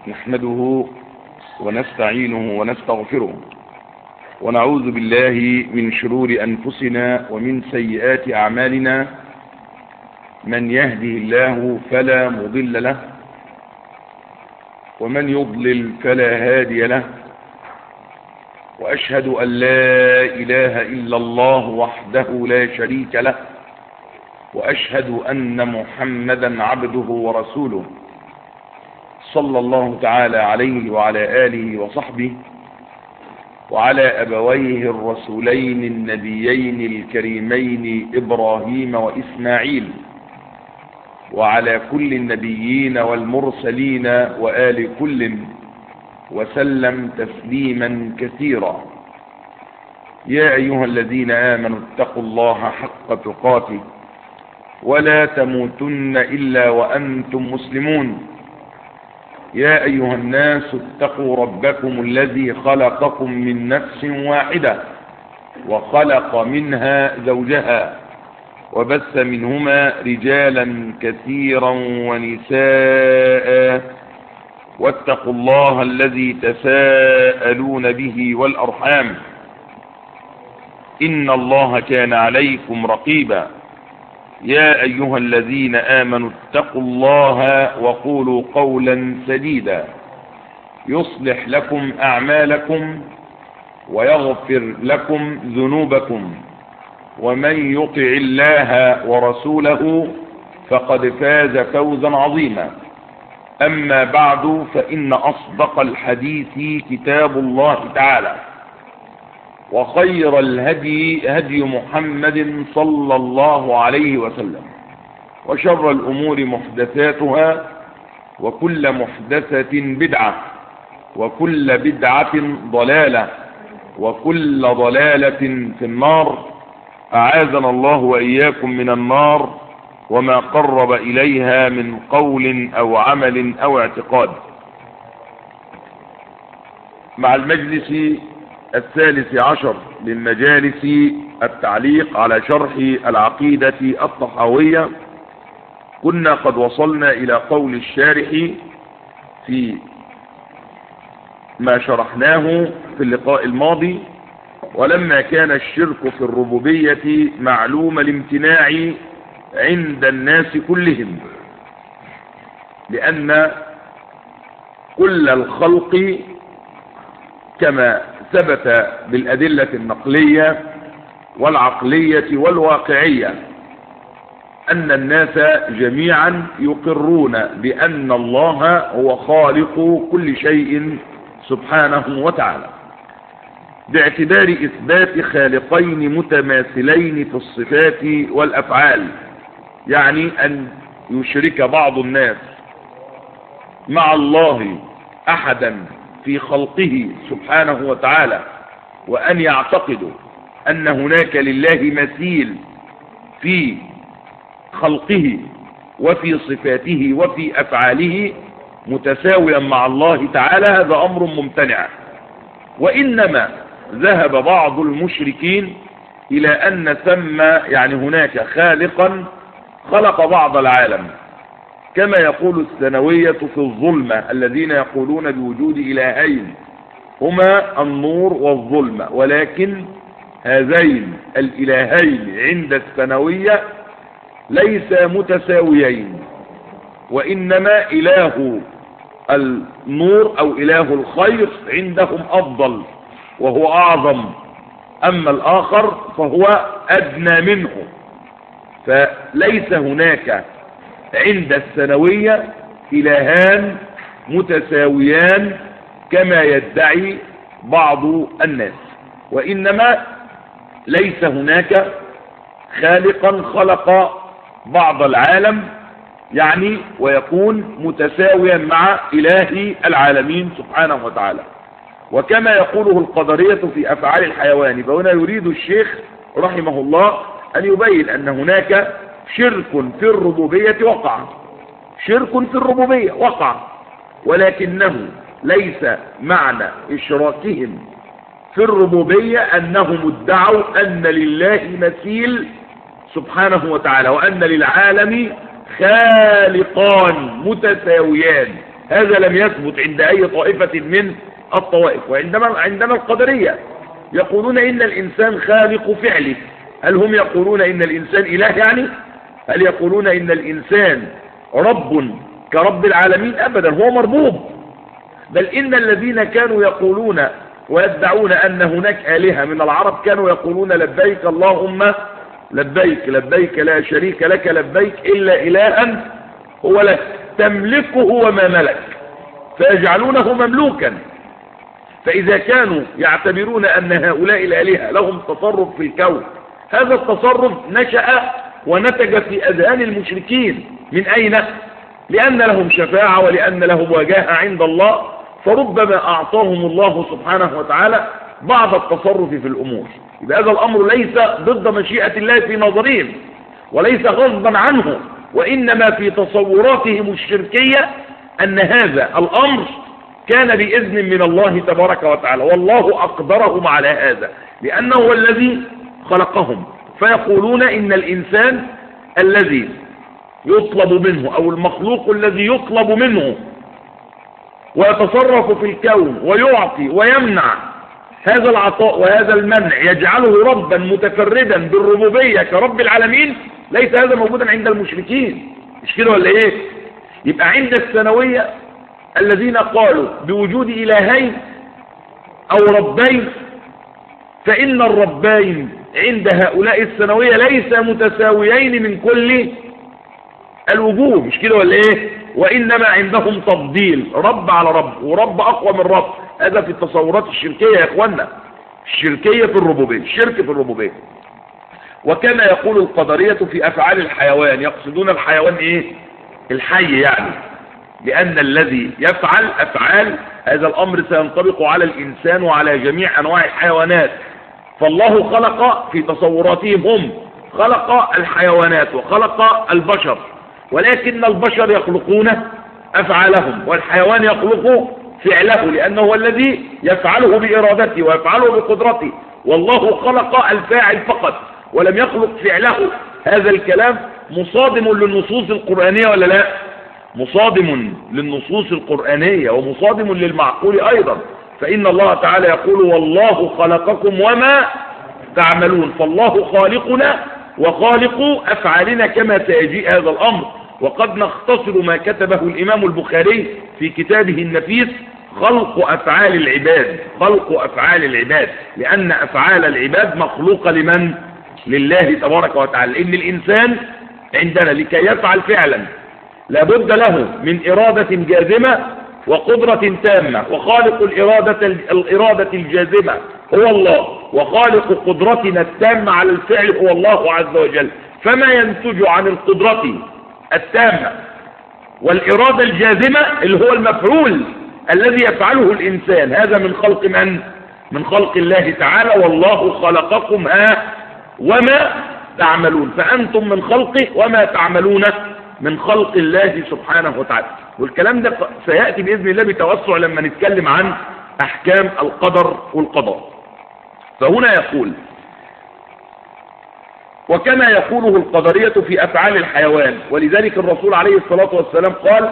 نحمده ونستعينه ونستغفره ونعوذ بالله من شرور أنفسنا ومن سيئات أعمالنا. من يهده الله فلا مضل له ومن يضلل فلا هادي له، وأشهد أن لا إله إلا الله وحده لا شريك له، وأشهد أن محمدا عبده ورسوله صلى الله تعالى عليه وعلى آله وصحبه وعلى أبويه الرسولين النبيين الكريمين إبراهيم وإسماعيل، وعلى كل النبيين والمرسلين وآل كل، وسلم تسليما كثيرا. يا أيها الذين آمنوا اتقوا الله حق تقاته ولا تموتن إلا وأنتم مسلمون. يا أيها الناس اتقوا ربكم الذي خلقكم من نفس واحدة وخلق منها زوجها وبث منهما رجالا كثيرا ونساء، واتقوا الله الذي تساءلون به والأرحام إن الله كان عليكم رقيبا. يا أيها الذين آمنوا اتقوا الله وقولوا قولا سديدا يصلح لكم أعمالكم ويغفر لكم ذنوبكم، ومن يطع الله ورسوله فقد فاز فوزا عظيما. أما بعد، فإن أصدق الحديث كتاب الله تعالى، وخير الهدي هدي محمد صلى الله عليه وسلم، وشر الأمور محدثاتها، وكل محدثة بدعة، وكل بدعة ضلالة، وكل ضلالة في النار. أعاذنا الله وإياكم من النار وما قرب إليها من قول أو عمل أو اعتقاد. مع المجلس الثالث عشر من مجالس التعليق على شرح العقيدة الطحاوية، كنا قد وصلنا إلى قول الشارح في ما شرحناه في اللقاء الماضي: ولما كان الشرك في الربوبية معلوم الامتناع عند الناس كلهم، لأن كل الخلق كما ثبت بالأدلة النقلية والعقلية والواقعية أن الناس جميعا يقرون بأن الله هو خالق كل شيء سبحانه وتعالى، باعتبار إثبات خالقين متماثلين في الصفات والأفعال. يعني أن يشرك بعض الناس مع الله أحدا في خلقه سبحانه وتعالى، وأن يعتقدوا أن هناك لله مثيل في خلقه وفي صفاته وفي أفعاله متساويا مع الله تعالى، هذا أمر ممتنع. وإنما ذهب بعض المشركين إلى أن ثم يعني هناك خالقا خلق بعض العالم، كما يقول الثانوية في الظلمة الذين يقولون بوجود إلهين هما النور والظلمة، ولكن هذين الإلهين عند الثانوية ليس متساويين، وإنما إله النور أو إله الخير عندهم أفضل وهو أعظم، أما الآخر فهو أدنى منه. فليس هناك عند الثانوية إلهان متساويان كما يدعي بعض الناس، وإنما ليس هناك خالقا خلق بعض العالم يعني ويكون متساويا مع إله العالمين سبحانه وتعالى. وكما يقوله القدرية في أفعال الحيوان، فهنا يريد الشيخ رحمه الله أن يبين أن هناك شرك في الربوبية وقع، شرك في الربوبية وقع، ولكنه ليس معنى إشراكهم في الربوبية أنهم ادعوا أن لله مثيل سبحانه وتعالى، وأن للعالم خالقان متساويان، هذا لم يثبت عند أي طائفة من الطوائف. عندنا القدرية يقولون إن الإنسان خالق فعله. هل هم يقولون إن الإنسان إله يعني؟ هل يقولون إن الإنسان رب كرب العالمين؟ أبدا، هو مربوب. بل إن الذين كانوا يقولون ويدعون أن هناك آلهة من العرب كانوا يقولون لبيك اللهم لبيك، لبيك لا شريك لك لبيك إلا إلها هو لك تملكه وما ملك، فيجعلونه مملوكا. فإذا كانوا يعتبرون أن هؤلاء الآلهة لهم تصرف في الكون، هذا التصرف نشأ ونتج في أذهان المشركين. من أين؟ لأن لهم شفاعة ولأن لهم وجاهة عند الله، فربما أعطاهم الله سبحانه وتعالى بعض التصرف في الأمور. يبقى هذا الأمر ليس ضد مشيئة الله في نظرهم وليس غصبا عنه، وإنما في تصوراتهم الشركية أن هذا الأمر كان بإذن من الله تبارك وتعالى، والله أقدرهم على هذا لأنه هو الذي خلقهم. فيقولون إن الإنسان الذي يطلب منه أو المخلوق الذي يطلب منه ويتصرف في الكون ويعطي ويمنع، هذا العطاء وهذا المنع يجعله ربا متفردا بالربوبية كرب العالمين، ليس هذا موجودا عند المشركين. مش كده ولا ايه؟ يبقى عند الثانوية الذين قالوا بوجود إلهين أو ربين، فإن الربين عند هؤلاء الثانوية ليس متساويين من كل الوجوه. مش كده ولا ايه؟ وإنما عندهم تفضيل رب على رب، ورب أقوى من رب. هذا في التصورات الشركية يا إخوانا، الشركية في الربوبية، الشرك في الربوبية. وكان يقول القدرية في أفعال الحيوان، يقصدون الحيوان إيه؟ الحي يعني، لأن الذي يفعل أفعال هذا الأمر سينطبق على الإنسان وعلى جميع أنواع الحيوانات. فالله خلق في تصوراتهم هم خلق الحيوانات وخلق البشر، ولكن البشر يخلقون أفعالهم والحيوان يخلق فعله، لأنه هو الذي يفعله بإرادته ويفعله بقدرته، والله خلق الفاعل فقط ولم يخلق فعله. هذا الكلام مصادم للنصوص القرآنية ولا لا؟ مصادم للنصوص القرآنية ومصادم للمعقول أيضا. فإن الله تعالى يقول والله خلقكم وما تعملون، فالله خالقنا وخالق أفعالنا كما سيجيء هذا الأمر. وقد نختصر ما كتبه الإمام البخاري في كتابه النفيس خلق أفعال العباد، خلق أفعال العباد، لأن أفعال العباد مخلوقة لمن؟ لله تبارك وتعالى. إن الإنسان عندنا لكي يفعل فعلا لابد له من إرادة جازمة وقدرة تامة، وخالق الإرادة الجازمة هو الله، وخالق قدرتنا التامة على الفعل هو الله عز وجل. فما ينتج عن القدرة التامة والإرادة الجازمة اللي هو المفعول الذي يفعله الإنسان، هذا من خلق من؟ من خلق الله تعالى. والله خلقكم وما تعملون، فأنتم من خلقه وما تعملون من خلق الله سبحانه وتعالى. والكلام ده سيأتي بإذن الله بتوسع لما نتكلم عن أحكام القدر والقضاء. فهنا يقول وكما يقوله القدرية في أفعال الحيوان، ولذلك الرسول عليه الصلاة والسلام قال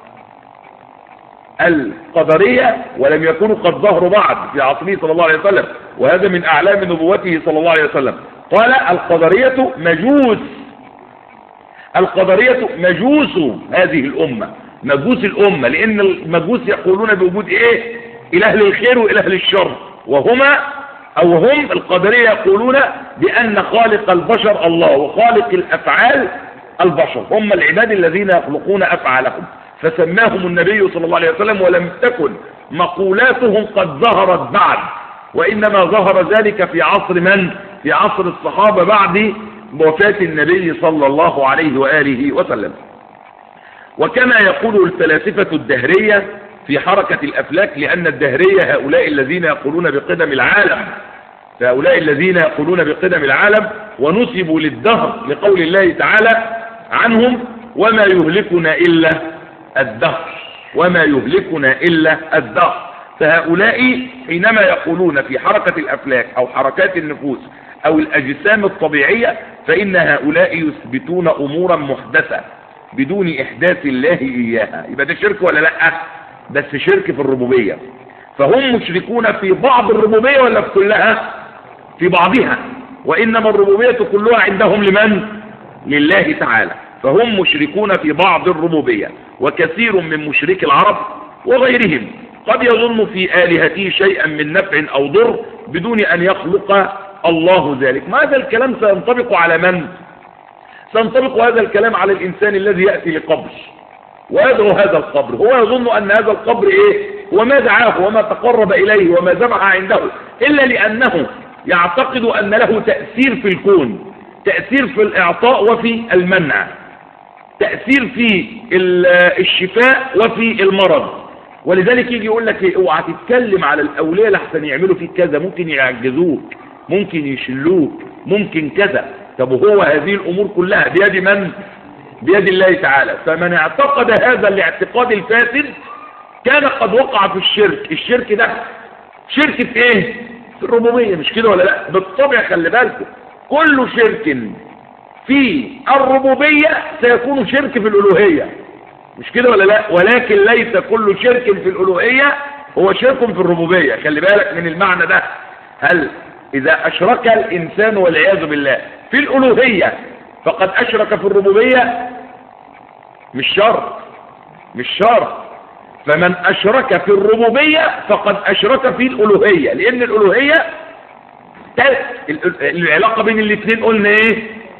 القدرية ولم يكونوا قد ظهروا بعد في عصره صلى الله عليه وسلم، وهذا من أعلام نبوته صلى الله عليه وسلم. قال القدرية مجوس، القدرية مجوس هذه الأمة، مجوس الأمة، لأن المجوس يقولون بوجود إيه؟ إله للخير وإله للشر، وهما أو هم القدرية يقولون بأن خالق البشر الله وخالق الأفعال البشر، هم العباد الذين يخلقون أفعالهم، فسماهم النبي صلى الله عليه وسلم. ولم تكن مقولاتهم قد ظهرت بعد، وإنما ظهر ذلك في عصر من؟ في عصر الصحابة بعد وفاة النبي صلى الله عليه وآله وسلم. وكما يقول الفلاسفة الدهرية في حركة الأفلاك، لأن الدهرية هؤلاء الذين يقولون بقدم العالم، هؤلاء الذين يقولون بقدم العالم ونسبوا للدهر لقول الله تعالى عنهم وما يهلكنا إلا الدهر، وما يهلكنا إلا الدهر. فهؤلاء حينما يقولون في حركة الأفلاك أو حركات النفوس أو الأجسام الطبيعية، فإن هؤلاء يثبتون أمورا محدثة بدون إحداث الله إياها. يبقى ده شرك ولا لأ؟ بس شرك في الربوبية. فهم مشركون في بعض الربوبية ولا في كلها؟ في بعضها، وإنما الربوبية كلها عندهم لمن؟ لله تعالى. فهم مشركون في بعض الربوبية. وكثير من مشرك العرب وغيرهم قد يظن في آلهته شيئا من نفع أو ضر بدون أن يخلق الله ذلك. ما هذا الكلام سينطبق على من؟ سينطبق هذا الكلام على الإنسان الذي يأتي لقبر ويدعو هذا القبر، هو يظن أن هذا القبر إيه؟ وما دعاه وما تقرب إليه وما ذبح عنده، إلا لأنه يعتقد أن له تأثير في الكون، تأثير في الإعطاء وفي المنع، تأثير في الشفاء وفي المرض. ولذلك يجي يقول لك إيه؟ اوعى تتكلم على الأولياء لحسن يعملوا فيك كذا، ممكن يعجزوك، ممكن يشلوك، ممكن كذا. طب وهو هذه الأمور كلها بيد من؟ بيد الله تعالى. فمن اعتقد هذا الاعتقاد الفاسد كان قد وقع في الشرك. الشرك ده شرك في ايه؟ في الربوبية، مش كده ولا لا؟ بالطبع خلي بالكم، كل شرك في الربوبية سيكون شرك في الألوهية، مش كده ولا لا؟ ولكن ليس كل شرك في الألوهية هو شرك في الربوبية. خلي بالك من المعنى ده. هل إذا أشرك الإنسان والعياذ بالله في الألوهية فقد أشرك في الربوبية؟ مش شرط، مش شرط. فمن أشرك في الربوبية فقد أشرك في الألوهية، لأن الألوهية العلاقة بين الاثنين قلنا إيه؟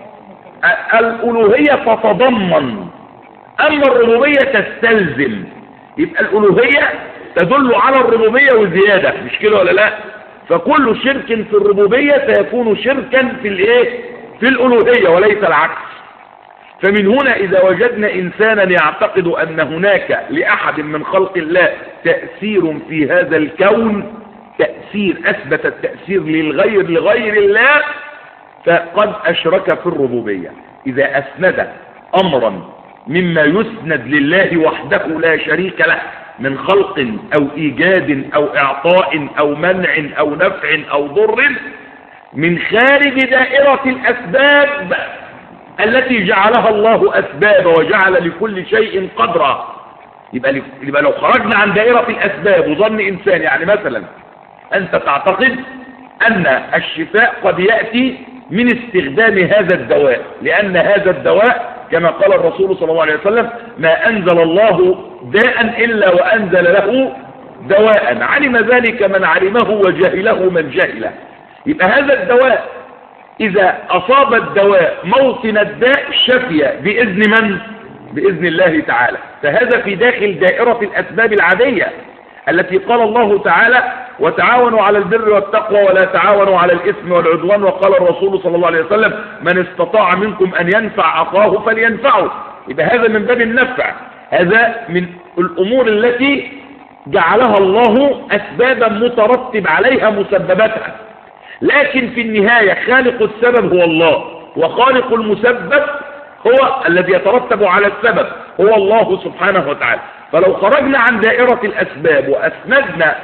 الألوهية تتضمن، أما الربوبية تستلزم. يبقى الألوهية تدل على الربوبية وزيادة، مش كده ولا لا؟ فكل شرك في الربوبية سيكون شركا في الايه؟ في الألوهية وليس العكس. فمن هنا إذا وجدنا إنسانا يعتقد أن هناك لأحد من خلق الله تأثير في هذا الكون، تأثير، أثبت التأثير للغير لغير الله، فقد أشرك في الربوبية. إذا أسند أمرا مما يسند لله وحده لا شريك له من خلق أو إيجاد أو إعطاء أو منع أو نفع أو ضر من خارج دائرة الأسباب التي جعلها الله أسباب وجعل لكل شيء قدرا، يبقى لو خرجنا عن دائرة الأسباب وظن إنسان، يعني مثلا أنت تعتقد أن الشفاء قد يأتي من استخدام هذا الدواء، لأن هذا الدواء كما قال الرسول صلى الله عليه وسلم ما أنزل الله داء إلا وأنزل له دواء، علم ذلك من علمه وجهله من جهله. يبقى هذا الدواء إذا أصاب الدواء موطن الداء شفي بإذن من؟ بإذن الله تعالى. فهذا في داخل دائرة الأسباب العادية التي قال الله تعالى وتعاونوا على البر والتقوى ولا تعاونوا على الإثم والعدوان. وقال الرسول صلى الله عليه وسلم من استطاع منكم أن ينفع أخاه فلينفعه. يبقى هذا من باب النفع، هذا من الأمور التي جعلها الله أسبابا مترتب عليها مسبباتها. لكن في النهاية خالق السبب هو الله، وخالق المسبب هو الذي يترتب على السبب هو الله سبحانه وتعالى. فلو خرجنا عن دائرة الأسباب وأسندنا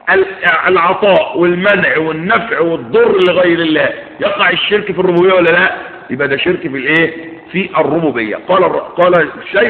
العطاء والمنع والنفع والضر لغير الله يقع الشرك في الربوبية ولا لا؟ يبقى ده شرك في الايه؟ في الربوبية. قال الشيخ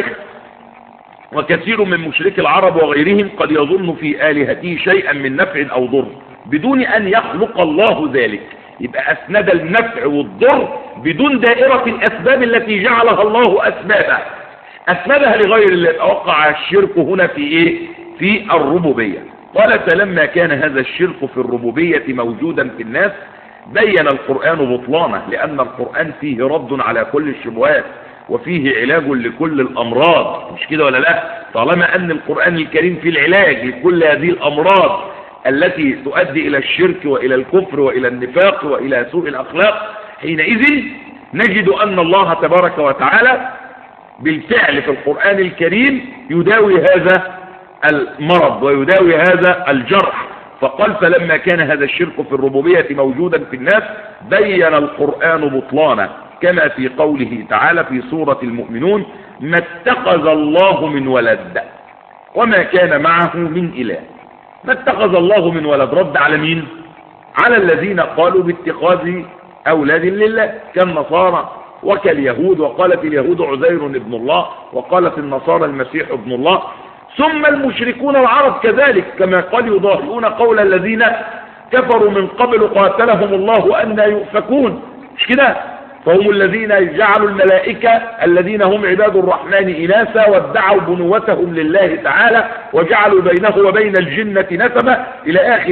وكثير من مشرك العرب وغيرهم قد يظن في آلهته شيئا من نفع أو ضر بدون أن يخلق الله ذلك. يبقى أسند النفع والضر بدون دائرة الأسباب التي جعلها الله أسبابها، أسندها لغير الله، وقع الشرك هنا في إيه؟ في الربوبية. قال فلما كان هذا الشرك في الربوبية موجودا في الناس بين القرآن بطلانه، لأن القرآن فيه رد على كل الشبهات وفيه علاج لكل الأمراض، مش كده ولا لا؟ طالما أن القرآن الكريم فيه العلاج لكل هذه الأمراض التي تؤدي إلى الشرك وإلى الكفر وإلى النفاق وإلى سوء الأخلاق، حينئذ نجد أن الله تبارك وتعالى بالفعل في القرآن الكريم يداوي هذا المرض ويداوي هذا الجرح. فقال فلما كان هذا الشرك في الربوبية موجودا في الناس بين القرآن بطلانه، كما في قوله تعالى في سورة المؤمنون ما اتخذ الله من ولد وما كان معه من إله. ما اتخذ الله من ولد رد على مين؟ على الذين قالوا باتخاذ أولاد لله كالنصارى وكاليهود. وقالت اليهود عزير ابن الله وقالت النصارى المسيح ابن الله. ثم المشركون العرب كذلك، كما قال يضاهئون قول الذين كفروا من قبل قاتلهم الله أن يؤفكون، مش كده؟ فهم الذين جعلوا الملائكة الذين هم عباد الرحمن إناثا وادعوا بنوتهم لله تعالى وجعلوا بينه وبين الجنة نسبا إلى آخر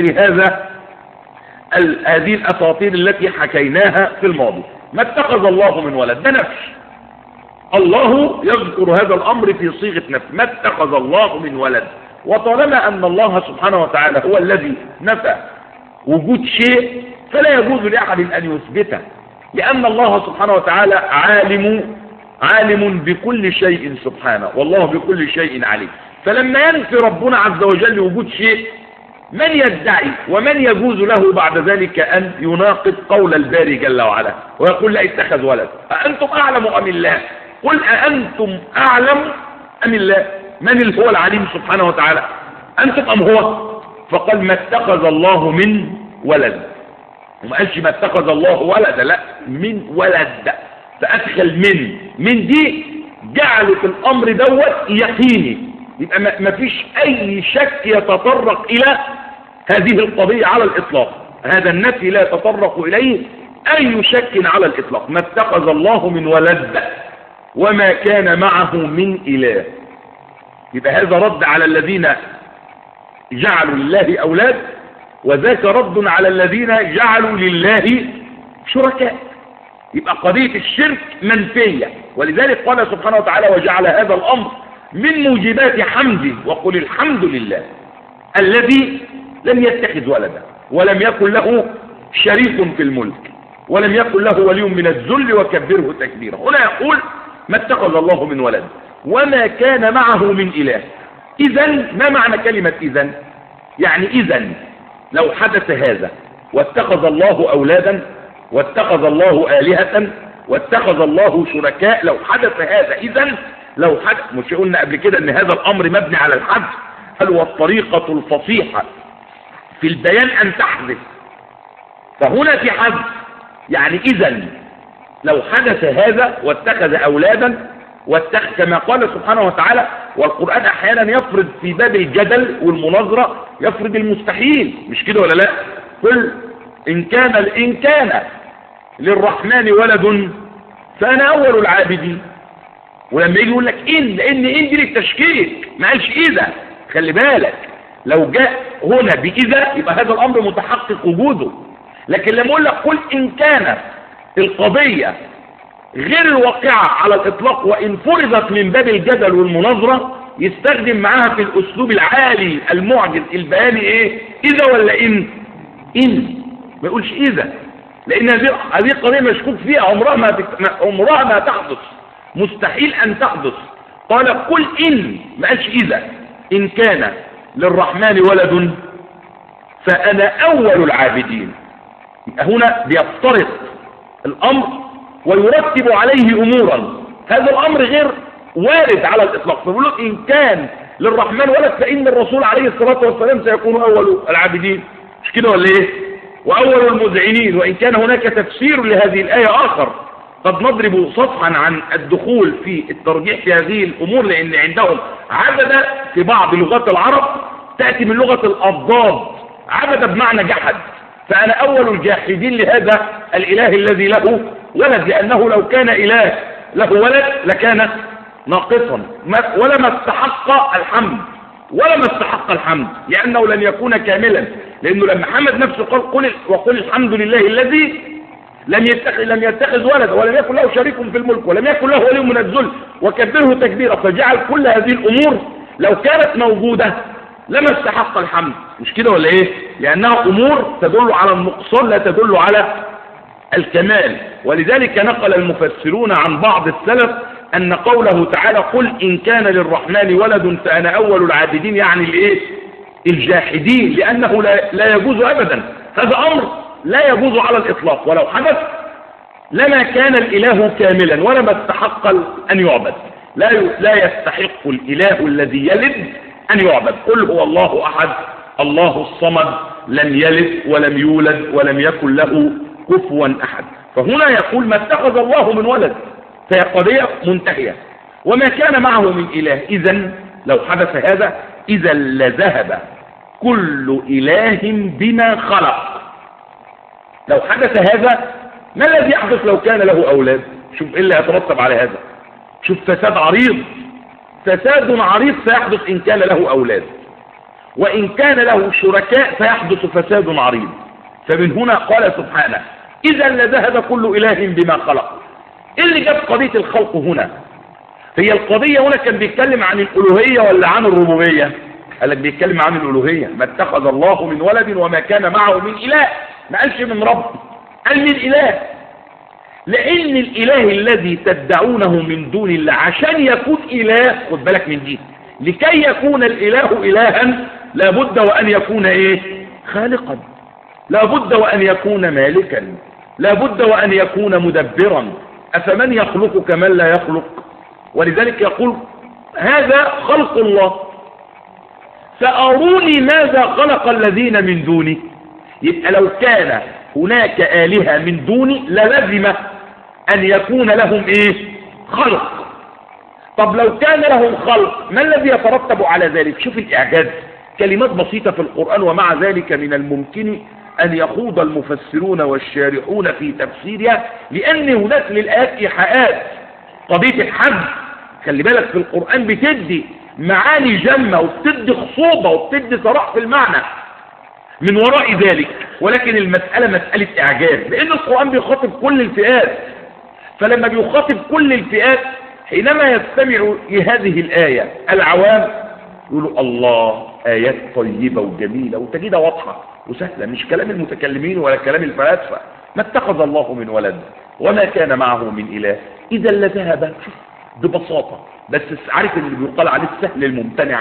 هذه الأساطير التي حكيناها في الماضي. ما اتخذ الله من ولد، ده نفي. الله يذكر هذا الأمر في صيغة نفي، ما اتخذ الله من ولد. وطالما أن الله سبحانه وتعالى هو الذي نفى وجود شيء فلا يجوز لأحد أن يثبته، لأن الله سبحانه وتعالى عالم بكل شيء سبحانه، والله بكل شيء عليم. فلما ينفي ربنا عز وجل وجود شيء، من يدعي ومن يجوز له بعد ذلك أن يناقض قول الباري جل وعلا ويقول لا اتخذ ولد؟ أأنتم أعلم أم الله؟ قل أأنتم أعلم أم الله؟ من اللي هو العليم سبحانه وتعالى، أنتم أم هو؟ فقال ما اتخذ الله من ولد، وما قالش ما اتخذ الله ولد، لا، من ولد. فأدخل من دي جعلت الأمر دوت يقيني، يبقى ما فيش أي شك يتطرق إلى هذه القضية على الإطلاق. هذا النفي لا يتطرق إليه أي شك على الإطلاق. ما اتخذ الله من ولد وما كان معه من إله. يبقى هذا رد على الذين جعلوا لله أولاد، وذاك رد على الذين جعلوا لله شركاء. يبقى قضية الشرك منفية، ولذلك قال سبحانه وتعالى وجعل هذا الأمر من موجبات حمده، وقل الحمد لله الذي لم يتخذ ولدا ولم يكن له شريك في الملك ولم يكن له ولي من الذل وكبره تكبيرا. هنا يقول ما اتخذ الله من ولد وما كان معه من إله. إذن ما معنى كلمة إذن؟ يعني إذن لو حدث هذا واتخذ الله أولادا واتخذ الله آلهة واتخذ الله شركاء، لو حدث هذا إذن لو حدث، مش قلنا قبل كده ان هذا الأمر مبني على الحذف؟ هل هو الطريقة الفصيحة في البيان أن تحذف، فهنا في حذف. يعني إذن لو حدث هذا واتخذ أولادا واتخذ، كما قال سبحانه وتعالى، والقرآن أحيانا يفرض في باب الجدل والمناظرة يفرض المستحيل، مش كده ولا لا؟ قل إن كان للرحمن ولد فأنا أول العابدين. ولما يجي يقول لك لأن دي للتشكيك، ما قالش إذا. خلي بالك لو جاء هنا بإذا يبقى هذا الأمر متحقق وجوده، لكن لما يقول لك قل إن كان القضية غير الواقعة على الإطلاق وإن فرضت من باب الجدل والمناظرة، يستخدم معاها في الأسلوب العالي المعجز البياني إيه؟ إذا ولا إن ما يقولش إذا، لأن هذه قضية مشكوك فيها، عمرها ما تحدث، مستحيل أن تحدث. قال قل إن، ما قالش إذا. إن كان للرحمن ولد فأنا أول العابدين. هنا بيفترض الأمر ويرتب عليه أمورا، هذا الأمر غير وارد على الإطلاق. فبيقول إن كان للرحمن ولد فإن الرسول عليه الصلاة والسلام سيكون أول العابدين، مش كده ولا إيه؟ وأول المذعنين. وإن كان هناك تفسير لهذه الآية آخر قد نضرب صفحا عن الدخول في الترجيح في هذه الأمور، لأن عندهم عبد في بعض لغات العرب تأتي من لغة الأضداد، عبد بمعنى جحد، فأنا أول الجاحدين لهذا الإله الذي له ولد، لأنه لو كان إله له ولد لكان ناقصا ولما استحق الحمد لأنه لن يكون كاملا، لأنه لما حمد نفسه قال وقل الحمد لله الذي لم يتخذ ولد ولم يكن له شريك في الملك ولم يكن له ولي من الذل وكبره تكبيرا، فجعل كل هذه الأمور لو كانت موجودة لما استحق الحمد، مش كده ولا ايه؟ لأنها أمور تدل على النقصان لا تدل على الكمال. ولذلك نقل المفسرون عن بعض السلف أن قوله تعالى قل إن كان للرحمن ولد فأنا أول العابدين، يعني الايه؟ الجاحدين، لأنه لا يجوز أبدا، هذا أمر لا يجوز على الإطلاق، ولو حدث لما كان الإله كاملا ولما استحق أن يعبد. لا يستحق الإله الذي يلد أن يعبد. قل هو الله أحد الله الصمد لم يلد ولم يولد ولم يكن له كفوا أحد. فهنا يقول ما اتخذ الله من ولد، فهي قضية منتهية. وما كان معه من إله، إذن لو حدث هذا إذا لذهب كل إله بما خلق. لو حدث هذا ما الذي يحدث لو كان له أولاد؟ شوف إيه اللي يترتب على هذا. شوف فساد عريض، فساد عريض سيحدث إن كان له أولاد، وإن كان له شركاء سيحدث فساد عريض. فمن هنا قال سبحانه إذا لذهب كل إله بما خلق. إيه اللي جاب قضية الخلق هنا؟ هي القضية هنا كان بيتكلم عن الألوهية ولا عن الربوبية؟ قال لك بيتكلم عن الألوهية. ما اتخذ الله من ولد وما كان معه من إله. ما قالش من رب، قال من إله. لأن الإله الذي تدعونه من دون الله عشان يكون إله، خد بالك من دي، لكي يكون الإله إلها لابد وأن يكون إيه؟ خالقا، لابد وأن يكون مالكا، لابد وأن يكون مدبرا. أفمن يخلق كمن لا يخلق؟ ولذلك يقول هذا خلق الله، فأروني ماذا خلق الذين من دوني. يبقى لو كان هناك آلهة من دوني للزم أن يكون لهم إيه؟ خلق. طب لو كان لهم خلق ما الذي يترتب على ذلك؟ شوف الإعجاز، كلمات بسيطة في القرآن ومع ذلك من الممكن أن يخوض المفسرون والشارحون في تفسيرها، لأن هناك للآيات إيحاءات. قضية الحج خلي بالك في القرآن بتدي معاني جمة وبتدي خصوبة وبتدي صراح في المعنى من وراء ذلك، ولكن المسألة مسألة إعجاز، لأن القرآن بيخاطب كل الفئات. فلما بيخاطب كل الفئات حينما يستمع لهذه الآية العوام يقولوا الله آيات طيبة وجميلة وتجدها واضحة وسهلة، مش كلام المتكلمين ولا كلام الفلاسفة. ما اتخذ الله من ولد وما كان معه من إله إذا لذهب. شوف ببساطة، بس عارف اللي بيقال عليه السهل الممتنع.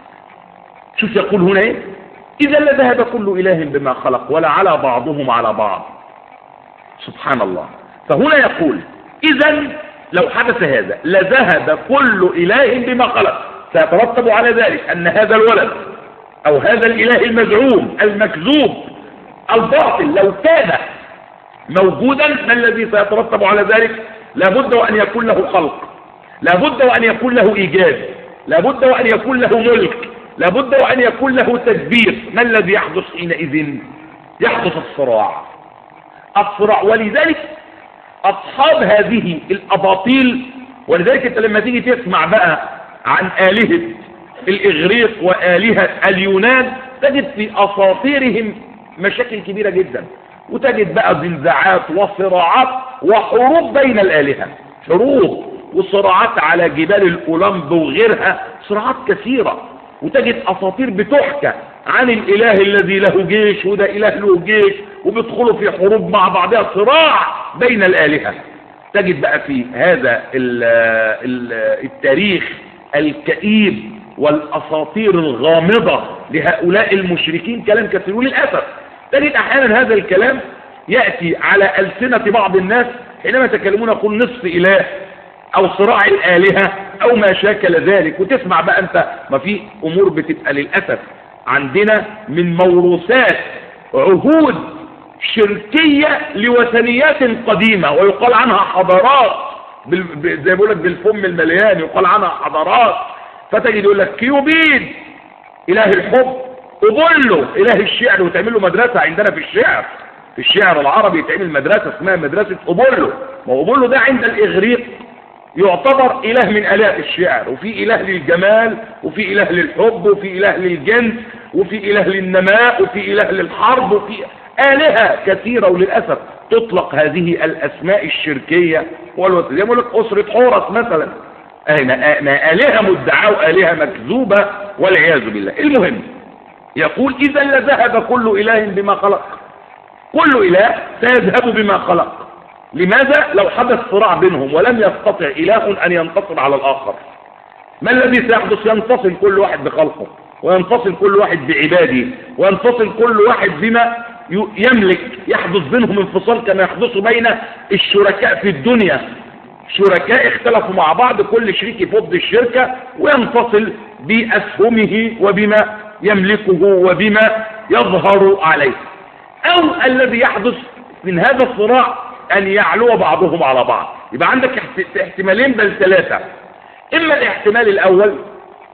شوف يقول هنا ايه؟ إذا لذهب كل إله بما خلق ولا على بعضهم على بعض. سبحان الله. فهنا يقول إذا لو حدث هذا لذهب كل إله بما خلق، سيترتب على ذلك أن هذا الولد أو هذا الإله المزعوم المكذوب الباطل لو كان موجودا، ما الذي سيترتب على ذلك؟ لابد وأن يكون له خلق، لابد وأن يكون له إيجاد، لابد وأن يكون له ملك، لابد وأن يكون له تدبير. ما الذي يحدث حينئذ؟ يحدث الصراع. ولذلك أصحاب هذه الأباطيل، ولذلك أنت لما تيجي تسمع بقى عن آلهة الإغريق وآلهة اليونان تجد في أساطيرهم مشاكل كبيرة جدا، وتجد بقى زنزعات وصراعات وحروب بين الآلهة، حروب وصراعات على جبال الأولمب وغيرها، صراعات كثيرة. وتجد أساطير بتحكى عن الإله الذي له جيش وده إله له جيش، وبيدخلوا في حروب مع بعضها، صراع بين الآلهة. تجد بقى في هذا التاريخ الكئيب والأساطير الغامضة لهؤلاء المشركين كلام كثير. وللأسف تجد أحيانا هذا الكلام يأتي على ألسنة بعض الناس حينما يتكلمون يقول نصف إله أو صراع الآلهة أو ما شاكل ذلك. وتسمع بقى أنت ما في أمور بتبقى للأسف عندنا من موروثات عهود شركية لوثنيات قديمة ويقال عنها حضارات، زي بيقول لك بالفم المليان يقال عنها حضارات. فتجد يقول لك كيوبيد إله الحب، أبولو إله الشعر، وتعمل له مدرسة عندنا في الشعر العربي تعمل مدرسة اسمها مدرسة أبولو. ما هو أبولو ده عند الإغريق يعتبر إله من آلهة الشعر، وفي إله للجمال وفي إله للحب وفي إله للجنس وفي إله للنماء وفي إله للحرب وفي آلهة كثيرة. وللأسف تطلق هذه الأسماء الشركية والوثنية. يقول لك أسرة حورس مثلا، ما آلهة مدعاة وآلهة مكذوبة والعياذ بالله. المهم يقول إذا لذهب كل إله بما خلق، كل إله سيذهب بما خلق. لماذا؟ لو حدث صراع بينهم ولم يستطع إله أن ينتصر على الآخر، ما الذي سيحدث؟ ينفصل كل واحد بخلقه، وينفصل كل واحد بعباده، وينفصل كل واحد بما يملك. يحدث بينهم انفصال كما يحدث بين الشركاء في الدنيا، شركاء اختلفوا مع بعض، كل شريك يفض الشركة وينفصل بأسهمه وبما يملكه وبما يظهر عليه. أو الذي يحدث من هذا الصراع أن يعلو بعضهم على بعض. يبقى عندك احتمالين بل ثلاثة. إما الاحتمال الأول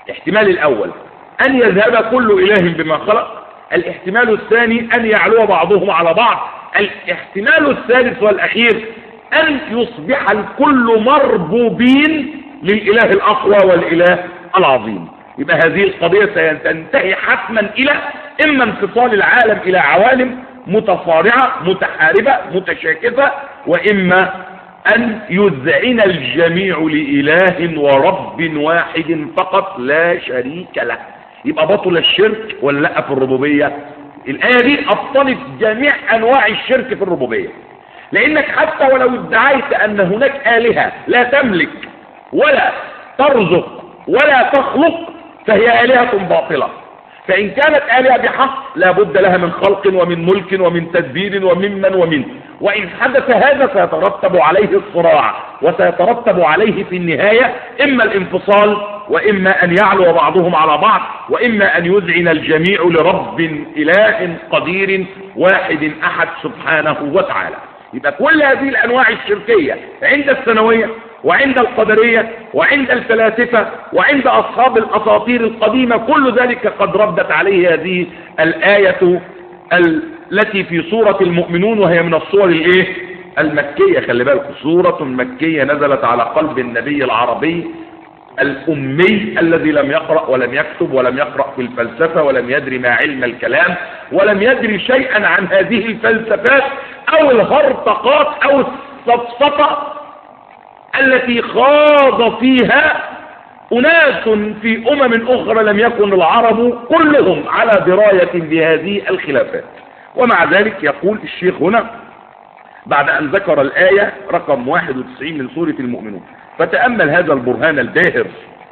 الاحتمال الأول أن يذهب كل إله بما خلق. الاحتمال الثاني أن يعلو بعضهم على بعض. الاحتمال الثالث والأخير أن يصبح الكل مربوبين للإله الأقوى والإله العظيم. يبقى هذه القضية ستنتهي حتما إلى إما انفصال العالم إلى عوالم متصارعة متحاربة متشاكسة، وإما أن يذعن الجميع لإله ورب واحد فقط لا شريك له. يبقى بطل الشرك ولا لا في الربوبية؟ الآية دي أبطلت جميع أنواع الشرك في الربوبية، لأنك حتى ولو ادعيت أن هناك آلهة لا تملك ولا ترزق ولا تخلق فهي آلهة باطلة. فإن كانت آلهة بحق لا بد لها من خلق ومن ملك ومن تدبير ومن وإن حدث هذا سيترتب عليه الصراع، وسيترتب عليه في النهاية إما الانفصال، وإما أن يعلو بعضهم على بعض، وإما أن يذعن الجميع لرب إله قدير واحد أحد سبحانه وتعالى. يبقى كل هذه الأنواع الشركية عند الثانوية وعند القدرية وعند الفلاسفة وعند أصحاب الأساطير القديمة كل ذلك قد ردت عليه هذه الآية التي في سورة المؤمنون، وهي من الصور المكية. خلي بالكم، سورة مكية نزلت على قلب النبي العربي الأمي الذي لم يقرأ ولم يكتب ولم يقرأ في الفلسفة ولم يدري ما علم الكلام ولم يدري شيئا عن هذه الفلسفات أو الهرطقات أو السفسطة التي خاض فيها أناس في أخرى لم يكن العرب كلهم على دراية بهذه الخلافات. ومع ذلك يقول الشيخ هنا بعد أن ذكر الآية رقم 91 من سورة المؤمنون: فتأمل هذا البرهان الباهر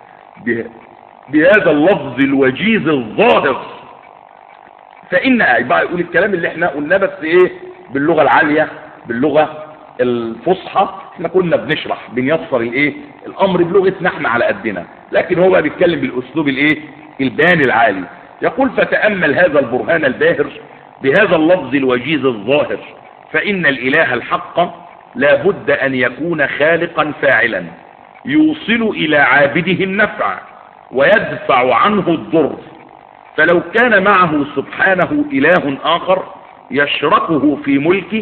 بهذا اللفظ الوجيز الظاهر، فإن بقى يقول الكلام اللي احنا قلنا بس باللغة العالية باللغة الفصحى. احنا كنا بنشرح بنيسر الامر بلغتنا احنا على قدنا، لكن هو بقى بيتكلم بالاسلوب البيان العالي. يقول: فتأمل هذا البرهان الباهر بهذا اللفظ الوجيز الظاهر، فإن الإله الحق لا بد أن يكون خالقا فاعلا يوصل إلى عابده النفع ويدفع عنه الضر. فلو كان معه سبحانه إله آخر يشركه في ملكه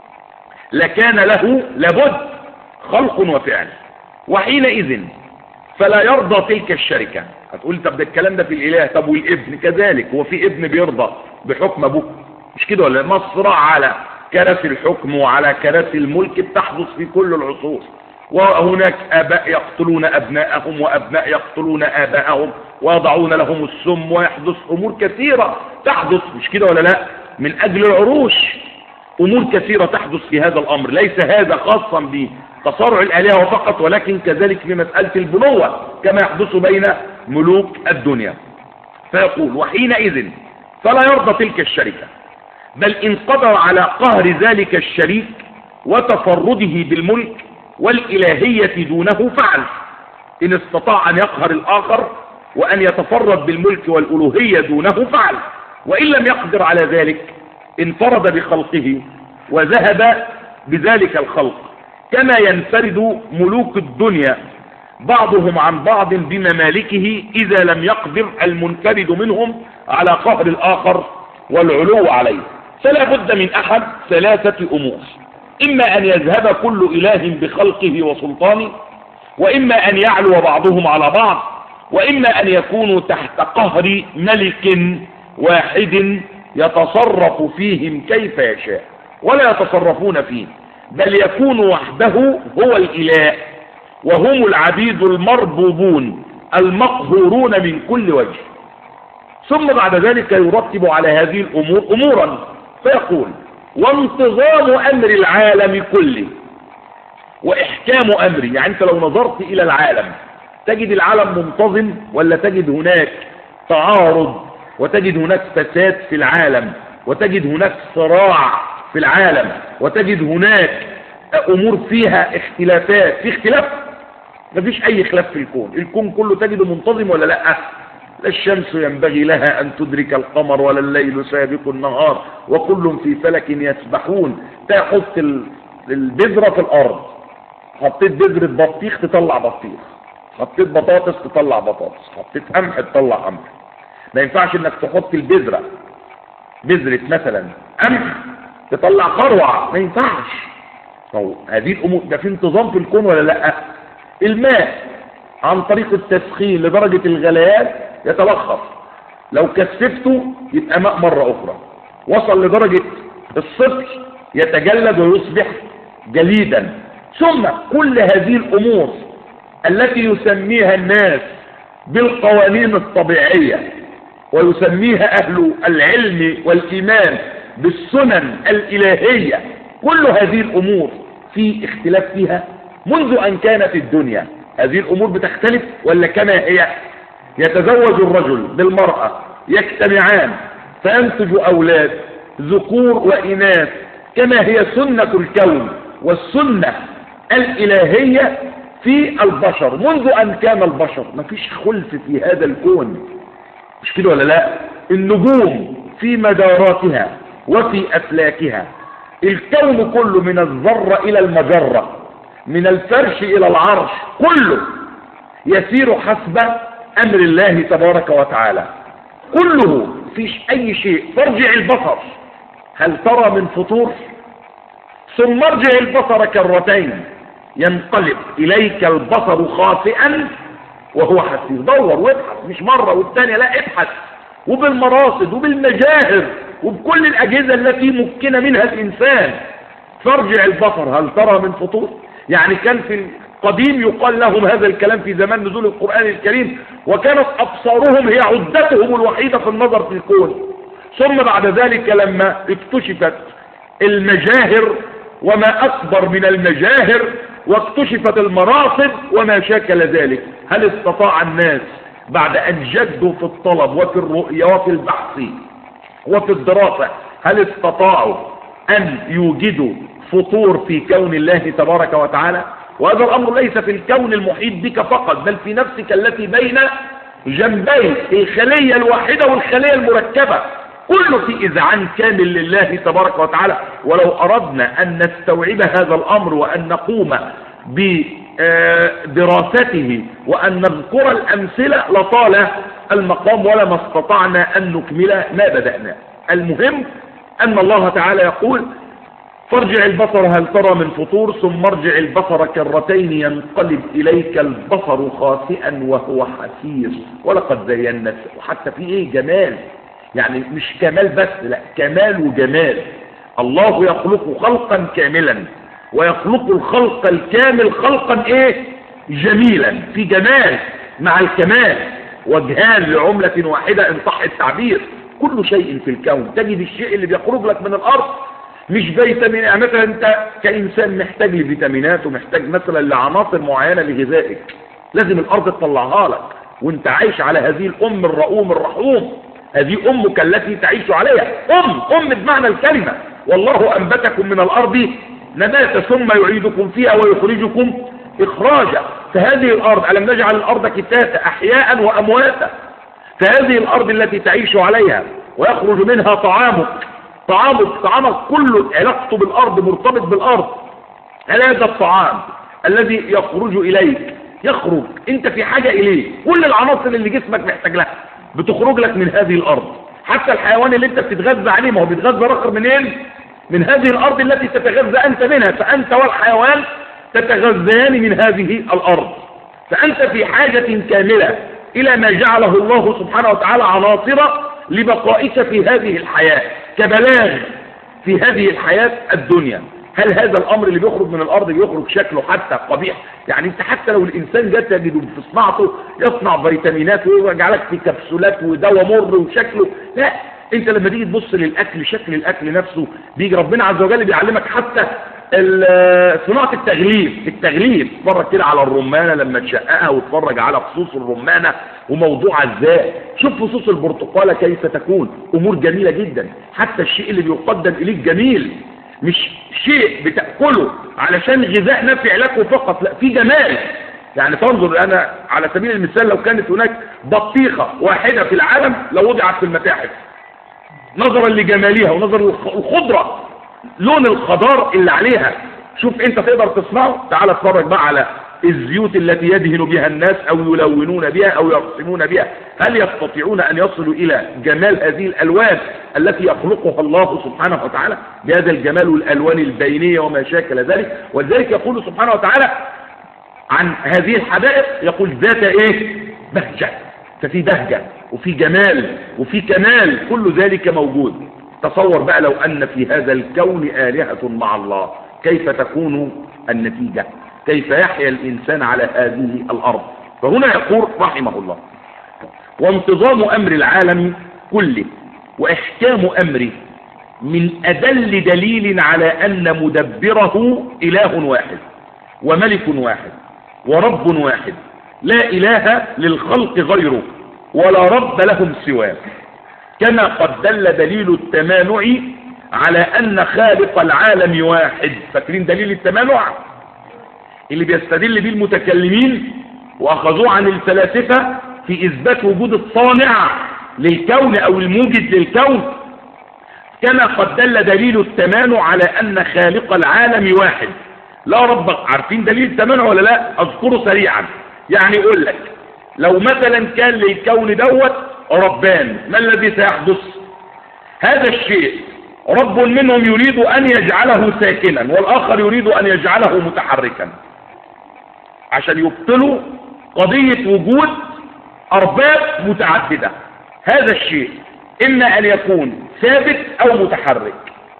لكان له لابد خلق وفعل، وحينئذ فلا يرضى تلك الشركة. هتقول طب ده الكلام ده في الإله، طب والابن كذلك، هو في ابن بيرضى بحكم أبوه؟ مش كده ولا؟ ما الصراع على كراسي الحكم وعلى كراسي الملك بتحدث في كل العصور، وهناك آباء يقتلون أبناءهم وأبناء يقتلون آباءهم ويضعون لهم السم، ويحدث أمور كثيرة تحدث، مش كده ولا لا؟ من أجل العروش أمور كثيرة تحدث في هذا الأمر. ليس هذا خاصا بتصارع الآلهة فقط، ولكن كذلك في مسألة البنوة كما يحدث بين ملوك الدنيا. فيقول: وحينئذ فلا يرضى تلك الشركة، بل إن قدر على قهر ذلك الشريك وتفرده بالملك والإلهية دونه فعل. إن استطاع أن يقهر الآخر وأن يتفرد بالملك والألوهية دونه فعل، وإن لم يقدر على ذلك انفرد بخلقه وذهب بذلك الخلق، كما ينفرد ملوك الدنيا بعضهم عن بعض بممالكه إذا لم يقدر المنفرد منهم على قهر الآخر والعلو عليه. فلا بد من أحد ثلاثة أمور: إما أن يذهب كل إله بخلقه وسلطانه، وإما أن يعلو بعضهم على بعض، وإما أن يكونوا تحت قهر ملك واحد يتصرف فيهم كيف يشاء ولا يتصرفون فيه، بل يكون وحده هو الإله وهم العبيد المربوبون المقهورون من كل وجه. ثم بعد ذلك يرتب على هذه الأمور أمورا، فيقول: وانتظام أمر العالم كله وإحكام أمره. يعني أنت لو نظرت إلى العالم تجد العالم منتظم، ولا تجد هناك تعارض، وتجد هناك فساد في العالم، وتجد هناك صراع في العالم، وتجد هناك أمور فيها اختلافات؟ في اختلاف؟ مفيش أي خلاف في الكون كله تجده منتظم ولا لأ؟ لا الشمس ينبغي لها أن تدرك القمر ولا الليل سابق النهار وكل في فلك يسبحون. تحط البذرة في الأرض، حطيت بذرة بطيخ تطلع بطيخ، حطيت بطاطس تطلع بطاطس، حطيت قمح تطلع قمح. ما ينفعش انك تحط البذرة، بذرة مثلا قمح تطلع قروع، ما ينفعش. هذه الامور ده في انتظام في الكون ولا لا؟ الماء عن طريق التسخين لدرجة الغليان يتبخر، لو كثفته يبقى ماء مرة اخرى، وصل لدرجة الصفر يتجلد ويصبح جليدا. ثم كل هذه الامور التي يسميها الناس بالقوانين الطبيعية ويسميها اهل العلم والايمان بالسنن الالهية، كل هذه الامور في اختلاف فيها منذ ان كانت الدنيا. هذه الامور بتختلف ولا كما هي؟ يتزوج الرجل بالمرأة، يجتمعان فينتج اولاد ذكور واناث كما هي سنة الكون والسنة الالهية في البشر منذ ان كان البشر. مفيش خلف في هذا الكون، مش كده ولا لا؟ النجوم في مداراتها وفي افلاكها، الكون كله من الذرة الى المجرة، من الفرش الى العرش، كله يسير حسب امر الله تبارك وتعالى، كله فيش اي شيء. فارجع البصر هل ترى من فطور؟ ثم ارجع البصر كرتين ينقلب اليك البصر خاسئا وهو حسير. دور وابحث، مش مرة والثانية، لا ابحث، وبالمراصد وبالمجاهر وبكل الاجهزة التي ممكن منها الانسان. فارجع البصر هل ترى من فطور. يعني كان في القديم يقال لهم هذا الكلام في زمان نزول القرآن الكريم، وكانت ابصارهم هي عدتهم الوحيدة في النظر في الكون. ثم بعد ذلك لما اكتشفت المجاهر وما اكبر من المجاهر واكتشفت المراصد وما شاكل ذلك، هل استطاع الناس بعد ان جدوا في الطلب وفي الرؤية وفي البحث وفي الدراسة، هل استطاعوا ان يوجدوا فطور في كون الله تبارك وتعالى؟ وهذا الامر ليس في الكون المحيط بك فقط، بل في نفسك التي بين جنبيك، الخلية الواحدة والخلية المركبة، كله في إذعان كامل لله تبارك وتعالى. ولو أردنا أن نستوعب هذا الأمر وأن نقوم بدراسته وأن نذكر الأمثلة لطال المقام ولما استطعنا أن نكمل ما بدأنا. المهم أن الله تعالى يقول فارجع البصر هل ترى من فطور ثم ارجع البصر كرتين ينقلب إليك البصر خاسئا وهو حسير ولقد زينا. وحتى في ايه جمال، يعني مش كمال بس، لا كمال وجمال. الله يخلق خلقا كاملا ويخلق الخلق الكامل خلقا ايه جميلا، في جمال مع الكمال، وجهان لعملة واحدة ان صح التعبير. كل شيء في الكون تجد الشيء اللي بيخرج لك من الارض مش فيتامين. يعني مثلا انت كإنسان محتاج لفيتامينات ومحتاج مثلا لعناصر معينة لغذائك، لازم الارض تطلعها لك، وانت عايش على هذه الام الرؤوم الرحوم، هذه امك التي تعيش عليها، ام بمعنى الكلمة. والله انبتكم من الارض نباتا ثم يعيدكم فيها ويخرجكم اخراجا. فهذه الارض الم نجعل الارض كفاتا احياء وامواتا، فهذه الارض التي تعيش عليها ويخرج منها طعامك كله علاقته بالارض، مرتبط بالارض. هل هذا الطعام الذي يخرج اليك يخرج انت في حاجة اليه؟ كل العناصر اللي جسمك محتاج لها بتخرج لك من هذه الارض. حتى الحيوان اللي انت بتتغذى عليه ما هو بيتغذى رقم منين؟ من هذه الارض التي تتغذى انت منها. فانت والحيوان تتغذيان من هذه الارض، فانت في حاجة كاملة الى ما جعله الله سبحانه وتعالى عناصر لبقائك في هذه الحياة كبلاغ في هذه الحياة الدنيا. هل هذا الامر اللي بيخرج من الارض بيخرج شكله حتى قبيح؟ يعني انت حتى لو الانسان جات تجده في صناعته يصنع فيتامينات ويجعلك في كبسولات ودواء مر وشكله، لا، انت لما تيجي تبص للاكل، شكل الاكل نفسه بيجي ربنا عز وجل بيعلمك حتى صناعة التغليف. اتفرج كده على الرمانة لما تشققها، واتفرج على فصوص الرمانة وموضوعها ازاي، شوف فصوص البرتقالة كيف تكون، امور جميلة جدا. حتى الشيء اللي بيقدم اليك جميل، مش شيء بتأكله علشان غذاء نافع لك فقط، لا، في جمال. يعني تنظر، انا على سبيل المثال لو كانت هناك بطيخة واحدة في العالم لو وضعت في المتاحف، نظرا لجمالها ونظرا الخضرة، لون الخضار اللي عليها، شوف انت تقدر تصنعه. تعال اتفرج بقى على الزيوت التي يدهن بها الناس أو يلونون بها أو يرسمون بها، هل يستطيعون أن يصلوا إلى جمال هذه الألوان التي يخلقها الله سبحانه وتعالى بهذا الجمال والألوان البينية وما شاكل ذلك؟ ولذلك يقول سبحانه وتعالى عن هذه الحدائق، يقول ذات ايه؟ بهجة. ففي بهجة وفي جمال وفي كمال، كل ذلك موجود. تصور بقى لو أن في هذا الكون آلهة مع الله، كيف تكون النتيجة؟ كيف يحيا الإنسان على هذه الأرض؟ فهنا يقول رحمه الله: وانتظام أمر العالم كله وإحكام أمره من أدل دليل على أن مدبره إله واحد وملك واحد ورب واحد، لا إله للخلق غيره ولا رب لهم سواه، كما قد دل دليل التمانع على أن خالق العالم واحد. فاكرين دليل التمانع اللي بيستدل به المتكلمين وأخذوه عن الفلاسفة في إثبات وجود الصانع للكون أو الموجد للكون؟ كما قد دل دليل التمانع على أن خالق العالم واحد لا رب. عارفين دليل التمانع ولا لا؟ أذكره سريعا. يعني يقول لك لو مثلا كان للكون دوت ربان، ما الذي سيحدث؟ هذا الشيء رب منهم يريد أن يجعله ساكنا والآخر يريد أن يجعله متحركا، عشان يبطلوا قضية وجود أرباب متعددة. هذا الشيء إما أن يكون ثابت أو متحرك،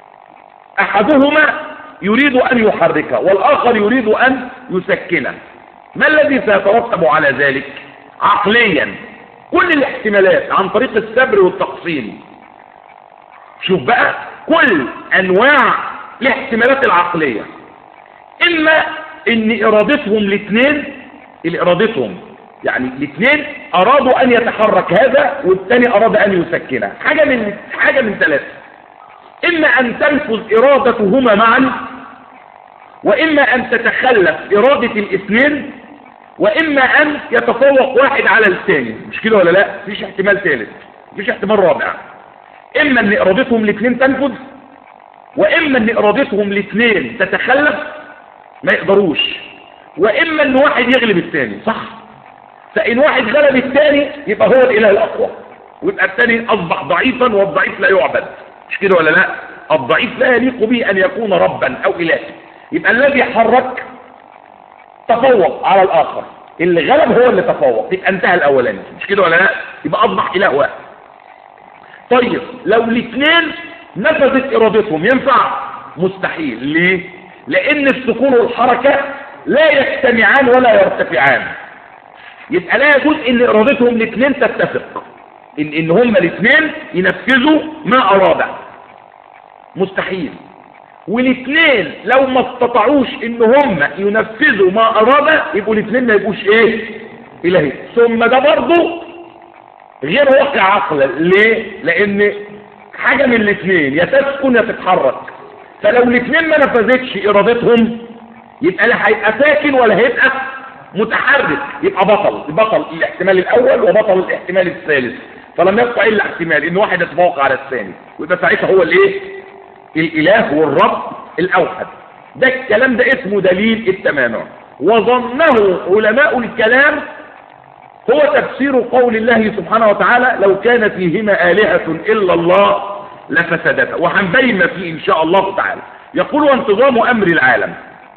أحدهما يريد أن يحركه والآخر يريد أن يسكنه. ما الذي سيترتب على ذلك عقليا؟ كل الاحتمالات عن طريق السبر والتقسيم. شوف بقى كل أنواع الاحتمالات العقلية، إما إن إرادتهم الاثنين، إرادتهم يعني الاثنين أرادوا أن يتحرك هذا والثاني أراد أن يسكنه، حاجة من ثلاثة: إما أن تنفذ إرادتهما معا، وإما أن تتخلف إرادة الاثنين، وإما أن يتفوق واحد على الثاني. مش كده ولا لا؟ مفيش احتمال ثالث، مفيش احتمال رابع. إما أن إرادتهم الاثنين تنفذ، وإما أن إرادتهم الاثنين تتخلف ما يقدروش، وإما أن واحد يغلب الثاني. صح؟ فإن واحد غلب الثاني يبقى هو الإله الأقوى، ويبقى الثاني أصبح ضعيفا، والضعيف لا يعبد. مش كده ولا لا؟ الضعيف لا يليق به أن يكون ربا أو إله. يبقى الذي حرك تفوق على الآخر، اللي غلب هو اللي تفوق، يبقى انتهى الأولاني. مش كده ولا لا؟ يبقى أصبح إله واحد. طيب لو الاثنين نفذت إرادتهم ينفع؟ مستحيل. ليه؟ لأن السكون والحركة لا يجتمعان ولا يرتفعان. يبقى لا يجوز ان ارادتهم الاثنين تتفق، ان هما الاثنين ينفذوا ما اراده، مستحيل. والاثنين لو ما استطاعوش ان هما ينفذوا ما اراده يبقوا الاثنين ما يبقوش ايه؟ الهي. ثم ده برضه غير واقع عقلا. ليه؟ لان حاجه من الاثنين يا تسكن يا تتحرك، فلو الاثنين ما نفذتش ارادتهم يبقى لا هيبقى ساكن ولا هيبقى متحرك، يبقى بطل الاحتمال الاول وبطل الاحتمال الثالث، فلم يبقى الا احتمال ان واحد يتفوق على الثاني، ويبقى ساعتها هو الايه؟ الاله والرب الاوحد. ده الكلام ده اسمه دليل التمانع، وظنه علماء الكلام هو تفسير قول الله سبحانه وتعالى: لو كان فيهما آلهة إلا الله لفسدتا. وهنبين ما فيه إن شاء الله تعالى. يقول: وانتظام أمر العالم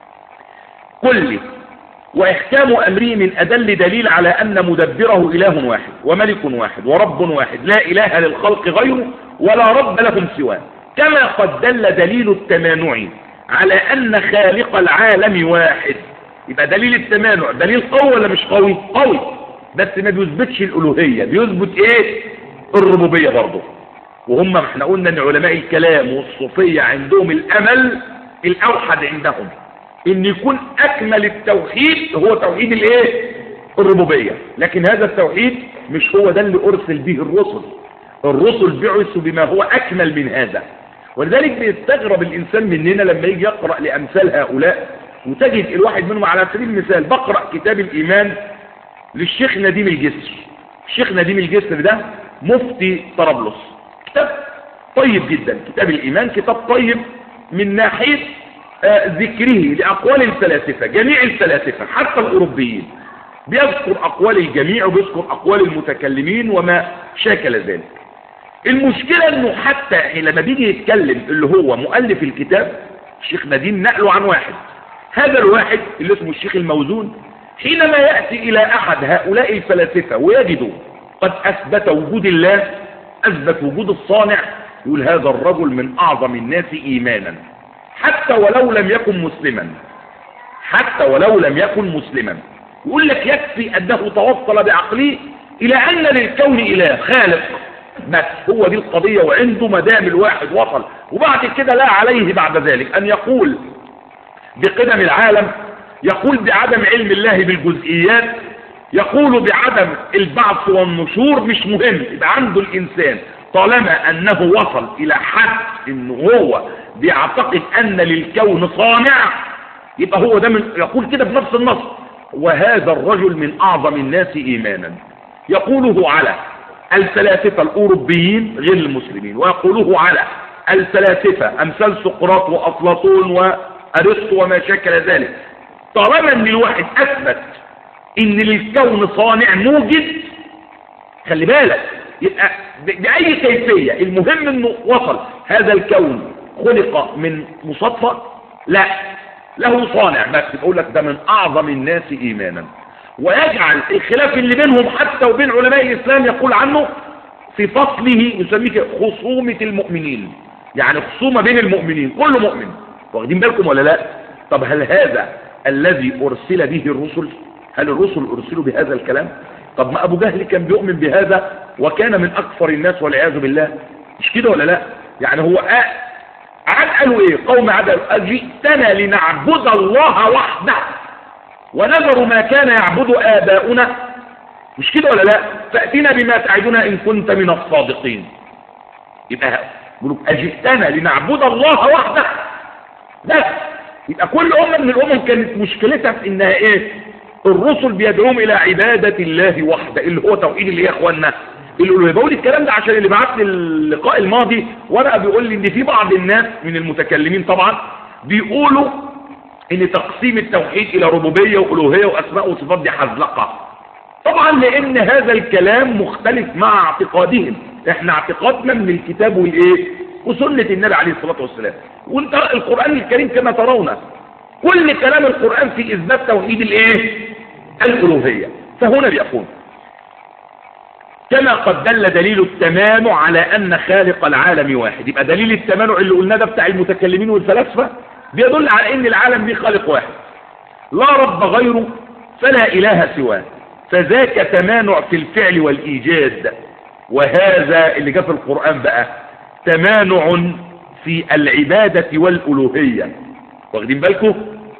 كله وإحكام أمره من أدل دليل على أن مدبره إله واحد وملك واحد ورب واحد، لا إله للخلق غيره ولا رب لهم سواه، كما قد دل دليل التمانع على أن خالق العالم واحد. يبقى دليل التمانع دليل قوي ولا مش قوي؟ قوي، بس ما بيثبتش الألوهية، بيثبت إيه؟ الربوبية برضه. وهم احنا قلنا ان علماء الكلام والصوفية عندهم الأمل الأوحد عندهم ان يكون اكمل التوحيد هو توحيد الايه؟ الربوبية. لكن هذا التوحيد مش هو ده اللي ارسل به الرسل. الرسل بعثوا بما هو اكمل من هذا. ولذلك بيستغرب الانسان مننا لما يجي يقرأ لامثال هؤلاء، وتجد الواحد منهم على سبيل المثال بقرأ كتاب الايمان للشيخ نديم الجسر. الشيخ نديم الجسر ده مفتي طرابلس، كتاب طيب جدا. كتاب الايمان كتاب طيب من ناحية ذكره لأقوال الفلاسفة، جميع الفلاسفة حتى الأوروبيين، بيذكر أقوال الجميع وبيذكر أقوال المتكلمين وما شاكل ذلك. المشكلة انه حتى لما بيجي يتكلم اللي هو مؤلف الكتاب الشيخ نديم نقله عن واحد، هذا الواحد اللي اسمه الشيخ الموزون، حينما يأتي إلى أحد هؤلاء الفلاسفة ويجد قد أثبت وجود الله، أثبت وجود الصانع، يقول هذا الرجل من أعظم الناس إيمانا حتى ولو لم يكن مسلما، حتى ولو لم يكن مسلما. يقول لك يكفي أنه توصل بعقله إلى أن للكون إله خالق، بس هو دي القضية. وعنده مدام الواحد وصل، وبعد كده لا عليه بعد ذلك أن يقول بقدم العالم، يقول بعدم علم الله بالجزئيات، يقول بعدم البعث والنشور، مش مهم. يبقى عنده الإنسان طالما أنه وصل إلى حد أنه هو بيعتقد أن للكون صانع، يبقى هو ده من يقول كده بنفس النص، وهذا الرجل من أعظم الناس إيمانا. يقوله على الفلاسفة الأوروبيين غير المسلمين، ويقوله على الفلاسفة أمثال سقراط وأفلاطون وأرسطو وما شاكل ذلك. طالما أن الواحد أثبت أن للكون صانع موجد، خلي بالك، يبقى بأي كيفية، المهم أنه وصل هذا الكون خلق من مصادفة؟ لا، له صانع. بس بقول لك ده من أعظم الناس إيمانا. ويجعل الخلاف اللي بينهم حتى وبين علماء الإسلام يقول عنه في فصله يسميه خصومة المؤمنين، يعني خصومة بين المؤمنين، كل مؤمن. واخدين بالكم ولا لا؟ طب هل هذا الذي أرسل به الرسل؟ هل الرسل أرسلوا بهذا الكلام؟ طب ما أبو جهل كان بيؤمن بهذا وكان من أكثر الناس والعياذ بالله، مش كده ولا لا؟ يعني هو قالوا ايه؟ قوم عاد أجئتنا لنعبد الله وحده ونذر ما كان يعبد آباؤنا، مش كده ولا لا؟ فأتنا بما تعدنا إن كنت من الصادقين. يبقى يقولوا أجئتنا لنعبد الله وحده بس. يبقى كل أمة من الأمم كانت مشكلتها في إنها إيه؟ الرسل بيدعوهم إلى عبادة الله وحده، اللي هو توحيد اللي يا إخواننا اللي بقول الكلام ده عشان اللي بعت لي اللقاء الماضي ورقة بيقول لي إن في بعض الناس من المتكلمين طبعا بيقولوا إن تقسيم التوحيد إلى ربوبية وألوهية وأسماء وصفات دي حزلقة. طبعا لأن هذا الكلام مختلف مع اعتقادهم. إحنا اعتقادنا من الكتاب والإيه وسنة النبي عليه الصلاة والسلام، وانت القرآن الكريم كما ترون كل كلام القرآن في إثبات توحيد الإيه الألوهية. فهنا بيقول كما قد دل دليل التمانع على أن خالق العالم واحد. يبقى دليل التمانع اللي قلنا ده بتاع المتكلمين والفلاسفة بيدل على أن العالم دي خالق واحد لا رب غيره فلا إله سواه، فذاك تمانع في الفعل والإيجاد. وهذا اللي جاء في القرآن بقى تمانع في العبادة والألوهية. واخدين بالكم؟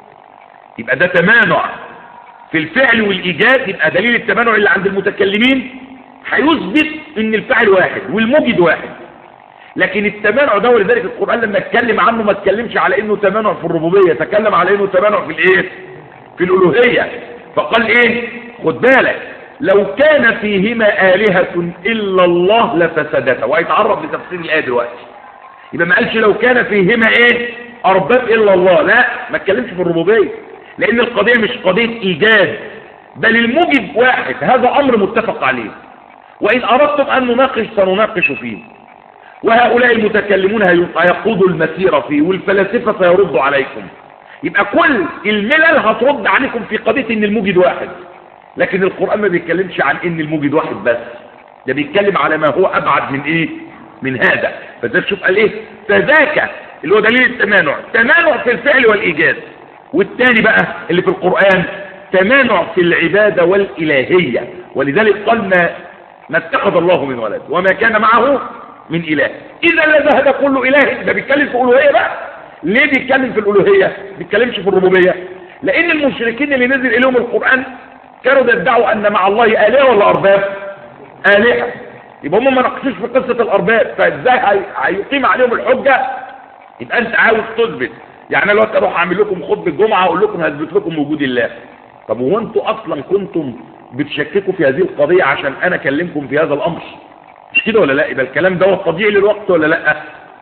يبقى ده تمانع في الفعل والإيجاد. يبقى دليل التمانع اللي عند المتكلمين هيثبت ان الفاعل واحد والموجد واحد، لكن التمانع ده ولذلك القرآن لما اتكلم عنه ما اتكلمش على انه تمانع في الربوبية، تكلم على انه تمانع في الايه في الألوهية. فقال ايه؟ خد بالك لو كان فيهما آلهة إلا الله لفسدتا، وهيتعرض لتفسير الآية دلوقتي. يبقى ما قالش لو كان فيهما ايه أرباب إلا الله، لا ما اتكلمش في الربوبية، لأن القضية مش قضية إيجاد، بل الموجد واحد، هذا أمر متفق عليه. وإن أردتم أن نناقش سنناقش فيه، وهؤلاء المتكلمون هيقودوا المسيرة فيه، والفلاسفة سيردوا عليكم. يبقى كل الملل هترد عليكم في قضية ان الموجد واحد، لكن القرآن ما بيتكلمش عن ان الموجد واحد بس، ده بيتكلم على ما هو أبعد من ايه من هذا. فذلك شوف قال ايه فذاك اللي هو دليل التمانع، تمانع في الفعل والإيجاد. والتاني بقى اللي في القرآن تمانع في العبادة والإلهية. ولذلك قال ما اتخذ الله من ولد وما كان معه من إله إذا لذهب كل إله. ده بيتكلم في ألوهية بقى. ليه بيتكلم في الألوهية بيتكلمش في الربوبية؟ لأن المشركين اللي نزل إليهم القرآن كانوا بيدعوا أن مع الله آلهة ولا أرباب؟ آلهة. يبقى هم ما ناقشوش في قصة الأرباب، فإزاي هيقيم عليهم الحجة؟ يبقى أنت عاوز تثبت، يعني أنا دلوقتي أروح أعمل لكم خطبة جمعة أقول لكم هثبت لكم وجود الله. طب هو أنتوا أصلا كنتم بتشككوا في هذه القضية عشان أنا أكلمكم في هذا الأمر، مش كده ولا لا؟ يبقى الكلام ده هو طبيعي للوقت ولا لا؟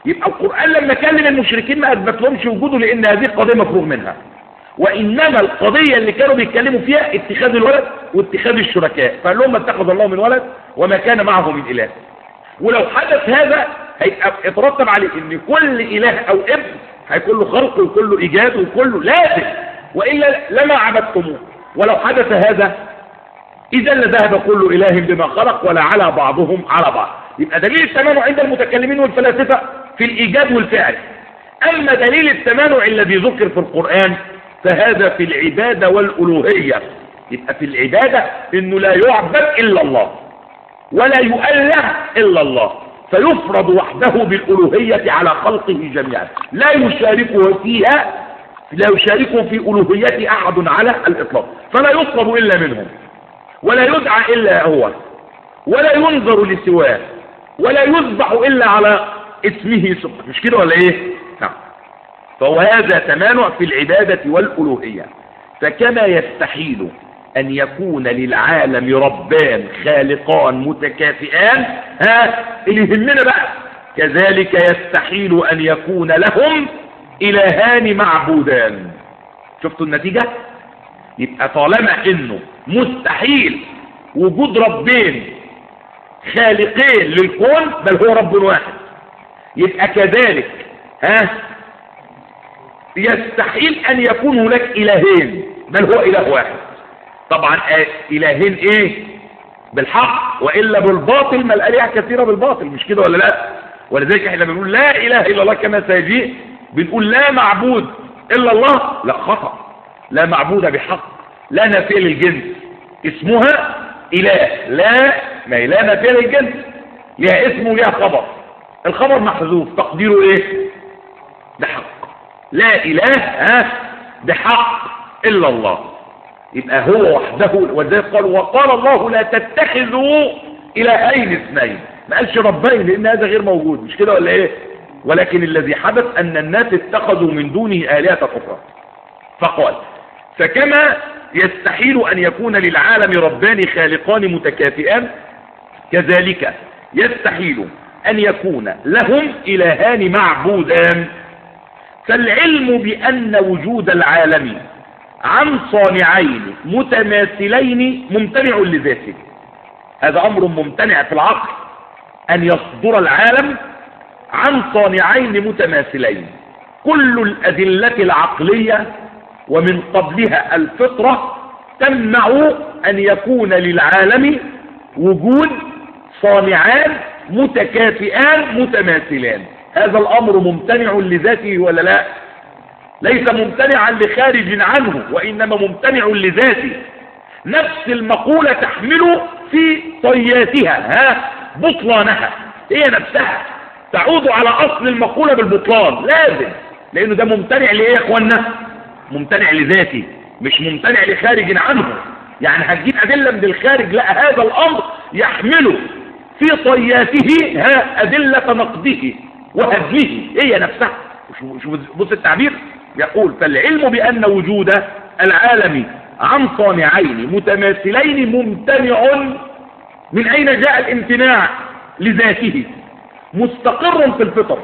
يبقى القرآن لما كلم المشركين ما أثبت لهمش وجوده، لأن هذه قضية مفروغ منها، وإنما القضية اللي كانوا بيتكلموا فيها اتخاذ الولد واتخاذ الشركاء، فقال لهم ما اتخذ الله من ولد وما كان معه من إله. ولو حدث هذا هيترتب عليه ان كل إله أو ابن هيكون له خلق ويكون له إيجاد ويكون له لازم، وإلا لما عبدتموه. ولو حدث هذا إذا لذهب كل إله بما خلق ولا على بعضهم على بعض. يبقى دليل التمانع عند المتكلمين والفلاسفة في الإيجاد والفعل. أما دليل التمانع الذي ذكر في القرآن فهذا في العبادة والألوهية. يبقى في العبادة إنه لا يعبد إلا الله ولا يؤله إلا الله، فيفرض وحده بالألوهية على خلقه جميعا، لا يشاركه في ألوهية أحد على الإطلاق، فلا يطلب إلا منهم ولا يدعى إلا هو ولا ينظر لسواه ولا يذبح إلا على اسمه سبحانه. مش كده ولا إيه؟ نعم. فهو هذا تمانع في العبادة والألوهية. فكما يستحيل أن يكون للعالم ربان خالقان متكافئان، اللي يهمنا بقى، كذلك يستحيل أن يكون لهم إلهان معبودان. شفتوا النتيجة؟ يبقى طالما إنه مستحيل وجود ربين خالقين للكون، بل هو رب واحد، يبقى كذلك يستحيل أن يكون هناك إلهين، بل هو إله واحد. طبعا إلهين إيه؟ بالحق، وإلا بالباطل، ما الآلهة كثيرة بالباطل، مش كده ولا لا؟ ولذلك احنا بنقول لا إله إلا الله كما سيجيء، بنقول لا معبود إلا الله، لا خطأ، لا معبود بحق، لا نافية للجنس، اسمها إله، لا ما هي لا نافية للجنس، لها اسم ولها خبر، الخبر محذوف تقديره إيه؟ بحق، لا إله بحق إلا الله. يبقى هو وحده، وذلك قال وقال الله لا تتخذوا إلهين اثنين، ما قالش ربين لأن هذا غير موجود، مش كده ولا إيه؟ ولكن الذي حدث أن الناس اتخذوا من دونه آلهة أخرى. فقال فكما يستحيل أن يكون للعالم ربان خالقان متكافئان، كذلك يستحيل أن يكون لهم إلهان معبودان. فالعلم بأن وجود العالم عن صانعين متماثلين ممتنع لذاته، هذا أمر ممتنع في العقل، أن يصدر العالم عن صانعين متماثلين. كل الأدلة العقلية ومن قبلها الفطرة تمنع أن يكون للعالم وجود صانعان متكافئان متماثلان. هذا الأمر ممتنع لذاته ولا لا؟ ليس ممتنعا لخارج عنه، وإنما ممتنع لذاته. نفس المقولة تحمل في طياتها بطلانها، هي نفسها تعود على أصل المقولة بالبطلان لازم، لأنه ده ممتنع لإيه يا أخوانا؟ ممتنع لذاته، مش ممتنع لخارج عنه. يعني هتجيب أدلة من الخارج، لا، هذا الأمر يحمل في طياته أدلة نقده وهدمه، هي نفسها. شوف بص التعبير، يقول فالعلم بأن وجود العالم عن صانعين متماثلين ممتنع. من أين جاء الامتناع؟ لذاته، مستقر في الفطر،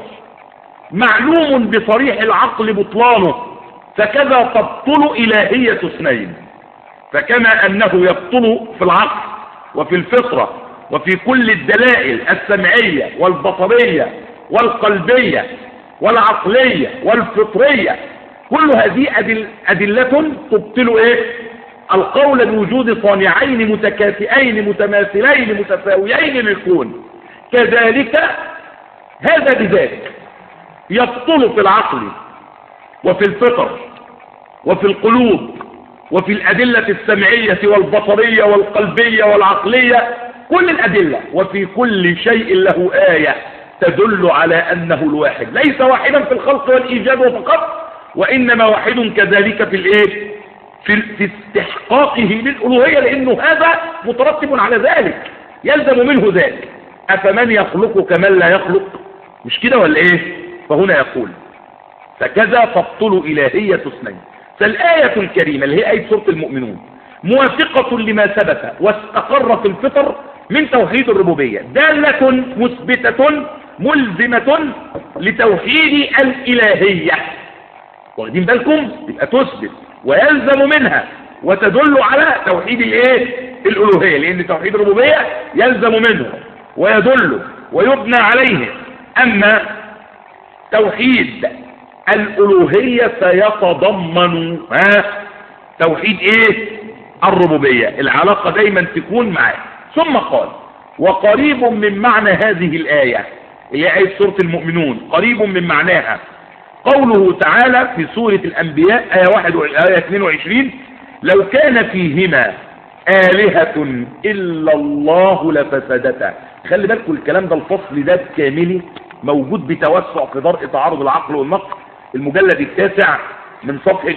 معلوم بصريح العقل بطلانه، فكذا تبطل إلهية اثنين. فكما أنه يبطل في العقل وفي الفطرة وفي كل الدلائل السمعية والبصرية والقلبية والعقلية والفطرية، كل هذه أدلة تبطل إيه؟ القول بوجود صانعين متكافئين متماثلين متساويين للكون. كذلك هذا بذلك يبطل في العقل وفي الفطر وفي القلوب وفي الأدلة السمعية والبصرية والقلبية والعقلية، كل الأدلة، وفي كل شيء له آية تدل على أنه الواحد، ليس واحدا في الخلق والإيجاد فقط، وإنما واحد كذلك في الإيه؟ في استحقاقه للألوهية، لأنه هذا مترتب على ذلك، يلزم منه ذلك. أفمن يخلق كمن لا يخلق، مش كده ولا إيه؟ فهنا يقول فكذا تبطل إلهية اثنين. فالآية الكريمة اللي هي آية سورة المؤمنون موافقة لما ثبت واستقر في الفطر من توحيد الربوبية، دالة مثبتة ملزمة لتوحيد الإلهية. واخدين بالكم؟ يبقى تثبت ويلزم منها وتدل على توحيد الألوهية، لأن توحيد الربوبية يلزم منه ويدل ويبنى عليه. أما توحيد الألوهية سيتضمن توحيد الربوبية، العلاقة دايما تكون معاه. ثم قال وقريب من معنى هذه الآية اللي هي آية سورة المؤمنون، قريب من معناها قوله تعالى في سورة الأنبياء آية 22 لو كان فيهما آلهة إلا الله لفسدتا. خلي بالكم الكلام ده، الفصل ده كاملي موجود بتوسع في درء تعارض العقل والنقل، المجلد التاسع من صفحة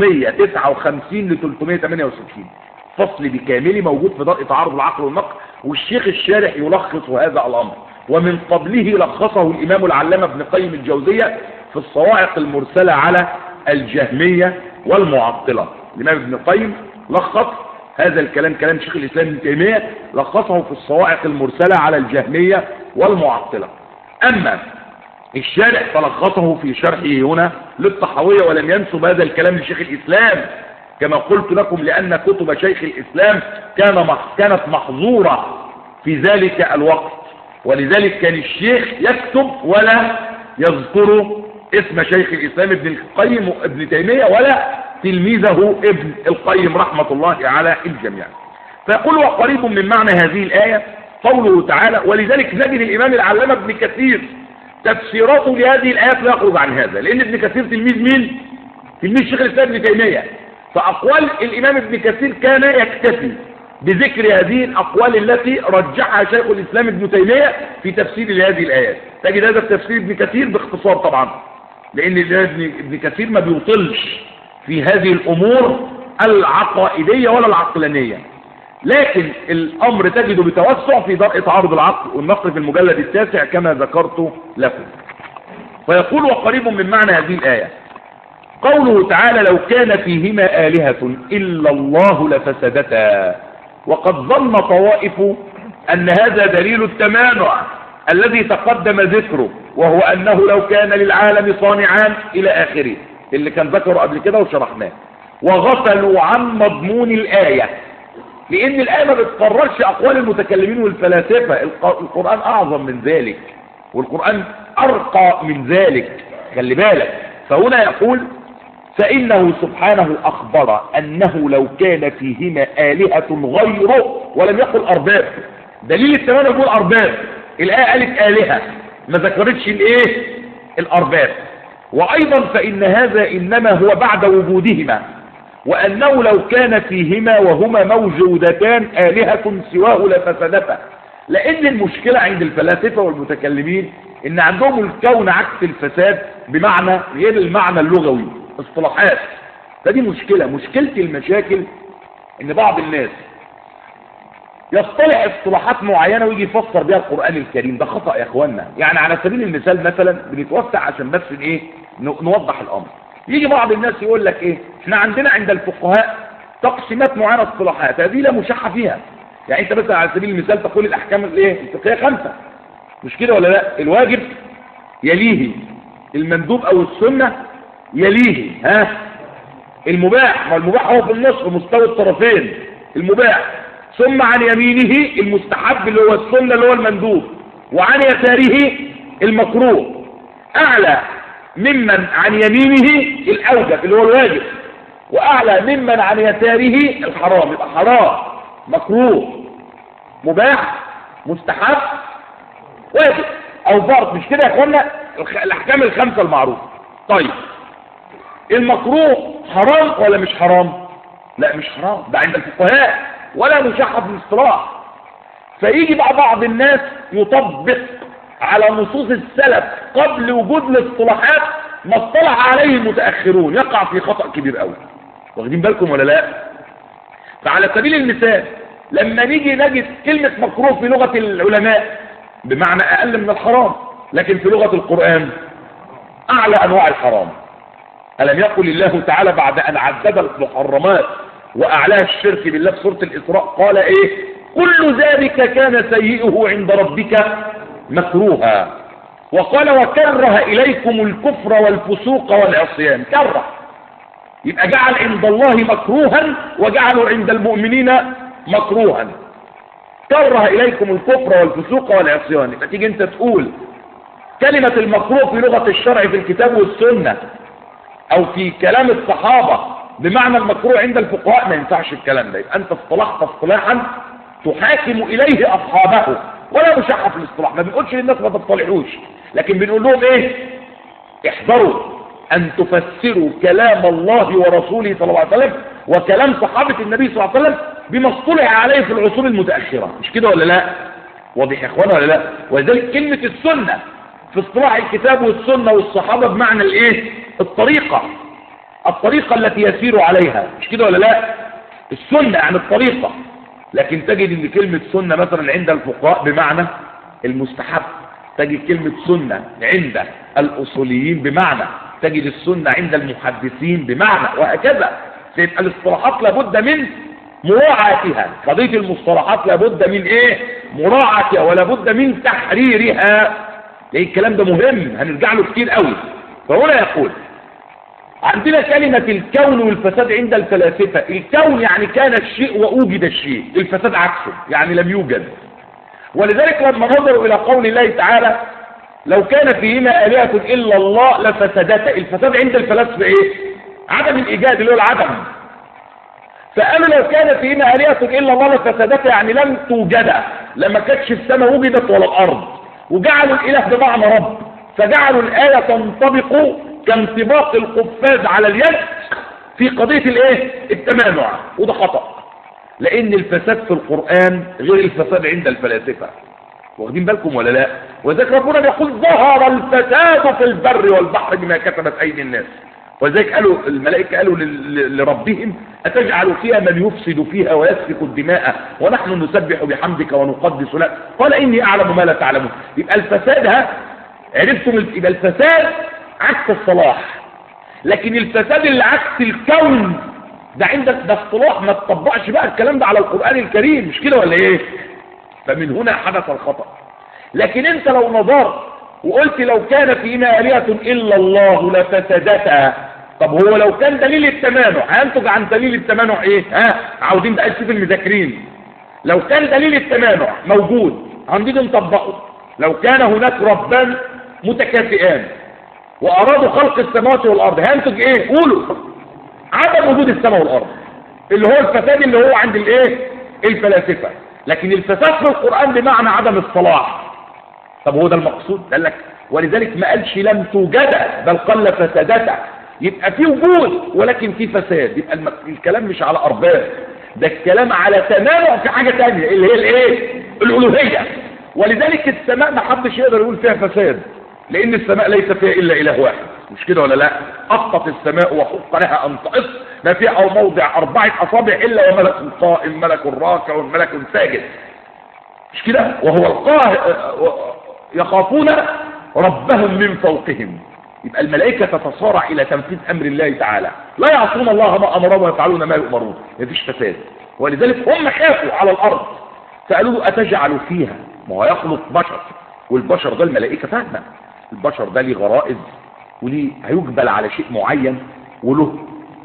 359 ل 368. فصل بكاملي موجود في درء تعارض العقل والنقل، والشيخ الشارح يلخص هذا الأمر، ومن قبله لخصه الإمام العلامة ابن قيم الجوزية في الصواعق المرسلة على الجهمية والمعطلة. الإمام ابن قيم لخص هذا الكلام، كلام شيخ الإسلام ابن تيمية، لخصه في الصواعق المرسلة على الجهمية والمعطلة. أما الشارح فلخصه في شرحه هنا للطحاوية، ولم ينسب هذا الكلام لشيخ الإسلام كما قلت لكم، لأن كتب شيخ الإسلام كانت محظورة في ذلك الوقت، ولذلك كان الشيخ يكتب ولا يذكر اسم شيخ الإسلام ابن القيم ابن تيمية ولا تلميذه ابن القيم رحمة الله على الجميع. فيقول وقريب من معنى هذه الآية قوله تعالى، ولذلك نجد الإمام العلامة ابن كثير تفسيراته لهذه الآيات لا يخرج عن هذا، لأن ابن كثير تلميذ مين؟ تلميذ شيخ الإسلام ابن تيمية. فأقوال الإمام ابن كثير كان يكتفي بذكر هذه الأقوال التي رجحها شيخ الإسلام ابن تيمية في تفسير لهذه الآيات. تجد هذا التفسير ابن كثير باختصار طبعا، لأن ابن كثير ما بيطلش في هذه الأمور العقائدية ولا العقلانية، لكن الأمر تجده بتوسع في درء تعارض العقل والنقل في المجلد التاسع كما ذكرت لكم. فيقول وقريب من معنى هذه الآية قوله تعالى لو كان فيهما آلهة إلا الله لفسدتا. وقد ظن طوائف أن هذا دليل التمانع الذي تقدم ذكره، وهو أنه لو كان للعالم صانعان إلى آخره اللي كان ذكره قبل كده وشرحناه، وغفلوا عن مضمون الآية، لأن الآية ما بتقررش أقوال المتكلمين والفلاسفة. القرآن أعظم من ذلك، والقرآن أرقى من ذلك، خلي بالك. فهنا يقول فإنه سبحانه أخبر أنه لو كان فيهما آلهة غيره، ولم يقل أرباب. دليل التمانع يقول أرباب، الآية قالت آلهة ما ذكرتش الأرباب. وأيضا فإن هذا إنما هو بعد وجودهما، وأنه لو كان فيهما وهما موجودتان آلهة سواه لفسدتا. لأن المشكلة عند الفلاسفة والمتكلمين إن عندهم الكون عكس الفساد بمعنى غير المعنى اللغوي، اصطلاحات. فدي مشكلة المشاكل إن بعض الناس يصطلح اصطلاحات معينة ويجي يفسر بها القرآن الكريم. ده خطأ يا اخوانا. يعني على سبيل المثال مثلا بنتوسع عشان بس نوضح الامر. يجي بعض الناس يقول لك احنا عندنا عند الفقهاء تقسيمات معينة اصطلاحات، هذه لا مشاحة فيها. يعني انت مثلا على سبيل المثال تقول الاحكام الفقهية 5، مش كده ولا لا؟ الواجب يليه المندوب او السنة يليه المباح، والمباح هو في النص مستوى الطرفين المباح، ثم عن يمينه المستحب اللي هو السنة اللي هو المندوب، وعن يساره المكروه، اعلى ممن عن يمينه الاوجب اللي هو الواجب، واعلى ممن عن يساره الحرام. يبقى حرام، مكروه، مباح، مستحب، واجب او فرض. مش كده يا اخوانا الاحكام الخمسة المعروفة؟ طيب المكروه حرام ولا مش حرام؟ لا مش حرام، ده عند الفقهاء ولا مشاحة في الاصطلاح. فيجي بقى بعض الناس يطبق على نصوص السلف قبل وجود الاصطلاحات ما اصطلح عليه المتأخرون، يقع في خطأ كبير قوي. واخدين بالكم ولا لا؟ فعلى سبيل المثال لما نيجي نجد كلمة مكروه في لغة العلماء بمعنى اقل من الحرام، لكن في لغة القرآن اعلى انواع الحرام. ألم يقل الله تعالى بعد ان عدد المحرمات واعلاها الشرك بالله في سورة الاسراء قال كل ذلك كان سيئه عند ربك مكروها. وقال وكره إليكم الكفر والفسوق والعصيان. كره يبقى جعل عند الله مكروها وجعله عند المؤمنين مكروها. كره إليكم الكفر والفسوق والعصيان. يبقى تيجي انت تقول كلمة المكروه في لغة الشرع في الكتاب والسنة او في كلام الصحابة بمعنى المكروه عند الفقهاء، ما ينفعش الكلام ده. يبقى انت اصطلحت اصطلاحا تحاكم اليه اصحابه، ولا مشحة في الاصطلاح. ما بنقولش للناس ما تطلعوش، لكن بنقول لهم ايه؟ احذروا ان تفسروا كلام الله ورسوله صلى الله عليه وسلم وكلام صحابة النبي صلى الله عليه وسلم بما اصطلح عليه في العصور المتأخرة. مش كده ولا لا؟ واضح يا اخوانا ولا لا؟ ولذلك كلمة السنة في اصطلاح الكتاب والسنة والصحابة بمعنى الايه؟ الطريقة التي يسير عليها. مش كده ولا لا؟ السنة يعني الطريقة. لكن تجد ان كلمة سنة مثلا عند الفقهاء بمعنى المستحب، تجد كلمة سنة عند الأصوليين بمعنى، تجد السنة عند المحدثين بمعنى، وهكذا. تبقى الاصطلاحات لابد من مراعاتها. قضية المصطلحات لابد من ايه؟ مراعاتها، ولابد من تحريرها. لأن الكلام ده مهم هنرجع له كتير قوي. فهنا يقول عندنا كلمة الكون والفساد عند الفلاسفة. الكون يعني كان الشيء وأوجد الشيء، الفساد عكسه يعني لم يوجد. ولذلك لما نظروا إلى قول الله تعالى لو كان فيهما آلهة إلا الله لفسدتا، الفساد عند الفلاسفة إيه؟ عدم الإيجاد اللي هو العدم. فقالوا لو كان فيهما آلهة إلا الله لفسدتا يعني لم توجد، لما كانتش السماء وجدت ولا الأرض. وجعلوا الإله بمعنى رب، فجعلوا الآية تنطبق كانطباق القفاز على اليد في قضية الايه؟ التمانع. وده خطأ، لأن الفساد في القرآن غير الفساد عند الفلاسفة. واخدين بالكم ولا لا؟ وذلك ربنا يقول ظهر الفساد في البر والبحر بما كسبت أيدي الناس. ولذلك قالوا الملائكة قالوا لربهم أتجعل فيها من يفسد فيها ويسفك الدماء ونحن نسبح بحمدك ونقدس لك قال إني أعلم ما لا تعلمون. يبقى الفساد عرفتم؟ يبقى الفساد عكس الصلاح. لكن الفساد اللي عكس الكون ده عندك ده اصطلاح، ما تطبقش بقى الكلام ده على القرآن الكريم. مش كده ولا ايه؟ فمن هنا حدث الخطأ. لكن انت لو نظرت وقلت لو كان فيما آلهة إلا الله لفسدتا، طب هو لو كان دليل التمانع هينتج عن دليل التمانع ايه؟ عاوزين بقى نشوف المذاكرين. لو كان دليل التمانع موجود هنجي نطبقه. لو كان هناك ربان متكافئان وأرادوا خلق السماوات والأرض هينتج ايه؟ قولوا عدم وجود السماء والأرض، اللي هو الفساد اللي هو عند الايه؟ الفلاسفة. لكن الفساد في القرآن بمعنى عدم الصلاح. طب هو ده المقصود؟ قال لك ولذلك ما قالش لم توجد بل قال فسادته. يبقى في وجود ولكن في فساد. يبقى الكلام مش على أرباب، ده الكلام على تمانع في حاجة تانية اللي هي الايه؟ الألوهية. ولذلك السماء ما حدش يقدر يقول فيها فساد، لأن السماء ليس فيها إلا إله واحد. مش كده ولا لا؟ أطت السماء وحق لها أن تقص ما فيها أو موضع 4 أصابع إلا وملك قائم ملك راكع ملك ساجد. مش كده؟ وهو القاهر يخافون ربهم من فوقهم. يبقى الملائكة تتصارع إلى تنفيذ أمر الله تعالى، لا يعصون الله ما أمرهم ويفعلون ما يؤمرون. مفيش فساد. ولذلك هم خافوا على الأرض فقالوا له أتجعل فيها، ما هو يخلق بشر، والبشر ده الملائكة فاهمة البشر ده ليه غرائز وليه هيقبل على شيء معين وله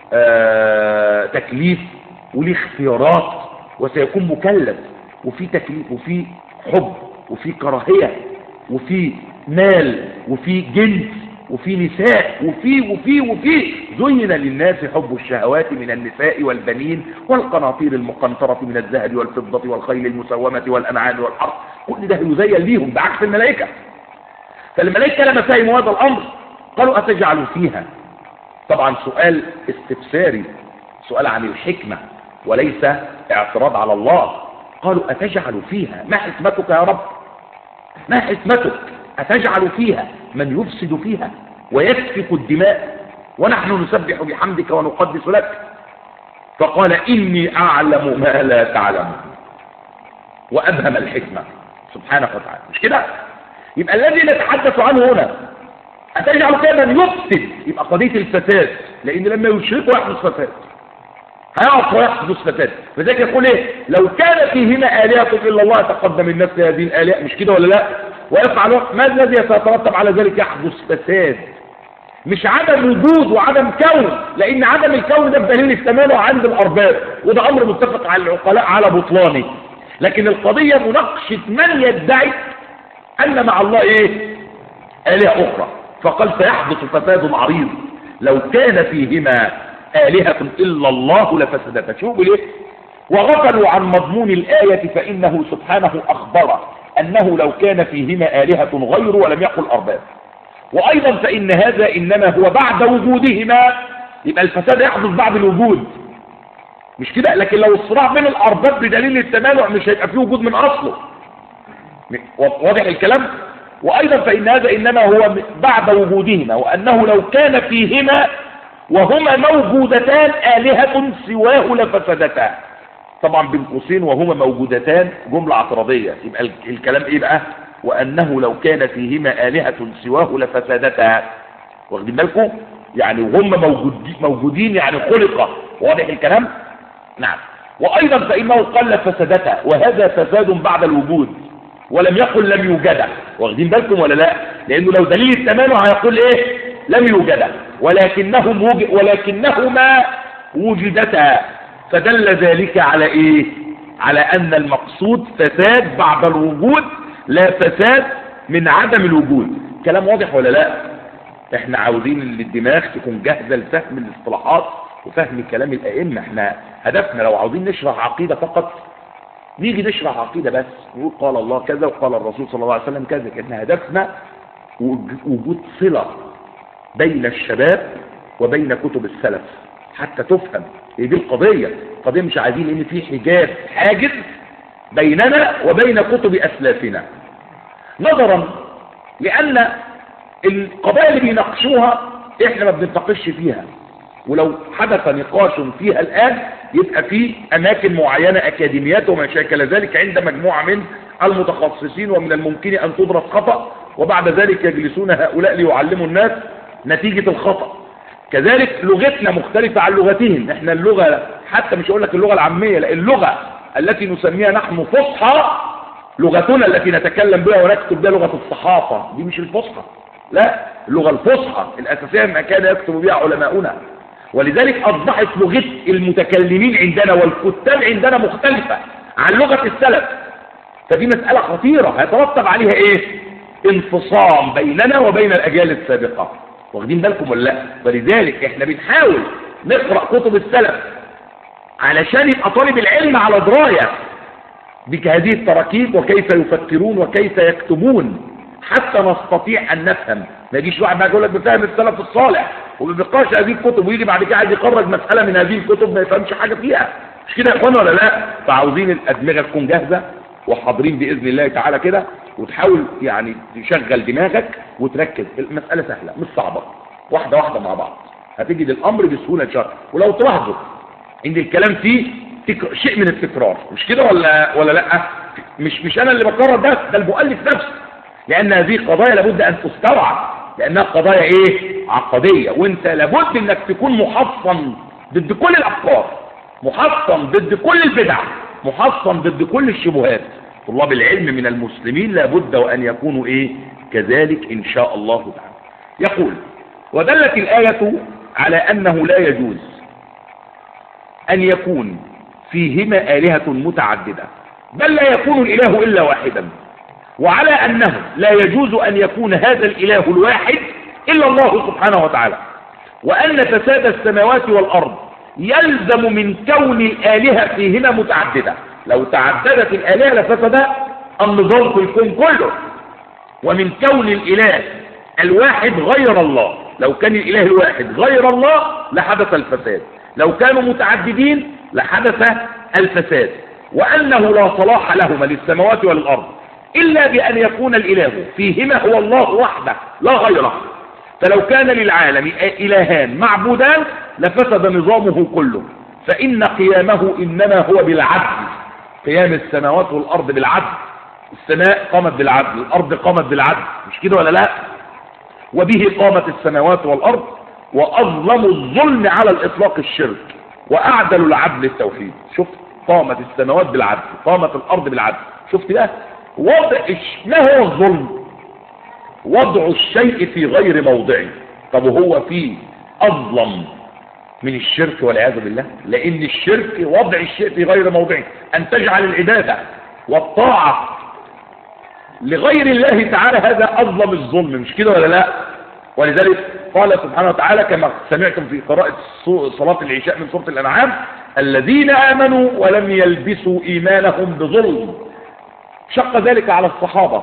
تكليف وليه اختيارات وسيكون مكلف، وفي تكليف وفي حب وفي كراهية وفي مال وفي جنس وفي نساء وفي زين للناس حب الشهوات من النساء والبنين والقناطير المقنطرة من الذهب والفضة والخيل المسومة والأنعام والحرث. كل ده يزين ليهم بعكس الملائكة. فالملائكة لما فهموا هذا الأمر قالوا أتجعل فيها. طبعا سؤال استفساري، سؤال عن الحكمة وليس اعتراض على الله. قالوا أتجعل فيها، ما حكمتك يا رب؟ ما حكمتك أتجعل فيها من يفسد فيها ويسفك الدماء ونحن نسبح بحمدك ونقدس لك؟ فقال إني أعلم ما لا تعلم، وأبهم الحكمة سبحانه وتعالى. مش كده؟ يبقى الذي نتحدث عنه هنا أتجعل فيها من يفسد، يبقى قضية الفساد، لأن لما يشركوا يحدث فساد، هيعص ويحدث فساد. فذلك يقول ايه؟ لو كان فيهما آلهة إلا الله تقدم الناس هذه الآلهة. مش كده ولا لا؟ ويفعل ما الذي يترتب على ذلك؟ يحدث فساد، مش عدم وجود وعدم كون، لان عدم الكون ده بدليل التمانع عند الارباب، وده امر متفق على العقلاء على بطلانه. لكن القضيه مناقشه من يدعي ان مع الله ايه؟ آلهة اخرى. فقال سيحدث فساد عريض لو كان فيهما آلهة الا الله لفسدتا. شوفوا ليه؟ وغفلوا عن مضمون الآية، فإنه سبحانه أخبر أنه لو كان فيهما آلهة غيره ولم يقل أرباب. وأيضا فإن هذا إنما هو بعد وجودهما، يبقى الفساد يحدث بعد الوجود، مش كده؟ لكن لو الصراع بين الأرباب بدليل التمانع مش هيبقى فيه وجود من أصله. واضح الكلام؟ وأيضا فإن هذا إنما هو بعد وجودهما، وأنه لو كان فيهما وهما موجودتان آلهة سواه لفسدتا. طبعا بين قوسين وهما موجودتان جملة اعتراضية، يبقى الكلام ايه بقى؟ وانه لو كان فيهما آلهة سواه لفسدتا. واخدين بالكم؟ يعني وهم موجودين يعني خلق. واضح الكلام؟ نعم. وايضا فانه قل فسدتا، وهذا فساد بعد الوجود، ولم يقل لم يوجد. واخدين بالكم ولا لا؟ لانه لو دليل التمانع هيقول ايه؟ لم يوجد، ولكنهما وجدتا. فدل ذلك على ايه؟ على ان المقصود فساد بعد الوجود، لا فساد من عدم الوجود. كلام واضح ولا لا؟ احنا عاوزين ان الدماغ تكون جاهزة لفهم الاصطلاحات وفهم كلام الائمة. احنا هدفنا لو عاوزين نشرح عقيدة فقط نيجي نشرح عقيدة بس، نقول قال الله كذا وقال الرسول صلى الله عليه وسلم كذا. احنا هدفنا وجود صلة بين الشباب وبين كتب السلف حتى تفهم. هي دي القضية مش عايزين ان في حجاب حاجز بيننا وبين كتب اسلافنا، نظرا لان القضايا اللي بيناقشوها احنا ما بنتناقش فيها، ولو حدث نقاش فيها الان يبقى في اماكن معينة اكاديميات وما شاكل ذلك عند مجموعة من المتخصصين، ومن الممكن ان تدرس خطأ وبعد ذلك يجلسون هؤلاء ليعلموا الناس نتيجة الخطأ. كذلك لغتنا مختلفة عن لغتهم. احنا اللغة حتى مش اقول لك اللغة العامية، لا، اللغة التي نسميها نحن فصحى، لغتنا التي نتكلم بها ونكتب بها لغة الصحافة، دي مش الفصحى، لا، اللغة الفصحى الأساسية ما كان يكتب بها علماؤنا. ولذلك أصبحت لغة المتكلمين عندنا والكتاب عندنا مختلفة عن لغة السلف. فدي مسألة خطيرة هيترتب عليها ايه؟ انفصام بيننا وبين الأجيال السابقة. واخدين بالكم ولا لا؟ ولذلك احنا بنحاول نقرأ كتب السلف علشان يبقى طالب العلم على دراية بهذه التراكيب وكيف يفكرون وكيف يكتبون حتى نستطيع ان نفهم. ما يجيش واحد بقى يقول لك بفهم السلف الصالح وما بيقراش هذه الكتب ويجي بعد كده عايز يخرج مسألة من هذه الكتب ما يفهمش حاجة فيها. مش كده يا اخوانا ولا لا؟ فعاوزين الادمغة تكون جاهزة وحاضرين باذن الله تعالى كده، وتحاول يعني تشغل دماغك وتركز. المسألة سهلة مش صعبة، واحدة واحدة مع بعض هتجد الامر بسهولة ان شاء الله. ولو تلاحظوا ان الكلام فيه شيء من التكرار، مش كده ولا لا؟ مش انا اللي بكرر ده المؤلف نفسه، لان هذه قضايا لابد ان تستوعب، لانها قضايا ايه؟ عقدية، وانت لابد انك تكون محصن ضد كل الافكار، محصن ضد كل البدع، محصن ضد كل الشبهات. طلاب العلم من المسلمين لابد وان يكونوا ايه؟ كذلك ان شاء الله تعالى. يقول: ودلت الآية على انه لا يجوز ان يكون فيهما آلهة متعددة، بل لا يكون الإله إلا واحدا، وعلى أنه لا يجوز أن يكون هذا الإله الواحد إلا الله سبحانه وتعالى، وأن فساد السماوات والأرض يلزم من كون الآلهة فيهما متعددة. لو تعددت الآلهة لفسد النظام في الكون كله. ومن كون الإله الواحد غير الله، لو كان الإله الواحد غير الله لحدث الفساد، لو كانوا متعددين لحدث الفساد. وأنه لا صلاح لهما للسماوات والأرض إلا بأن يكون الإله فيهما هو الله وحده لا غيره. فلو كان للعالم إلهان معبودان لفسد نظامه كله، فإن قيامه إنما هو بالعدل. قيام السماوات والأرض بالعدل، السماء قامت بالعدل، الأرض قامت بالعدل، مش كده ولا لا؟ وبه قامت السماوات والأرض. وأظلم الظلم على الإطلاق الشرك، وأعدل العدل التوحيد. شفت؟ قامت السماوات بالعدل، قامت الأرض بالعدل. شفت بقى؟ وضع ما هو الظلم؟ وضع الشيء في غير موضعه. طب وهو فيه أظلم من الشرك والعياذ بالله؟ لأن الشرك وضع الشيء في غير موضعه، أن تجعل العبادة والطاعة لغير الله تعالى، هذا أظلم الظلم، مش كده ولا لا؟ ولذلك قال سبحانه وتعالى كما سمعتم في قراءة صلاة العشاء من سورة الأنعام: الذين آمنوا ولم يلبسوا إيمانهم بظلم. شق ذلك على الصحابة: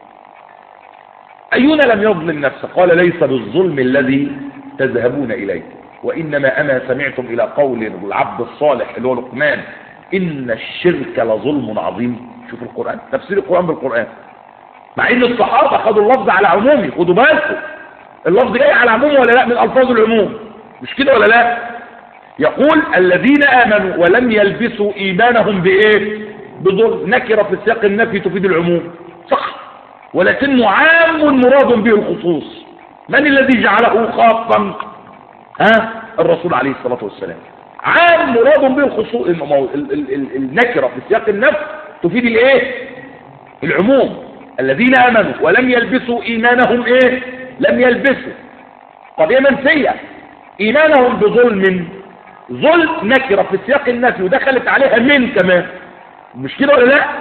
أينا لم يظلم نفسه؟ قال: ليس بالظلم الذي تذهبون إليه، وإنما أما سمعتم إلى قول العبد الصالح اللي هو لقمان: إن الشرك لظلم عظيم. شوف القرآن، تفسير القرآن بالقرآن، مع إن الصحابة خدوا اللفظ على عمومه. خدوا بالكم، اللفظ جاي على عمومه ولا لا؟ من ألفاظ العموم، مش كده ولا لا؟ يقول: الذين آمنوا ولم يلبسوا إيمانهم بإيه؟ بظلم. نكرة في سياق النفي تفيد العموم، صح، ولكنه عام مراد به الخصوص. من الذي جعله خاصا؟ الرسول عليه الصلاة والسلام. عام مراد به الخصوص. النكرة في سياق النفي تفيد الايه؟ العموم. الذين آمنوا ولم يلبسوا إيمانهم ايه؟ لم يلبسوا، قضية منسية. إيمانهم بظلم، ظلم نكرة في سياق النفي ودخلت عليها من كمان، مش كده ولا لا؟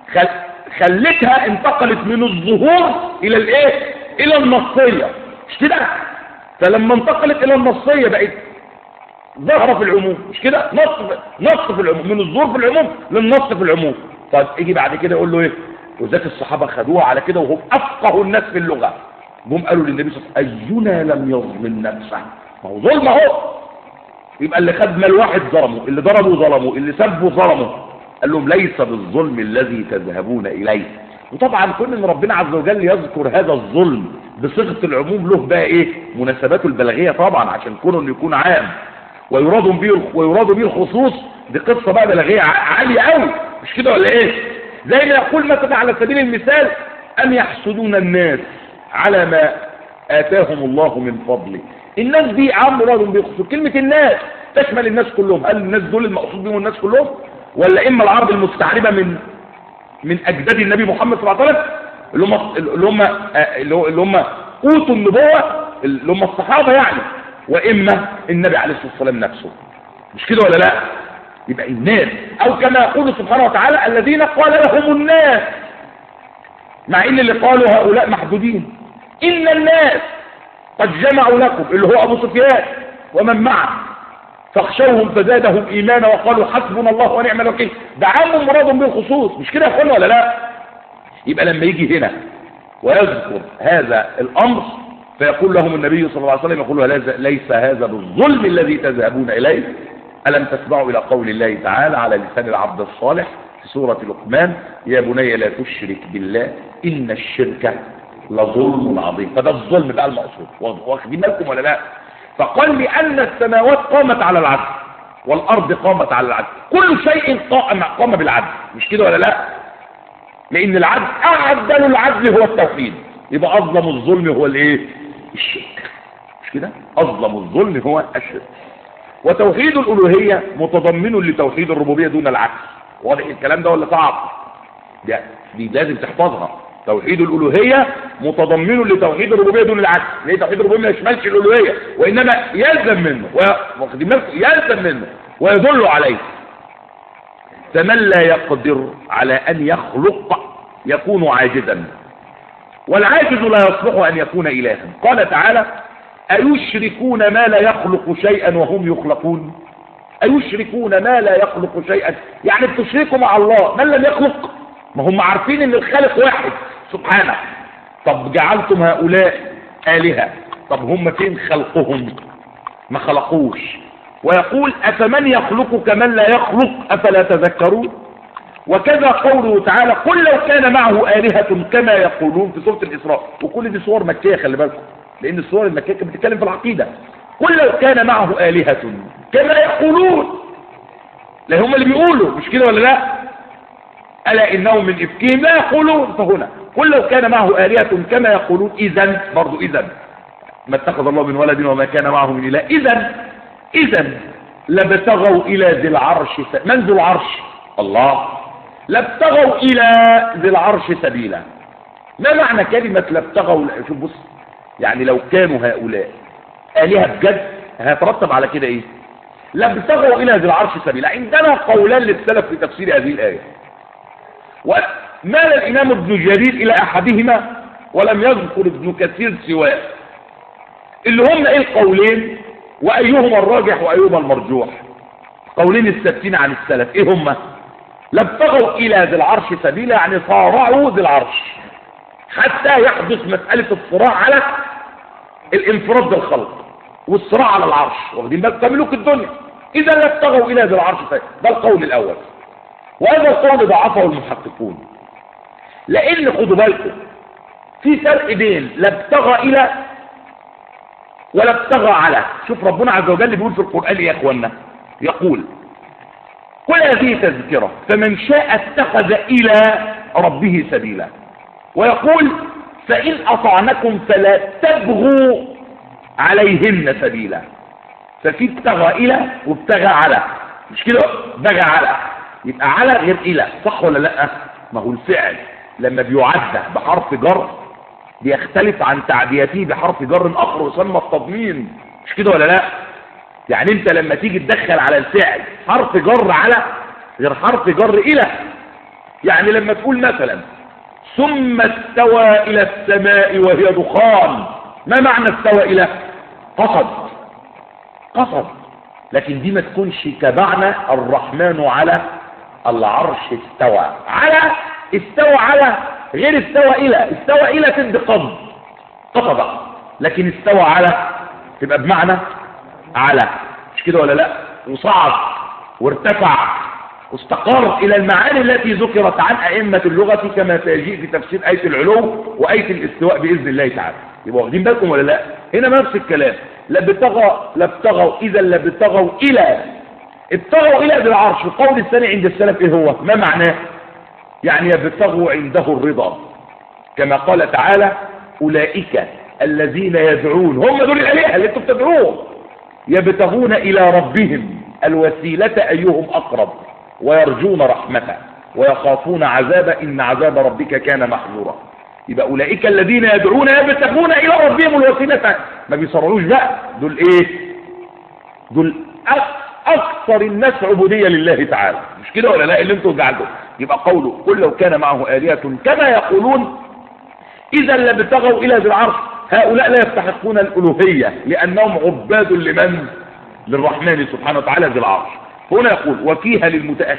خلتها انتقلت من الظهور الى الايه؟ الى النصية، مش كده؟ فلما انتقلت الى النصية بقت ظاهرة في العموم، مش كده؟ نص في العموم، من الظهور في العموم للنص في العموم. طيب يجي بعد كده يقول له ايه؟ وذات الصحابة خدوها على كده وهم افقهوا الناس في اللغة، هم قالوا للنبي صلى الله عليه وسلم: اينا لم يظلم نفسه؟ ما هو ظلم اهو. يبقى اللي خد مال واحد ظلمه، اللي ضربه ظلمه، اللي سبه ظلمه. قال لهم: ليس بالظلم الذي تذهبون إليه. وطبعا كل ان ربنا عز وجل يذكر هذا الظلم بصيغة العموم له بقى ايه؟ مناسباته البلاغية طبعا، عشان كونه انه يكون عام ويراد به الخصوص. دي قصة بقى بلاغية عالية قوي، مش كده ولا ايه؟ زي ما يقول مثلا على سبيل المثال: أم يحسدون الناس على ما آتاهم الله من فضله. الناس دي عام مراد به الخصوص. كلمة الناس تشمل الناس كلهم. هل الناس دول المقصود بهم الناس كلهم، ولا اما العرب المستعربة من اجداد النبي محمد صلى الله عليه وسلم اللي هم اوتوا النبوة، اللي هم الصحابة يعني، واما النبي عليه الصلاة والسلام نفسه، مش كده ولا لا؟ يبقى الناس، او كما يقول سبحانه وتعالى: الذين قال لهم الناس، مع ان اللي قالوا هؤلاء محدودين. ان الناس قد جمعوا لكم، اللي هو ابو سفيان ومن معه، فاخشوهم فزادهم ايمانا وقالوا حسبنا الله ونعم الوكيل. ده عام مراد به الخصوص، مش كده يا اخوانا ولا لا؟ يبقى لما يجي هنا ويذكر هذا الامر فيقول لهم النبي صلى الله عليه وسلم، يقول: ليس هذا بالظلم الذي تذهبون اليه. الم تسمعوا الى قول الله تعالى على لسان العبد الصالح في سورة لقمان: يا بني لا تشرك بالله ان الشرك لظلم عظيم. فده الظلم بقى المقصود، واخدين بالكم ولا لا؟ فقال: لأن السماوات قامت على العدل والأرض قامت على العدل، كل شيء قام بالعدل، مش كده ولا لا؟ لأن العدل أعدل العدل هو التوحيد. يبقى أظلم الظلم هو الإيه؟ الشرك، مش كده؟ أظلم الظلم هو الشرك. وتوحيد الألوهية متضمن لتوحيد الربوبية دون العكس. واضح الكلام ده ولا صعب؟ دي لازم تحفظها. توحيد الألوهية متضمن لتوحيد الربوبية دون العكس. ليه؟ توحيد الربوبية ما يشملش الألوهية، وإنما يلزم منه يلزم منه ويدل عليه. فمن لا يقدر على أن يخلق يكون عاجزا، والعاجز لا يصلح أن يكون إلها. قال تعالى: أيشركون ما لا يخلق شيئا وهم يخلقون؟ أيشركون ما لا يخلق شيئا، يعني بتشركوا مع الله من لم يخلق. ما هم عارفين ان الخالق واحد سبحانه. طب جعلتم هؤلاء آلهة، طب هم فين خلقهم؟ ما خلقوش. ويقول: أفمن يخلق كمن لا يخلق أفلا تذكرون. وكذا قوله تعالى: قل لو كان معه آلهة كما يقولون في سورة الإسراء. وكل دي صور مكية، خلي بالكم، لأن الصور المكية كانت بتتكلم في العقيدة. قل لو كان معه آلهة كما يقولون، لا هم اللي بيقولوا، مش كده ولا لا؟ ألا إنهم من إفكهم لا يقولون. فهنا قل لو كان معه آلهة كما يقولون، إذن برضو إذن ما اتخذ الله من ولد وما كان معه من إله. إذن لابتغوا إلى ذي العرش من ذو العرش؟ الله. لابتغوا إلى ذي العرش سبيلا. ما معنى كلمة لابتغوا؟ شوف بص، يعني لو كانوا هؤلاء آلهة بجد هيترتب على كده ايه؟ لابتغوا إلى ذي العرش سبيلا. عندنا قولان للسلف في تفسير هذه الآية، ومال الإمام ابن جرير إلى أحدهما ولم يذكر ابن كثير سواه، اللي هم ايه القولين وأيهما الراجح وأيهما المرجوح؟ قولين الثابتين عن السلف ايه هم؟ لابتغوا إلى ذي العرش سبيلا، يعني صارعوا ذي العرش حتى يحدث مسألة الصراع على الانفراد بالخلق والصراع على العرش، واخدين بالك؟ تملك الدنيا. إذا لابتغوا إلى ذي العرش سبيلا، ده القول الأول، وهذا القول ضعفه المحققون، لأن خدوا بالكم في فرق بين لابتغى إلى ولابتغى على. شوف ربنا عز وجل بيقول في القرآن يا إخوانا، يقول قل هذه تذكرة فمن شاء اتخذ إلى ربه سبيلا، ويقول فإن أطعنكم فلا تبغوا عليهن سبيلا. ففي ابتغى إلى وابتغى على، مش كده؟ بغى على، يبقى على غير إلى، صح ولا لا؟ ما هو الفعل لما بيعدى بحرف جر بيختلف عن تعديته بحرف جر آخر يسمى التضمين، مش كده ولا لا؟ يعني انت لما تيجي تدخل على الفعل حرف جر على غير حرف جر إلى. يعني لما تقول مثلا ثم استوى إلى السماء وهي دخان، ما معنى استوى إلى؟ قصد، لكن دي ما تكونش كمعنى الرحمن على العرش استوى. على استوى على غير استوى إلى. استوى إلى تدي قصد، لكن استوى على تبقى بمعنى على، مش كده ولا لا؟ وصعد وارتفع واستقر إلى المعاني التي ذكرت عن أئمة اللغة كما سيجيء في تفسير آية العلو وآية الاستواء بإذن الله تعالى. يبقى واخدين بالكم ولا لا؟ هنا نفس الكلام، لابتغوا إذا لابتغوا إلى، ابتغوا إلى ذي العرش. القول الثاني عند السلف ايه هو؟ ما معناه؟ يعني يبتغوا عنده الرضا، كما قال تعالى أولئك الذين يدعون، هم دول الآلهة اللي انتم بتدعوهم، يبتغون إلى ربهم الوسيلة أيهم أقرب ويرجون رحمته ويخافون عذابه إن عذاب ربك كان محذورا. يبقى أولئك الذين يدعون يبتغون إلى ربهم الوسيلة، ما بيصرعوش بقى، دول إيه؟ دول أكثر الناس عبودية لله تعالى، مش كده ولا لا؟ اللي انتوا جعلتوا. يبقى قوله قل لو كان معه آلهة كما يقولون إذا لابتغوا إلى ذي العرش، هؤلاء لا يستحقون الألوهية لأنهم عباد لمن؟ للرحمن سبحانه وتعالى ذي العرش. هنا يقول وفيها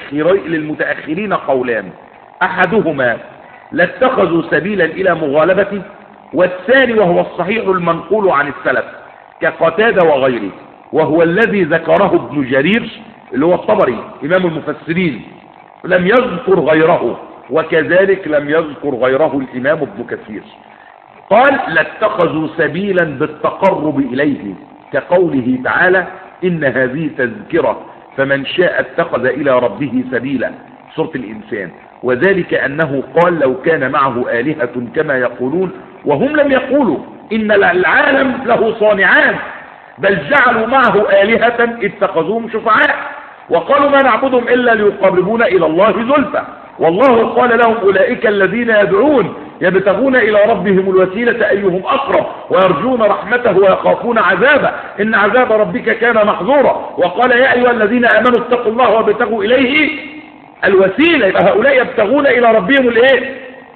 للمتأخرين قولان، أحدهما لاتخذوا سبيلا إلى مغالبته، والثاني وهو الصحيح المنقول عن السلف كقتادة وغيره، وهو الذي ذكره ابن جرير اللي هو الطبري إمام المفسرين، لم يذكر غيره، وكذلك لم يذكر غيره الإمام ابن كثير. قال لاتخذوا سبيلا بالتقرب إليه كقوله تعالى إن هذه تذكرة فمن شاء اتخذ إلى ربه سبيلا، سورة الإنسان. وذلك أنه قال لو كان معه آلهة كما يقولون، وهم لم يقولوا إن العالم له صانعان، بل جعلوا معه آلهة اتخذوهم شفعاء وقالوا ما نعبدهم إلا ليقربونا إلى الله زلفى، والله قال لهم أولئك الذين يدعون يبتغون إلى ربهم الوسيلة أيهم أقرب ويرجون رحمته ويخافون عذابه إن عذاب ربك كان محذورا، وقال يا أيها الذين آمنوا اتقوا الله وابتغوا إليه الوسيلة. يبقى هؤلاء يبتغون إلى ربهم الايه؟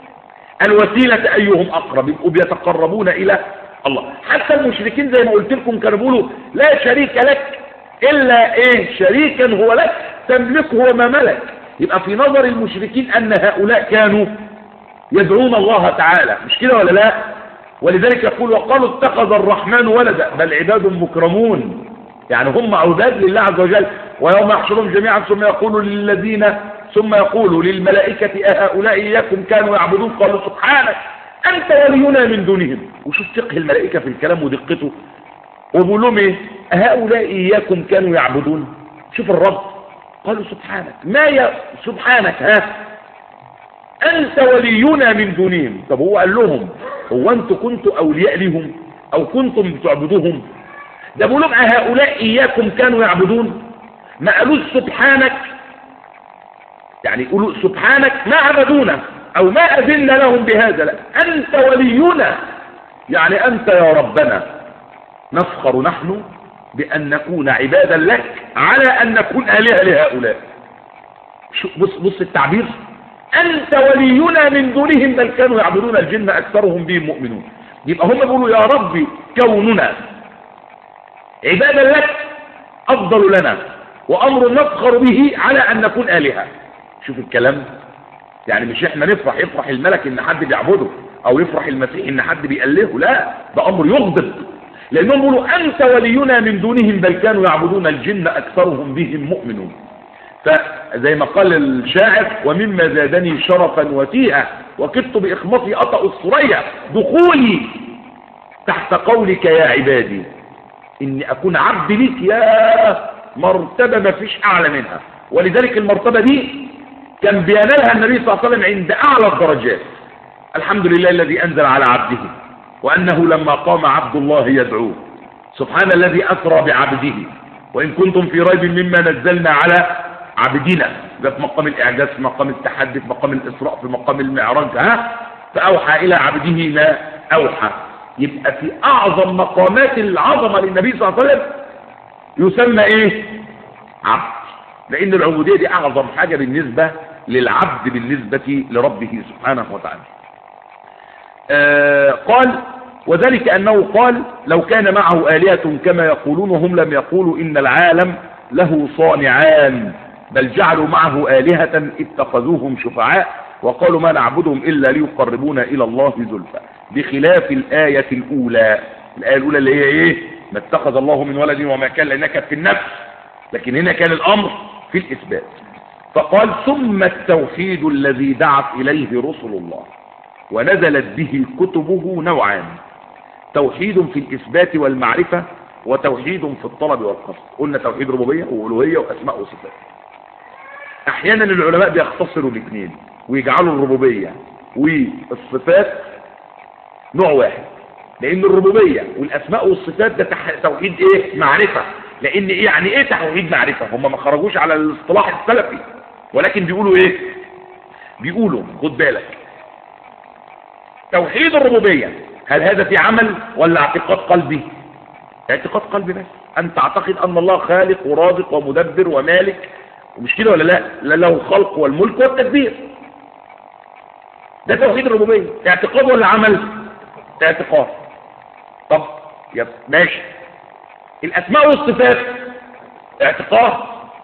الوسيلة أيهم أقرب، يبقوا بيتقربون إلى الله. حتى المشركين زي ما قلت لكم كانوا بيقولوا لا شريك لك إلا إيه؟ شريكا هو لك تملكه وما ملك. يبقى في نظر المشركين أن هؤلاء كانوا يدعون الله تعالى، مش كده ولا لا؟ ولذلك يقول وقالوا اتخذ الرحمن ولدا، بل عباد مكرمون، يعني هم عباد لله عز وجل. ويوم يحشرهم جميعا ثم يقول للملائكة أهؤلاء إياكم كانوا يعبدون، قالوا سبحانك أنت ولينا من دونهم. وشوف فقه الملائكة في الكلام ودقته، وبيقول لهم ايه؟ أهؤلاء إياكم كانوا يعبدون. شوف الرب، قالوا سبحانك، سبحانك أنت ولينا من دونهم. طب هو قال لهم هو أنتوا كنتوا أولياء لهم أو كنتم تعبدوهم؟ ده بيقول لهم أهؤلاء إياكم كانوا يعبدون، ما قالوش سبحانك، يعني يقولوا سبحانك ما عبدونا، أو ما أذن لهم بهذا، لا، أنت ولينا، يعني أنت يا ربنا نفخر نحن بأن نكون عبادا لك على أن نكون آلهة لهؤلاء. بص التعبير، أنت ولينا من دونهم بل كانوا يعبدون الجن أكثرهم بهم مؤمنون. يبقى هم بيقولوا يا ربي كوننا عبادا لك أفضل لنا، وأمر نفخر به على أن نكون آلهة. شوف الكلام، يعني مش احنا نفرح يفرح الملك ان حد بيعبده، او يفرح المسيح ان حد بيألهه، لا، ده امر يغضب، لانهم بيقولوا انت ولينا من دونهم بل كانوا يعبدون الجن اكثرهم بهم مؤمنون. فزي ما قال الشاعر، ومما زادني شرفا وتيئة وكدت باخمصي اطأ الثريا دخولي تحت قولك يا عبادي، اني اكون عبد ليك، يا مرتبة ما فيش اعلى منها. ولذلك المرتبة دي كان بينالها النبي صلى الله عليه وسلم عند اعلى الدرجات. الحمد لله الذي انزل على عبده وانه لما قام عبد الله يدعوه، سبحان الذي اسرى بعبده وان كنتم في ريب مما نزلنا على عبدنا. ده في مقام الاعجاز، في مقام التحدي، في مقام الاسراء، في مقام المعراج، فاوحى الى عبده ما اوحى. يبقى في اعظم مقامات العظمه للنبي صلى الله عليه وسلم يسمى ايه؟ عبد، لان العبوديه دي اعظم حاجه بالنسبه للعبد بالنسبه لربه سبحانه وتعالى. قال وذلك انه قال لو كان معه آلهة كما يقولون وهم لم يقولوا ان العالم له صانعان، بل جعلوا معه آلهة اتخذوهم شفعاء وقالوا ما نعبدهم الا ليقربونا الى الله زلفى، بخلاف الآية الاولى. الآية الاولى اللي هي ايه؟ ما اتخذ الله من ولد وما كان، لانها كانت في النفس، لكن هنا كان الامر في الاثبات. فقال ثم التوحيد الذي دعت اليه رسل الله ونزلت به كتبه نوعان، توحيد في الاثبات والمعرفة وتوحيد في الطلب والقصد. قلنا توحيد ربوبية والوهية واسماء وصفات. احيانا العلماء بيختصروا الاثنين ويجعلوا الربوبية والصفات نوع واحد، لان الربوبية والاسماء والصفات ده توحيد ايه؟ معرفة. لان ايه يعني ايه توحيد معرفة؟ هم ما خرجوش على الاصطلاح السلفي، ولكن بيقولوا ايه؟ بيقولوا خد بالك، توحيد الربوبية هل هذا في عمل ولا اعتقاد قلبي؟ اعتقاد قلبي بس، انت تعتقد ان الله خالق ورازق ومدبر ومالك، ومش كده ولا لا؟ لا له الخلق والملك والتدبير. ده توحيد الربوبية. اعتقاد ولا عمل؟ اعتقاد. طب يا ماشي، الاسماء والصفات اعتقاد.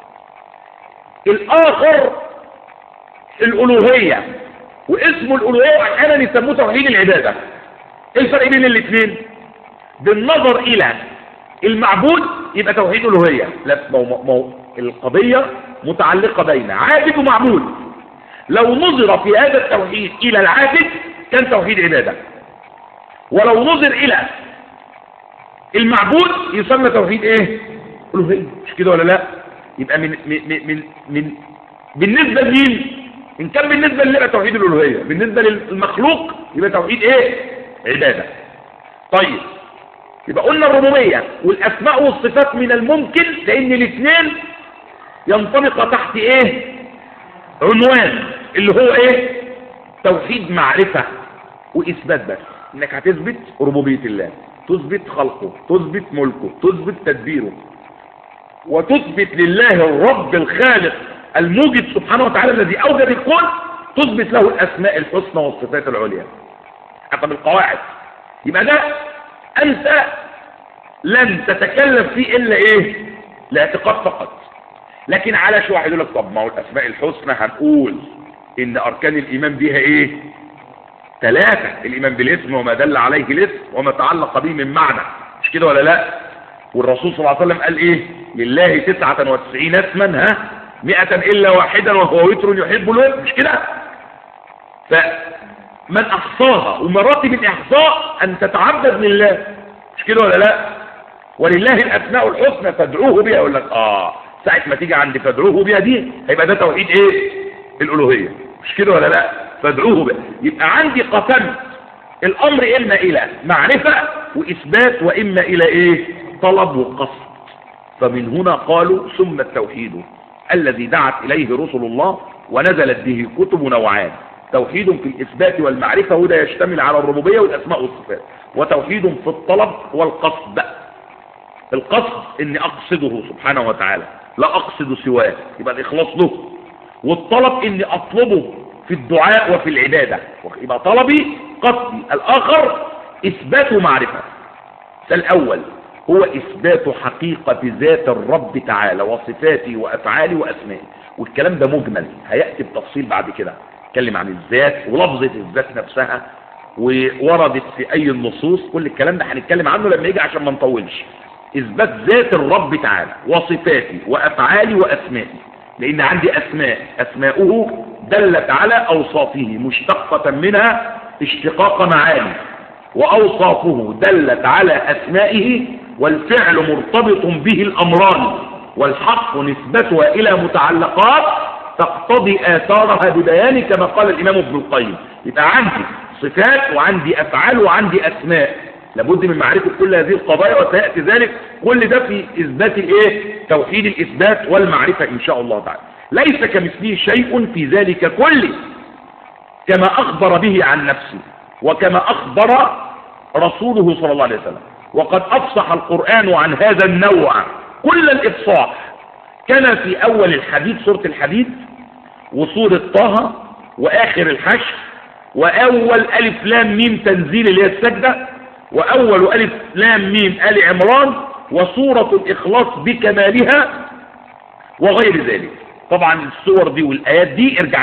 الاخر الالوهية، واسمه الالوهية احيانا يسموه توحيد العبادة. ايه الفرق بين الاثنين؟ بالنظر الى المعبود يبقى توحيد الالوهية، لا القضية متعلقة بين عابد ومعبود. لو نظر في هذا التوحيد الى العابد كان توحيد عبادة، ولو نظر الى المعبود يسمى توحيد ايه؟ الوهية. مش كده ولا لا؟ يبقى من بالنسبة لمين؟ ان كان بالنسبة لله يبقى توحيد الالوهية، بالنسبة للمخلوق يبقى توحيد ايه؟ عبادة. طيب يبقى قلنا الربوبية والاسماء والصفات من الممكن، لان الاثنين ينطبق تحت ايه؟ عنوان اللي هو ايه؟ توحيد معرفة واثبات. بس انك هتثبت ربوبية الله، تثبت خلقه، تثبت ملكه، تثبت تدبيره، وتثبت لله الرب الخالق الموجد سبحانه وتعالى الذي اوجد الكون، تثبت له الاسماء الحسنى والصفات العليا حتى بالقواعد. يبقى ده انت لن تتكلم فيه الا ايه؟ الاعتقاد فقط. لكن على شو واحد يقول لك طب ما هو الاسماء الحسنى هنقول ان اركان الايمان بها ايه؟ 3، الايمان بالاسم وما دل عليه الاسم وما تعلق به من معنى، مش كده ولا لا؟ والرسول صلى الله عليه وسلم قال ايه؟ لله 99 اسما 100 الا واحدا وهو وتر يحب الود، مش كده؟ فمن احصاها، ومراتب الاحصاء ان تتعبد لله، مش كده ولا لا؟ ولله الاسماء الحسنى فادعوه بها. يقول لك ساعة ما تيجي عند فادعوه بها دي هيبقى ده توحيد ايه؟ الالوهية، مش كده ولا لا؟ فادعوه بها. يبقى عندي قسمت الامر اما الى معرفة واثبات واما الى ايه؟ طلب وقصد. فمن هنا قالوا ثم التوحيد الذي دعت اليه رسل الله ونزلت به كتب نوعان، توحيد في الإثبات والمعرفة، وده يشتمل على الربوبية والأسماء والصفات. وتوحيد في الطلب والقصد. القصد إني أقصده سبحانه وتعالى، لا أقصد سواه، يبقى الإخلاص له. والطلب إني أطلبه في الدعاء وفي العبادة، يبقى طلبي قصدي. الآخر إثبات معرفة. الأول هو إثبات حقيقة ذات الرب تعالى وصفاته وأفعاله وأسمائه، والكلام ده مجمل هيأتي بتفصيل بعد كده. نتكلم عن الذات ولفظة الذات نفسها ووردت في أي النصوص، كل الكلام ده هنتكلم عنه لما يجي عشان ما نطولش. إثبات ذات الرب تعالى وصفاته وأفعاله وأسمائه، لأن عندي أسماؤه دلت على أوصافه مشتقة منها اشتقاق معاني، وأوصافه دلت على أسمائه، والفعل مرتبط به الأمران، والحق نسبتها إلى متعلقات تقتضي آثارها ببيان، كما قال الإمام ابن القيم. يبقى عندي صفات وعندي أفعال وعندي أسماء، لابد من معرفة كل هذه القضايا، وسيأتي ذلك كل ده في إثبات توحيد الإثبات والمعرفة إن شاء الله تعالى. ليس كمثله شيء في ذلك كله، كما أخبر به عن نفسه وكما أخبر رسوله صلى الله عليه وسلم. وقد أفصح القرآن عن هذا النوع كل الإفصاح، كان في أول الحديد سورة الحديد، وسورة طه، وآخر الحشر، وأول ألف لام ميم تنزيل اللي هي السجدة، وأول ألف لام ميم آل عمران، وسورة الإخلاص بكمالها، وغير ذلك. طبعا السور دي والآيات دي ارجع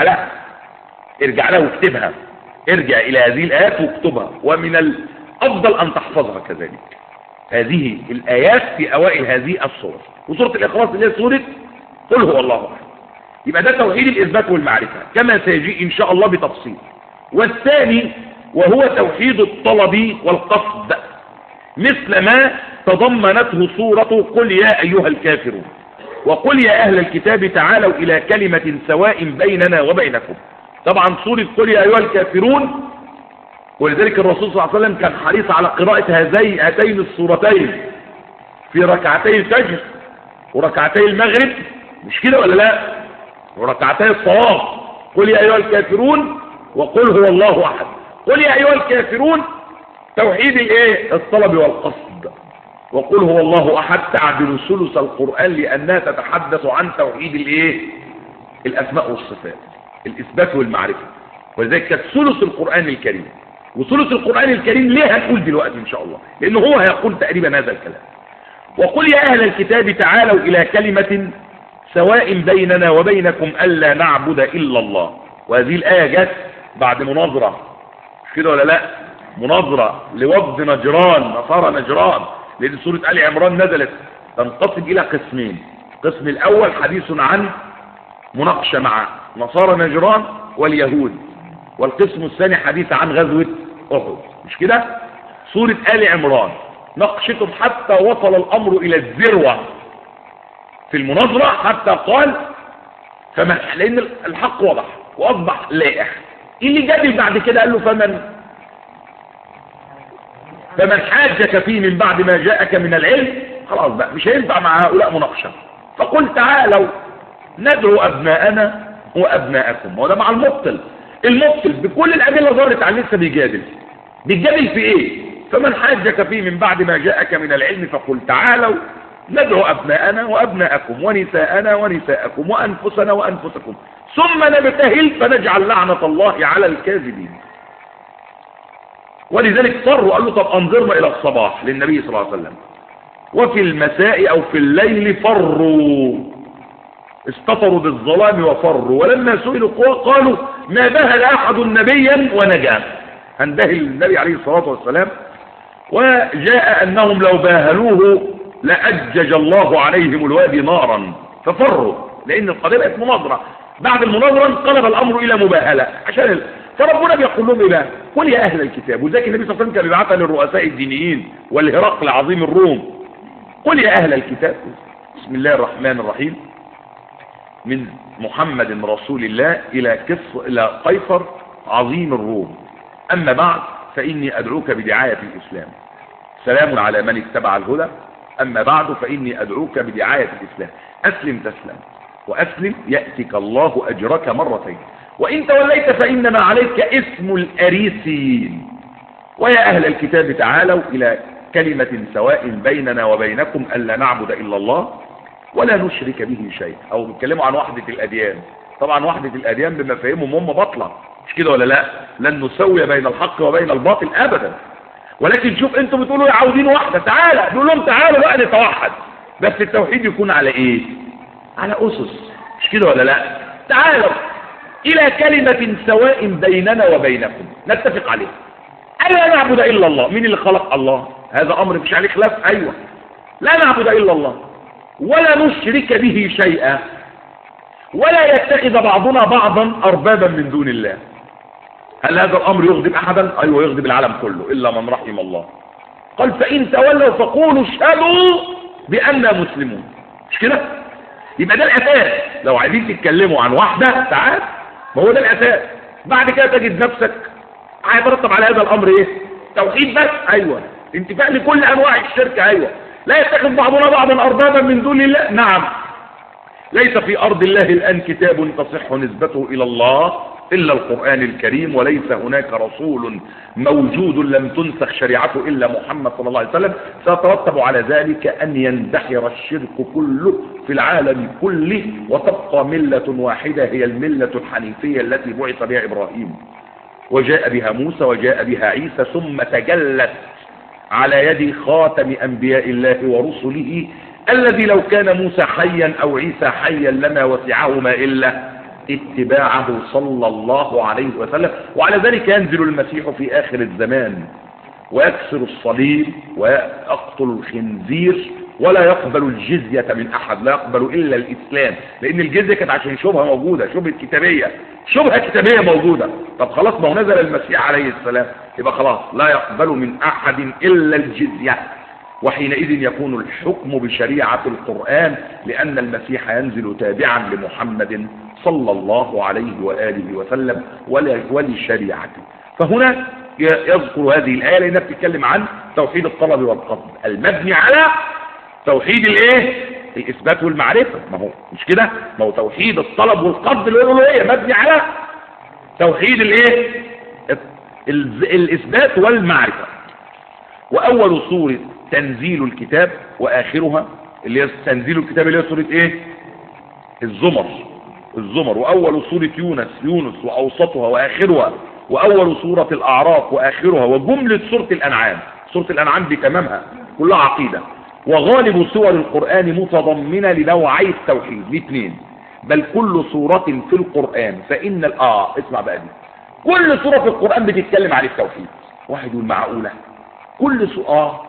لها واكتبها، ارجع إلى هذه الآيات واكتبها، ومن الأفضل أن تحفظها كذلك. هذه الآيات في أوائل هذه السور، وسورة الإخلاص اللي هي سورة قل هو الله أحد. يبقى ده توحيد الإثبات والمعرفة كما سيجي إن شاء الله بتفصيل. والثاني وهو توحيد الطلب والقصد، مثل ما تضمنته سورة قل يا أيها الكافرون، وقل يا أهل الكتاب تعالوا إلى كلمة سواء بيننا وبينكم. طبعا سورة قل يا أيها الكافرون، ولذلك الرسول صلى الله عليه وسلم كان حريص على قراءة هاتين السورتين في ركعتي الفجر وركعتي المغرب، مش كده ولا لا؟ وركعتي الصلاة، قل يا أيها الكافرون وقل هو الله أحد. قل يا أيها الكافرون توحيد الطلب والقصد، وقل هو الله أحد تعدل ثلث القرآن لأنها تتحدث عن توحيد الأسماء والصفات، الإثبات والمعرفة، ولذلك كانت ثلث القرآن الكريم. وثلث القرآن الكريم ليه هنقول دلوقتي إن شاء الله، لأنه هو هيقول تقريبا هذا الكلام. وقل يا أهل الكتاب تعالوا إلى كلمة سواء بيننا وبينكم ألا نعبد إلا الله. وهذه الآية جت بعد مناظرة، مش كده ولا لا؟ مناظرة لوفد نجران، نصارى نجران، لأن سورة آل عمران نزلت تنقسم إلى قسمين. القسم الأول حديث عن مناقشة مع نصارى نجران واليهود، والقسم الثاني حديث عن غزوة أحد، مش كده؟ سورة آل عمران ناقشتهم حتى وصل الأمر إلى الذروة في المناظرة، حتى قال لأن الحق وضح وأصبح لائح. اللي جادل بعد كده قال له فمن حاجك فيه من بعد ما جاءك من العلم، خلاص بقى مش هينفع مع هؤلاء مناقشة. فقل تعالوا ندعو أبناءنا وأبناءكم. وده مع المبطل بكل الأدلة ظهرت على لسه بيجادل في إيه؟ فمن حاجك فيه من بعد ما جاءك من العلم فقل تعالوا ندعو أبناءنا وأبناءكم ونساءنا ونساءكم وأنفسنا وأنفسكم ثم نبتهل فنجعل لعنة الله على الكاذبين. ولذلك صروا قال له طب أنظرنا إلى الصباح للنبي صلى الله عليه وسلم، وفي المساء أو في الليل فروا، استطروا بالظلام وفروا، ولما سئلوا قالوا ما بهل أحد نبيا ونجا. هنبهل النبي عليه الصلاة والسلام، وجاء أنهم لو باهلوه لأجج الله عليهم الوادي نارا، ففروا لأن القضية بقت مناظرة. بعد المناظرة انقلب الأمر إلى مباهلة عشان فربنا بيقول لهم إيه؟ قل يا أهل الكتاب. وذلك النبي صلى الله عليه وسلم كان بيبعثها للرؤساء الدينيين والهرقل عظيم الروم. قل يا أهل الكتاب، بسم الله الرحمن الرحيم، من محمد رسول الله إلى قيصر عظيم الروم، أما بعد فإني أدعوك بدعاية الإسلام، سلام على من اتبع الهدى، أما بعد فإني أدعوك بدعاية الإسلام، أسلم تسلم، وأسلم يأتك الله أجرك مرتين، وإن توليت فإنما عليك اسم الأريسيين. ويا أهل الكتاب تعالوا إلى كلمة سواء بيننا وبينكم ألا نعبد إلا الله ولا نشرك به شيء. أو بيتكلموا عن وحدة الأديان. طبعا وحدة الأديان بمفاهيمهم هم باطلة، مش كده ولا لا؟ لن نسوي بين الحق وبين الباطل أبدا. ولكن شوف انتم بتقولوا عاوزين وحدة، تعالى نقول لهم تعالوا بقى نتوحد، بس التوحيد يكون على ايه؟ على أسس، مش كده ولا لا؟ تعالوا إلى كلمة سواء بيننا وبينكم نتفق عليه ألا نعبد إلا الله. مين اللي خلق الله؟ هذا أمر مش عليه خلاف. أيوة، لا نعبد إلا الله ولا نشرك به شيئا ولا يتخذ بعضنا بعضا أربابا من دون الله. هل هذا الأمر يغضب أحدا؟ أيوة يغضب العالم كله إلا من رحم الله. قال فإن تولوا فقولوا اشهدوا بأننا مسلمون. مش كده؟ يبقى ده الأساس. لو عايزين تتكلموا عن وحدة تعال، ما هو ده الأساس. بعد كده تجد نفسك هيترتب على هذا الأمر إيه؟ توحيد بس. أيوة، انتفاء لكل أنواع الشرك. أيوة، لا يتخذ بعضنا بعضا أربابا من دون الله. نعم، ليس في أرض الله الآن كتاب تصح نسبته إلى الله إلا القرآن الكريم، وليس هناك رسول موجود لم تنسخ شريعته إلا محمد صلى الله عليه وسلم. سيترتب على ذلك أن يندحر الشرك كله في العالم كله، وتبقى ملة واحدة هي الملة الحنيفية التي بعث بها إبراهيم وجاء بها موسى وجاء بها عيسى، ثم تجلت على يد خاتم أنبياء الله ورسله الذي لو كان موسى حيا أو عيسى حيا لما وسعهما إلا اتباعه صلى الله عليه وسلم. وعلى ذلك ينزل المسيح في آخر الزمان ويكسر الصليب ويقتل الخنزير ولا يقبل الجزية من أحد، لا يقبل إلا الإسلام، لأن الجزية كانت عشان شبهة موجودة، شبهة كتابية موجودة. طب خلاص، ما هو نزل المسيح عليه السلام، يبقى خلاص لا يقبل من أحد إلا الجزية، وحينئذ يكون الحكم بشريعة القرآن، لأن المسيح ينزل تابعا لمحمد صلى الله عليه وآله وسلم ولشريعته. فهنا يذكر هذه الآية لأنها بتتكلم عن توحيد الطلب والقصد المبني على توحيد الايه؟ الإثبات والمعرفة. ما هو مش كده؟ ما هو توحيد الطلب والقصد الألوهية مبني على توحيد الايه؟ الإثبات والمعرفة. وأول سورة تنزيل الكتاب وآخرها، اللي هي تنزيل الكتاب اللي هي سورة ايه؟ الزمر. وأول سورة يونس وأوسطها وآخرها، وأول سورة الأعراف وآخرها، وجملة سورة الأنعام. سورة الأنعام بتمامها كلها عقيدة. وغالب سور القرآن متضمنة لنوعي التوحيد الاثنين، بل كل سورة في القرآن فإن اسمع بقى دي، كل سورة في القرآن بتتكلم عن التوحيد. واحد يقول معقولة؟ كل سورة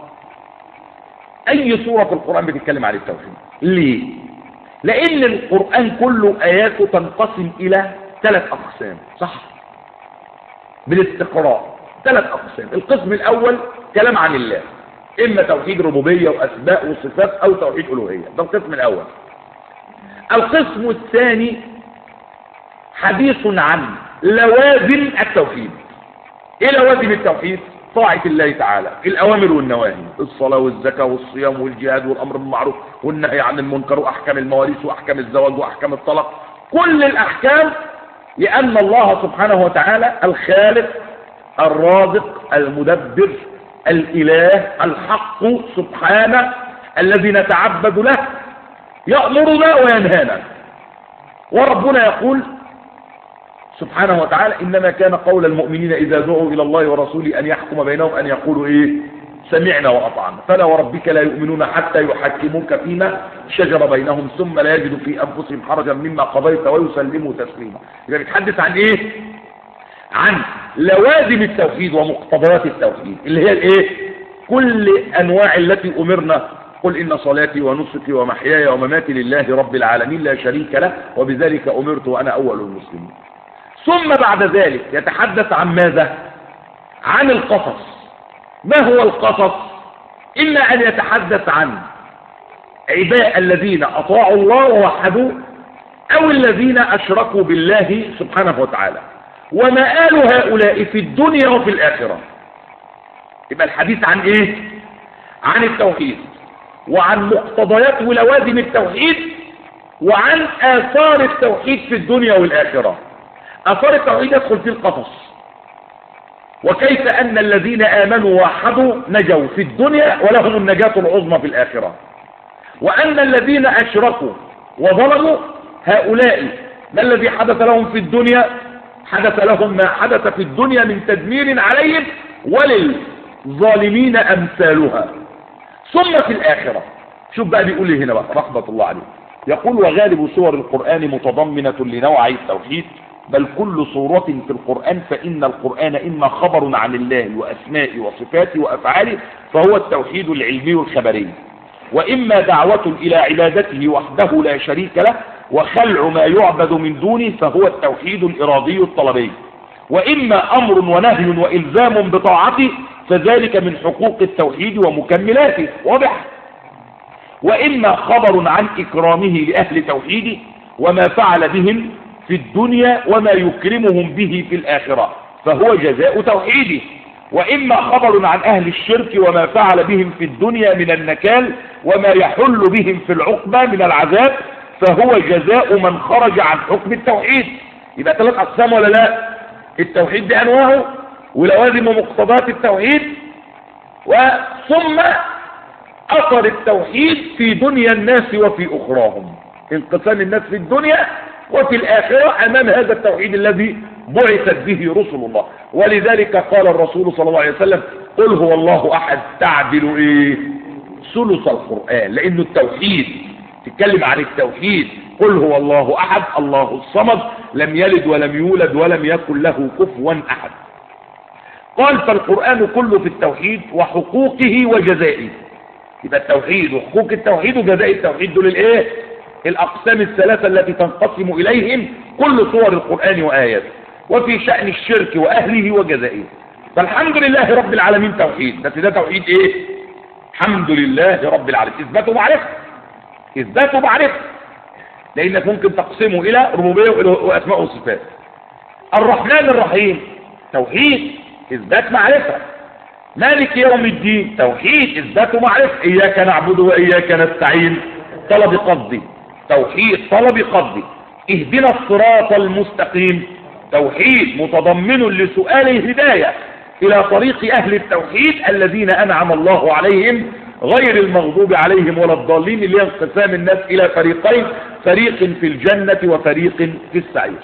أي سورة في القرآن بتتكلم عن التوحيد. ليه؟ لأن القرآن كله آياته تنقسم إلى 3 أقسام، صح؟ بالاستقراء 3 أقسام. القسم الأول كلام عن الله، إما توحيد ربوبية وأسماء وصفات أو توحيد ألوهية، ده القسم الأول. القسم الثاني حديث عن لوازم التوحيد. إيه لوازم التوحيد؟ طاعة الله تعالى، الأوامر والنواهي، الصلاة والزكاة والصيام والجهاد والأمر بالمعروف والنهي عن المنكر وأحكام المواريث وأحكام الزواج وأحكام الطلاق، كل الأحكام، لأن الله سبحانه وتعالى الخالق الرازق المدبر الإله الحق سبحانه الذي نتعبد له، يأمرنا وينهانا. وربنا يقول سبحانه وتعالى إنما كان قول المؤمنين إذا دعوا إلى الله ورسوله أن يحكم بينهم أن يقولوا إيه؟ سمعنا وأطعنا. فلا وربك لا يؤمنون حتى يحكموك فيما شجر بينهم ثم لا يجدوا في أنفسهم حرجا مما قضيت ويسلموا تسليما. إذا بيتحدث عن إيه؟ عن لوازم التوحيد ومقتضيات التوحيد اللي هي الإيه؟ كل أنواع التي أمرنا. قل إن صلاتي ونسكي ومحياي ومماتي لله رب العالمين لا شريك له وبذلك أمرت وأنا أول المسلمين. ثم بعد ذلك يتحدث عن ماذا؟ عن القصص. ما هو القصص؟ إما أن يتحدث عن عباد الذين أطاعوا الله ووحدوه، أو الذين أشركوا بالله سبحانه وتعالى، ومآل هؤلاء في الدنيا وفي الآخرة. يبقى الحديث عن إيه؟ عن التوحيد، وعن مقتضيات ولوازم التوحيد، وعن آثار التوحيد في الدنيا والآخرة. أثار التوحيد يدخل في القصص. وكيف أن الذين آمنوا وحدوا نجوا في الدنيا ولهم النجاة العظمى في الآخرة، وأن الذين أشركوا وظلموا هؤلاء ما الذي حدث لهم في الدنيا؟ حدث لهم ما حدث في الدنيا من تدمير عليهم، وللظالمين أمثالها. ثم في الآخرة شوف بقى بيقول لي هنا بقى رحمة الله عليه، يقول وغالب سور القرآن متضمنة لنوعي التوحيد، بل كل صورة في القرآن، فإن القرآن إما خبر عن الله وأسمائه وصفاته وأفعاله فهو التوحيد العلمي الخبري، وإما دعوة إلى عبادته وحده لا شريك له وخلع ما يعبد من دونه فهو التوحيد الإرادي الطلبي، وإما أمر ونهي وإلزام بطاعته فذلك من حقوق التوحيد ومكملاته، واضح؟ وإما خبر عن إكرامه لأهل توحيده وما فعل بهم في الدنيا وما يكرمهم به في الآخرة فهو جزاء توحيده، وإما خبر عن أهل الشرك وما فعل بهم في الدنيا من النكال وما يحل بهم في العقبة من العذاب فهو جزاء من خرج عن حكم التوحيد. يبقى 3 أقسام ولا لا؟ التوحيد بأنواعه ولوازم ومقتضيات التوحيد، وثم أثر التوحيد في دنيا الناس وفي أخراهم، انقسام الناس في الدنيا وفي الآخرة أمام هذا التوحيد الذي بعثت به رسل الله. ولذلك قال الرسول صلى الله عليه وسلم قل هو الله أحد تعدل إيه؟ ثلث القرآن، لأنه التوحيد تتكلم عن التوحيد. قل هو الله أحد الله الصمد لم يلد ولم يولد ولم يكن له كفوا أحد. قال فالقرآن كله في التوحيد وحقوقه وجزائه. يبقى التوحيد وحقوق التوحيد وجزاء التوحيد دول الايه؟ الأقسام الثلاثة التي تنقسم إليهم كل صور القرآن وآياته. وفي شأن الشرك وأهله وجزائه. فالحمد لله رب العالمين توحيد، بس ده توحيد ايه؟ الحمد لله رب العالمين، إثباته معرفة، إثباته معرفة، لأنك ممكن تقسمه إلى ربوبية وأسماء وصفات. الرحمن الرحيم توحيد، إثبات معرفة. مالك يوم الدين توحيد، إثبات معرفة. إياك نعبد وإياك نستعين طلب قصدي، توحيد طلب قصدي. اهدنا الصراط المستقيم توحيد متضمن لسؤال الهداية إلى طريق أهل التوحيد الذين أنعم الله عليهم غير المغضوب عليهم ولا الضالين، اللي هي انقسام الناس إلى فريقين، فريق في الجنة وفريق في السعير.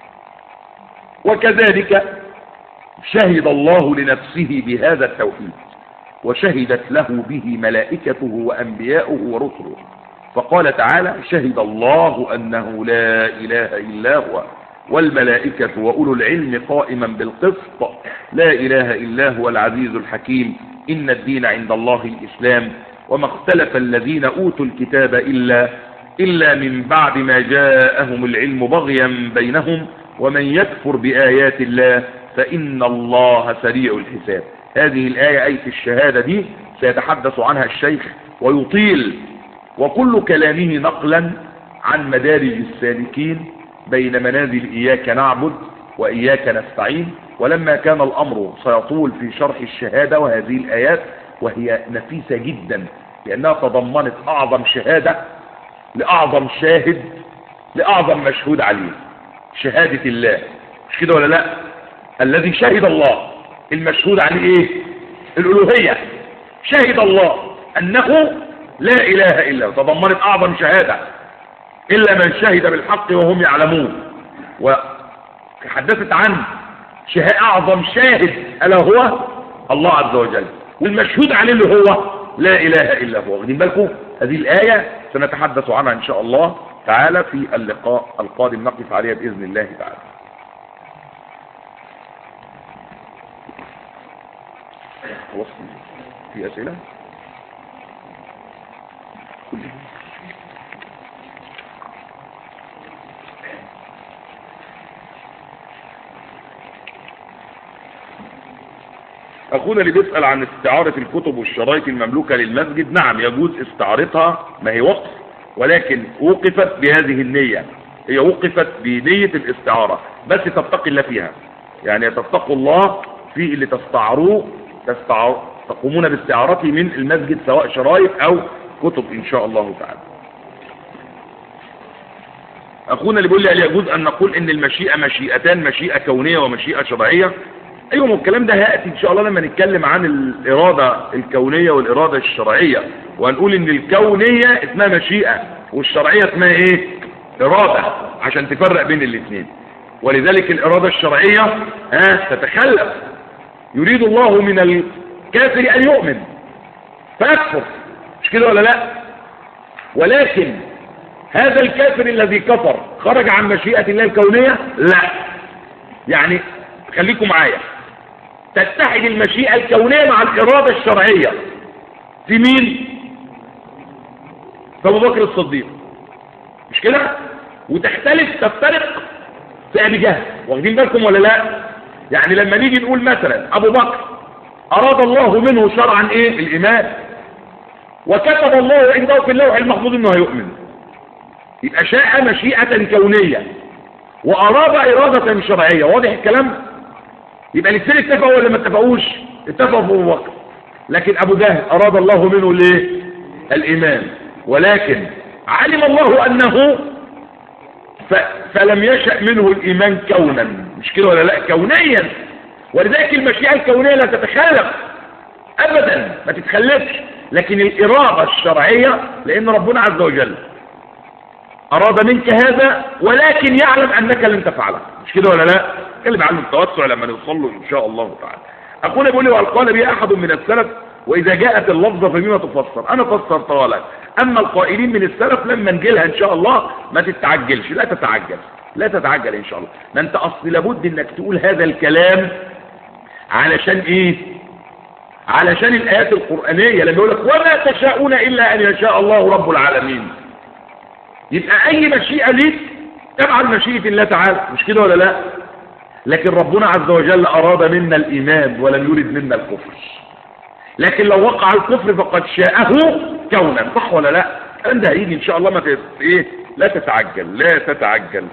وكذلك شهد الله لنفسه بهذا التوحيد وشهدت له به ملائكته وأنبياؤه ورسله، فقال تعالى شهد الله أنه لا إله إلا هو والملائكة وأولو العلم قائما بالقسط لا إله إلا هو العزيز الحكيم إن الدين عند الله الإسلام وما اختلف الذين أوتوا الكتاب إلا من بعد ما جاءهم العلم بغيا بينهم ومن يكفر بآيات الله فإن الله سريع الحساب. هذه الآية آية الشهادة دي سيتحدث عنها الشيخ ويطيل، وكل كلامه نقلا عن مدارج السالكين بين منازل إياك نعبد وإياك نستعين. ولما كان الأمر سيطول في شرح الشهادة وهذه الآيات وهي نفيسة جدا لأنها تضمنت أعظم شهادة لأعظم شاهد لأعظم مشهود عليه، شهادة الله، مش كده ولا لا؟ الذي شهد الله المشهود عليه ايه؟ الألوهية. شهد الله أنه لا إله إلا هو، تضمنت أعظم شهادة إلا من شهد بالحق وهم يعلمون. وتحدثت عن أعظم شاهد ألا هو الله عز وجل، والمشهود عليه اللي هو لا إله إلا هو. واخدين بالكم؟ هذه الآية سنتحدث عنها إن شاء الله تعالى في اللقاء القادم، نقف عليها بإذن الله تعالى. في أسئلة؟ أخونا اللي بيسأل عن استعارة الكتب والشرايط المملوكة للمسجد، نعم يجوز استعارتها، ما هي وقف، ولكن وقفت بهذه النية، هي وقفت بنية الاستعارة، بس تتقي الله فيها، يعني تتقوا الله في اللي تقومون باستعارته من المسجد سواء شرايط أو كتب إن شاء الله تعالى. اخونا اللي بيقول لي هل يجوز ان نقول ان المشيئة مشيئتان، مشيئة كونية ومشيئة شرعية؟ ايوه، الكلام ده هيأتي ان شاء الله لما نتكلم عن الارادة الكونية والارادة الشرعية، وهنقول ان الكونية اسمها مشيئة والشرعية اسمها ايه؟ ارادة، عشان تفرق بين الاثنين. ولذلك الارادة الشرعية تتخلف. يريد الله من الكافر ان يؤمن فيكفر، مش كده ولا لا؟ ولكن هذا الكافر الذي كفر خرج عن مشيئة الله الكونية؟ لا. يعني خليكم معايا، تتحد المشيئة الكونية مع الإرادة الشرعية في مين؟ في أبو بكر الصديق، مش كده؟ تفترق في أبي جهل. واخدين بالكم ولا لا؟ يعني لما نيجي نقول مثلا أبو بكر أراد الله منه شرعا إيه؟ الإيمان، وكتب الله عنده في اللوح المحفوظ إنه هيؤمن، يبقى شاء مشيئة كونية وأراد إرادة شرعية. واضح الكلام؟ يبقى الاثنين اتفقوا ولا ما اتفقوش؟ اتفقوا في أبو بكر. لكن أبو جهل أراد الله منه ليه؟ الإيمان، ولكن علم الله أنه فلم يشأ منه الإيمان كونا، مش كده ولا لا؟ كونيا. ولذلك المشيئة الكونية لا تتخلف أبدا، ما تتخلفش. لكن الإرادة الشرعية، لأن ربنا عز وجل أراد منك هذا ولكن يعلم أنك لن تفعله، مش كده ولا لا؟ اتكلم عنه التوسع لما نوصل له إن شاء الله تعالى. أقول بيقول لي: وقال قال بي أحد من السلف وإذا جاءت اللفظة فبما تفسر؟ أنا فسرتها لك. أما القائلين من السلف لما نجيلها إن شاء الله ما تتعجلش، لا تتعجل، لا تتعجل إن شاء الله. ما أنت أصل لابد إنك تقول هذا الكلام علشان إيه؟ علشان الآيات القرآنية لما يقول لك وما تشاءون إلا أن يشاء الله رب العالمين، يبقى أي مشيئة ليك تبع مشيئة الله تعالى، مش كده ولا لا؟ لكن ربنا عز وجل أراد منا الإيمان ولم يرد منا الكفر. لكن لو وقع الكفر فقد شاءه كونا، صح ولا لا؟ الكلام ده هيجي إن شاء الله. ما لا تتعجل، لا تتعجل.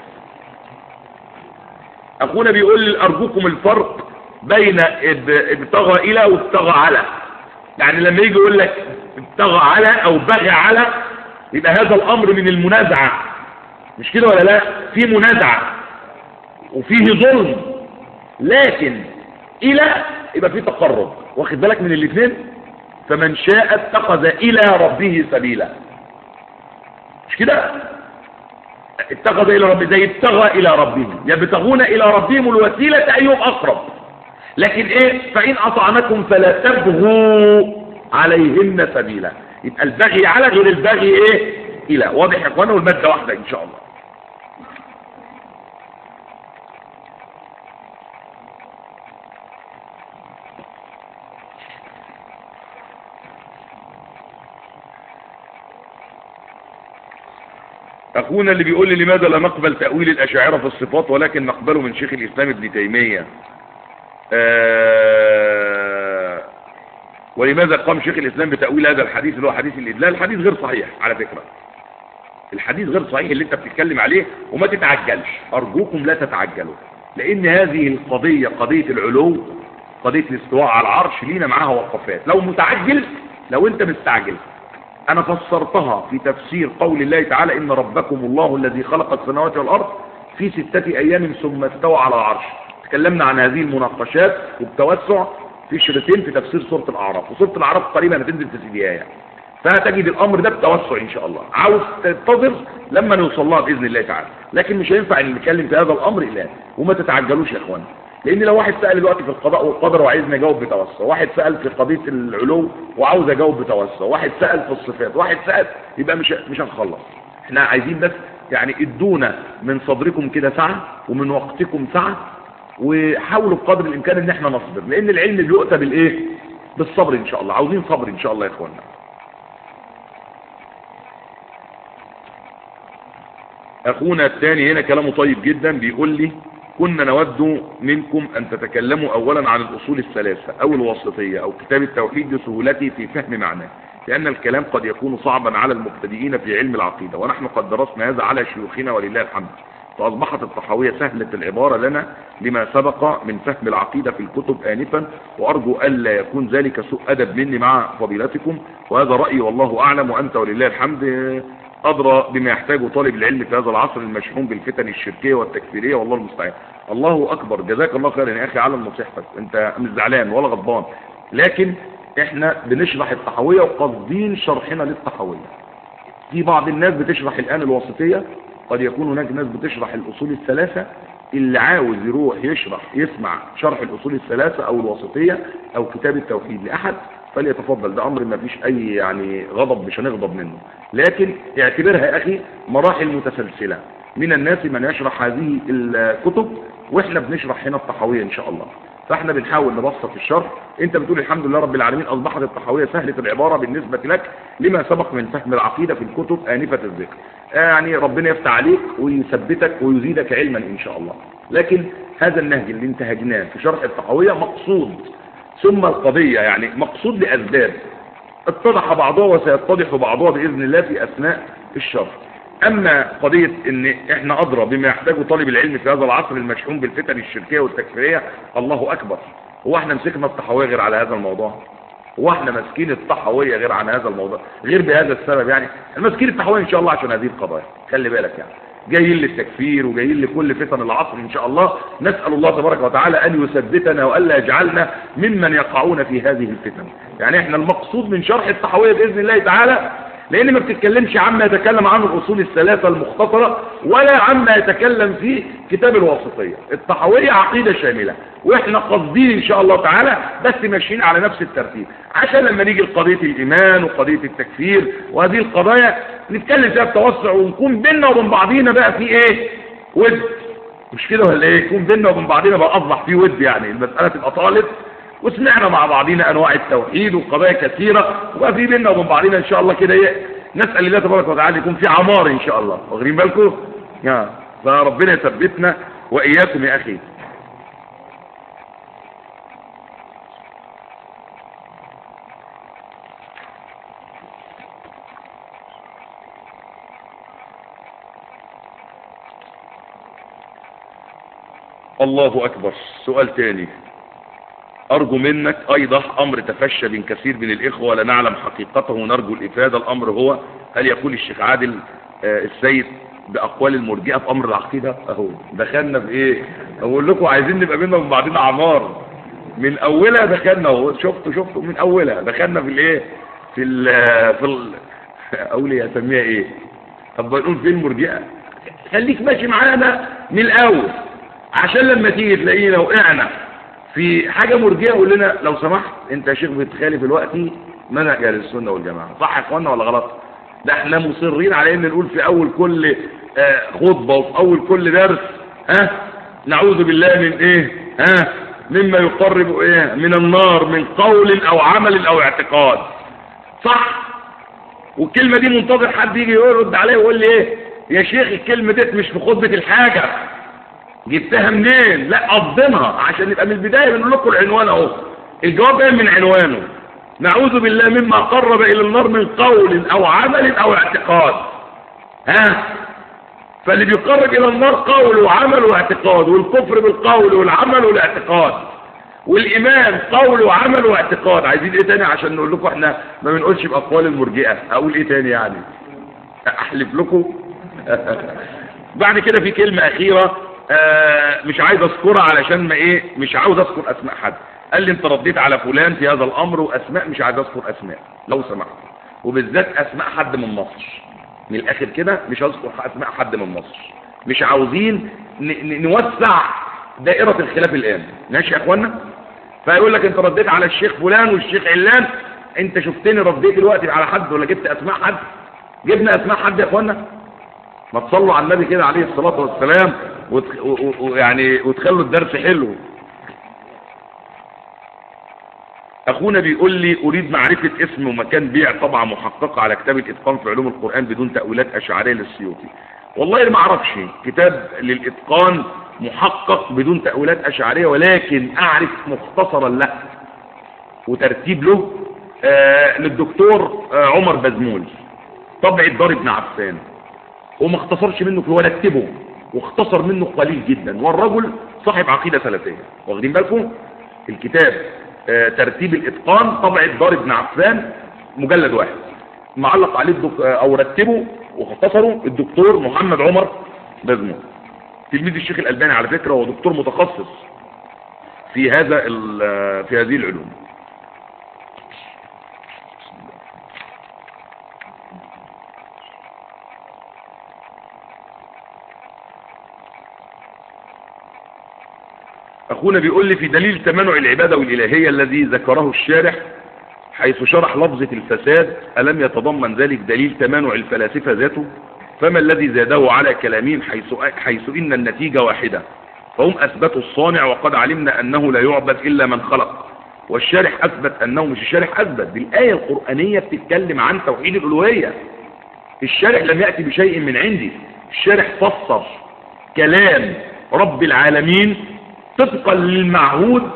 أخونا بيقول لي: أرجوكم الفرق بين ابتغى إلى وابتغى على. يعني لما يجي يقول لك ابتغى على أو بغى على، يبقى هذا الأمر من المنازعة، مش كده ولا لا؟ في منازعة وفيه ظلم. لكن إلى يبقى فيه تقرب. واخد بالك من الاثنين؟ فمن شاء اتخذ إلى ربه سبيلا، مش كده؟ اتخذ إلى ربه زي ابتغى إلى ربهم، يبتغون إلى ربهم الوسيلة أيهم أقرب. لكن إيه؟ فإن أطعنكم فلا تبغوا عليهن سبيلا. يبقى البغي على غير البغي إيه؟ إلى. واضح يا إخوانا؟ والمادة واحدة إن شاء الله. أخونا اللي بيقول لي: لماذا لا نقبل تأويل الأشاعرة في الصفات ولكن نقبله من شيخ الإسلام ابن تيمية؟ ولماذا قام شيخ الإسلام بتأويل هذا الحديث اللي هو حديث الإدلال؟ الحديث غير صحيح على فكرة، الحديث غير صحيح اللي انت بتتكلم عليه. وما تتعجلش، أرجوكم لا تتعجلوا، لأن هذه القضية قضية العلو، قضية الاستواء على العرش، لينا معاها وقفات. لو متعجل، لو انت مستعجل، أنا فسرتها في تفسير قول الله تعالى: إن ربكم الله الذي خلق السماوات والأرض في 6 أيام ثم استوى على العرش. تكلمنا عن هذه المناقشات وبتوسع في شريطين في تفسير سورة الأعراف، وسورة الأعراف قريبا هتنزل في سيديايا، فهتجد الأمر ده بتوسع إن شاء الله. عاوز تنتظر لما نوصل لها بإذن الله تعالى، لكن مش هينفع ان نتكلم في هذا الأمر الآن. وما تتعجلوش يا إخوان، لأن لو واحد سأل دلوقتي في القضاء والقدر وعايزني أجاوب بتوسع، واحد سأل في قضية العلو وعاوز أجاوب بتوسع، واحد سأل في الصفات، واحد سأل، يبقى مش هنخلص. احنا عايزين بس يعني ادونا من صدركم كده سعة ومن وقتكم سعة، وحاولوا بقدر الإمكان ان احنا نصبر، لأن العلم بيؤتى بالإيه؟ بالصبر إن شاء الله. عاوزين صبر إن شاء الله يا إخواننا. أخونا الثاني هنا كلامه طيب جدا، بيقول لي: كنا نود منكم أن تتكلموا أولا عن الأصول الثلاثة أو الوسطية أو كتاب التوحيد لسهولته في فهم معناه، لأن الكلام قد يكون صعبا على المبتدئين في علم العقيدة، ونحن قد درسنا هذا على شيوخنا ولله الحمد، فأصبحت الطحاوية سهلة العبارة لنا لما سبق من فهم العقيدة في الكتب آنفا، وأرجو ألا يكون ذلك سوء أدب مني مع فضيلتكم، وهذا رأيي والله أعلم، وأنت ولله الحمد أدرى بما يحتاجه طالب العلم في هذا العصر المشحون بالفتن الشركية والتكفيرية، والله المستعان. الله أكبر، جزاك الله خيرا يا أخي على نصيحتك، أنت مش زعلان ولا غضبان، لكن إحنا بنشرح الطحاوية وقاصدين شرحنا للطحاوية. في بعض الناس بتشرح الآن الواسطية، قد يكون هناك ناس بتشرح الأصول الثلاثة. اللي عاوز يروح يسمع شرح الأصول الثلاثة أو الواسطية أو كتاب التوحيد لأحد فليتفضل، ده أمر ما فيش أي يعني غضب، مش هنغضب منه، لكن اعتبرها يا أخي مراحل متسلسلة. من الناس من يشرح هذه الكتب وإحنا بنشرح هنا الطحاوية إن شاء الله، فإحنا بنحاول نبسط الشرح. أنت بتقول الحمد لله رب العالمين أصبحت الطحاوية سهلة العبارة بالنسبة لك لما سبق من فهم العقيدة في الكتب آنفة الذكر. يعني ربنا يفتح عليك ويثبتك ويزيدك علما إن شاء الله. لكن هذا النهج اللي انتهجناه في شرح الطحاوية مقصود، ثم القضية يعني مقصود لأسباب اتضح بعضها وسيتضح بعضها بإذن الله في أثناء الشرح. أما قضية إن إحنا أدرى بما يحتاجه طالب العلم في هذا العصر المشحون بالفتن الشركية والتكفيرية، الله أكبر. هو إحنا مسكنا الطحاوية غير على هذا الموضوع؟ هو إحنا ماسكين الطحاوية غير عن هذا الموضوع؟ غير بهذا السبب يعني؟ ماسكين الطحاوية إن شاء الله عشان هذه القضايا، خلي بالك يعني. جايين للتكفير وجايين لكل فتن العصر إن شاء الله. نسأل الله تبارك وتعالى أن يثبتنا وألا يجعلنا ممن يقعون في هذه الفتن. يعني إحنا المقصود من شرح الطحاوية بإذن الله تعالى، لأن ما بتتكلمش عما يتكلم عنه الأصول الثلاثة المختصرة ولا عما يتكلم فيه كتاب الواسطية. الطحاوية عقيدة شاملة، وإحنا قاصدين إن شاء الله تعالى بس ماشيين على نفس الترتيب، عشان لما نيجي لقضية الإيمان وقضية التكفير وهذه القضايا نتكلم فيها بتوسع، ونكون بيننا وبين بعضينا بقى في إيه؟ ود. مش كده ولا إيه؟ يكون بيننا وبين بعضينا بقى أصبح في ود، يعني المسألة تبقى طالب وسمعنا مع بعضينا انواع التوحيد وقضايا كثيرة، وبقى في بيننا وبين بعضينا ان شاء الله كده ايه، نسأل الله تبارك وتعالى يكون في عمار ان شاء الله. واخدين بالكم؟ فربنا يثبتنا واياكم يا اخي. الله اكبر. سؤال تاني، أرجو منك أيضح أمر تفشى بين كثير من الإخوة ولا نعلم حقيقته ونرجو الإفادة. الأمر هو هل يقول الشيخ عادل السيد بأقوال المرجئة في أمر العقيدة؟ أهو دخلنا في إيه؟ أقول لكم عايزين نبقى بينا وبين بعضنا عمار من أولها. دخلنا أهو، شفتوا من أولها دخلنا في الإيه؟ أقول إيه أسميها إيه؟ طب نقول في المرجئة، خليك ماشي معانا من الأول عشان لما تيجي تلاقينا وقعنا في حاجة مرجئة قول لنا لو سمحت انت يا شيخ بتخالف الوقت منهج اهل السنة والجماعة. صح يا اخوانا ولا غلط؟ ده احنا مصرين على ان نقول في اول كل خطبة وفي اول كل درس نعوذ بالله من ايه مما يقرب ايه من النار من قول او عمل او اعتقاد. صح؟ والكلمة دي منتظر حد يجي يرد عليه ويقول لي ايه يا شيخ الكلمة دي مش في خطبة الحاجة، جبتها منين؟ لا قضمها عشان نبقى من البداية بنقول لكم العنوان اهو. الجواب ايه من عنوانه؟ نعوذ بالله مما قرب الى النار من قول او عمل او اعتقاد. فاللي بيقرب الى النار قول وعمل واعتقاد، والكفر بالقول والعمل والاعتقاد، والايمان قول وعمل واعتقاد. عايزين ايه تاني عشان نقول لكم احنا ما بنقولش باقوال المرجئة؟ اقول ايه تاني يعني؟ احلف لكم. بعد كده في كلمة اخيرة مش عايز اذكرها علشان ما ايه، مش عاوز اذكر اسماء حد. قال لي انت رديت على فلان في هذا الامر واسماء، مش عايز اذكر اسماء لو سمحت، وبالذات اسماء حد من مصر. من الاخر كده مش هذكر اسماء حد من مصر، مش عاوزين نوسع دائرة الخلاف الان. ماشي يا اخوانا؟ فيقول لك انت رديت على الشيخ فلان والشيخ علان، انت شفتني رديت دلوقتي على حد ولا جبت اسماء حد؟ جبنا اسماء حد يا اخوانا؟ ما تصلوا على النبي كده عليه الصلاة والسلام ويعني وتخلوا الدرس حلو. اخونا بيقول لي اريد معرفة اسم ومكان بيع طبعة محققة على كتاب الاتقان في علوم القرآن بدون تأويلات اشعرية للسيوطي. والله ما اعرفش كتاب للاتقان محقق بدون تأويلات اشعرية، ولكن اعرف مختصرا له وترتيب له للدكتور عمر بزمول طبعة دار ابن عفان، وما اختصرش منه ولا اكتبه، واختصر منه قليل جدا، والرجل صاحب عقيدة سلفية. واخدين بالكم؟ الكتاب ترتيب الاتقان طبعة دار ابن عفان مجلد واحد معلق عليه او رتبه واختصره الدكتور محمد عمر بازمون، تلميذ الشيخ الألباني على فكرة، هو دكتور متخصص في هذه العلوم. أخونا بيقول لي في دليل تمنع العبادة والإلهية الذي ذكره الشارح حيث شرح لفظة الفساد، ألم يتضمن ذلك دليل تمنع الفلاسفة ذاته؟ فما الذي زاده على كلامهم حيث إن النتيجة واحدة؟ فهم أثبتوا الصانع وقد علمنا أنه لا يعبد إلا من خلق، والشارح أثبت أنه، مش الشارح أثبت، بالآية القرآنية بتتكلم عن توحيد الألوهية. الشارح لم يأتي بشيء من عندي، الشارح فسر كلام رب العالمين طبقا للمعهود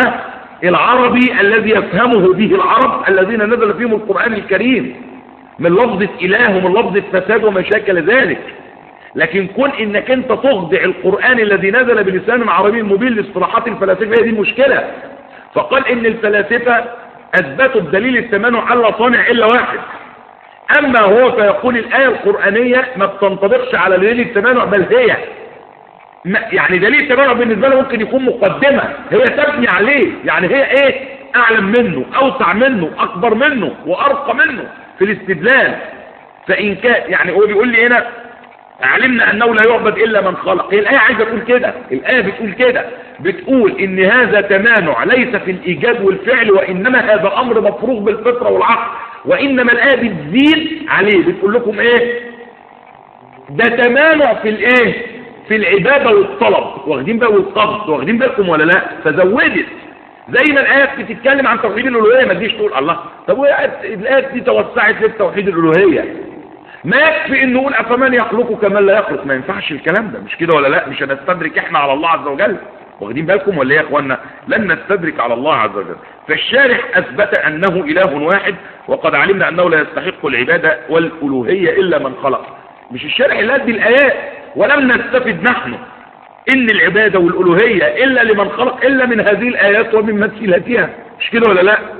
العربي الذي يفهمه به العرب الذين نزل فيهم القرآن الكريم، من لفظة إله ومن لفظة فساد وما شاكل ذلك. لكن كون انك انت تخضع القرآن الذي نزل بلسان عربي مبين لاصطلاحات الفلاسفة، هي دي المشكلة. فقال ان الفلاسفة اثبتوا بدليل التمنع ألا صانع الا واحد، اما هو فيقول الآية القرآنية ما بتنطبقش على دليل التمنع، بل هي يعني دليل التمنع بالنسبة له ممكن يكون مقدمة هي تبني عليه، يعني هي ايه، اعلم منه، اوسع منه، اكبر منه، وارقى منه في الاستدلال. فان كان يعني هو بيقول لي هنا علمنا انه لا يعبد الا من خلق، هي الايه عايزه تقول كده، الايه بتقول كده، بتقول ان هذا تمانع ليس في الايجاد والفعل، وانما هذا امر مفروغ بالفطره والعقل، وانما الايه بتزيد عليه، بتقول لكم ايه، ده تمانع في الايه، في العباده والطلب، واخدين بقى والقبض، واخدين بالكم ولا لا؟ فزودت زي ما الايات بتتكلم عن توحيد الالوهيه، ما تجيش تقول الله طب الايات دي توسعت ليه توحيد الالوهيه؟ ما يكفي ان نقول افمن يخلق كمن لا يخلق، ما ينفعش الكلام ده، مش كده ولا لا؟ مش هنستدرك احنا على الله عز وجل، واخدين بالكم ولا ايه يا اخوانا؟ لن نستدرك على الله عز وجل. فالشارح اثبت انه اله واحد، وقد علمنا انه لا يستحق العباده والالوهيه الا من خلق. مش الشارح اللي ادي الايات، ولم نستفد نحن ان العباده والالوهيه الا لمن خلق الا من هذه الايات ومن مثيلاتها، مش كده ولا لا؟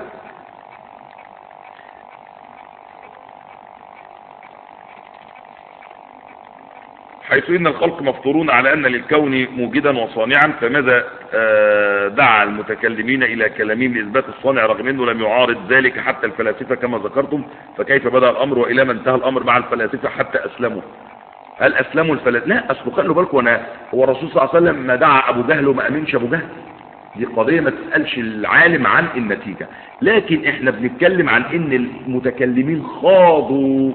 حيث إن الخلق مفطورون على أن للكون موجدا وصانعا، فماذا دعا المتكلمين إلى كلامهم لإثبات الصانع رغم أنه لم يعارض ذلك حتى الفلاسفة كما ذكرتم؟ فكيف بدأ الأمر وإلى ما انتهى الأمر مع الفلاسفة حتى أسلموا؟ هل أسلموا الفلاسفة؟ لا، أصل خلوا بالكم، هو الرسول صلى الله عليه وسلم ما دعا أبو جهل وما أمنش أبو جهل، دي قضية ما تسألش العالم عن النتيجة. لكن احنا بنتكلم عن ان المتكلمين خاضوا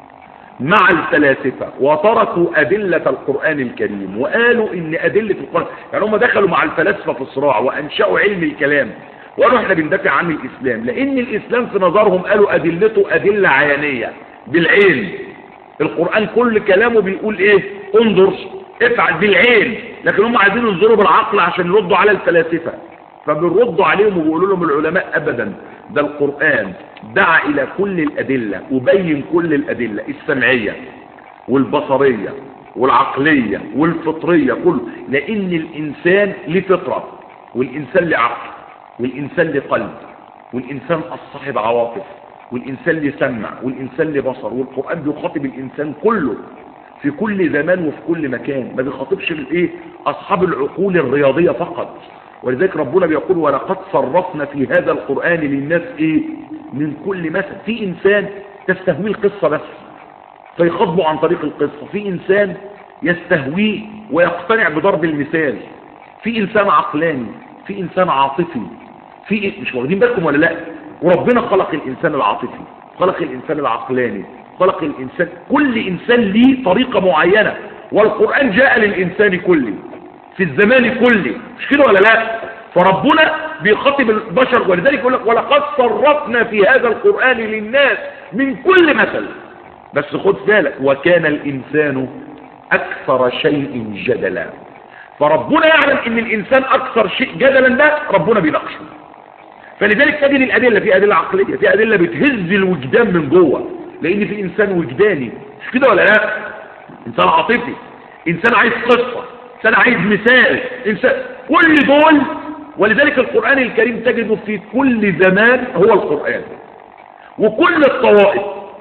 مع الفلاسفة وتركوا أدلة القرآن الكريم، وقالوا ان أدلة القرآن، يعني هم دخلوا مع الفلاسفة في الصراع وأنشأوا علم الكلام، وقالوا احنا بندافع عن الإسلام، لأن الإسلام في نظرهم قالوا أدلته أدلة عيانية بالعين. القرآن كل كلامه بيقول ايه، انظر افعل بالعين، لكن هم عايزين ينظروا بالعقل عشان يردوا على الفلاسفة، فبنردوا عليهم وبيقولوا لهم العلماء ابدا ده القرآن دعا الى كل الادلة وبين كل الادلة السمعية والبصرية والعقلية والفطرية كله، لان الانسان له فطرة، والانسان له عقل، والانسان له قلب، والانسان صاحب عواطف، والانسان له سمع، والانسان له بصر، والقرآن بيخاطب الانسان كله في كل زمان وفي كل مكان، ما بيخاطبش الايه اصحاب العقول الرياضية فقط. ولذلك ربنا بيقول ولقد صرفنا في هذا القرآن للناس ايه من كل مثل. في انسان تستهويه القصة بس فيخاطبه عن طريق القصة، في انسان يستهويه ويقتنع بضرب المثال، في انسان عقلاني، في انسان عاطفي، في مش واخدين بالكم ولا لا؟ وربنا خلق الانسان العاطفي، خلق الانسان العقلاني، خلق الانسان، كل انسان ليه طريقة معينة، والقرآن جاء للانسان كله في الزمان كله، مش كده ولا لا؟ فربنا بيخاطب البشر، ولذلك يقول لك ولقد صرفنا في هذا القرآن للناس من كل مثل. بس خد بالك وكان الانسان اكثر شيء جدلا، فربنا يعلم ان الانسان اكثر شيء جدلا ده ربنا بيناقشه. فلذلك تجد الادله، في ادله عقليه، في ادله بتهز الوجدان من جوه، لان في انسان وجداني، مش كده ولا لا؟ انسان عاطفي، انسان عايز قصه، انسان عايز مثال، انسان، كل دول. ولذلك القرآن الكريم تجده في كل زمان هو القرآن، وكل الطوائف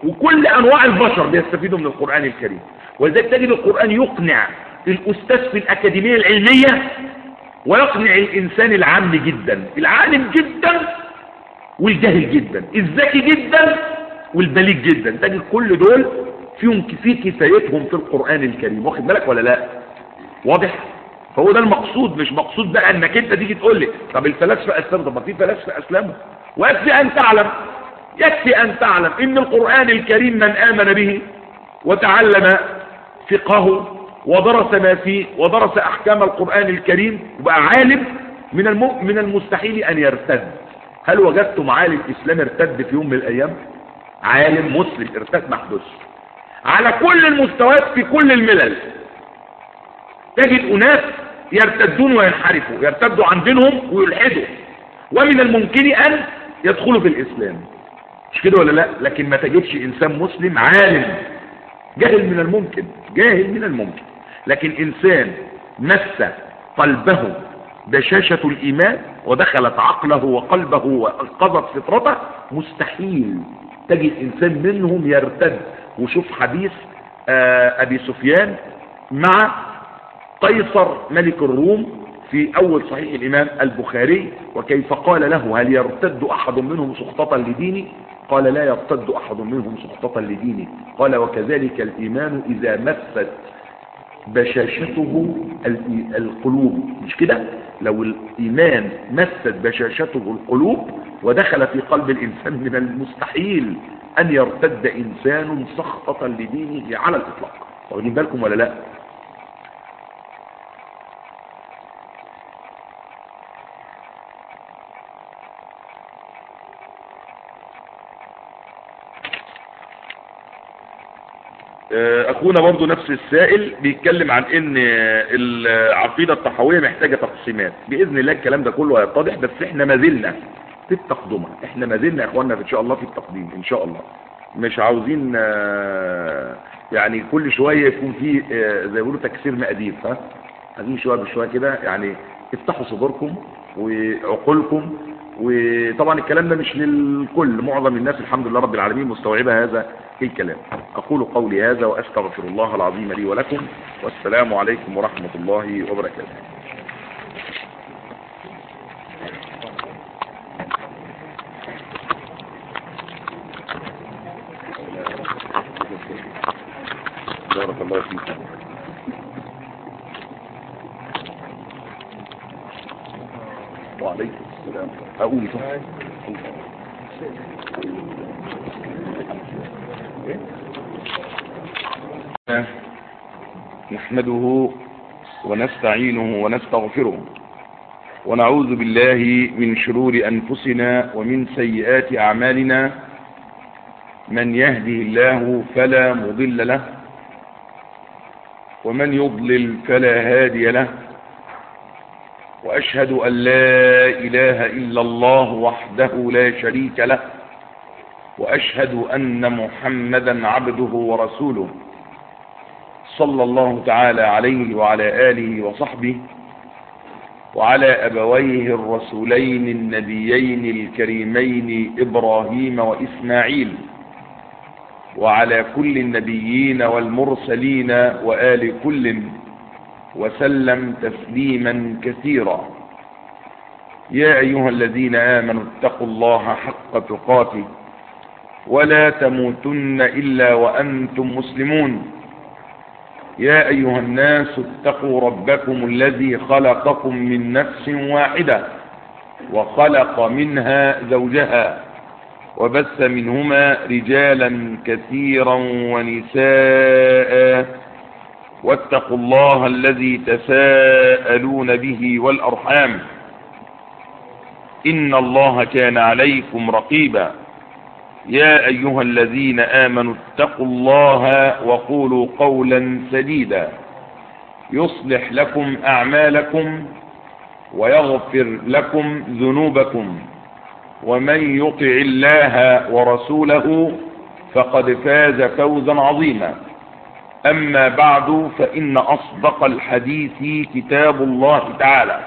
وكل أنواع البشر بيستفيدوا من القرآن الكريم. ولذلك تجد القرآن يقنع الأستاذ في الأكاديمية العلمية ويقنع الإنسان العام جدا، العالم جدا والجاهل جدا، الذكي جدا والبليغ جدا. تجد كل دول فيهم كفايتهم في القرآن الكريم. واخد بالك ولا لا؟ واضح؟ فهو ده المقصود. مش مقصود بقى انك انت تيجي تقول لي طب الفلاسفه اسلموا. طب ما في فلاسفه اسلموا. ويكفي ان تعلم، يكفي ان تعلم ان القرآن الكريم من آمن به وتعلم فقهه ودرس ما فيه ودرس احكام القرآن الكريم وبقى عالم، من المستحيل ان يرتد. هل وجدتم عالم اسلام ارتد في يوم من الايام؟ عالم مسلم ارتد محدث على كل المستويات في كل الملل. تجد اناس يرتدون وينحرفوا، يرتدوا عن دينهم ويلحدوا، ومن الممكن ان يدخلوا في الاسلام. مش كده ولا لا؟ لكن ما تجدش انسان مسلم عالم. جاهل من الممكن، جاهل من الممكن، لكن انسان مس قلبه بشاشة الايمان ودخلت عقله وقلبه وانقذت فطرته، مستحيل تجد انسان منهم يرتد. وشوف حديث ابي سفيان مع قيصر ملك الروم في اول صحيح الامام البخاري، وكيف قال له هل يرتد احد منهم سخطة لديني؟ قال لا يرتد احد منهم سخطة لديني. قال وكذلك الايمان اذا مست بشاشته القلوب. مش كده؟ لو الايمان مست بشاشته القلوب ودخل في قلب الانسان من المستحيل ان يرتد انسان سخطة لدينه على الاطلاق. واخدين بالكم ولا لا؟ اخونا برضو نفس السائل بيتكلم عن ان العقيدة الطحاوية محتاجة تقسيمات. باذن الله الكلام ده كله هيتضح، بس احنا ما زلنا في التقدمة. احنا ما زلنا يا اخواننا ان شاء الله في التقديم ان شاء الله. مش عاوزين يعني كل شوية يكون في زي ما بيقولوا تكسير مقادير. عايزين شوية بشوية كده يعني افتحوا صدوركم وعقولكم. وطبعا الكلام ده مش للكل، معظم الناس الحمد لله رب العالمين مستوعبة هذا الكلام. أقول قولي هذا وأستغفر الله العظيم لي ولكم، والسلام عليكم ورحمة الله وبركاته. بارك الله فيكم. وعليكم السلام. أقول نحمده ونستعينه ونستغفره ونعوذ بالله من شرور أنفسنا ومن سيئات أعمالنا. من يهده الله فلا مضل له ومن يضلل فلا هادي له. وأشهد أن لا إله إلا الله وحده لا شريك له، وأشهد أن محمدا عبده ورسوله صلى الله تعالى عليه وعلى آله وصحبه وعلى أبويه الرسولين النبيين الكريمين إبراهيم وإسماعيل، وعلى كل النبيين والمرسلين وآل كل، وسلم تسليما كثيرا. يا أيها الذين آمنوا اتقوا الله حق تقاته ولا تموتن إلا وأنتم مسلمون. يا أيها الناس اتقوا ربكم الذي خلقكم من نفس واحدة وخلق منها زوجها وبث منهما رجالا كثيرا ونساء، واتقوا الله الذي تساءلون به والأرحام إن الله كان عليكم رقيبا. يا أيها الذين آمنوا اتقوا الله وقولوا قولا سديدا يصلح لكم أعمالكم ويغفر لكم ذنوبكم، ومن يطع الله ورسوله فقد فاز فوزا عظيما. أما بعد، فإن أصدق الحديث كتاب الله تعالى،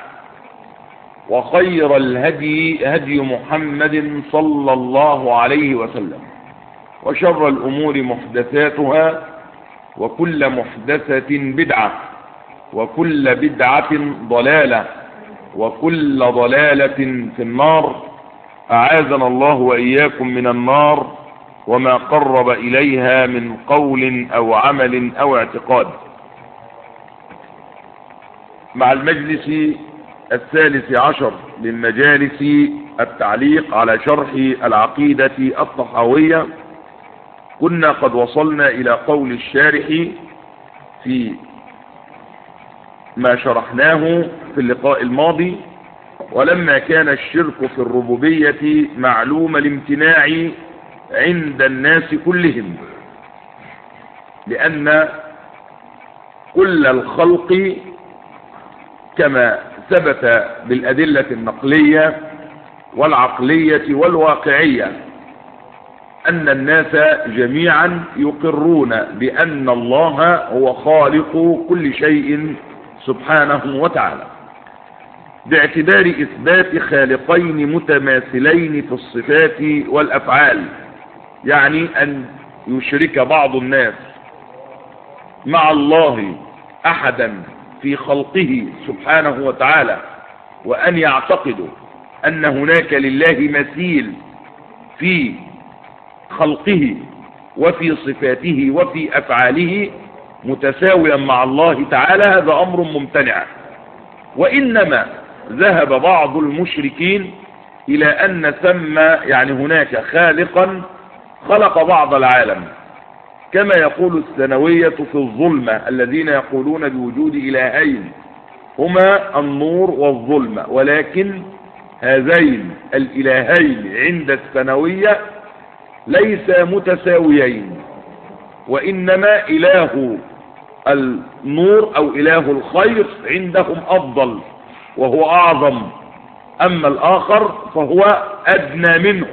وخير الهدي هدي محمد صلى الله عليه وسلم، وشر الأمور محدثاتها وكل محدثة بدعة وكل بدعة ضلالة وكل ضلالة في النار. أعاذنا الله وإياكم من النار وما قرب إليها من قول أو عمل أو اعتقاد. مع المجلس الثالث عشر للمجالس التعليق على شرح العقيدة الطحاوية، كنا قد وصلنا إلى قول الشارح في ما شرحناه في اللقاء الماضي: ولما كان الشرك في الربوبية معلوم الامتناع عند الناس كلهم، لأن كل الخلق كما ثبت بالأدلة النقلية والعقلية والواقعية أن الناس جميعا يقرون بأن الله هو خالق كل شيء سبحانه وتعالى، باعتبار إثبات خالقين متماثلين في الصفات والأفعال. يعني أن يشرك بعض الناس مع الله أحدا في خلقه سبحانه وتعالى، وأن يعتقدوا أن هناك لله مثيل في خلقه وفي صفاته وفي أفعاله متساويا مع الله تعالى، هذا أمر ممتنع. وإنما ذهب بعض المشركين إلى أن ثم يعني هناك خالقا خلق بعض العالم، كما يقول الثانوية في الظلمة الذين يقولون بوجود إلهين هما النور والظلمة، ولكن هذين الإلهين عند الثانوية ليس متساويين، وإنما إله النور أو إله الخير عندهم أفضل وهو أعظم، أما الآخر فهو أدنى منه.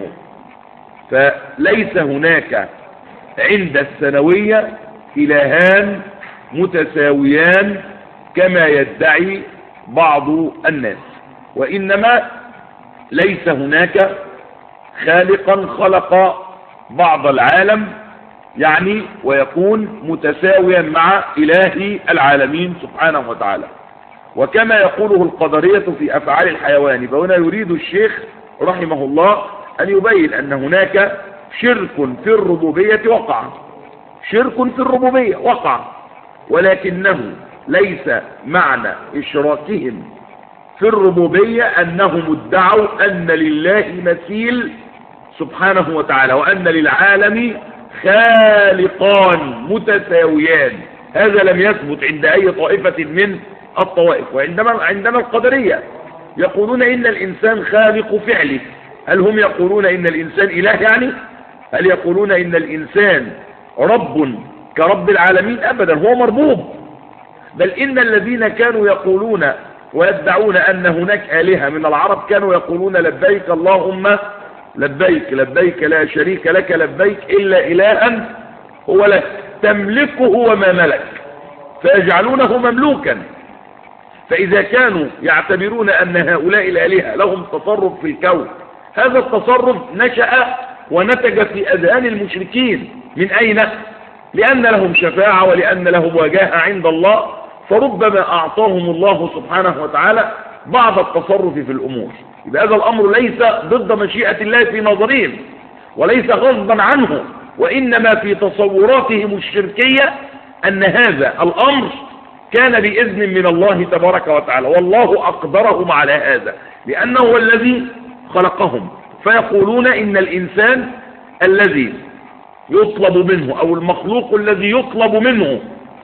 فليس هناك عند الثانوية إلهان متساويان كما يدعي بعض الناس، وإنما ليس هناك خالقا خلق بعض العالم يعني ويكون متساويا مع إله العالمين سبحانه وتعالى. وكما يقوله القدرية في أفعال الحيوان، فهنا يريد الشيخ رحمه الله أن يبين أن هناك شرك في الربوبية وقع، شرك في الربوبية وقع، ولكنه ليس معنى إشراكهم في الربوبية أنهم ادعوا أن لله مثيل سبحانه وتعالى وأن للعالم خالقان متساويان. هذا لم يثبت عند أي طائفة من الطوائف. وعندما القدرية يقولون إن الإنسان خالق فعله، هل هم يقولون إن الإنسان إله؟ يعني هل يقولون إن الإنسان رب كرب العالمين؟ أبدا، هو مربوب. بل إن الذين كانوا يقولون ويدعون أن هناك آلهة من العرب كانوا يقولون لبيك اللهم لبيك، لبيك لا شريك لك لبيك إلا إلها هو لك تملكه وما ملك، فيجعلونه مملوكا. فإذا كانوا يعتبرون أن هؤلاء الآلهة لهم تصرف في الكون، هذا التصرف نشأ ونتج في أذهان المشركين من أين؟ لأن لهم شفاعة ولأن لهم وجاهة عند الله، فربما أعطاهم الله سبحانه وتعالى بعض التصرف في الأمور. إذا هذا الأمر ليس ضد مشيئة الله في نظرهم وليس غصبا عنه، وإنما في تصوراتهم الشركية أن هذا الأمر كان بإذن من الله تبارك وتعالى، والله أقدرهم على هذا لأنه هو الذي خلقهم. فيقولون إن الإنسان الذي يطلب منه أو المخلوق الذي يطلب منه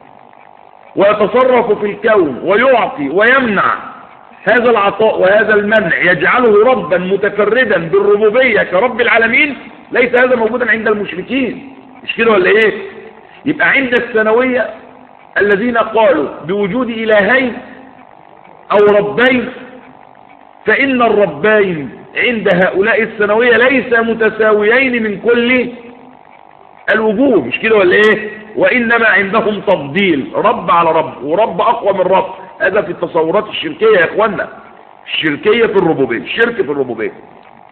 ويتصرف في الكون ويعطي ويمنع، هذا العطاء وهذا المنع يجعله ربا متفردا بالربوبية كرب العالمين، ليس هذا موجودا عند المشركين. مش كده ولا ايه؟ يبقى عند الثانوية الذين قالوا بوجود إلهين أو ربين، فإن الربين عند هؤلاء الثانوية ليس متساويين من كل الوجوه. مش كده ولا ايه؟ وإنما عندهم تفضيل رب على رب، ورب أقوى من رب. هذا في التصورات الشركية يا إخوانا، الشركية في الربوبية، الشرك في الربوبية.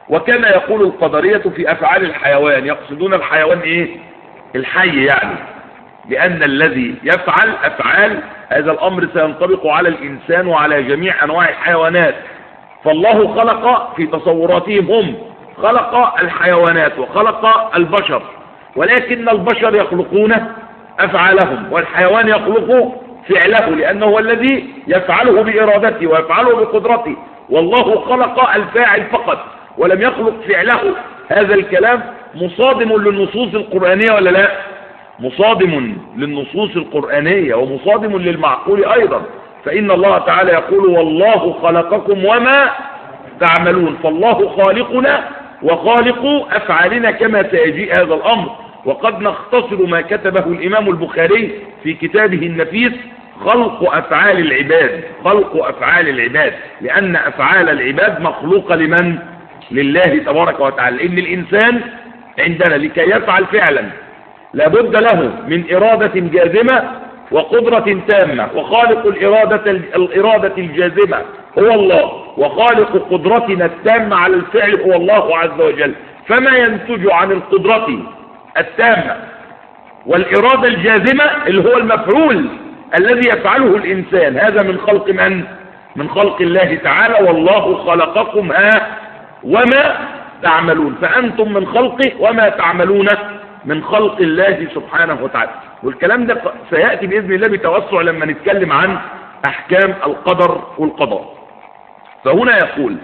وكما يقول القدرية في أفعال الحيوان، يقصدون الحيوان إيه؟ الحي يعني، لأن الذي يفعل أفعال هذا الأمر سينطبق على الإنسان وعلى جميع أنواع الحيوانات. فالله خلق في تصوراتهم هم، خلق الحيوانات وخلق البشر، ولكن البشر يخلقون أفعالهم والحيوان يخلق فعله، لأنه هو الذي يفعله بإرادته ويفعله بقدرته، والله خلق الفاعل فقط ولم يخلق فعله. هذا الكلام مصادم للنصوص القرآنية ولا لا؟ مصادم للنصوص القرآنية ومصادم للمعقول أيضا، فإن الله تعالى يقول والله خلقكم وما تعملون، فالله خالقنا وخالق أفعالنا كما سيجيء هذا الأمر. وقد نختصر ما كتبه الإمام البخاري في كتابه النفيس خلق أفعال العباد، خلق أفعال العباد، لأن أفعال العباد مخلوقة لمن؟ لله تبارك وتعالى. إن الإنسان عندنا لكي يفعل فعلا لابد له من إرادة جازمة وقدرة تامة، وخالق الإرادة الجازمة هو الله، وخالق قدرتنا التامة على الفعل هو الله عز وجل. فما ينتج عن القدرة التامة والإرادة الجازمة اللي هو المفعول الذي يفعله الإنسان، هذا من خلق من؟ من خلق الله تعالى. والله خلقكم وما تعملون، فأنتم من خلقه وما تعملون من خلق الله سبحانه وتعالى. والكلام ده سيأتي بإذن الله بتوسع لما نتكلم عن أحكام القدر والقضاء. فهنا يقول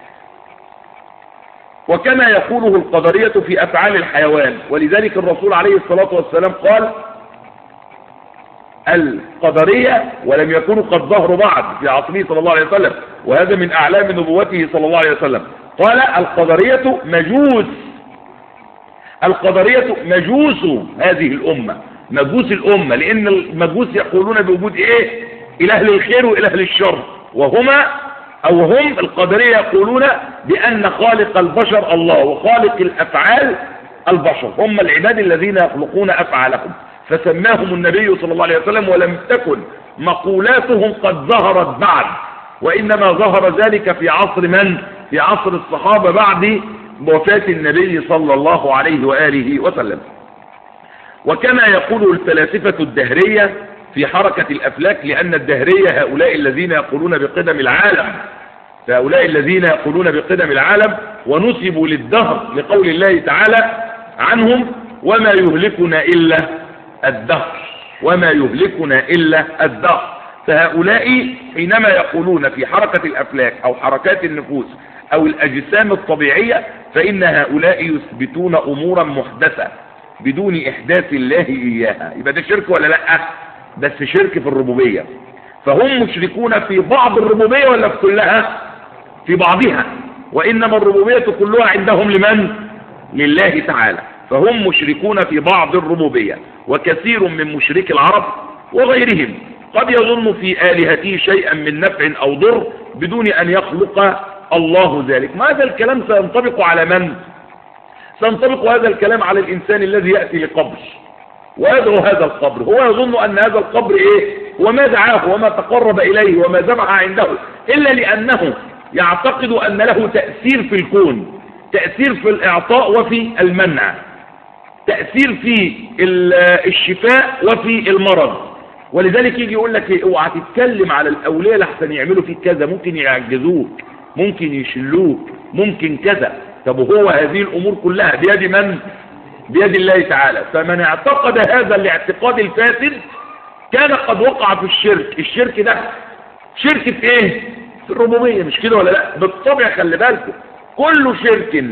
وكما يقوله القدرية في أفعال الحيوان، ولذلك الرسول عليه الصلاة والسلام قال القدرية ولم يكونوا قد ظهروا بعد في عصره صلى الله عليه وسلم، وهذا من أعلام نبوته صلى الله عليه وسلم. قال القدرية مجوس، القدرية مجوس هذه الأمة، مجوس الأمة، لأن المجوس يقولون بوجود إيه؟ إله للخير وإله للشر، وهما أو هم القدرية يقولون بأن خالق البشر الله وخالق الأفعال البشر، هم العباد الذين يخلقون أفعالهم، فسماهم النبي صلى الله عليه وسلم. ولم تكن مقولاتهم قد ظهرت بعد، وإنما ظهر ذلك في عصر من؟ في عصر الصحابة بعد وفاة النبي صلى الله عليه وآله وسلم. وكما يقول الفلاسفة الدهرية في حركة الأفلاك، لأن الدهرية هؤلاء الذين يقولون بقدم العالم، هؤلاء الذين يقولون بقدم العالم ونسبوا للدهر لقول الله تعالى عنهم وما يهلكنا إلا الدهر، وما يهلكنا إلا الدهر. فهؤلاء حينما يقولون في حركة الأفلاك أو حركات النفوس أو الأجسام الطبيعية، فإن هؤلاء يثبتون أمورا محدثة بدون إحداث الله إياها. يبقى ده شرك ولا لأ؟ بس شرك في الربوبية. فهم مشركون في بعض الربوبية ولا في كلها؟ في بعضها، وإنما الربوبية كلها عندهم لمن؟ لله تعالى. فهم مشركون في بعض الربوبية، وكثير من مشرك العرب وغيرهم قد يظن في آلهته شيئا من نفع أو ضر بدون أن يخلق الله ذلك. ما هذا الكلام سينطبق على من؟ سينطبق هذا الكلام على الإنسان الذي يأتي لقبر ويدعو هذا القبر، هو يظن أن هذا القبر إيه؟ وما دعاه وما تقرب إليه وما ذبح عنده، إلا لأنه يعتقد أن له تأثير في الكون، تأثير في الإعطاء وفي المنع، تأثير في الشفاء وفي المرض. ولذلك يجي يقول لك إيه؟ اوعى تتكلم على الأولياء لحسن يعملوا فيك كذا، ممكن يعجزوك، ممكن يشلوك، ممكن كذا. طب هو هذه الأمور كلها بيد من؟ بيد الله تعالى. فمن اعتقد هذا الاعتقاد الفاسد كان قد وقع في الشرك. الشرك ده شرك في ايه؟ في الربوبية، مش كده ولا لا؟ بالطبع خلي بالكم كل شرك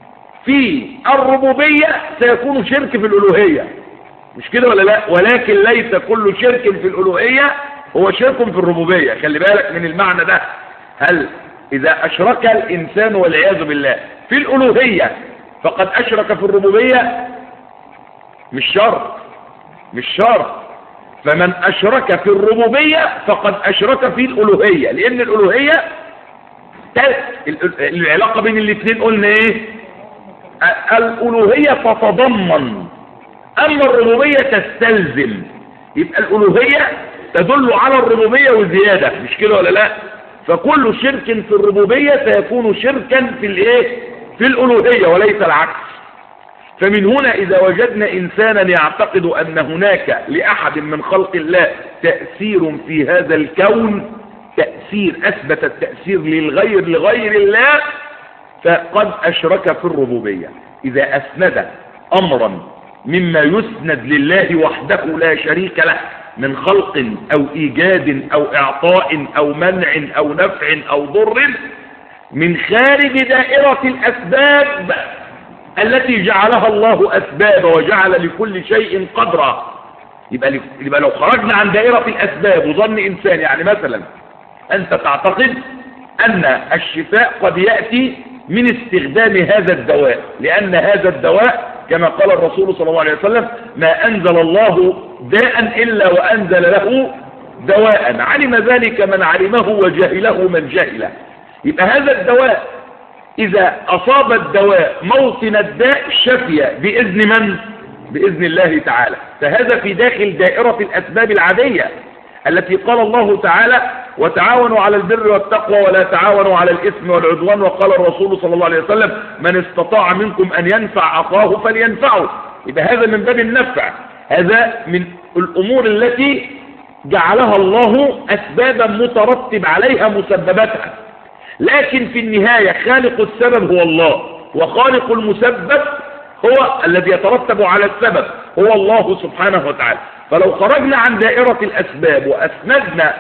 في الربوبية سيكون شرك في الألوهية، مش كده ولا لا؟ ولكن ليس كل شرك في الألوهية هو شرك في الربوبية. خلي بالك من المعنى ده. هل إذا أشرك الإنسان والعياذ بالله في الألوهية فقد أشرك في الربوبية؟ مش شرط، مش شرط. فمن أشرك في الربوبية فقد أشرك في الألوهية، لأن الألوهية العلاقة بين الاثنين قلنا إيه؟ الألوهية تتضمن، أما الربوبية تستلزم. يبقى الألوهية تدل على الربوبية وزيادة، مش كده ولا لا؟ فكل شرك في الربوبية سيكون شركا في الايه؟ في في الألوهية وليس العكس. فمن هنا إذا وجدنا إنسانا يعتقد أن هناك لأحد من خلق الله تأثير في هذا الكون، تأثير، أثبت التأثير للغير لغير الله، فقد أشرك في الربوبية. إذا أسند أمرا مما يسند لله وحده لا شريك له من خلق أو إيجاد أو إعطاء أو منع أو نفع أو ضر من خارج دائرة الأسباب التي جعلها الله أسباب وجعل لكل شيء قدرا، يبقى لو خرجنا عن دائرة الأسباب وظن إنسان، يعني مثلا أنت تعتقد أن الشفاء قد يأتي من استخدام هذا الدواء، لأن هذا الدواء كما قال الرسول صلى الله عليه وسلم ما أنزل الله داء إلا وأنزل له دواء، علم ذلك من علمه وجهله من جهله. يبقى هذا الدواء إذا أصاب الدواء موطن الداء شفي بإذن من؟ بإذن الله تعالى. فهذا في داخل دائرة الأسباب العادية التي قال الله تعالى وتعاونوا على البر والتقوى ولا تعاونوا على الإثم والعدوان، وقال الرسول صلى الله عليه وسلم من استطاع منكم أن ينفع أخاه فلينفعه. يبقى هذا من باب النفع، هذا من الأمور التي جعلها الله أسبابا مترتب عليها مسبباتها، لكن في النهاية خالق السبب هو الله، وخالق المسبب هو الذي يترتب على السبب هو الله سبحانه وتعالى. فلو خرجنا عن دائرة الأسباب وأسندنا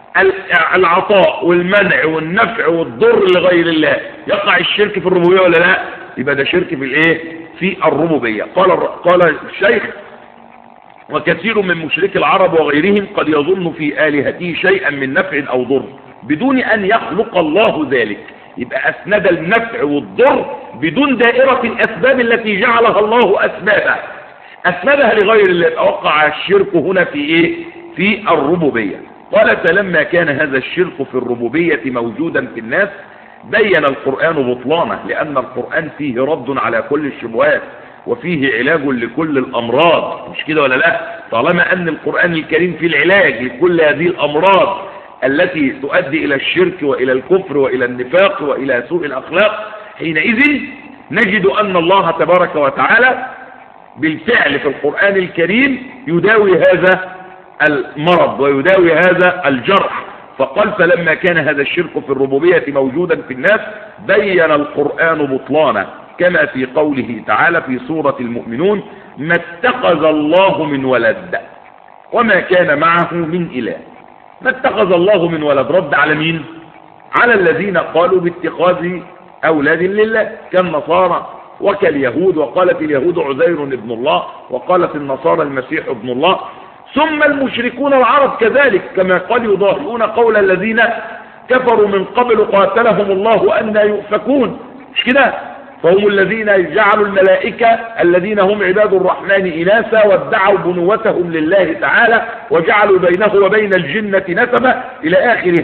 العطاء والمنع والنفع والضر لغير الله، يقع الشرك في الربوبية ولا لا؟ يبقى ده شرك في الايه؟ في الربوبية. قال الشيخ وكثير من مشركي العرب وغيرهم قد يظن في آلهته شيئا من نفع أو ضر بدون أن يخلق الله ذلك. يبقى أسند النفع والضر بدون دائرة الأسباب التي جعلها الله أسبابها، أسندها لغير الله، وقع الشرك هنا في إيه؟ في الربوبية. قال فلما كان هذا الشرك في الربوبية موجودا في الناس بين القرآن بطلانه، لأن القرآن فيه رد على كل الشبهات وفيه علاج لكل الأمراض، مش كده ولا لا؟ طالما أن القرآن الكريم فيه العلاج لكل هذه الأمراض التي تؤدي إلى الشرك وإلى الكفر وإلى النفاق وإلى سوء الأخلاق، حينئذ نجد أن الله تبارك وتعالى بالفعل في القرآن الكريم يداوي هذا المرض ويداوي هذا الجرح. فقال فلما كان هذا الشرك في الربوبية موجودا في الناس بين القرآن بطلانه، كما في قوله تعالى في سورة المؤمنون ما اتخذ الله من ولد وما كان معه من إله. ما اتخذ الله من ولد رد على مين؟ على الذين قالوا باتخاذ أولاد لله كالنصارى وكاليهود، وقالت اليهود عزير ابن الله وقالت النصارى المسيح ابن الله، ثم المشركون العرب كذلك كما قال يضاهئون قول الذين كفروا من قبل قاتلهم الله أن يؤفكون، مش كده؟ فهم الذين جعلوا الملائكة الذين هم عباد الرحمن إناثا وادعوا بنوتهم لله تعالى وجعلوا بينه وبين الجنة نسبا إلى آخر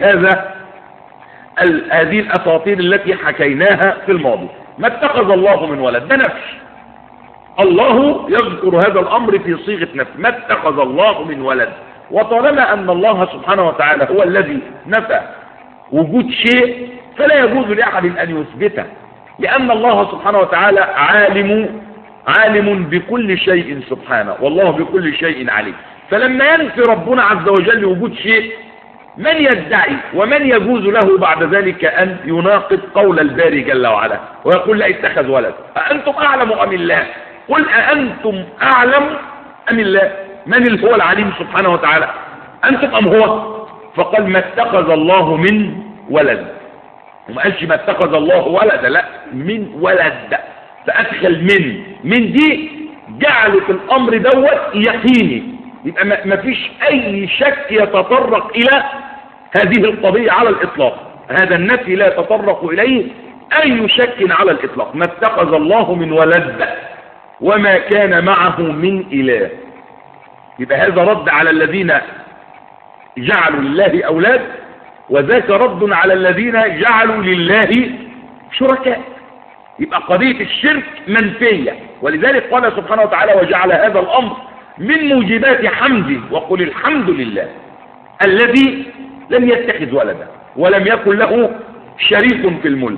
هذه الأساطير التي حكيناها في الماضي. ما اتخذ الله من ولد، ده نفي. الله يذكر هذا الأمر في صيغة نفي، ما اتخذ الله من ولد. وطالما أن الله سبحانه وتعالى هو الذي نفى وجود شيء فلا يجوز لأحد أن يثبته، لأن الله سبحانه وتعالى عالم بكل شيء سبحانه، والله بكل شيء عليم. فلما ينفي ربنا عز وجل وجود شيء، من يدعي ومن يجوز له بعد ذلك أن يناقض قول الباري جل وعلا ويقول لا اتخذ ولد؟ أأنتم أعلم أم الله؟ قل أأنتم أعلم أم الله؟ من اللي هو العليم سبحانه وتعالى؟ أنتم أم هو؟ فقال ما اتخذ الله من ولد، وما قالش ما اتخذ الله ولد، لا، من ولد. فأدخل من دي جعلت الأمر دوت يقيني، يبقى ما فيش أي شك يتطرق إلى هذه القضية على الإطلاق. هذا النفي لا يتطرق إليه أي شك على الإطلاق. ما اتخذ الله من ولد وما كان معه من إله. يبقى هذا رد على الذين جعلوا لله أولاد، وذاك رد على الذين جعلوا لله شركاء. يبقى قضية الشرك منفية، ولذلك قال سبحانه وتعالى وجعل هذا الأمر من موجبات حمده وقل الحمد لله الذي لم يتخذ ولدا ولم يكن له شريك في الملك.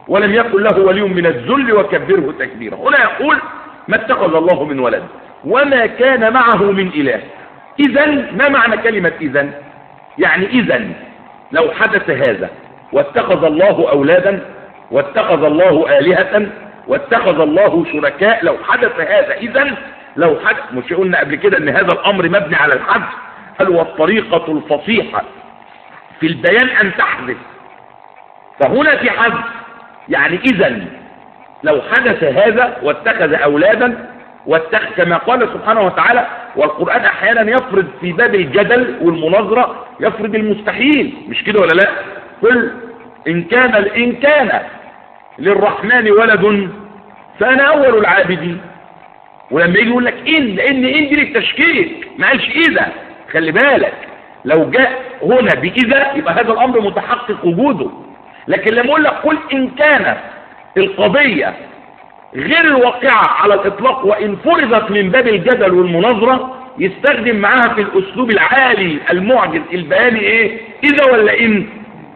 ولم يكن له ولي من الذل وكبره تكبيرا. هنا يقول ما اتخذ الله من ولد وما كان معه من إله. إذن ما معنى كلمة إذن؟ يعني إذن لو حدث هذا واتخذ الله أولادا واتخذ الله آلهة واتخذ الله شركاء، لو حدث هذا إذن لو حدث، مش قلنا قبل كده ان هذا الأمر مبني على الحذف؟ هل هو الطريقة الفصيحة في البيان أن تحذف، فهنا في حذف. يعني إذن لو حدث هذا واتخذ أولادا كما قال سبحانه وتعالى، والقرآن أحيانا يفرض في باب الجدل والمناظرة يفرض المستحيل، مش كده ولا لا؟ قل إن كان للرحمن ولد فأنا أول العابدين. ولما يجي يقول لك لأن دي للتشكيك، ما قالش إذا. خلي بالك لو جاء هنا بإذا يبقى هذا الأمر متحقق وجوده، لكن لما يقول لك قل إن كان القضية غير الواقعة على الإطلاق وإن فرضت من باب الجدل والمناظرة، يستخدم معاها في الأسلوب العالي المعجز البياني إيه؟ إذا ولا إن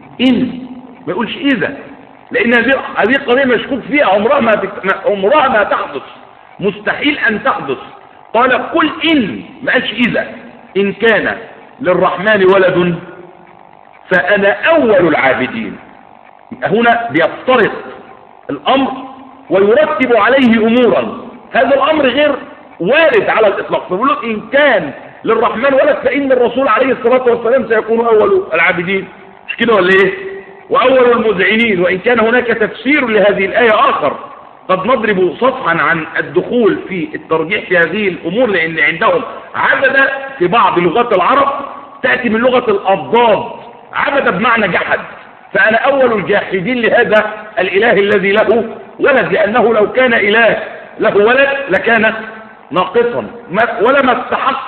ما يقولش إذا، لأن هذه قضية مشكوك فيها، عمرها ما تحدث، مستحيل أن تحدث. قال قل إن، ما قالش إذا. إن كان للرحمن ولد فأنا أول العابدين. هنا بيفترض الأمر ويرتب عليه أمورا، هذا الأمر غير وارد على الإطلاق. فبيقول إن كان للرحمن ولد فإن الرسول عليه الصلاة والسلام سيكون أول العابدين، مش كده ولا إيه؟ وأول المذعنين. وإن كان هناك تفسير لهذه الآية آخر قد نضرب صفحا عن الدخول في الترجيح في هذه الأمور، لأن عندهم عبد في بعض لغات العرب تأتي من لغة الأضداد، عبد بمعنى جحد، فأنا أول الجاحدين لهذا الإله الذي له ولد، لأنه لو كان إله له ولد لكان ناقصا ولما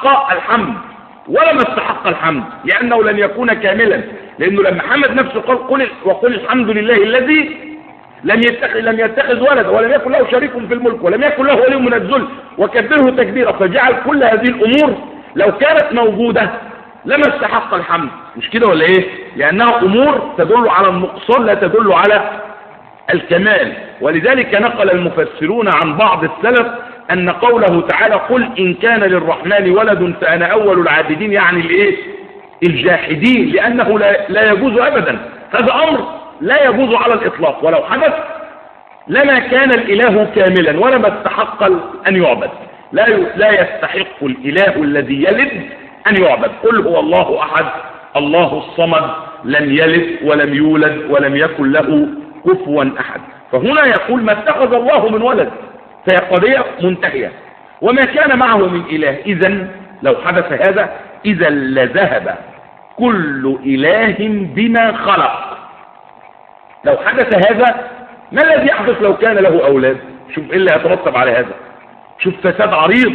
استحق الحمد لأنه لن يكون كاملا، لأنه لما حمد نفسه قال وقل الحمد لله الذي لم يتخذ ولد ولم يكن له شريك في الملك ولم يكن له ولي من الذل وكبره تكبيرا، فجعل كل هذه الأمور لو كانت موجودة لما استحق الحمد، مش كده ولا إيه؟ لأنها أمور تدل على النقصان لا تدل على الكمال. ولذلك نقل المفسرون عن بعض السلف أن قوله تعالى قل إن كان للرحمن ولد فأنا أول العابدين، يعني الإيه؟ الجاحدين، لأنه لا يجوز أبدا، هذا أمر لا يجوز على الإطلاق، ولو حدث لما كان الإله كاملا ولما استحق أن يعبد. لا يستحق الإله الذي يلد أن يعبد. قل هو الله أحد الله الصمد لم يلد ولم يولد ولم يكن له كفوا أحد. فهنا يقول ما اتخذ الله من ولد، فهي قضية منتهية. وما كان معه من إله، إذن لو حدث هذا إذا لذهب كل إله بما خلق. لو حدث هذا ما الذي يحدث لو كان له أولاد؟ شوف إيه اللي يترتب على هذا، شوف فساد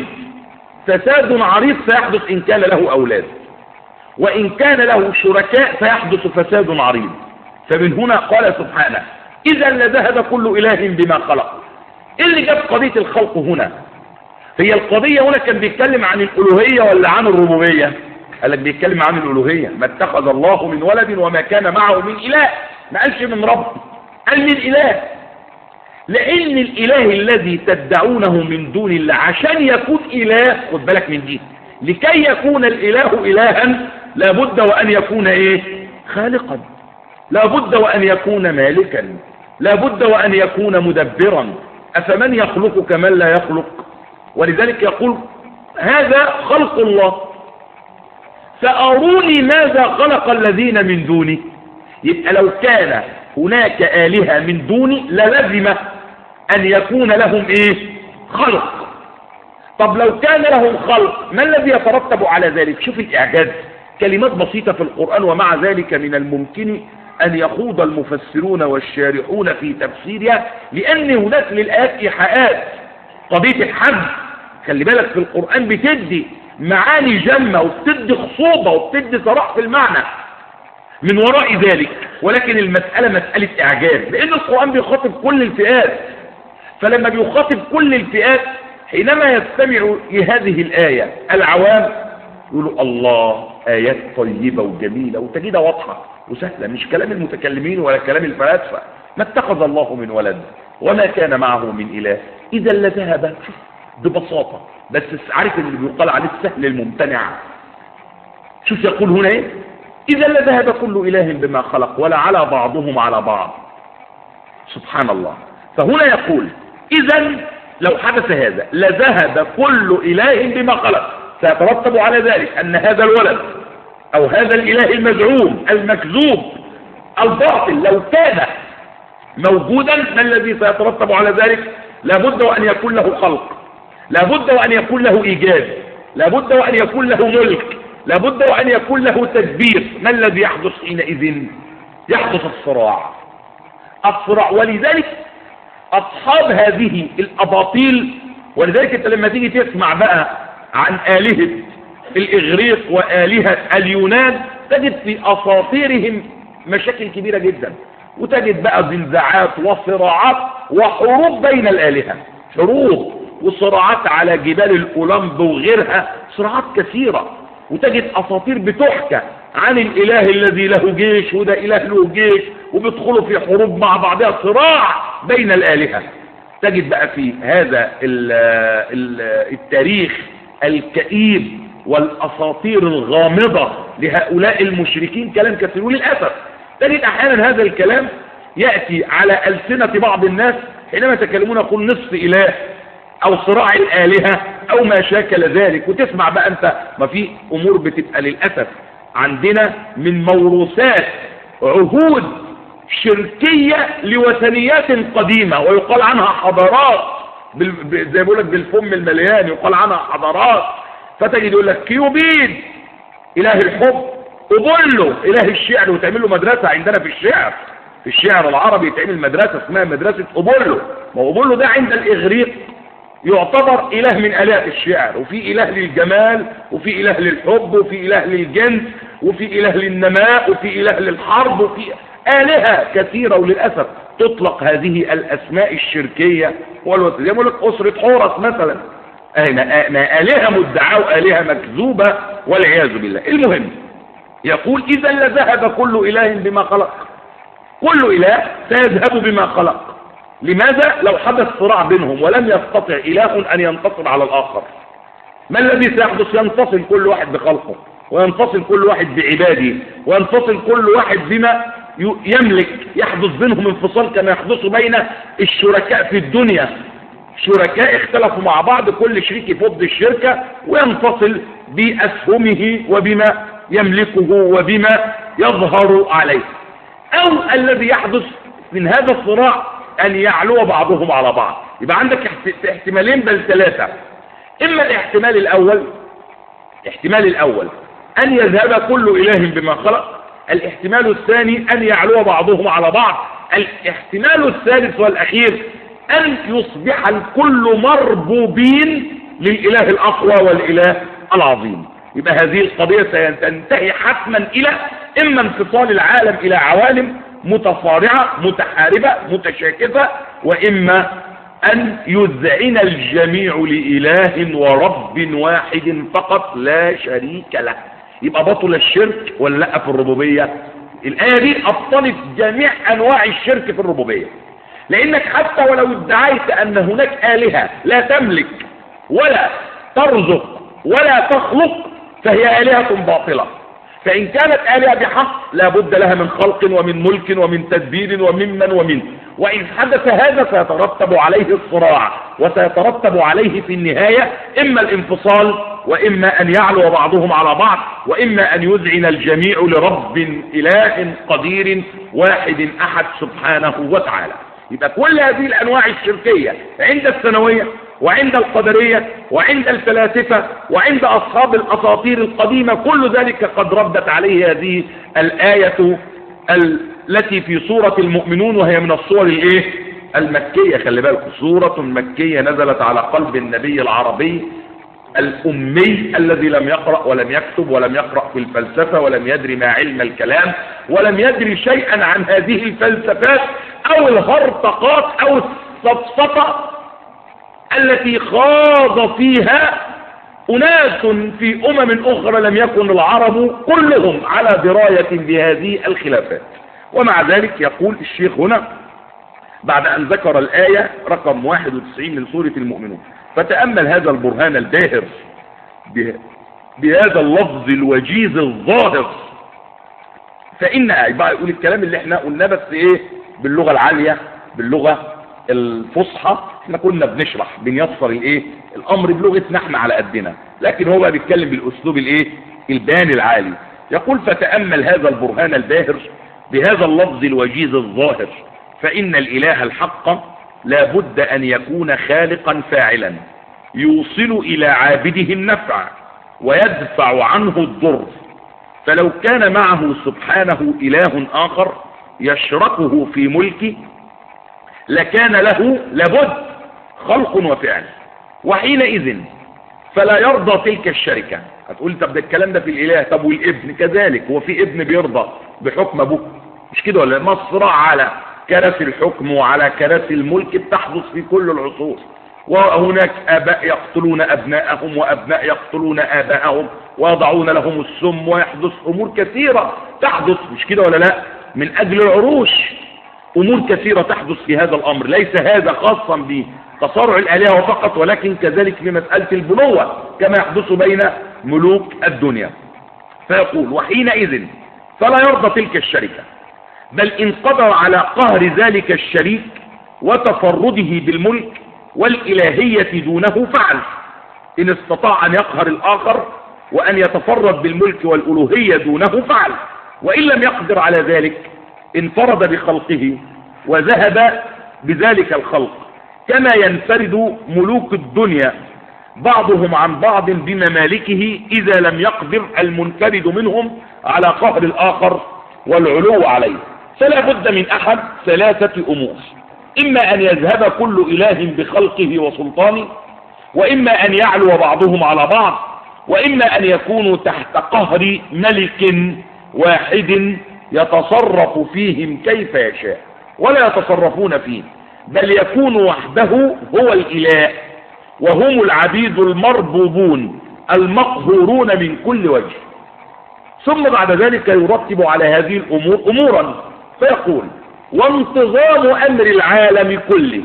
عريض سيحدث إن كان له أولاد، وإن كان له شركاء سيحدث فساد عريض. فمن هنا قال سبحانه إذا لذهب كل إله بما خلق. إيه اللي جاب قضية الخلق هنا؟ هي القضية هنا كان بيتكلم عن الألوهية ولا عن الربوبية؟ قال لك بيتكلم عن الألوهية. ما اتخذ الله من ولد وما كان معه من إله، ما قالش من رب، قال من إله، لأن الإله الذي تدعونه من دون الله عشان يكون إله، خد بالك من دي، لكي يكون الإله إلها لابد وأن يكون إيه؟ خالقا، لابد وأن يكون مالكا، لابد وأن يكون مدبرا. أفمن يخلق كمن لا يخلق؟ ولذلك يقول هذا خلق الله، فأروني ماذا خلق الذين من دوني. يبقى لو كان هناك آلهة من دوني للزم أن يكون لهم إيه؟ خلق. طب لو كان لهم خلق ما الذي يترتب على ذلك؟ شوف الإعجاز، كلمات بسيطة في القرآن ومع ذلك من الممكن أن يخوض المفسرون والشارحون في تفسيرها، لأن هناك للآيات إيحاءات. قضية الحج خلي بالك في القرآن بتدي معاني جمة وبتدي خصوبة وبتدي صراح في المعنى من وراء ذلك، ولكن المسألة مسألة إعجاز، لأن القرآن بيخاطب كل الفئات. فلما بيخاطب كل الفئات حينما يستمعوا لهذه الآية العوام يقولوا الله آيات طيبة وجميلة وتجدها واضحة وسهلة، مش كلام المتكلمين ولا كلام الفلاسفة ما اتخذ الله من ولد وما كان معه من إله إذا لذهب. شوف ببساطة، بس عارف اللي بيقال عليه السهل الممتنع. شوف يقول هنا ايه؟ إذا لذهب كل إله بما خلق ولا على بعضهم على بعض. سبحان الله. فهنا يقول إذا لو حدث هذا لذهب كل إله بما خلق، سيترتب على ذلك أن هذا الولد أو هذا الإله المزعوم المكذوب الباطل لو كان موجودا، ما الذي سيترتب على ذلك؟ لابد وأن يكون له خلق، لابد وأن يكون له إيجاد، لابد وأن يكون له ملك، لابد وأن يكون له تدبير. ما الذي يحدث حينئذ؟ يحدث الصراع. ولذلك أصحاب هذه الأباطيل، ولذلك أنت لما تيجي تسمع بقى عن آلهة الإغريق وآلهة اليونان تجد في أساطيرهم مشاكل كبيرة جدا، وتجد بقى زنزعات وصراعات وحروب بين الآلهة، حروب وصراعات على جبال الأولمب وغيرها، صراعات كثيرة. وتجد أساطير بتحكى عن الإله الذي له جيش وده إله له جيش، وبيدخلوا في حروب مع بعضها، صراع بين الآلهة. تجد بقى في هذا التاريخ الكئيب والأساطير الغامضة لهؤلاء المشركين كلام كثير. وللأسف تجد أحيانا هذا الكلام يأتي على ألسنة بعض الناس حينما يتكلمون يقول نصف إله أو صراع الآلهة أو ما شاكل ذلك. وتسمع بقى أنت ما في أمور بتبقى للأسف عندنا من موروثات عهود شركية لوثنيات قديمة، ويقال عنها حضارات، زي ما بقولك بالفم المليان يقال عنها حضارات. فتجد يقول لك كيوبيد إله الحب، أبولو إله الشعر، وتعمل له مدرسة عندنا في الشعر العربي تعمل مدرسة اسمها مدرسة أبولو. ما أبولو ده عند الإغريق يعتبر إله من آلهة الشعر، وفي إله للجمال، وفي إله للحب، وفي إله للجنس، وفي إله للنماء، وفي إله للحرب، وفي آلهة كثيرة. وللأسف تطلق هذه الأسماء الشركية والوثنية. يقول لك أسرة حورس مثلا، ما آلهة مدعاة وآلهة مكذوبة والعياذ بالله. المهم يقول إذا لذهب كل إله بما خلق، كل إله سيذهب بما خلق. لماذا؟ لو حدث صراع بينهم ولم يستطع إله أن ينتصر على الآخر، ما الذي سيحدث؟ ينفصل كل واحد بخلقه، وينفصل كل واحد بعباده، وينفصل كل واحد بما يملك. يحدث بينهم انفصال كما يحدث بين الشركاء في الدنيا، شركاء اختلفوا مع بعض، كل شريك يفض الشركة وينفصل بأسهمه وبما يملكه وبما يظهر عليه. أو الذي يحدث من هذا الصراع أن يعلو بعضهم على بعض. يبقى عندك احتمالين بل ثلاثة. إما الاحتمال الأول أن يذهب كل إله بما خلق. الاحتمال الثاني أن يعلو بعضهم على بعض. الاحتمال الثالث والأخير أن يصبح الكل مربوبين للإله الأقوى والإله العظيم. يبقى هذه القضية ستنتهي حتما إلى إما انفصال العالم إلى عوالم متصارعة متحاربة متشاكسة، وإما أن يذعن الجميع لإله ورب واحد فقط لا شريك له. يبقى بطل الشرك ولا لا في الربوبية؟ الآية دي أبطلت جميع أنواع الشرك في الربوبية، لأنك حتى ولو ادعيت أن هناك آلهة لا تملك ولا ترزق ولا تخلق فهي آلهة باطلة. فإن كانت آلهة بحق لا بد لها من خلق ومن ملك ومن تدبير ومن وإن حدث هذا سيترتب عليه الصراع، وسيترتب عليه في النهاية إما الانفصال، وإما أن يعلو بعضهم على بعض، وإما أن يذعن الجميع لرب إله قدير واحد أحد سبحانه وتعالى. يبقى كل هذه الأنواع الشركية عند الثانوية وعند القدرية وعند الفلاسفة وعند أصحاب الأساطير القديمة، كل ذلك قد ردت عليه هذه الآية التي في سورة المؤمنون، وهي من الصور المكية. خلي بالكم، سورة مكية نزلت على قلب النبي العربي الأمي الذي لم يقرأ ولم يكتب ولم يقرأ في الفلسفة ولم يدري ما علم الكلام ولم يدري شيئا عن هذه الفلسفات أو الهرطقات أو السفسطة التي خاض فيها أناس في أخرى لم يكن العرب كلهم على دراية بهذه الخلافات. ومع ذلك يقول الشيخ هنا بعد أن ذكر الآية رقم 91 من سورة المؤمنون. فتأمل هذا البرهان الباهر بهذا اللفظ الوجيز الظاهر. فإن بقى يقول الكلام اللي احنا قلناه بس ايه باللغة العالية باللغة الفصحى. احنا كنا بنشرح بنيسر الايه الامر بلغتنا احنا على قدنا، لكن هو بقى بيتكلم بالاسلوب الايه البيان العالي. يقول فتأمل هذا البرهان الباهر بهذا اللفظ الوجيز الظاهر. فإن الإله الحق لا بد أن يكون خالقا فاعلا يوصل إلى عابده النفع ويدفع عنه الضر. فلو كان معه سبحانه إله آخر يشركه في ملكه لكان له لابد خلق وفعل، وحينئذ فلا يرضى تلك الشركة. هتقول طب ده الكلام ده في الإله، طب والابن كذلك، هو في ابن بيرضى بحكم أبوه؟ مش كده ولا؟ ما الصراع على كراسي الحكم وعلى كراسي الملك بتحدث في كل العصور، وهناك آباء يقتلون أبناءهم وأبناء يقتلون آباءهم ويضعون لهم السم، ويحدث أمور كثيرة تحدث، مش كده ولا لا؟ من أجل العروش أمور كثيرة تحدث في هذا الأمر. ليس هذا خاصا بتصارع الآلهة فقط، ولكن كذلك في مسألة البنوة كما يحدث بين ملوك الدنيا. فيقول وحينئذ فلا يرضى تلك الشركة، بل إن قدر على قهر ذلك الشريك وتفرده بالملك والإلهية دونه فعل. إن استطاع أن يقهر الآخر وأن يتفرد بالملك والألوهية دونه فعل، وإن لم يقدر على ذلك انفرد بخلقه وذهب بذلك الخلق، كما ينفرد ملوك الدنيا بعضهم عن بعض بممالكه إذا لم يقدر المنفرد منهم على قهر الآخر والعلو عليه. فلا بد من أحد ثلاثة أمور: إما أن يذهب كل إله بخلقه وسلطانه، وإما أن يعلو بعضهم على بعض، وإما أن يكونوا تحت قهر ملك واحد يتصرف فيهم كيف يشاء ولا يتصرفون فيه، بل يكون وحده هو الإله وهم العبيد المربوبون المقهورون من كل وجه. ثم بعد ذلك يرتب على هذه الأمور أمورا، فيقول وانتظام أمر العالم كله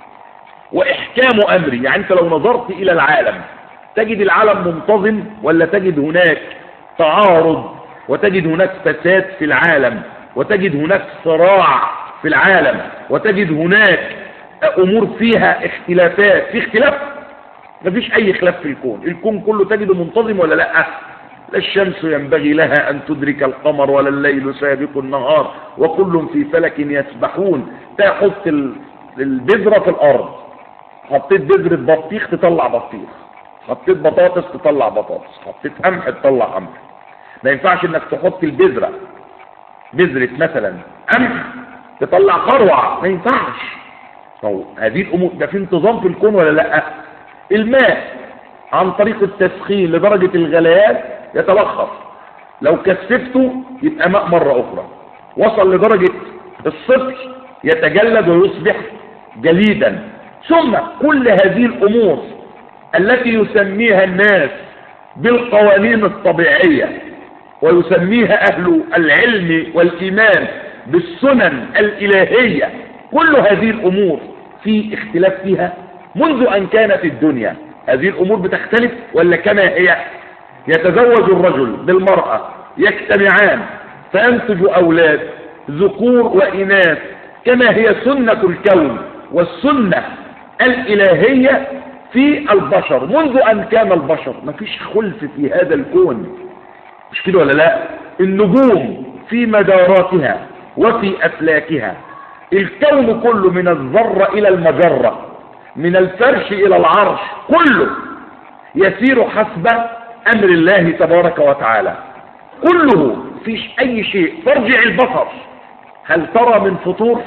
وإحكام أمره. يعني أنت لو نظرت إلى العالم تجد العالم منتظم، ولا تجد هناك تعارض، وتجد هناك فساد في العالم، وتجد هناك صراع في العالم، وتجد هناك أمور فيها اختلافات، في اختلاف؟ مفيش أي خلاف في الكون. الكون كله تجده منتظم ولا لأ؟ لا الشمس ينبغي لها أن تدرك القمر ولا الليل سابق النهار وكل في فلك يسبحون. تحط البذرة في الأرض، حطيت بذرة بطيخ تطلع بطيخ، حطيت بطاطس تطلع بطاطس، حطيت قمح تطلع قمح. ما ينفعش انك تحط البذرة بذرة مثلا قمح تطلع خروع، ما ينفعش. هذه الأمور ده في انتظام في الكون ولا لا؟ الماء عن طريق التسخين لدرجة الغليان يتلخص، لو كثفته يبقى ماء مرة أخرى، وصل لدرجة الصفر يتجلد ويصبح جليدا. ثم كل هذه الأمور التي يسميها الناس بالقوانين الطبيعية ويسميها أهل العلم والإيمان بالسنن الإلهية، كل هذه الأمور في اختلاف فيها منذ أن كانت الدنيا. هذه الأمور بتختلف ولا كما هي؟ يتزوج الرجل بالمرأة، يجتمعان فينتج أولاد ذكور وإناث كما هي سنة الكون والسنة الإلهية في البشر منذ أن كان البشر. مفيش خلف في هذا الكون، مش كده ولا لا؟ النجوم في مداراتها وفي أفلاكها، الكون كله من الذرة إلى المجرة، من الفرش إلى العرش، كله يسير حسب أمر الله تبارك وتعالى، كله فيش أي شيء. فارجع البصر هل ترى من فطور؟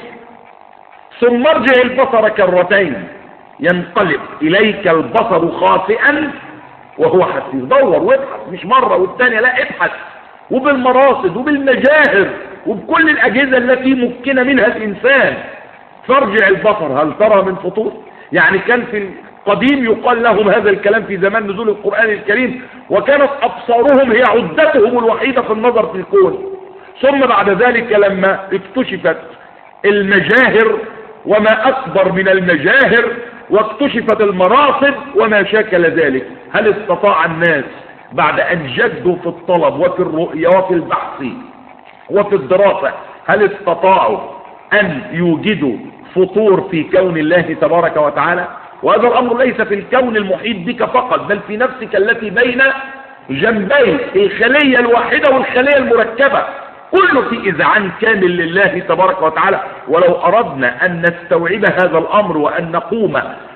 ثم ارجع البصر كرتين ينقلب إليك البصر خاسئا وهو حسير. دور وابحث، مش مرة والثانية، لا ابحث، وبالمراصد وبالمجاهر وبكل الأجهزة التي ممكن منها الإنسان. فارجع البصر هل ترى من فطور. يعني كان في القديم يقال لهم هذا الكلام في زمان نزول القرآن الكريم، وكانت أبصارهم هي عدتهم الوحيدة في النظر في الكون. ثم بعد ذلك لما اكتشفت المجاهر وما أكبر من المجاهر واكتشفت المراصد وما شاكل ذلك. هل استطاع الناس بعد أن جدوا في الطلب وفي الرؤية وفي البحث وفي الدراسة، هل استطاعوا أن يوجدوا فطور في كون الله تبارك وتعالى؟ وهذا الأمر ليس في الكون المحيط بك فقط، بل في نفسك التي بين جنبيك، الخلية الواحدة والخلية المركبة، كله في إذعان كامل لله تبارك وتعالى. ولو أردنا أن نستوعب هذا الأمر وأن نقوم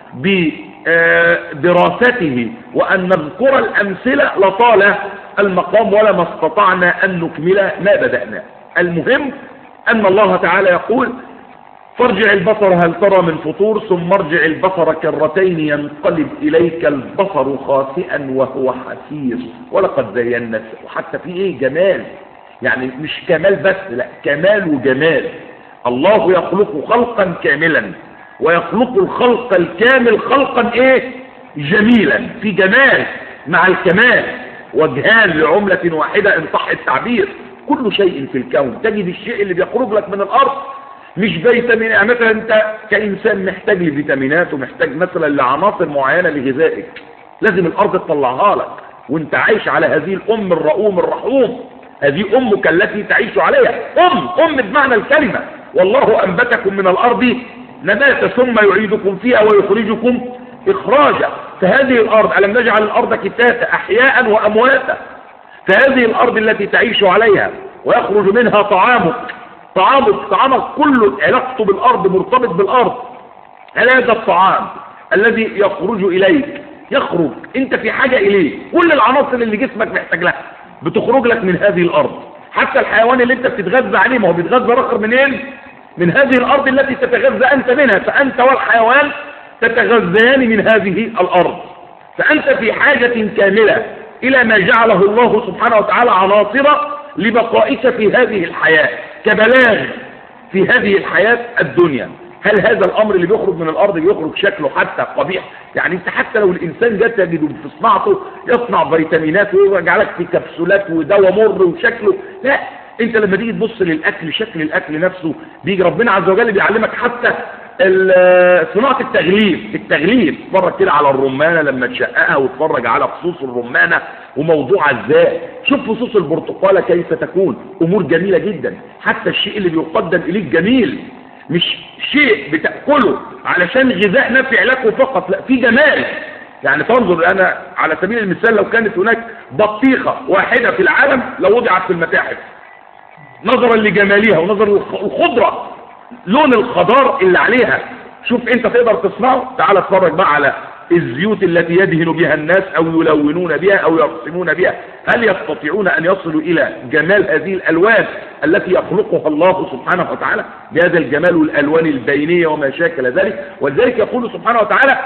بدراسته وأن نذكر الأمثلة لطال المقام ولما استطعنا أن نكمل ما بدأنا. المهم أن الله تعالى يقول: فارجع البصر هل ترى من فطور ثم ارجع البصر كرتين ينقلب إليك البصر خاسئا وهو حسير ولقد زينا. وحتى في ايه جمال، يعني مش كمال بس، لا كمال وجمال. الله يخلق خلقا كاملا ويخلق الخلق الكامل خلقا ايه جميلا، في جمال مع الكمال، وجهان لعملة واحدة ان صح التعبير. كل شيء في الكون تجد الشيء اللي بيخرج لك من الارض مش فيتامين، يعني مثلا انت كإنسان محتاج لفيتامينات ومحتاج مثلا لعناصر معينة لغذائك، لازم الارض تطلعها لك، وانت عايش على هذه الام الرؤوم الرحوم، هذه امك التي تعيش عليها، ام بمعنى الكلمة. والله انبتكم من الارض نباتا ثم يعيدكم فيها ويخرجكم اخراجا. فهذه الارض الم نجعل الارض كفاتا احياء وامواتا، فهذه الارض التي تعيش عليها ويخرج منها طعامك كله علاقته بالارض، مرتبط بالارض. هل هذا الطعام الذي يخرج اليك يخرج انت في حاجة اليه؟ كل العناصر اللي جسمك محتاج لها بتخرج لك من هذه الارض. حتى الحيوان اللي انت بتتغذى عليه، ما هو بيتغذى رخر منين؟ من هذه الارض التي تتغذى انت منها. فانت والحيوان تتغذيان من هذه الارض، فانت في حاجة كاملة الى ما جعله الله سبحانه وتعالى عناصر لبقائك في هذه الحياة كبلاغ في هذه الحياة الدنيا. هل هذا الامر اللي بيخرج من الارض بيخرج شكله حتى قبيح؟ يعني انت حتى لو الانسان جات تجده في صناعته يصنع فيتامينات ويجعلك في كبسولات ودواء مر وشكله، لا، انت لما تيجي تبص للاكل، شكل الاكل نفسه بيجي ربنا عز وجل بيعلمك. حتى صناعة التغليف، اتفرج كده على الرمانة لما تشققها، واتفرج على فصوص الرمانة وموضوعها ازاي، شوف فصوص البرتقالة كيف تكون، امور جميلة جدا. حتى الشيء اللي بيقدم اليك جميل، مش شيء بتأكله علشان غذاء نافع لك فقط، لا، في جمال. يعني تنظر، انا على سبيل المثال لو كانت هناك بطيخة واحدة في العالم لو وضعت في المتاحف، نظرا لجمالها ونظرا للخضرة، لون الخضار اللي عليها، شوف انت تقدر تصنعه. تعال اتفرج بقى على الزيوت التي يدهن بها الناس او يلونون بها او يرسمون بها، هل يستطيعون ان يصلوا الى جمال هذه الالوان التي يخلقها الله سبحانه وتعالى بهذا الجمال والالوان البينية وما شاكل ذلك؟ ولذلك يقول سبحانه وتعالى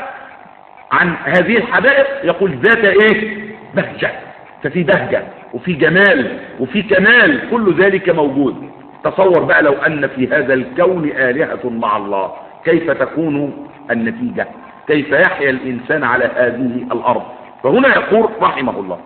عن هذه الحدائق، يقول ذات ايه بهجة. ففي بهجة وفي جمال وفي كمال، كل ذلك موجود. تصور بقى لو أن في هذا الكون آلهة مع الله، كيف تكون النتيجة؟ كيف يحيا الإنسان على هذه الأرض؟ فهنا يقول رحمه الله: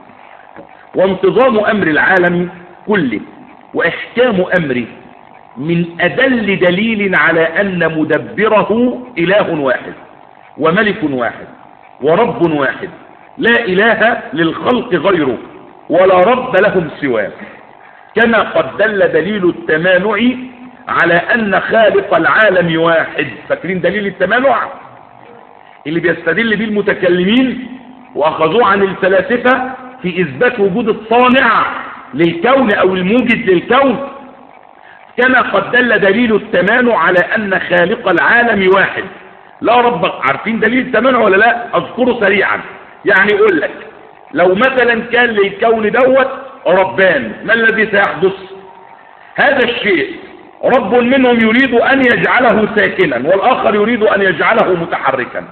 وانتظام أمر العالم كله وإحكام أمره من أدل دليل على أن مدبره إله واحد وملك واحد ورب واحد، لا إله للخلق غيره ولا رب لهم سواه. كما قد دل دليل التمانع على أن خالق العالم واحد. فاكرين دليل التمانع اللي بيستدل به المتكلمين وأخذوه عن الفلاسفة في إثبات وجود الصانع للكون أو الموجد للكون؟ كما قد دل دليل التمانع على أن خالق العالم واحد لا رب. عارفين دليل التمانع ولا لا؟ أذكره سريعا. يعني يقول لك لو مثلا كان للكون دوت ربان، ما الذي سيحدث؟ هذا الشيء رب منهم يريد أن يجعله ساكنا والآخر يريد أن يجعله متحركا،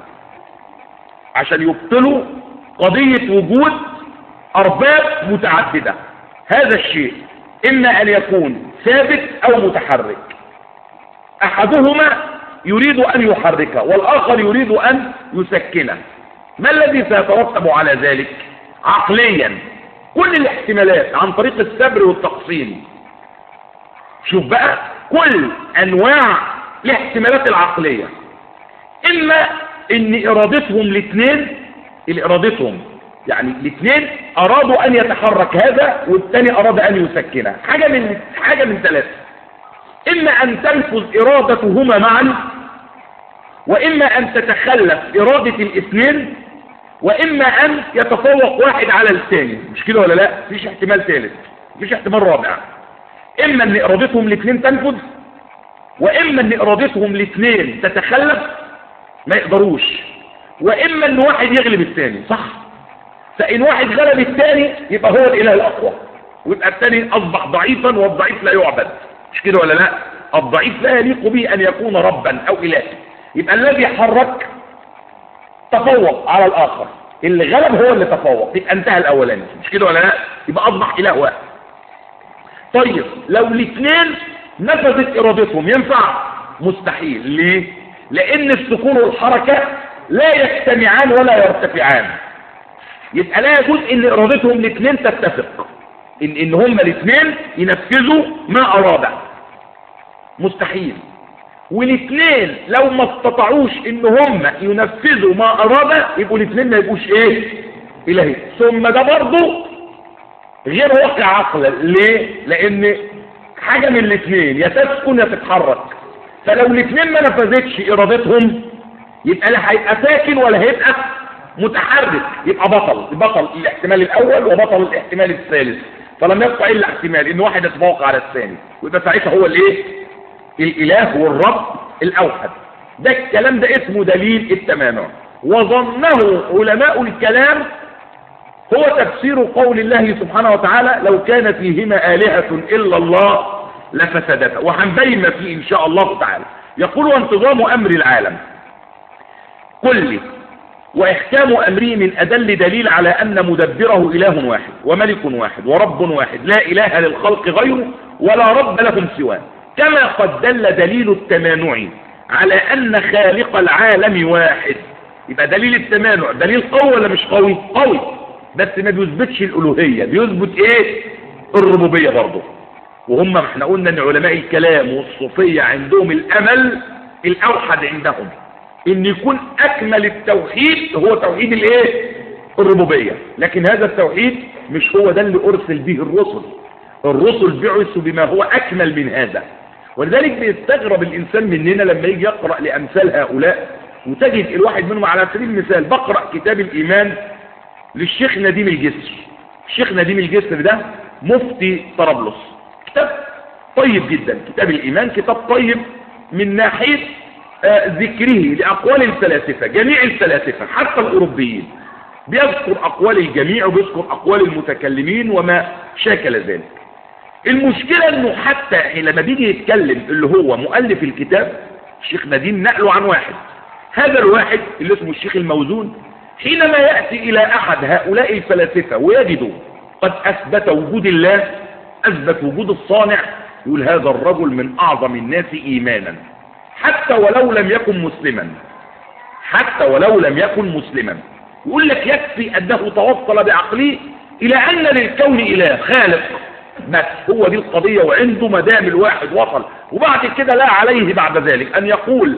عشان يبطلوا قضية وجود أرباب متعددة. هذا الشيء إما أن يكون ثابت أو متحرك، أحدهما يريد أن يحركه والآخر يريد أن يسكنه. ما الذي سيترتب على ذلك عقليا؟ كل الاحتمالات عن طريق السبر والتقسيم. شوف بقى كل أنواع الاحتمالات العقلية. اما ان ارادتهم الاثنين، ارادتهم يعني الاثنين ارادوا ان يتحرك هذا والثاني اراد ان يسكنه، حاجة من ثلاثة: اما ان تنفذ ارادتهما معا، واما ان تتخلف ارادة الاثنين، واما ان يتفوق واحد على الثاني. مش كده ولا لا؟ مفيش احتمال ثالث، مفيش احتمال رابع. اما ان ارادتهم الاثنين تنفذ، واما ان ارادتهم الاثنين تتخلف ما يقدروش، واما ان واحد يغلب الثاني. صح؟ فان واحد غلب الثاني يبقى هو الاله الاقوى، ويبقى الثاني اصبح ضعيفا، والضعيف لا يعبد. مش كده ولا لا؟ الضعيف لا يليق به ان يكون ربا او اله. يبقى الذي حرك تفوق على الاخر، اللي غلب هو اللي تفوق، يبقى انتهى الاولاني. مش كده ولا لا؟ يبقى اصبح اله واحد. طيب لو الاثنين نفذت ارادتهم ينفع؟ مستحيل. ليه؟ لان السكون والحركة لا يجتمعان ولا يرتفعان. يبقى لا يجوز ان ارادتهم الاثنين تتفق، ان هما الاثنين ينفذوا ما اراد. مستحيل. والاثنين لو ما استطاعوش ان هما ينفذوا ما اراد يبقوا الاثنين ما يبقوش ايه؟ الهي. ثم ده برضه غير واقع عقلا. ليه؟ لان حاجة من الاثنين، يا تسكن يا تتحرك. فلو الاثنين ما نفذتش ارادتهم يبقى لا هيبقى ساكن ولا هيبقى متحرك، يبقى بطل الاحتمال الاول وبطل الاحتمال الثالث. فلم يبقى الا احتمال ان واحد يتفوق على الثاني، ويبقى ساعتها هو الايه؟ الاله والرب الاوحد. ده الكلام ده اسمه دليل التمانع، وظنه علماء الكلام هو تفسير قول الله سبحانه وتعالى: لو كان فيهما آلهة إلا الله لفسدتا. وهنبين ما فيه إن شاء الله تعالى. يقول: وانتظام أمر العالم كله وإحكام أمره من أدل دليل على أن مدبره إله واحد وملك واحد ورب واحد، لا إله للخلق غيره ولا رب لهم سواه، كما قد دل دليل التمانع على أن خالق العالم واحد. يبقى دليل التمانع دليل قوي ولا مش قوي؟ قوي، بس ما بيثبتش الألوهية، بيثبت ايه؟ الربوبية برضه. وهم احنا قلنا ان علماء الكلام والصوفية عندهم الامل الاوحد عندهم ان يكون اكمل التوحيد هو توحيد الايه؟ الربوبية. لكن هذا التوحيد مش هو ده اللي ارسل به الرسل. الرسل بعثوا بما هو اكمل من هذا. ولذلك بيستغرب الانسان مننا لما يجي يقرأ لامثال هؤلاء، وتجد الواحد منهم على سبيل المثال بقرأ كتاب الايمان للشيخ نديم الجسر. الشيخ نديم الجسر ده مفتي طرابلس، كتاب طيب جدا. كتاب الإيمان كتاب طيب من ناحية ذكره لأقوال الفلاسفة، جميع الفلاسفة حتى الأوروبيين، بيذكر أقوال الجميع وبيذكر أقوال المتكلمين وما شاكل ذلك. المشكلة أنه حتى لما بيجي يتكلم اللي هو مؤلف الكتاب الشيخ نديم نقله عن واحد، هذا الواحد اللي اسمه الشيخ الموزون، حينما يأتي إلى أحد هؤلاء الفلاسفة ويجد قد أثبت وجود الله، أثبت وجود الصانع، يقول: هذا الرجل من أعظم الناس إيمانا حتى ولو لم يكن مسلما، حتى ولو لم يكن مسلما. يقول لك يكفي أنه توصل بعقله إلى أن للكون إله خالق، بس هو دي القضية. وعنده مدام الواحد وصل، وبعد كده لا عليه بعد ذلك أن يقول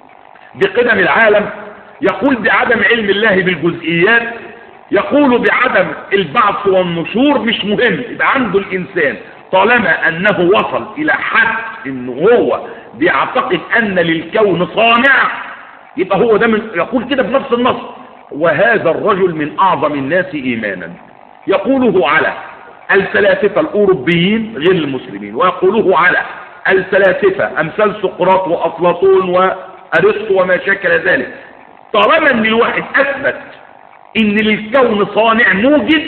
بقدم العالم، يقول بعدم علم الله بالجزئيات، يقول بعدم البعث والنشور. مش مهم، يبقى عنده الإنسان طالما أنه وصل إلى حد أنه هو بيعتقد أن للكون صانع، يبقى هو ده من يقول كده بنفس النص: وهذا الرجل من أعظم الناس إيمانا. يقوله على الفلاسفة الأوروبيين غير المسلمين، ويقوله على الفلاسفة أمثال سقراط وأفلاطون وأرسطو وما شاكل ذلك. طالما ان الواحد اثبت ان للكون صانع موجد،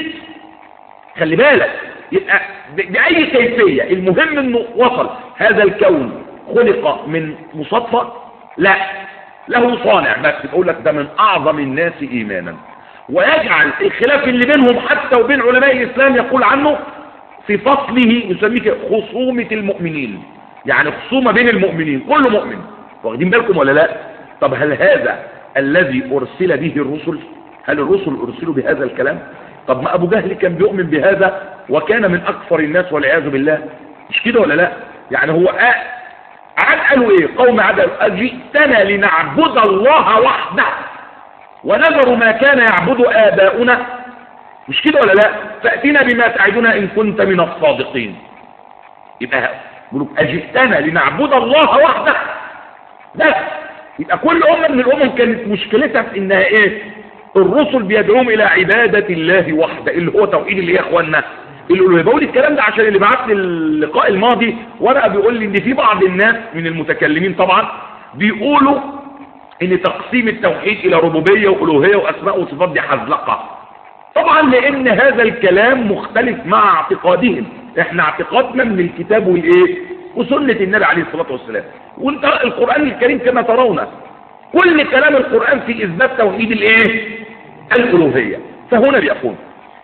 خلي بالك، يبقى باي كيفية، المهم انه وصل هذا الكون خلق من مصادفة؟ لا، له صانع. بس بقول لك ده من اعظم الناس ايمانا. ويجعل الخلاف اللي بينهم حتى وبين علماء الاسلام يقول عنه في فصله يسميه خصومة المؤمنين، يعني خصومة بين المؤمنين، كل مؤمن. واخدين بالكم ولا لا؟ طب هل هذا الذي أرسل به الرسل؟ هل الرسل أرسلوا بهذا الكلام؟ طب ما أبو جهل كان بيؤمن بهذا وكان من أكثر الناس والعياذ بالله، مش كده ولا لا؟ يعني هو عاد قالوا ايه؟ قوم عاد قالوا أجئتنا لنعبد الله وحده ونذر ما كان يعبد آباؤنا، مش كده ولا لا؟ فأتنا بما تعدنا إن كنت من الصادقين. يبقى يقولوا أجئتنا لنعبد الله وحده بس. يبقى كل أمة من الأمم كانت مشكلتها في إنها إيه؟ الرسل بيدعوهم إلى عبادة الله وحده، اللي هو توحيد اللي يا إخواننا اللي بقول الكلام ده عشان اللي بعت لي اللقاء الماضي ورقة بيقول لي إن في بعض الناس من المتكلمين طبعا بيقولوا إن تقسيم التوحيد إلى ربوبية وألوهية وأسماء وصفات دي حزلقة. طبعا لأن هذا الكلام مختلف مع اعتقادهم. إحنا اعتقادنا من الكتاب والإيه؟ وسنة النبي عليه الصلاة والسلام. وانت القرآن الكريم كما ترون كل كلام القرآن في إثبات توحيد الإيه؟ الألوهية. فهنا بيقول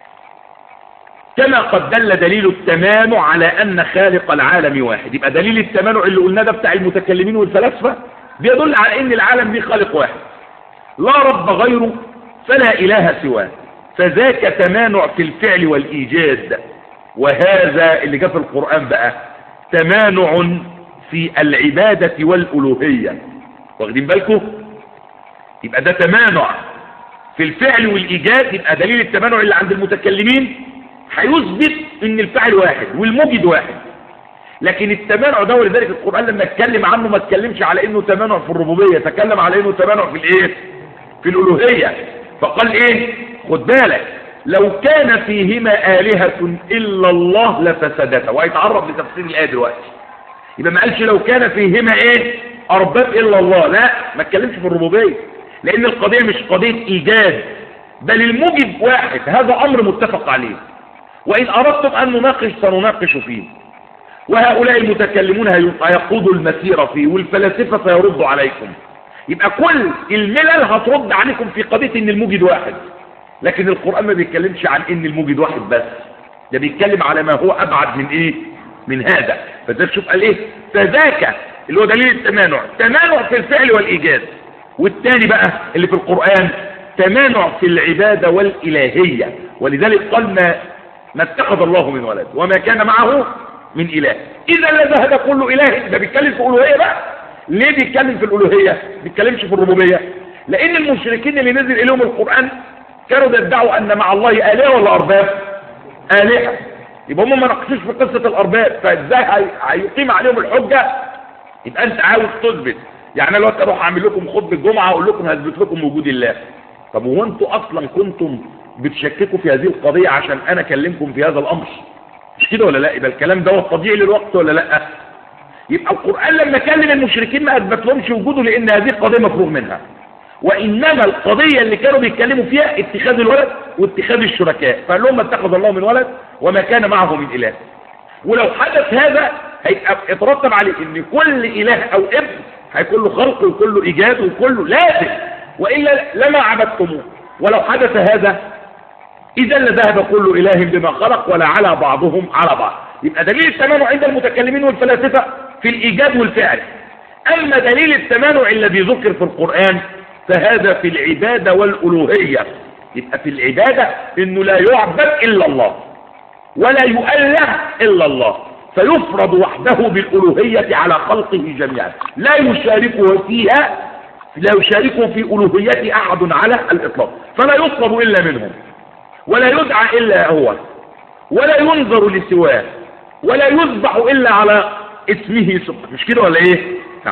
كما قد دل دليل التمانع على أن خالق العالم واحد. يبقى دليل التمانع اللي قلنا ده بتاع المتكلمين والفلاسفة بيدل على أن العالم دي خالق واحد لا رب غيره فلا إله سواه، فذاك تمانع في الفعل والإيجاد. وهذا اللي جاء في القرآن بقى تمانع في العبادة والألوهية. واخدين بالكم؟ يبقى ده تمانع في الفعل والإيجاد. يبقى دليل التمانع اللي عند المتكلمين هيثبت ان الفاعل واحد والموجد واحد. لكن التمانع ده ولذلك القرآن لما اتكلم عنه ما اتكلمش على انه تمانع في الربوبية، تكلم على انه تمانع في الايه؟ في الألوهية. فقال ايه؟ خد بالك لو كان فيهما آلهة إلا الله لفسدتا، وهيتعرض لتفسير الآية دلوقتي. يبقى ما قالش لو كان فيهما ايه؟ أرباب إلا الله، لا ما اتكلمش في الربوبية، لأن القضية مش قضية إيجاد، بل الموجد واحد. هذا أمر متفق عليه، وإن أردتم أن نناقش سنناقش فيه، وهؤلاء المتكلمون هيقودوا المسيرة فيه، والفلاسفة سيردوا عليكم. يبقى كل الملل هترد عليكم في قضية إن الموجد واحد. لكن القرآن ما بيتكلمش عن إن الموجد واحد بس، ده بيتكلم على ما هو أبعد من إيه؟ من هذا. فده تشوف قال إيه؟ فذاك اللي هو دليل التمانع، تمانع في الفعل والإيجاد. والتاني بقى اللي في القرآن تمانع في العبادة والإلهية. ولذلك قال ما اتخذ الله من ولد وما كان معه من إله إذا لذهب كل إله. ده بيتكلم في الألوهية بقى. ليه بيتكلم في الألوهية؟ ما بيتكلمش في الربوبية؟ لأن المشركين اللي نزل إليهم القرآن كانوا يدعوا أن مع الله آلهة ولا أرباب؟ آلهة. يبقى هم ما ناقشوش في قصة الأرباب، فإزاي هيقيم عليهم الحجة؟ يبقى أنت عاوز تثبت. يعني أنا دلوقتي أروح أعمل لكم خطبة الجمعة أقول لكم هثبت لكم وجود الله. طب هو أنتوا أصلا كنتم بتشككوا في هذه القضية عشان أنا أكلمكم في هذا الأمر، مش كده ولا لا؟ يبقى الكلام ده طبيعي للوقت ولا لا؟ يبقى القرآن لما كلم المشركين ما أثبت لهمش وجوده، لأن هذه القضية مفروغ منها. وإنما القضية اللي كانوا بيتكلموا فيها اتخاذ الولد واتخاذ الشركاء، فقال لهم ما اتخذ الله من ولد وما كان معه من إله. ولو حدث هذا هيبقى يترتب عليه ان كل إله أو ابن هيكون له خلق ويكون له إيجاد وكله لازم، وإلا لما عبدتموه. ولو حدث هذا إذا لذهب كل إله بما خلق ولا على بعضهم على بعض. يبقى دليل التمانع عند المتكلمين والفلاسفة في الإيجاد والفعل. أما دليل التمانع الذي ذكر في القرآن فهذا في العبادة والألوهية. يبقى في العبادة إنه لا يعبد إلا الله ولا يؤله إلا الله، فيفرض وحده بالألوهية على خلقه جميعا، لا يشاركه فيها، لا يشاركه في ألوهية أحد على الإطلاق، فلا يطلب إلا منهم ولا يدعى إلا هو ولا ينظر لسواه ولا يذبح إلا على اسمه سبحانه. مش كده ولا إيه؟ نعم.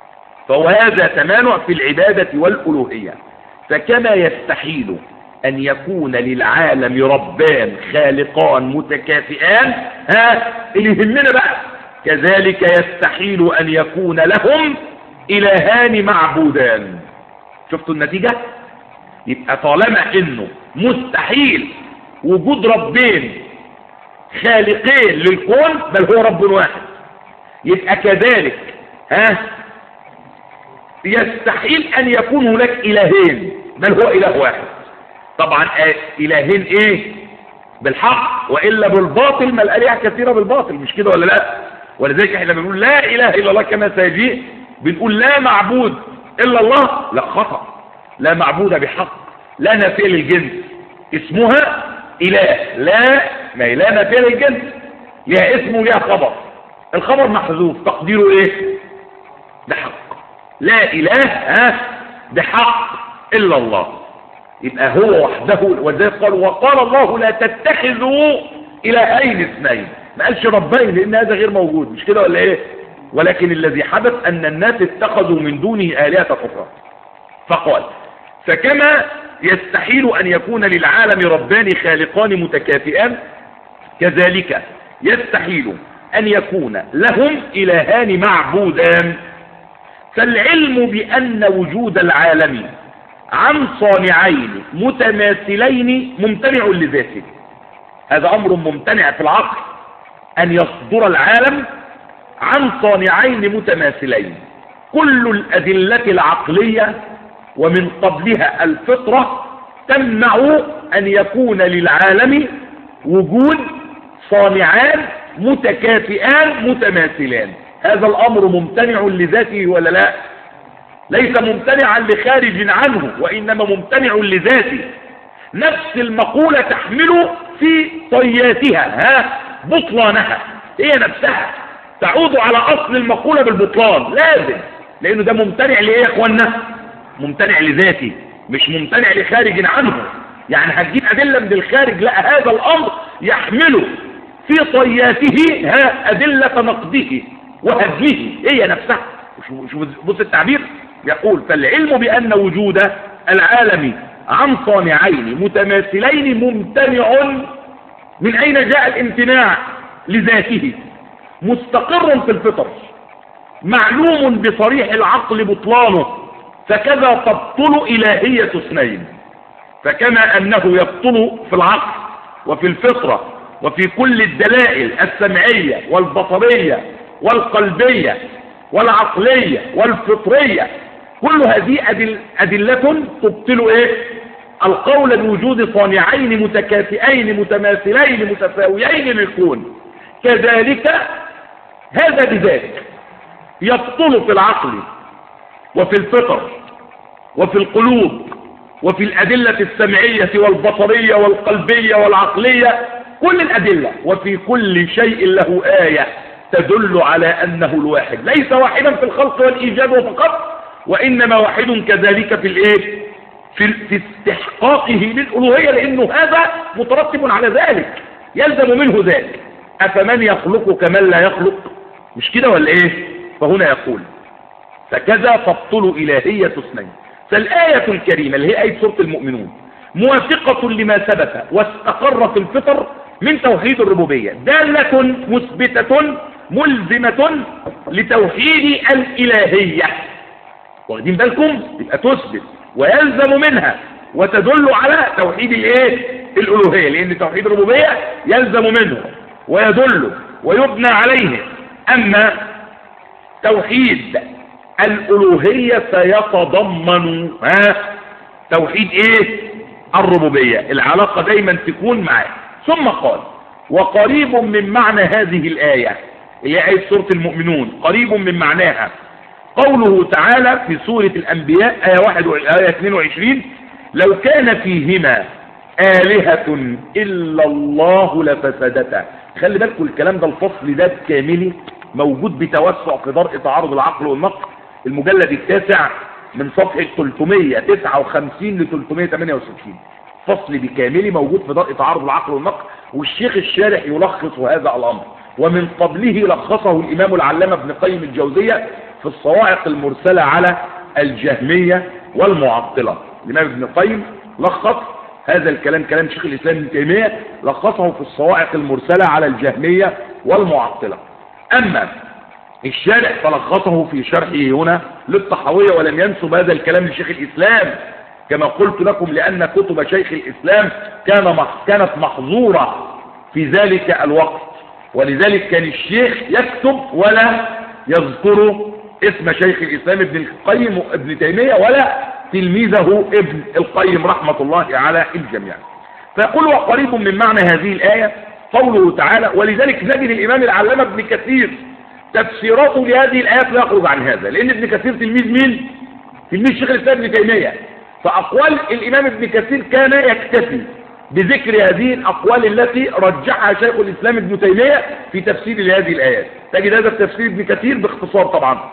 فهو هذا تمانع في العبادة والألوهية. فكما يستحيل أن يكون للعالم ربان خالقان متكافئان، اللي يهمنا بقى، كذلك يستحيل أن يكون لهم إلهان معبودان. شفتوا النتيجة؟ يبقى طالما إنه مستحيل وجود ربين خالقين للكون، بل هو رب واحد، يبقى كذلك يستحيل أن يكون هناك إلهين، بل هو إله واحد. طبعا إلهين إيه؟ بالحق، وإلا بالباطل، ما الآلهة كثيرة بالباطل، مش كده ولا لا؟ ولذلك احنا بنقول لا إله إلا الله كما سيجيء، بنقول لا معبود إلا الله، لا خطأ، لا معبود بحق، لا نافية للجنس، اسمها إله، لا ما هي لا نافية للجنس، لها اسم ولها خبر، الخبر محذوف تقديره إيه؟ بحق، لا إله بحق إلا الله. يبقى هو وحده. وذلك قال وقال الله لا تتخذوا إلهين اثنين، ما قالش ربين لأن هذا غير موجود، مش كده ولا إيه؟ ولكن الذي حدث أن الناس اتخذوا من دونه آلهة أخرى. فقال فكما يستحيل أن يكون للعالم ربان خالقان متكافئان، كذلك يستحيل أن يكون لهم إلهان معبودان. فالعلم بأن وجود العالم عن صانعين متماثلين ممتنع لذاته، هذا أمر ممتنع في العقل، أن يصدر العالم عن صانعين متماثلين. كل الأدلة العقلية ومن قبلها الفطرة تمنع أن يكون للعالم وجود صانعان متكافئان متماثلان. هذا الأمر ممتنع لذاته ولا لا؟ ليس ممتنعا لخارج عنه، وإنما ممتنع لذاته. نفس المقولة تحمل في طياتها بطلانها، هي نفسها تعود على أصل المقولة بالبطلان لازم، لأنه ده ممتنع لإيه يا أخوانا؟ ممتنع لذاته، مش ممتنع لخارج عنه. يعني هتجيب أدلة من الخارج، لا، هذا الأمر يحمل في طياته أدلة نقده وهدمه هي نفسها. بص التعبير، يقول فالعلم بأن وجود العالم عن صانعين متماثلين ممتنع. من أين جاء الامتناع؟ لذاته، مستقر في الفطر، معلوم بصريح العقل بطلانه. فكذا تبطل إلهية اثنين. فكما أنه يبطل في العقل وفي الفطرة وفي كل الدلائل السمعية والبصرية والقلبية والعقلية والفطرية، كل هذه أدلة تبطل إيه؟ القول بوجود صانعين متكافئين متماثلين متساويين للكون. كذلك هذا بذلك يبطل في العقل وفي الفطر وفي القلوب وفي الأدلة السمعية والبصرية والقلبية والعقلية، كل الأدلة، وفي كل شيء له آية تدل على أنه الواحد، ليس واحدا في الخلق والإيجاد فقط، وإنما واحد كذلك في الإيه؟ في استحقاقه للألوهية، لأنه هذا مترتب على ذلك، يلزم منه ذلك. أفمن يخلق كمن لا يخلق، مش كده ولا إيه؟ فهنا يقول فكذا تبطل إلهية اثنين. فالآية الكريمة اللي هي آية سورة المؤمنون موافقة لما ثبت واستقر في الفطر من توحيد الربوبية، دالة مثبتة ملزمة لتوحيد الإلهية. واخدين بالكم؟ يبقى تثبت ويلزم منها وتدل على توحيد الايه؟ الألوهية، لأن توحيد الربوبية يلزم منه ويدل ويبنى عليه. أما توحيد الألوهية سيتضمن توحيد ايه؟ الربوبية، العلاقة دايما تكون معاه. ثم قال وقريب من معنى هذه الآية اللي هي آية سورة المؤمنون، قريب من معناها قوله تعالى في سورة الأنبياء آية 22 لو كان فيهما آلهة إلا الله لفسدتا. خلي بالكم الكلام ده، الفصل ده كاملي موجود بتوسع في درء تعارض العقل والنقل، المجلد التاسع من صفحة 359 ل 368، فصل بكاملي موجود في درء تعارض العقل والنقل، والشيخ الشارح يلخص هذا الأمر. ومن قبله لخصه الإمام العلامة ابن قيم الجوزية في الصواعق المرسلة على الجهمية والمعطلة. الإمام ابن قيم لخص هذا الكلام، كلام شيخ الإسلام ابن تيمية، لخصه في الصواعق المرسلة على الجهمية والمعطلة. أما الشارح فلخصه في شرحه هنا للطحاوية، ولم ينسب هذا الكلام لشيخ الإسلام كما قلت لكم، لأن كتب شيخ الإسلام كانت محظورة في ذلك الوقت، ولذلك كان الشيخ يكتب ولا يذكر اسم شيخ الإسلام ابن القيم ابن تيمية ولا تلميذه ابن القيم رحمة الله على الجميع. فيقول وقريب من معنى هذه الآية قوله تعالى، ولذلك نجد الإمام العلامة ابن كثير تفسيراته لهذه الآيات لا يخرج عن هذا، لأن ابن كثير تلميذ مين؟ تلميذ شيخ الإسلام ابن تيمية. فأقوال الإمام ابن كثير كان يكتفي بذكر هذه الأقوال التي رجحها شيخ الإسلام ابن تيمية في تفسير لهذه الآيات. تجد هذا التفسير ابن كثير باختصار طبعا،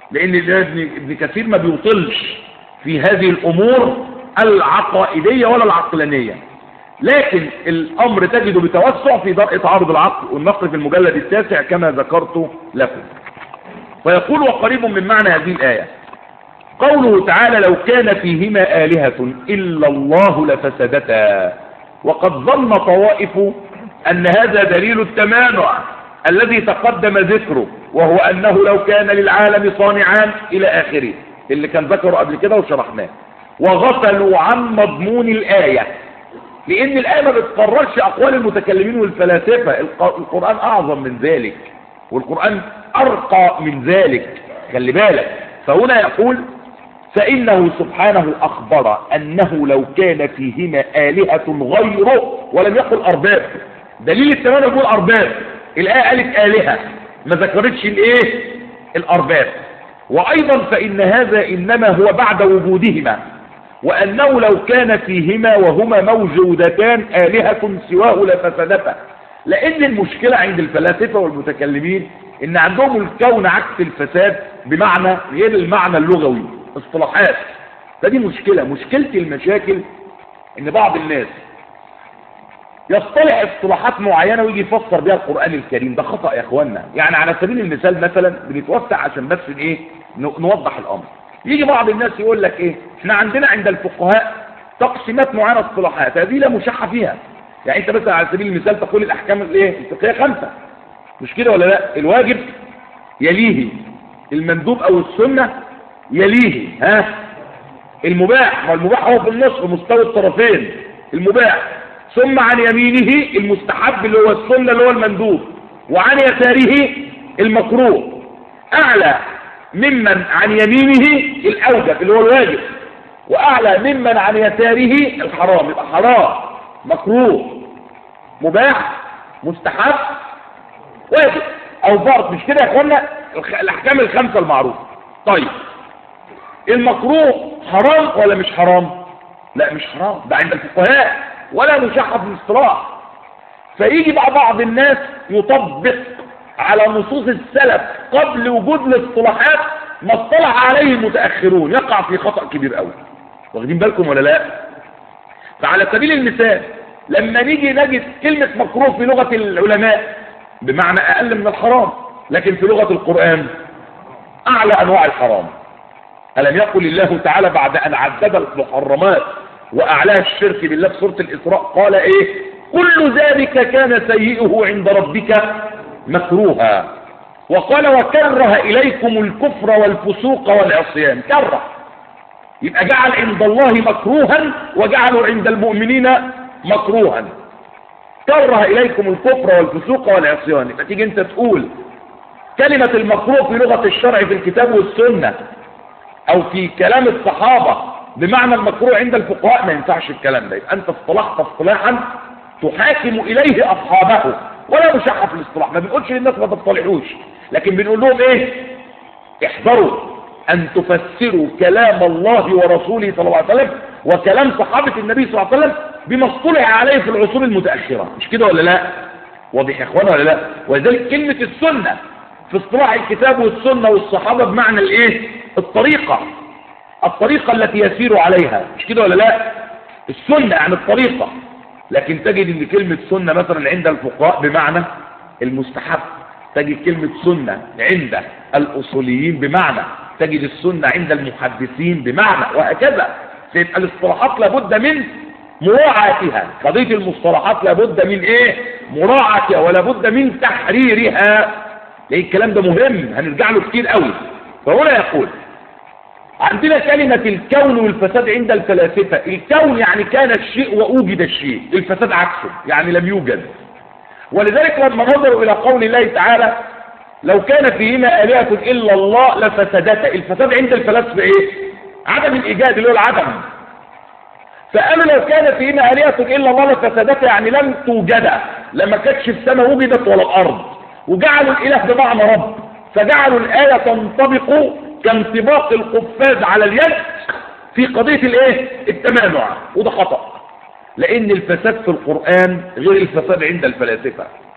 لأن ابن كثير ما بيوصلش في هذه الأمور العقائدية ولا العقلانية، لكن الأمر تجده بتوسع في درء تعارض العقل والنقل في المجلد التاسع كما ذكرت لكم. فيقول وقريب من معنى هذه الآية قوله تعالى لو كان فيهما آلهة إلا الله لفسدتا، وقد ظن طوائف أن هذا دليل التمانع الذي تقدم ذكره، وهو أنه لو كان للعالم صانعان إلى آخره اللي كان ذكره قبل كده وشرحناه، وغفلوا عن مضمون الآية، لأن الآية ما بتقررش أقوال المتكلمين والفلاسفة. القرآن أعظم من ذلك، والقرآن أرقى من ذلك، خلي بالك. فهنا يقول فإنه سبحانه أخبر أنه لو كان فيهما آلهة غيره، ولم يقل أرباب. دليل التمانع يقول أرباب، الآية قالت آلهة ما ذكرتش الإيه؟ الأرباب. وأيضا فإن هذا إنما هو بعد وجودهما، وأنه لو كان فيهما وهما موجودتان آلهة سواه لفسدتا، لأن المشكلة عند الفلاسفة والمتكلمين إن عندهم الكون عكس الفساد بمعنى غير المعنى اللغوي، اصطلاحات. فدي مشكلة المشاكل إن بعض الناس يصطلح اصطلاحات معينة ويجي يفسر بها القرآن الكريم. ده خطأ يا اخوانا. يعني على سبيل المثال مثلا بنتوسع عشان بس ايه نوضح الامر. يجي بعض الناس يقول لك ايه احنا عندنا عند الفقهاء تقسيمات معينة اصطلاحات، هذه لا مشحة فيها. يعني انت مثلا على سبيل المثال تقول الاحكام الايه الفقهية 5، مش كده ولا لا؟ الواجب يليه، المندوب او السنة يليه، المباح، والمباح هو في النصف مستوى الطرفين، المباح، ثم عن يمينه المستحب اللي هو السنة اللي هو المندوب، وعن يساره المكروه، اعلى ممن عن يمينه الاوجب اللي هو الواجب، واعلى ممن عن يساره الحرام. يبقى حرام، مكروه، مباح، مستحب، واجب او فرض، مش كده يا اخوانا؟ الاحكام ال5 المعروفه. طيب المكروه حرام ولا مش حرام؟ لا مش حرام، ده عند الفقهاء ولا مشحة في الاصطلاح. فيجي بقى بعض الناس يطبق على نصوص السلف قبل وجود الاصطلاحات ما اصطلح عليه المتأخرون، يقع في خطأ كبير قوي. واخدين بالكم ولا لا؟ فعلى سبيل المثال لما نيجي نجد كلمة مكروه في لغة العلماء بمعنى اقل من الحرام، لكن في لغة القرآن اعلى انواع الحرام. ألم يقل الله تعالى بعد ان عدد المحرمات واعلاها الشرك بالله في سورة الاسراء قال ايه؟ كل ذلك كان سيئه عند ربك مكروها. وقال وكره اليكم الكفر والفسوق والعصيان. كره يبقى جعل عند الله مكروها وجعله عند المؤمنين مكروها. كره اليكم الكفر والفسوق والعصيان. يبقى تيجي انت تقول كلمة المكروه في لغة الشرع في الكتاب والسنة او في كلام الصحابة بمعنى المكروه عند الفقهاء، ما ينفعش الكلام ده. يبقى انت اصطلحت اصطلاحا تحاكم اليه اصحابه، ولا مشحة في الاصطلاح. ما بنقولش للناس ما تطلعوش، لكن بنقول لهم ايه؟ احذروا ان تفسروا كلام الله ورسوله صلى الله عليه وسلم وكلام صحابة النبي صلى الله عليه وسلم بما اصطلح عليه في العصور المتأخرة. مش كده ولا لا؟ واضح يا اخوانا ولا لا؟ ولذلك كلمة السنة في اصطلاح الكتاب والسنة والصحابة بمعنى الايه؟ الطريقة التي يسير عليها. مش كده ولا لا؟ السنة يعني الطريقة. لكن تجد ان كلمة سنة مثلا عند الفقهاء بمعنى المستحب، تجد كلمة سنة عند الاصوليين بمعنى، تجد السنة عند المحدثين بمعنى، وهكذا. فيبقى الاصطلاحات لابد من مراعاتها. قضية المصطلحات لابد من ايه؟ مراعاتها، ولابد من تحريرها. لان الكلام ده مهم هنرجع له كتير قوي. فهنا يقول عندنا كلمة الكون والفساد عند الفلاسفة. الكون يعني كان الشيء وأوجد الشيء، الفساد عكسه يعني لم يوجد. ولذلك لما نظروا إلى قول الله تعالى لو كان فيهما آلهة إلا الله لفسدتا، الفساد عند الفلاسفة إيه؟ عدم الإيجاد اللي هو العدم. فقالوا لو كان فيهما آلهة إلا الله لفسدتا يعني لم توجد، لما كانتش السماء وجدت ولا الأرض، وجعلوا الإله بمعنى رب، فجعلوا الآية تنطبق كانطباق القفاز على اليد في قضية الايه؟ التمانع. وده خطأ، لان الفساد في القرآن غير الفساد عند الفلاسفة.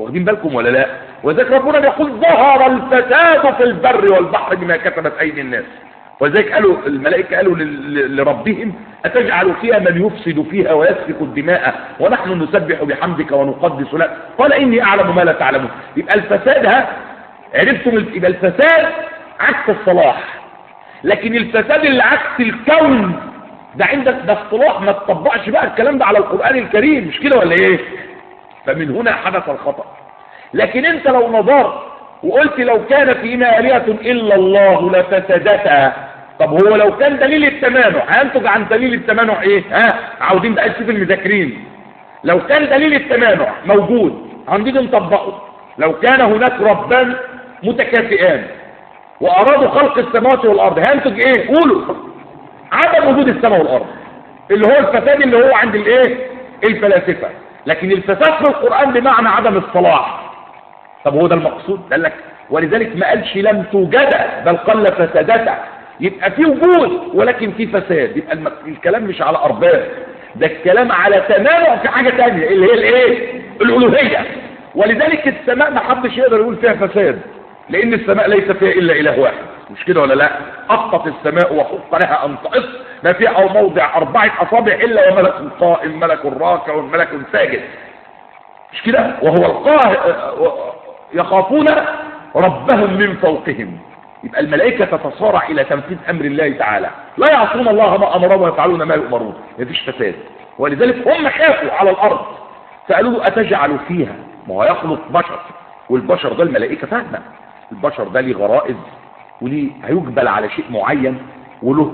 واخدين بالكم ولا لا؟ وذلك ربنا بيقول ظهر الفساد في البر والبحر بما كسبت ايدي الناس. وذلك قالوا الملائكه قالوا لربهم اتجعل فيها من يفسد فيها ويسفك الدماء ونحن نسبح بحمدك ونقدس لك قال اني اعلم ما لا تعلمون. يبقى الفساد عرفتم؟ يبقى الفساد عكس الصلاح. لكن الفساد اللي عكس الكون ده عندك ده اصطلاح، ما تطبقش بقى الكلام ده على القرآن الكريم، مش كده ولا ايه؟ فمن هنا حدث الخطأ. لكن انت لو نظرت وقلت لو كان فيما آلهة إلا الله لفسدتا، طب هو لو كان دليل التمانع هينتج عن دليل التمانع ايه؟ عاوزين بقى نشوف المذاكرين. لو كان دليل التمانع موجود هنيجي نطبقه. لو كان هناك ربان متكافئان وأرادوا خلق السماوات والأرض هينتج ايه؟ قولوا عدم وجود السماء والأرض، اللي هو الفساد اللي هو عند الايه؟ الفلاسفة. لكن الفساد في القرآن بمعنى عدم الصلاح. طب هو ده المقصود؟ قال لك ولذلك ما قالش لم توجد بل قل فسادته. يبقى في وجود ولكن في فساد. يبقى الكلام مش على أرباب، ده الكلام على تمانع في حاجة تانية اللي هي الايه؟ الألوهية. ولذلك السماء ما حدش يقدر يقول فيها فساد، لأن السماء ليس فيها إلا إله واحد، مش كده ولا لا؟ أطت السماء وحق لها أن تقص ما فيها أو موضع 4 أصابع إلا وملك قائم ملك راكع وملك ساجد، مش كده؟ وهو القاهر يخافون ربهم من فوقهم. يبقى الملائكة تتصارع إلى تنفيذ أمر الله تعالى، لا يعصون الله ما أمرهم ويفعلون ما يؤمرون، مفيش فساد. ولذلك هم خافوا على الأرض فقالوا له أتجعل فيها، ما هو يخلق بشر، والبشر ده الملائكة فاهمة البشر ده ليه غرائز وليه هيجبل على شيء معين وله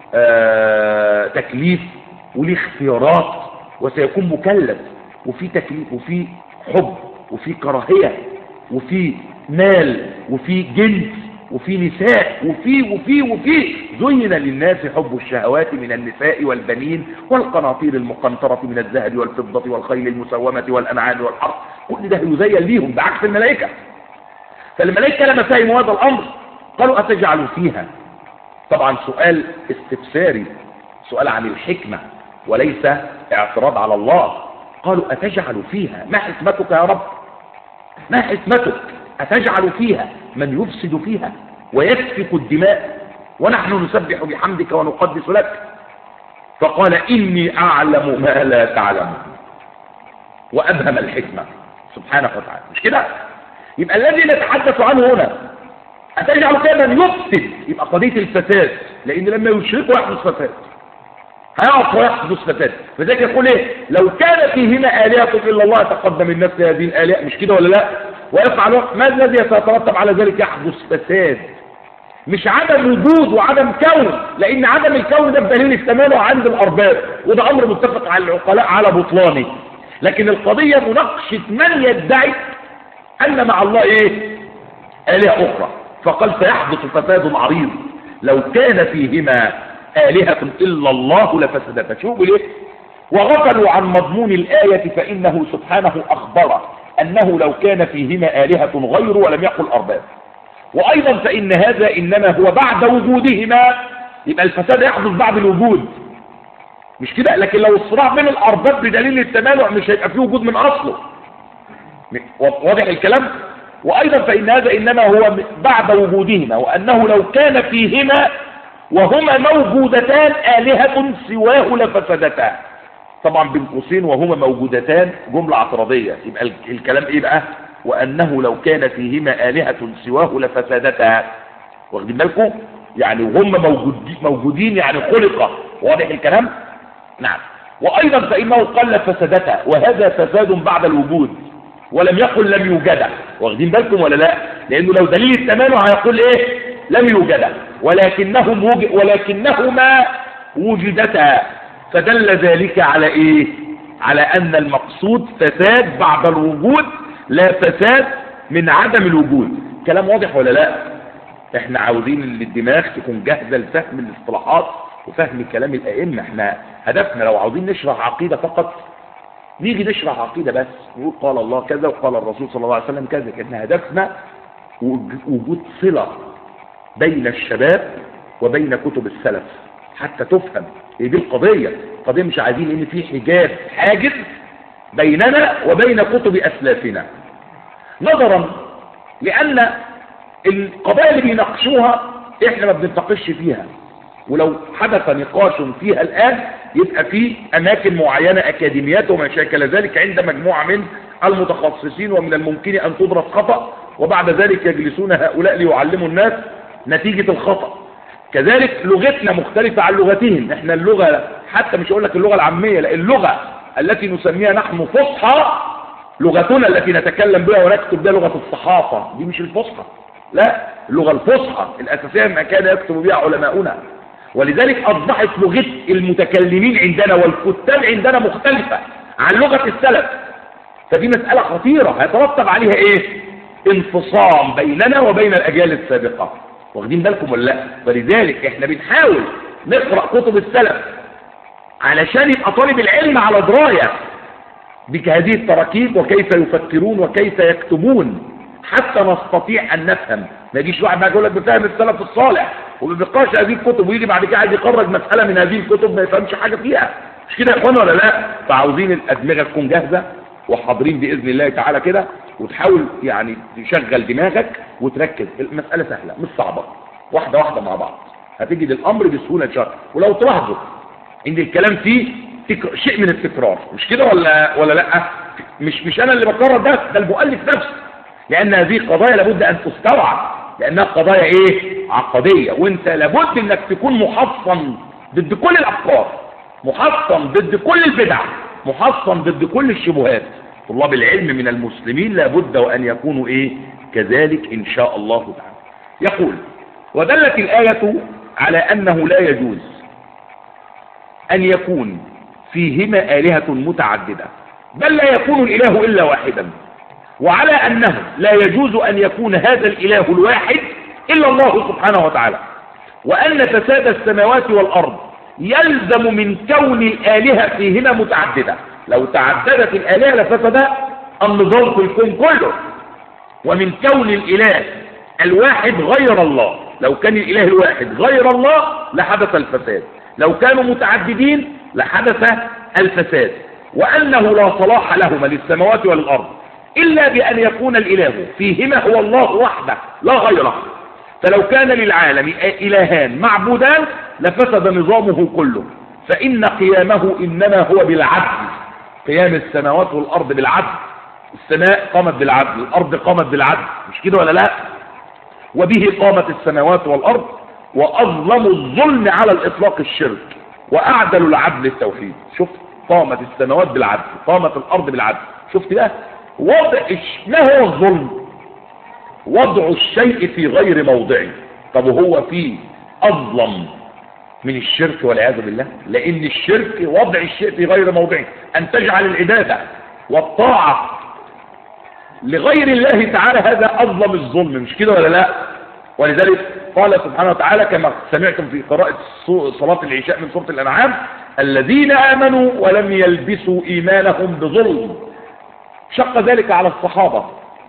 تكليف وليه اختيارات وسيكون مكلف، وفي تكليف وفي حب وفي كراهية وفي مال وفي جنس وفي نساء وفي زين للناس حب الشهوات من النساء والبنين والقناطير المقنطرة من الذهب والفضة والخيل المسومة والأنعام والحرث، كل ده يزين ليهم بعكس الملائكة. فالملائكة لما فهموا هذا الأمر قالوا أتجعل فيها، طبعا سؤال استفساري، سؤال عن الحكمة وليس اعتراض على الله. قالوا أتجعل فيها، ما حكمتك يا رب؟ ما حكمتك أتجعل فيها من يفسد فيها ويسفك الدماء ونحن نسبح بحمدك ونقدس لك؟ فقال إني أعلم ما لا تعلمون، وأبهم الحكمة سبحانه وتعالى، مش كده؟ يبقى الذي نتحدث عنه هنا أتجعل فيها من يفسد، يبقى قضية الفساد، لأن لما يشركوا يحدث فساد، هيقف ويحدث فساد. فذلك يقول ايه؟ لو كان فيهما آلهة إلا الله تقدم الناس لهذه الآلهة، مش كده ولا لا؟ ويفعل ما الذي سيترتب على ذلك؟ يحدث فساد، مش عدم وجود وعدم كون، لأن عدم الكون ده بدليل التمانع عند الأرباب، وده أمر متفق على العقلاء على بطلانه. لكن القضية مناقشة من يدعي أن مع الله ايه؟ آلهة أخرى. فقال سيحدث فساد عريض لو كان فيهما آلهة إلا الله لفسدتا. شوفوا ليه؟ وغفلوا عن مضمون الآية، فإنه سبحانه أخبر أنه لو كان فيهما آلهة غير ولم يقل أرباب. وأيضا فإن هذا إنما هو بعد وجودهما، يبقى الفساد يحدث بعد الوجود، مش كده؟ لكن لو الصراع بين الأرباب بدليل التمانع مش هيبقى فيه وجود من أصله. واضح الكلام؟ وأيضا فإن هذا إنما هو بعد وجودهما، وأنه لو كان فيهما وهما موجودتان آلهة سواه لفسدتا. طبعا بين قوسين وهما موجودتان جملة اعتراضية، يبقى الكلام ايه بقى؟ وأنه لو كان فيهما آلهة سواه لفسدتا. واخدين بالكم؟ يعني وهم موجودين يعني خلق. واضح الكلام؟ نعم. وأيضا فإنه قل فسدتا، وهذا فساد بعد الوجود، ولم يقل لم يوجد. واخدين بالكم ولا لا؟ لأنه لو دليل التمانع هيقول ايه؟ لم يوجد، ولكنهما وجدتا، فدل ذلك على ايه؟ على ان المقصود فساد بعد الوجود لا فساد من عدم الوجود. كلام واضح ولا لا؟ احنا عاوزين الدماغ تكون جاهزة لفهم الاصطلاحات وفهم كلام الائمة. احنا هدفنا لو عاوزين نشرح عقيدة فقط نيجي نشرح عقيدة بس، نقول قال الله كذا وقال الرسول صلى الله عليه وسلم كذا. احنا هدفنا وجود صلة بين الشباب وبين كتب السلف حتى تفهم ايه دي القضية. القضية مش عايزين ان في حاجز بيننا وبين كتب اسلافنا، نظرا لأن القضايا اللي بيناقشوها احنا ما بنتناقش فيها، ولو حدث نقاش فيها الآن يبقى في أماكن معينة أكاديميات وما شاكل ذلك عند مجموعة من المتخصصين، ومن الممكن أن تدرس خطأ وبعد ذلك يجلسون هؤلاء ليعلموا الناس نتيجة الخطأ. كذلك لغتنا مختلفة عن لغتهم. احنا اللغة حتى مش هقول لك اللغة العامية، لا، اللغة التي نسميها نحن فصحى، لغتنا التي نتكلم بها ونكتب بها لغة الصحافة، دي مش الفصحى، لا، اللغة الفصحى الأساسية ما كان يكتب بها علماؤنا. ولذلك أصبحت لغة المتكلمين عندنا والكتاب عندنا مختلفة عن لغة السلف، فدي مسألة خطيرة هيترتب عليها ايه؟ انفصام بيننا وبين الأجيال السابقة. واخدين بالكم ولا لا؟ فلذلك احنا بنحاول نقرأ كتب السلف علشان يبقى طالب العلم على دراية بهذه التراكيب وكيف يفكرون وكيف يكتبون حتى نستطيع أن نفهم. ما يجيش واحد بقى يقول لك بفهم السلف الصالح وما بيقراش هذه الكتب ويجي بعد كده عايز يخرج مسألة من هذه الكتب ما يفهمش حاجة فيها. مش كده يا اخوان ولا لا؟ فعاوزين الأدمغة تكون جاهزة وحاضرين بإذن الله تعالى كده، وتحاول يعني تشغل دماغك وتركز. المسألة سهلة مش صعبة، واحدة واحدة مع بعض هتجد الأمر بسهولة إن شاء الله. ولو تلاحظوا إن الكلام فيه شيء من التكرار، مش كده ولا لا؟ مش أنا اللي بكرر ده المؤلف نفسه، لأن هذه قضايا لابد أن تستوعب، لأنها قضايا إيه؟ عقدية، وأنت لابد أنك تكون محصن ضد كل الأفكار، محصن ضد كل البدع، محصن ضد كل الشبهات. طلاب العلم من المسلمين لابد وأن يكونوا إيه؟ كذلك إن شاء الله تعالى. يقول: ودلت الآية على أنه لا يجوز أن يكون فيهما آلهة متعددة، بل لا يكون الإله إلا واحدا، وعلى أنه لا يجوز أن يكون هذا الإله الواحد إلا الله سبحانه وتعالى، وأن فساد السماوات والأرض يلزم من كون الآلهة فيهما متعددة. لو تعددت الآلهة لفسد النظام في الكون كله، ومن كون الإله الواحد غير الله، لو كان الإله الواحد غير الله لحدث الفساد، لو كانوا متعددين لحدث الفساد، وأنه لا صلاح لهما للسماوات والأرض إلا بأن يكون الإله فيهما هو الله وحده لا غيره. فلو كان للعالم إلهان معبودان لفسد نظامه كله، فإن قيامه إنما هو بالعدل. قيام السماوات والأرض بالعدل، السماء قامت بالعدل، الأرض قامت بالعدل، مش كده ولا لا؟ وبه قامت السماوات والأرض. وأظلم الظلم على الإطلاق الشرك، وأعدل العدل التوحيد. شفت؟ قامت السماوات بالعدل، قامت الأرض بالعدل. شفت بقى؟ ما هو الظلم؟ وضع الشيء في غير موضعه. طب وهو فيه أظلم من الشرك والعياذ بالله؟ لأن الشرك وضع الشيء في غير موضعه، أن تجعل العبادة والطاعة لغير الله تعالى، هذا أظلم الظلم، مش كده ولا لا؟ ولذلك قال سبحانه وتعالى كما سمعتم في قراءة صلاة العشاء من سورة الأنعام: الذين آمنوا ولم يلبسوا إيمانهم بظلم. شق ذلك على الصحابة: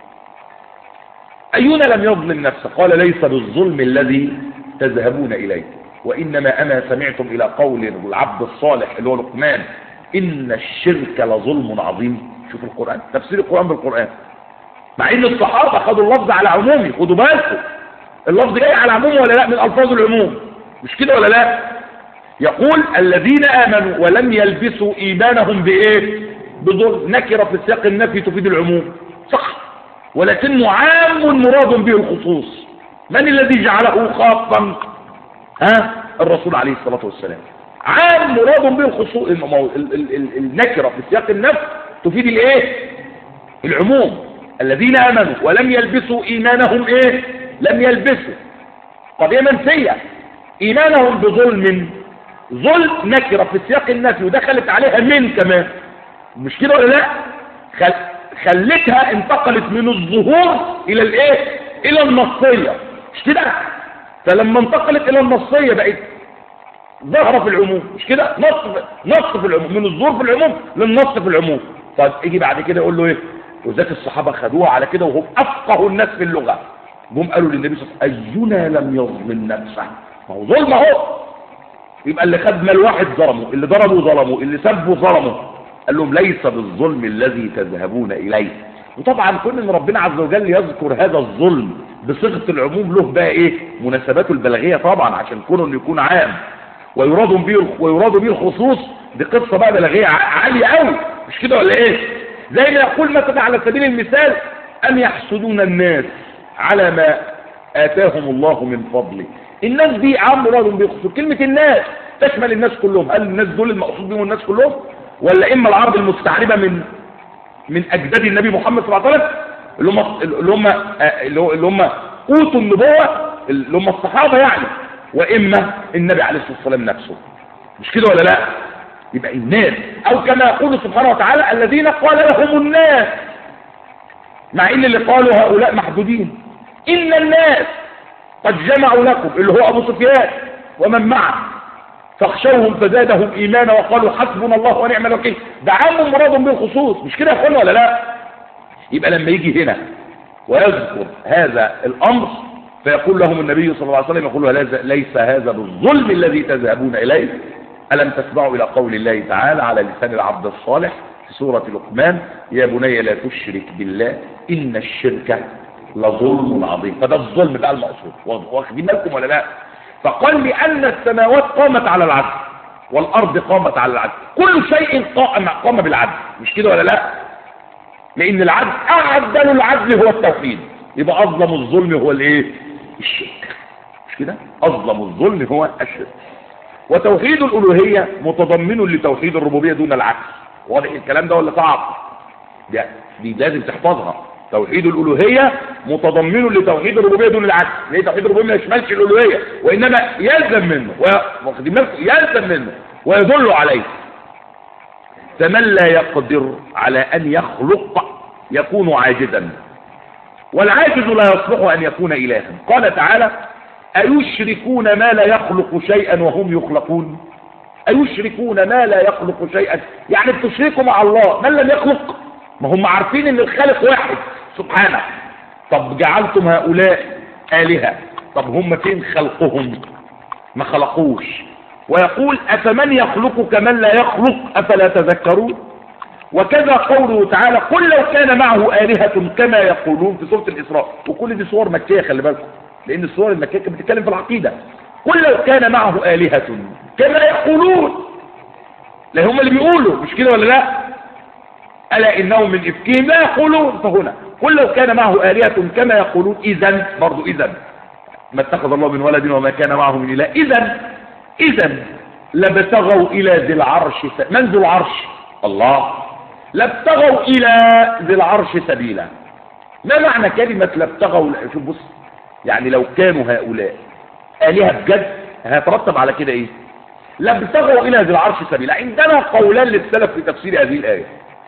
أينا لم يظلم نفسه؟ قال: ليس بالظلم الذي تذهبون إليه، وإنما أنا سمعتم إلى قول العبد الصالح اللي هو لقمان: إن الشرك لظلم عظيم. شوف القرآن، تفسير القرآن بالقرآن، مع إن الصحابة خدوا اللفظ على عمومه. خدوا بالكم، اللفظ جاي على عمومه ولا لا؟ من ألفاظ العموم، مش كده ولا لا؟ يقول: الذين آمنوا ولم يلبسوا إيمانهم بإيه؟ بظلم. نكرة في سياق النفي تفيد العموم، صح، ولكنه عام مراد به الخصوص. من الذي جعله خاصا؟ الرسول عليه الصلاة والسلام. عام مراد به الخصوص. النكرة في سياق النفي تفيد الايه؟ العموم. الذين آمنوا ولم يلبسوا إيمانهم ايه؟ لم يلبسوا، قضية منفية. إيمانهم بظلم، ظلم نكرة في سياق النفي ودخلت عليها من كمان، مش كده ولا لا؟ خلتها انتقلت من الظهور الى الايه؟ الى النصية، مش كده؟ فلما انتقلت الى النصية بقت ظاهرة في العموم، مش كده؟ نص في العموم، من الظهور في العموم للنص في العموم. طيب يجي بعد كده يقول له ايه؟ وذاك الصحابة خدوها على كده وهم افقهوا الناس في اللغة، جم قالوا للنبي صلى الله عليه وسلم: اينا لم يظلم نفسه؟ ما هو ظلم اهو. يبقى اللي خد مال واحد ظلمه، اللي ضربه ظلمه، اللي سبه ظلمه. قال لهم: ليس بالظلم الذي تذهبون اليه، وطبعا كون ان ربنا عز وجل يذكر هذا الظلم بصيغه العموم له بقى ايه مناسباته البلاغيه طبعا، عشان كونه انه يكون عام ويراد به الخصوص، دي قصه بقى بلاغيه عاليه قوي، مش كده ولا ايه؟ زي ما يقول مثلا على سبيل المثال أم يحسدون الناس على ما آتاهم الله من فضله. الناس دي عام مراد بيخصوص، كلمة الناس تشمل الناس كلهم. هل الناس دول المقصود بهم الناس كلهم، ولا إما العرب المستعربة من أجداد النبي محمد صلى الله عليه وسلم اللي هم أوتوا النبوة اللي هم الصحابة يعني، وإما النبي عليه الصلاة والسلام نفسه، مش كده ولا لا؟ يبقى الناس، أو كما يقول سبحانه وتعالى الذين قال لهم الناس، مع ان اللي قالوا هؤلاء محدودين. ان الناس قد جمعوا لكم، اللي هو ابو سفيان ومن معه، فاخشوهم فزادهم ايمانا وقالوا حسبنا الله ونعم الوكيل. ده عام مراد بالخصوص، مش كده يا اخوانا ولا لا؟ يبقى لما يجي هنا ويذكر هذا الامر فيقول لهم النبي صلى الله عليه وسلم، يقول ليس هذا بالظلم الذي تذهبون اليه. الم تسمعوا الى قول الله تعالى على لسان العبد الصالح في سورة لقمان: يا بني لا تشرك بالله إن الشرك لظلم عظيم. فده الظلم بقى المقصود، واخدين بالكم ولا لا؟ فقال لأن السماوات قامت على العدل والأرض قامت على العدل، كل شيء قام بالعدل، مش كده ولا لا؟ لأن العدل أعدل العدل هو التوحيد، يبقى أظلم الظلم هو الإيه؟ الشرك، مش كده؟ أظلم الظلم هو الشرك. وتوحيد الألوهية متضمن لتوحيد الربوبية دون العكس. واضح الكلام ده ولا صعب؟ دي لازم تحفظها. توحيد الألوهية متضمن لتوحيد الربوبية دون العكس. ليه توحيد الربوبية ما يشملش الألوهية، وإنما يلزم منه يلزم منه ويدل عليه. فمن لا يقدر على أن يخلق يكون عاجزا، والعاجز لا يصلح أن يكون إلها. قال تعالى: أيشركون ما لا يخلق شيئا وهم يخلقون؟ أيشركون ما لا يخلق شيئا، يعني بتشركوا مع الله من لم يخلق. ما هم عارفين ان الخالق واحد سبحانه. طب جعلتم هؤلاء آلهة، طب هم فين خلقهم؟ ما خلقوش. ويقول: أفمن يخلق كمن لا يخلق أفلا تذكرون. وكذا قوله تعالى: قل لو كان معه آلهة كما يقولون في سورة الإسراء. وكل دي صور مكية، خلي بالكم، لأن الصور المكية كانت بتتكلم في العقيدة. قل لو كان معه آلهة كما يقولون، لا هم اللي بيقولوا، مش كده ولا لا؟ ألا إنهم من إفكهم لا يقولون. فهنا قل لو كان معه آلهة كما يقولون، إذن برضو إذن ما اتخذ الله من ولد وما كان معه من إله، إذن لابتغوا إلى ذي العرش من ذو العرش؟ الله. لابتغوا إلى ذي العرش سبيلا. ما معنى كلمة لابتغوا؟ شوف بص، يعني لو كانوا هؤلاء آلهة بجد هيترتب على كده ايه؟ لابتغوا الى ذي العرش سبيلا. عندنا قولان للسلف في تفسير هذه الآية،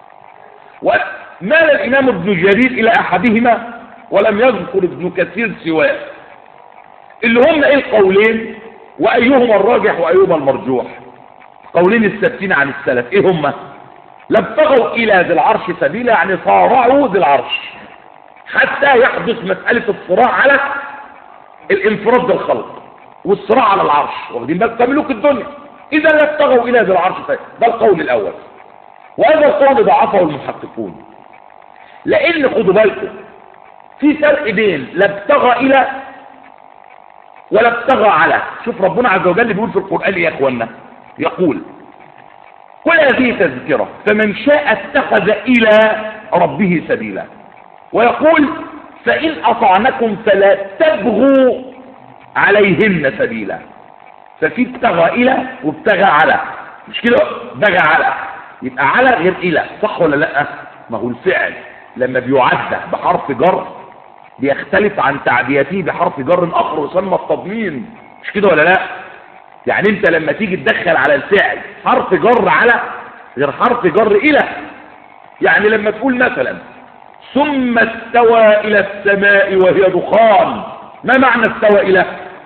ومال الإمام ابن جرير إلى أحدهما ولم يذكر ابن كثير سواه، اللي هم ايه القولين وأيهما الراجح وأيهما المرجوح؟ قولين الثابتين عن السلف ايه هم؟ لابتغوا الى ذي العرش سبيلا، يعني صارعوا ذي العرش حتى يحدث مسألة الصراع على الانفراد بالخلق والصراع على العرش، واخدين بالك؟ تملك الدنيا. اذا لابتغوا الى ذي العرش سبيلا، ده القول الاول. وهذا القول ضعفه المحققون، لان خدوا بالكم في فرق بين لابتغى الى ولابتغى على. شوف ربنا عز وجل بيقول في القرآن يا اخوانا، يقول: قل هذه تذكرة فمن شاء اتخذ الى ربه سبيلا. ويقول: فإن أطعنكم فلا تبغوا عليهن سبيلا. ففي ابتغى إلى وابتغى على، مش كده؟ بغى على، يبقى على غير إلى، صح ولا لا؟ ما هو الفعل لما بيعدى بحرف جر بيختلف عن تعديته بحرف جر آخر ويسمى التضمين، مش كده ولا لا؟ يعني انت لما تيجي تدخل على الفعل حرف جر على غير حرف جر إلى. يعني لما تقول مثلا: ثم استوى إلى السماء وهي دخان، ما معنى استوى إلى؟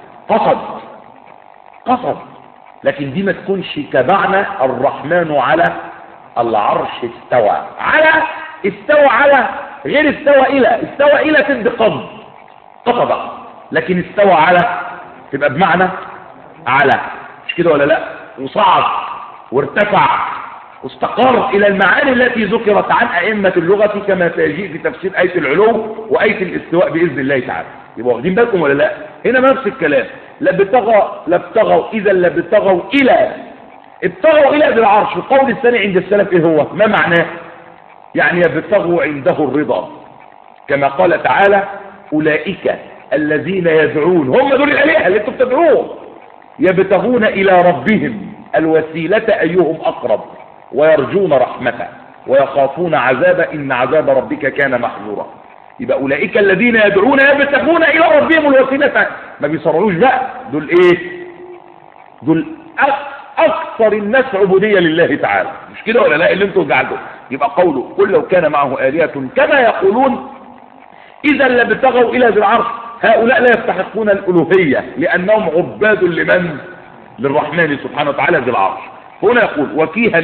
قصد. لكن دي ما تكونش كمعنى الرحمن على العرش استوى. على استوى على غير استوى إلى. استوى إلى تدي قصد، لكن استوى على تبقى بمعنى على، مش كده ولا لا؟ وصعد وارتفع، استقر إلى المعاني التي ذكرت عن أئمة اللغة كما سيجيء في تفسير آية العلو وآية الاستواء بإذن الله تعالى. يبقى واخدين بالكم ولا لا؟ هنا نفس الكلام، لابتغوا إذا لابتغوا إلى، ابتغوا إلى ذي العرش. القول الثاني عند السلف إيه هو؟ ما معناه؟ يعني يبتغوا عنده الرضا، كما قال تعالى أولئك الذين يدعون، هم دول الآلهة اللي انتم بتدعوهم، يبتغون إلى ربهم الوسيلة أيهم أقرب ويرجون رحمته ويخافون عذابه إن عذاب ربك كان محذورا. يبقى أولئك الذين يدعون يبتغون إلى ربهم الوسيلة، ما بيصرروش بقى، دول إيه؟ دول أكثر الناس عبودية لله تعالى، مش كده ولا لا اللي انتم جعلتوا؟ يبقى قوله قل لو كان معه آلهة كما يقولون إذا لابتغوا إلى ذي العرش، هؤلاء لا يستحقون الألوهية لأنهم عباد لمن؟ للرحمن سبحانه وتعالى ذي العرش. هنا يقول وفيها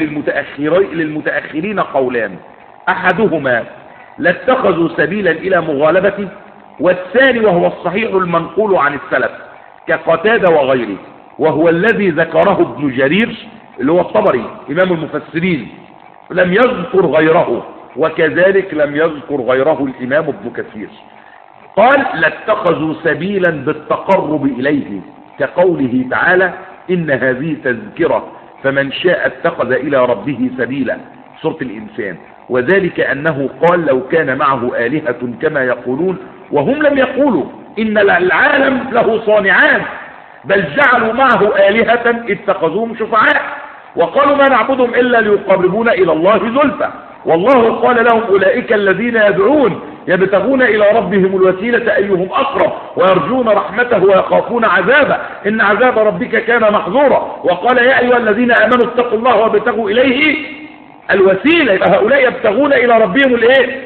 للمتأخرين قولان، أحدهما لاتخذوا سبيلا إلى مغالبته، والثاني وهو الصحيح المنقول عن السلف كقتادة وغيره، وهو الذي ذكره ابن جرير اللي هو الطبري إمام المفسرين، لم يذكر غيره، وكذلك لم يذكر غيره الإمام ابن كثير. قال لاتخذوا سبيلا بالتقرب إليه كقوله تعالى إن هذه تذكرة فمن شاء اتخذ إلى ربه سبيلا، سورة الإنسان. وذلك أنه قال لو كان معه آلهة كما يقولون، وهم لم يقولوا إن العالم له صانعان، بل جعلوا معه آلهة اتخذوهم شفعاء وقالوا ما نعبدهم إلا ليقربونا إلى الله زلفى، والله قال لهم أولئك الذين يدعون يبتغون إلى ربهم الوسيلة أيهم أقرب ويرجون رحمته ويخافون عذابه إن عذاب ربك كان محذورا، وقال يا أيها الذين آمنوا اتقوا الله وابتغوا إليه الوسيلة. يبقى هؤلاء يبتغون إلى ربهم الإيه؟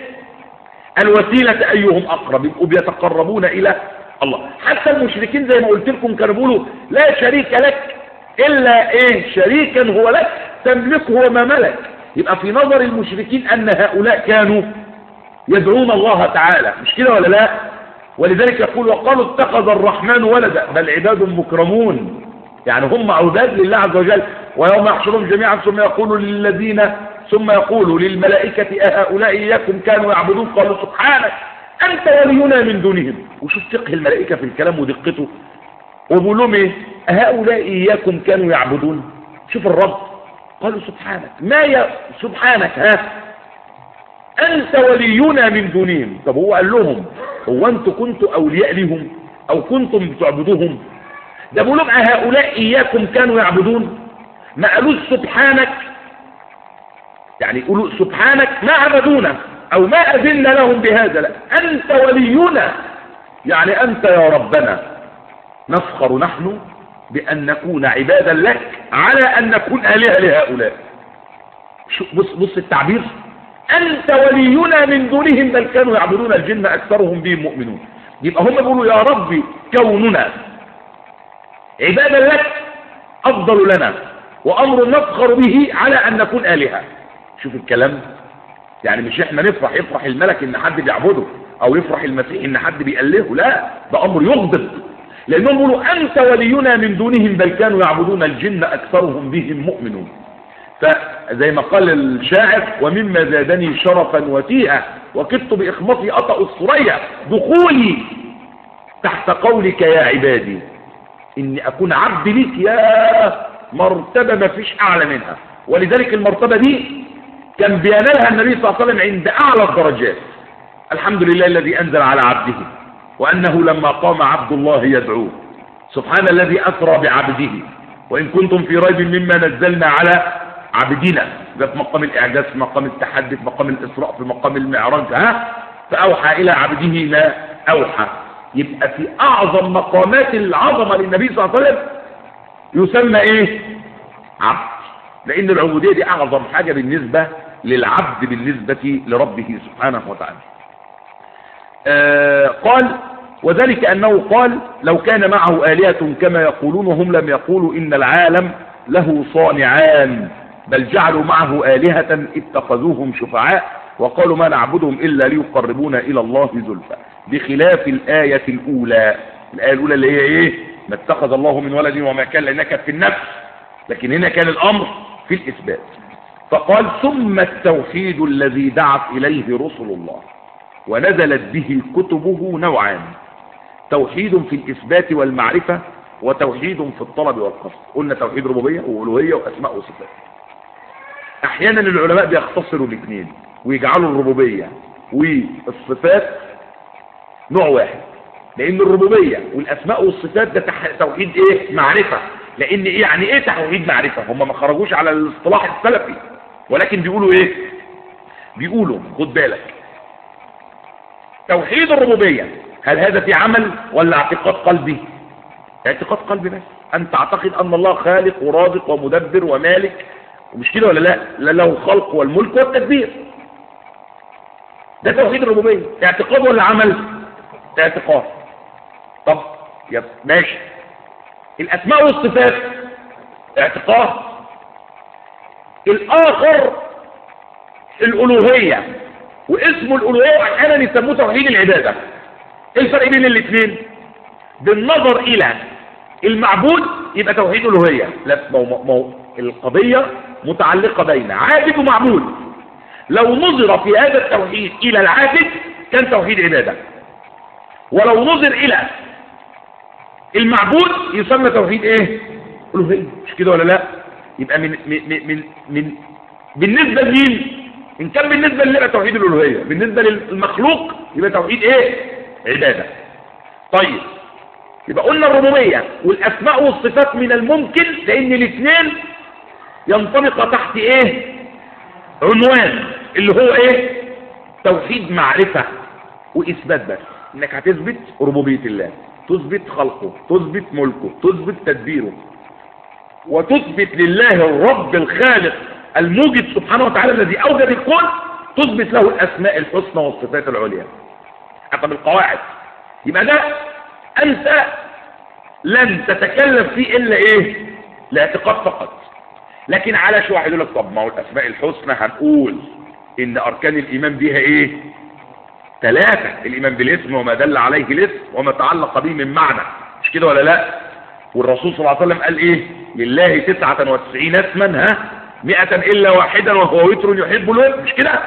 الوسيلة أيهم أقرب، يبقوا بيتقربون إلى الله. حتى المشركين زي ما قلت لكم كانوا بيقولوا لا شريك لك إلا إيه؟ شريكا هو لك تملكه وما ملك. يبقى في نظر المشركين أن هؤلاء كانوا يدعون الله تعالى، مش كده ولا لا؟ ولذلك يقول وقالوا اتخذ الرحمن ولدا، بل عباد مكرمون، يعني هم عباد لله عز وجل. ويوم يحشرهم جميعا ثم يقول للملائكة أهؤلاء إياكم كانوا يعبدون، قالوا سبحانك أنت ولينا من دونهم. وشوف فقه الملائكة في الكلام ودقته، وبيقول لهم إيه؟ أهؤلاء إياكم كانوا يعبدون. شوف الرب، قالوا سبحانك، سبحانك أنت ولينا من دونهم. طب هو قال لهم هو أنتوا كنتوا أولياء لهم أو كنتم بتعبدوهم؟ ده بيقول لهم أهؤلاء إياكم كانوا يعبدون، ما قالوش سبحانك، يعني يقولوا سبحانك ما عبدونا أو ما أذن لهم بهذا، لا أنت ولينا، يعني أنت يا ربنا نفخر نحن بأن نكون عبادا لك على أن نكون آلهة لهؤلاء. بص التعبير، أنت ولينا من دونهم بل كانوا يعبدون الجن أكثرهم بهم مؤمنون. يبقى هم يقولوا يا ربي كوننا عبادا لك أفضل لنا وأمر نفخر به على أن نكون آلهة. شوف الكلام، يعني مش احنا يفرح الملك ان حد بيعبده او يفرح المسيح ان حد بيألهه، لا ده امر يغضب، لانهم يقولوا انت ولينا من دونهم بل كانوا يعبدون الجن اكثرهم بهم مؤمنون. فزي ما قال الشاعر ومما زادني شرفا وتيها وكدت باخمصي اطأ الثريا دخولي تحت قولك يا عبادي اني اكون عبد لك، يا مرتبة ما فيش اعلى منها. ولذلك المرتبة دي كان بينالها النبي صلى الله عليه وسلم عند اعلى الدرجات. الحمد لله الذي انزل على عبده وانه لما قام عبد الله يدعوه، سبحان الذي اسرى بعبده وان كنتم في ريب مما نزلنا على عبدنا. ده في مقام الاعجاز، في مقام التحدي، في مقام الاسراء، في مقام المعراج، فاوحى الى عبده ما اوحى. يبقى في اعظم مقامات العظمه للنبي صلى الله عليه وسلم يسمى ايه؟ عبد، لان العبوديه دي اعظم حاجه بالنسبه للعبد بالنسبه لربه سبحانه وتعالى. قال وذلك انه قال لو كان معه آلهة كما يقولون وهم لم يقولوا ان العالم له صانعان، بل جعلوا معه آلهة اتخذوهم شفعاء وقالوا ما نعبدهم الا ليقربونا الى الله زلفى، بخلاف الآية الاولى. الآية الاولى اللي هي ايه؟ ما اتخذ الله من ولد وما كان، لانها كانت في النفس، لكن هنا كان الامر في الاثبات. فقال ثم التوحيد الذي دعت إليه رسل الله ونزلت به كتبه نوعان: توحيد في الإثبات والمعرفة، وتوحيد في الطلب والقصد. قلنا توحيد ربوبية وألوهية وأسماء وصفات. أحيانا العلماء بيختصروا الاثنين ويجعلوا الربوبية والصفات نوع واحد، لأن الربوبية والأسماء والصفات ده توحيد إيه؟ معرفة. لأن إيه يعني إيه توحيد معرفة؟ هم ما خرجوش على الاصطلاح السلفي، ولكن بيقولوا إيه؟ بيقولوا خد بالك، توحيد الربوبية هل هذا في عمل ولا اعتقاد قلبي؟ اعتقاد قلبي بس. أن تعتقد أن الله خالق ورازق ومدبر ومالك، ومش كده ولا لا؟ له الخلق والملك والتدبير. ده توحيد الربوبية. اعتقاد ولا عمل؟ اعتقاد. طب يا ماشي، الأسماء والصفات اعتقاد. الآخر الألوهية، واسم الألوهية أحيانا يسموه توحيد العبادة. ايه الفرق بين الاثنين؟ بالنظر إلى المعبود يبقى توحيد الألوهية. لا، القضية متعلقة بين عابد ومعبود. لو نظر في هذا التوحيد إلى العابد كان توحيد عبادة، ولو نظر إلى المعبود يسمى توحيد ايه؟ ألوهية. مش كده ولا لا؟ يبقى من بالنسبة لمين؟ إن كان بالنسبة لله توحيد الألوهية، بالنسبة للمخلوق يبقى توحيد ايه؟ عبادة. طيب، يبقى قلنا الربوبية والأسماء والصفات من الممكن، لأن الاثنين ينطبق تحت ايه؟ عنوان اللي هو ايه؟ توحيد معرفة وإثبات. بس إنك هتثبت ربوبية الله، تثبت خلقه، تثبت ملكه، تثبت تدبيره، وتثبت لله الرب الخالق الموجد سبحانه وتعالى الذي أوجد الكون، تثبت له الأسماء الحسنى والصفات العليا حسب القواعد. يبقى ده أنت لن تتكلم فيه إلا إيه؟ الاعتقاد فقط. لكن على شو واحد يقول لك طب ما هو الأسماء الحسنى هنقول إن أركان الإيمان بها إيه؟ 3: الإيمان بالاسم وما دل عليه الاسم وما تعلق به من معنى. مش كده ولا لا؟ والرسول صلى الله عليه وسلم قال إيه؟ لله 99 اسما 100 إلا واحدا وهو وتر يحب الوتر. مش كده؟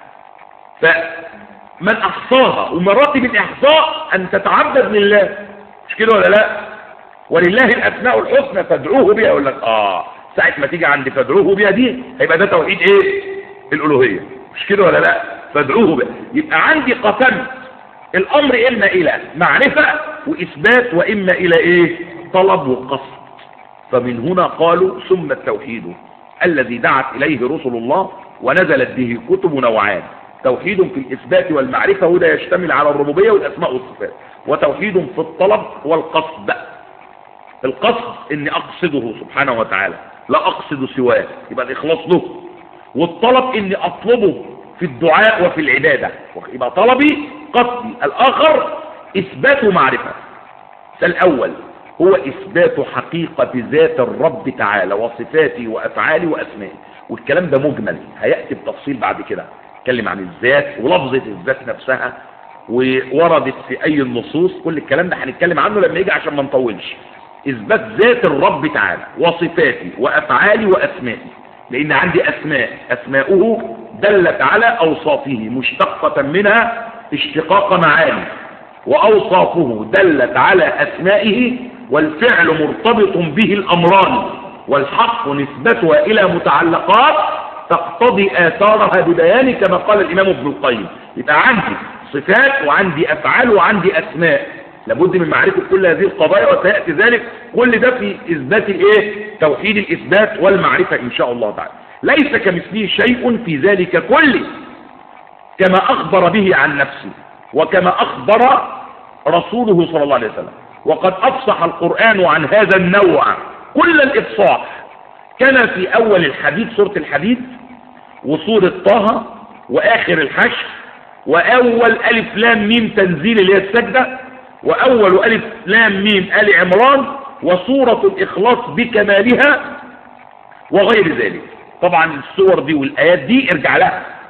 فمن أحصاها، ومراتب الإحصاء أن تتعبد لله. مش كده ولا لا؟ ولله الأسماء الحسنى فادعوه بها. يقول لك ساعة ما تيجي عند فادعوه بها دي هيبقى ده توحيد ايه؟ الألوهية. مش كده ولا لا؟ فادعوه بها. يبقى عندي قسمت الأمر إما إلى معرفة وإثبات، وإما إلى ايه؟ طلب وقصد. فمن هنا قالوا ثم التوحيد الذي دعت إليه رسل الله ونزلت به كتب نوعان: توحيد في الإثبات والمعرفة، وده يشتمل على الربوبية والأسماء والصفات، وتوحيد في الطلب والقصد. القصد إني أقصده سبحانه وتعالى، لا أقصد سواه، يبقى الإخلاص له. والطلب إني أطلبه في الدعاء وفي العبادة، يبقى طلبي قصدي. الآخر إثبات معرفة. فالأول هو إثبات حقيقة ذات الرب تعالى وصفاته وأفعاله وأسمائه، والكلام ده مجمل هيأتي بتفصيل بعد كده. نتكلم عن الذات ولفظة الذات نفسها ووردت في أي النصوص. كل الكلام ده هنتكلم عنه لما يجي عشان ما نطولش. إثبات ذات الرب تعالى وصفاته وأفعاله وأسمائه، لأن عندي أسماؤه دلت على أوصافه مشتقة منها اشتقاق معاني، وأوصافه دلت على أسمائه، والفعل مرتبط به الأمران، والحق نسبتها إلى متعلقات تقتضي آثارها ببيان، كما قال الإمام ابن القيم. يبقى عندي صفات وعندي أفعال وعندي أسماء، لابد من معرفة كل هذه القضايا، وسيأتي ذلك كل ده في إثبات الإيه؟ توحيد الإثبات والمعرفة إن شاء الله تعالى. ليس كمثله شيء في ذلك كله، كما أخبر به عن نفسه وكما أخبر رسوله صلى الله عليه وسلم. وقد أفصح القرآن عن هذا النوع كل الإفصاح، كان في أول الحديث سورة الحديث، وسورة طه، وآخر الحشر، وأول ألف لام ميم تنزيل اللي هي السجدة، وأول ألف لام ميم آل عمران، وسورة الإخلاص بكمالها، وغير ذلك. طبعا السور دي والآيات دي ارجع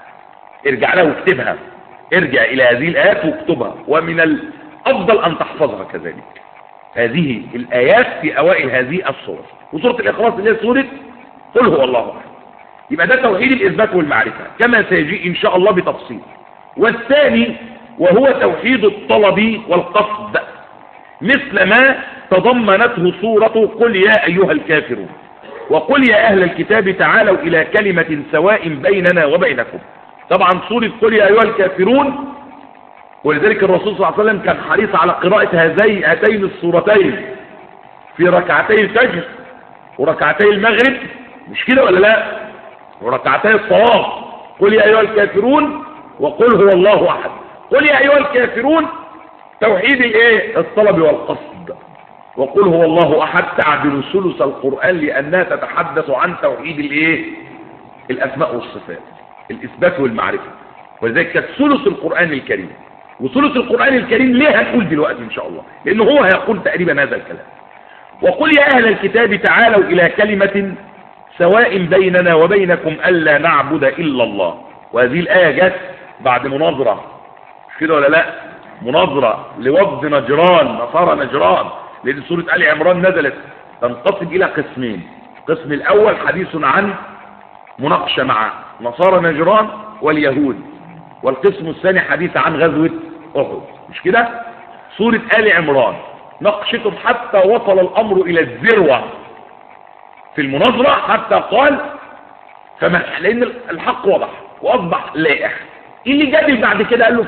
لها واكتبها، ارجع إلى هذه الآيات واكتبها، ومن الأفضل أن تحفظها كذلك. هذه الآيات في أوائل هذه السور، وسورة الإخلاص اللي هي سورة قل هو الله أحد. يبقى ده توحيد الإثبات والمعرفة كما سيجي إن شاء الله بتفصيل. والثاني وهو توحيد الطلب والقصد، مثل ما تضمنته سورة قل يا أيها الكافرون وقل يا أهل الكتاب تعالوا إلى كلمة سواء بيننا وبينكم. طبعا سورة قل يا أيها الكافرون، ولذلك الرسول صلى الله عليه وسلم كان حريص على قراءة هاتين السورتين في ركعتي الفجر وركعتي المغرب، مش كده ولا لا؟ وركعتي الصلاة، قل يا أيها الكافرون وقل هو الله أحد. قل يا أيها الكافرون توحيد الايه؟ الطلب والقصد. وقل هو الله أحد تعدل ثلث القرآن لأنها تتحدث عن توحيد الايه؟ الأسماء والصفات، الإثبات والمعرفة، ولذلك كانت ثلث القرآن الكريم. وثلث القرآن الكريم ليه هنقول دلوقتي إن شاء الله، لأنه هو هيقول تقريبا هذا الكلام. وقل يا أهل الكتاب تعالوا إلى كلمة سواء بيننا وبينكم ألا نعبد إلا الله. وهذه الآية جت بعد مناظرة، مش كده ولا لا؟ مناظرة لوفد نجران، نصارى نجران، لأن سورة آل عمران نزلت تنقسم إلى قسمين. القسم الأول حديث عن مناقشة مع نصارى نجران واليهود، والقسم الثاني حديث عن غزوة أحد، مش كده؟ سورة آل عمران ناقشتهم حتى وصل الأمر إلى الذروة في المناظرة، حتى قال لأن الحق وضح وأصبح لائح. اللي جادل بعد كده قال له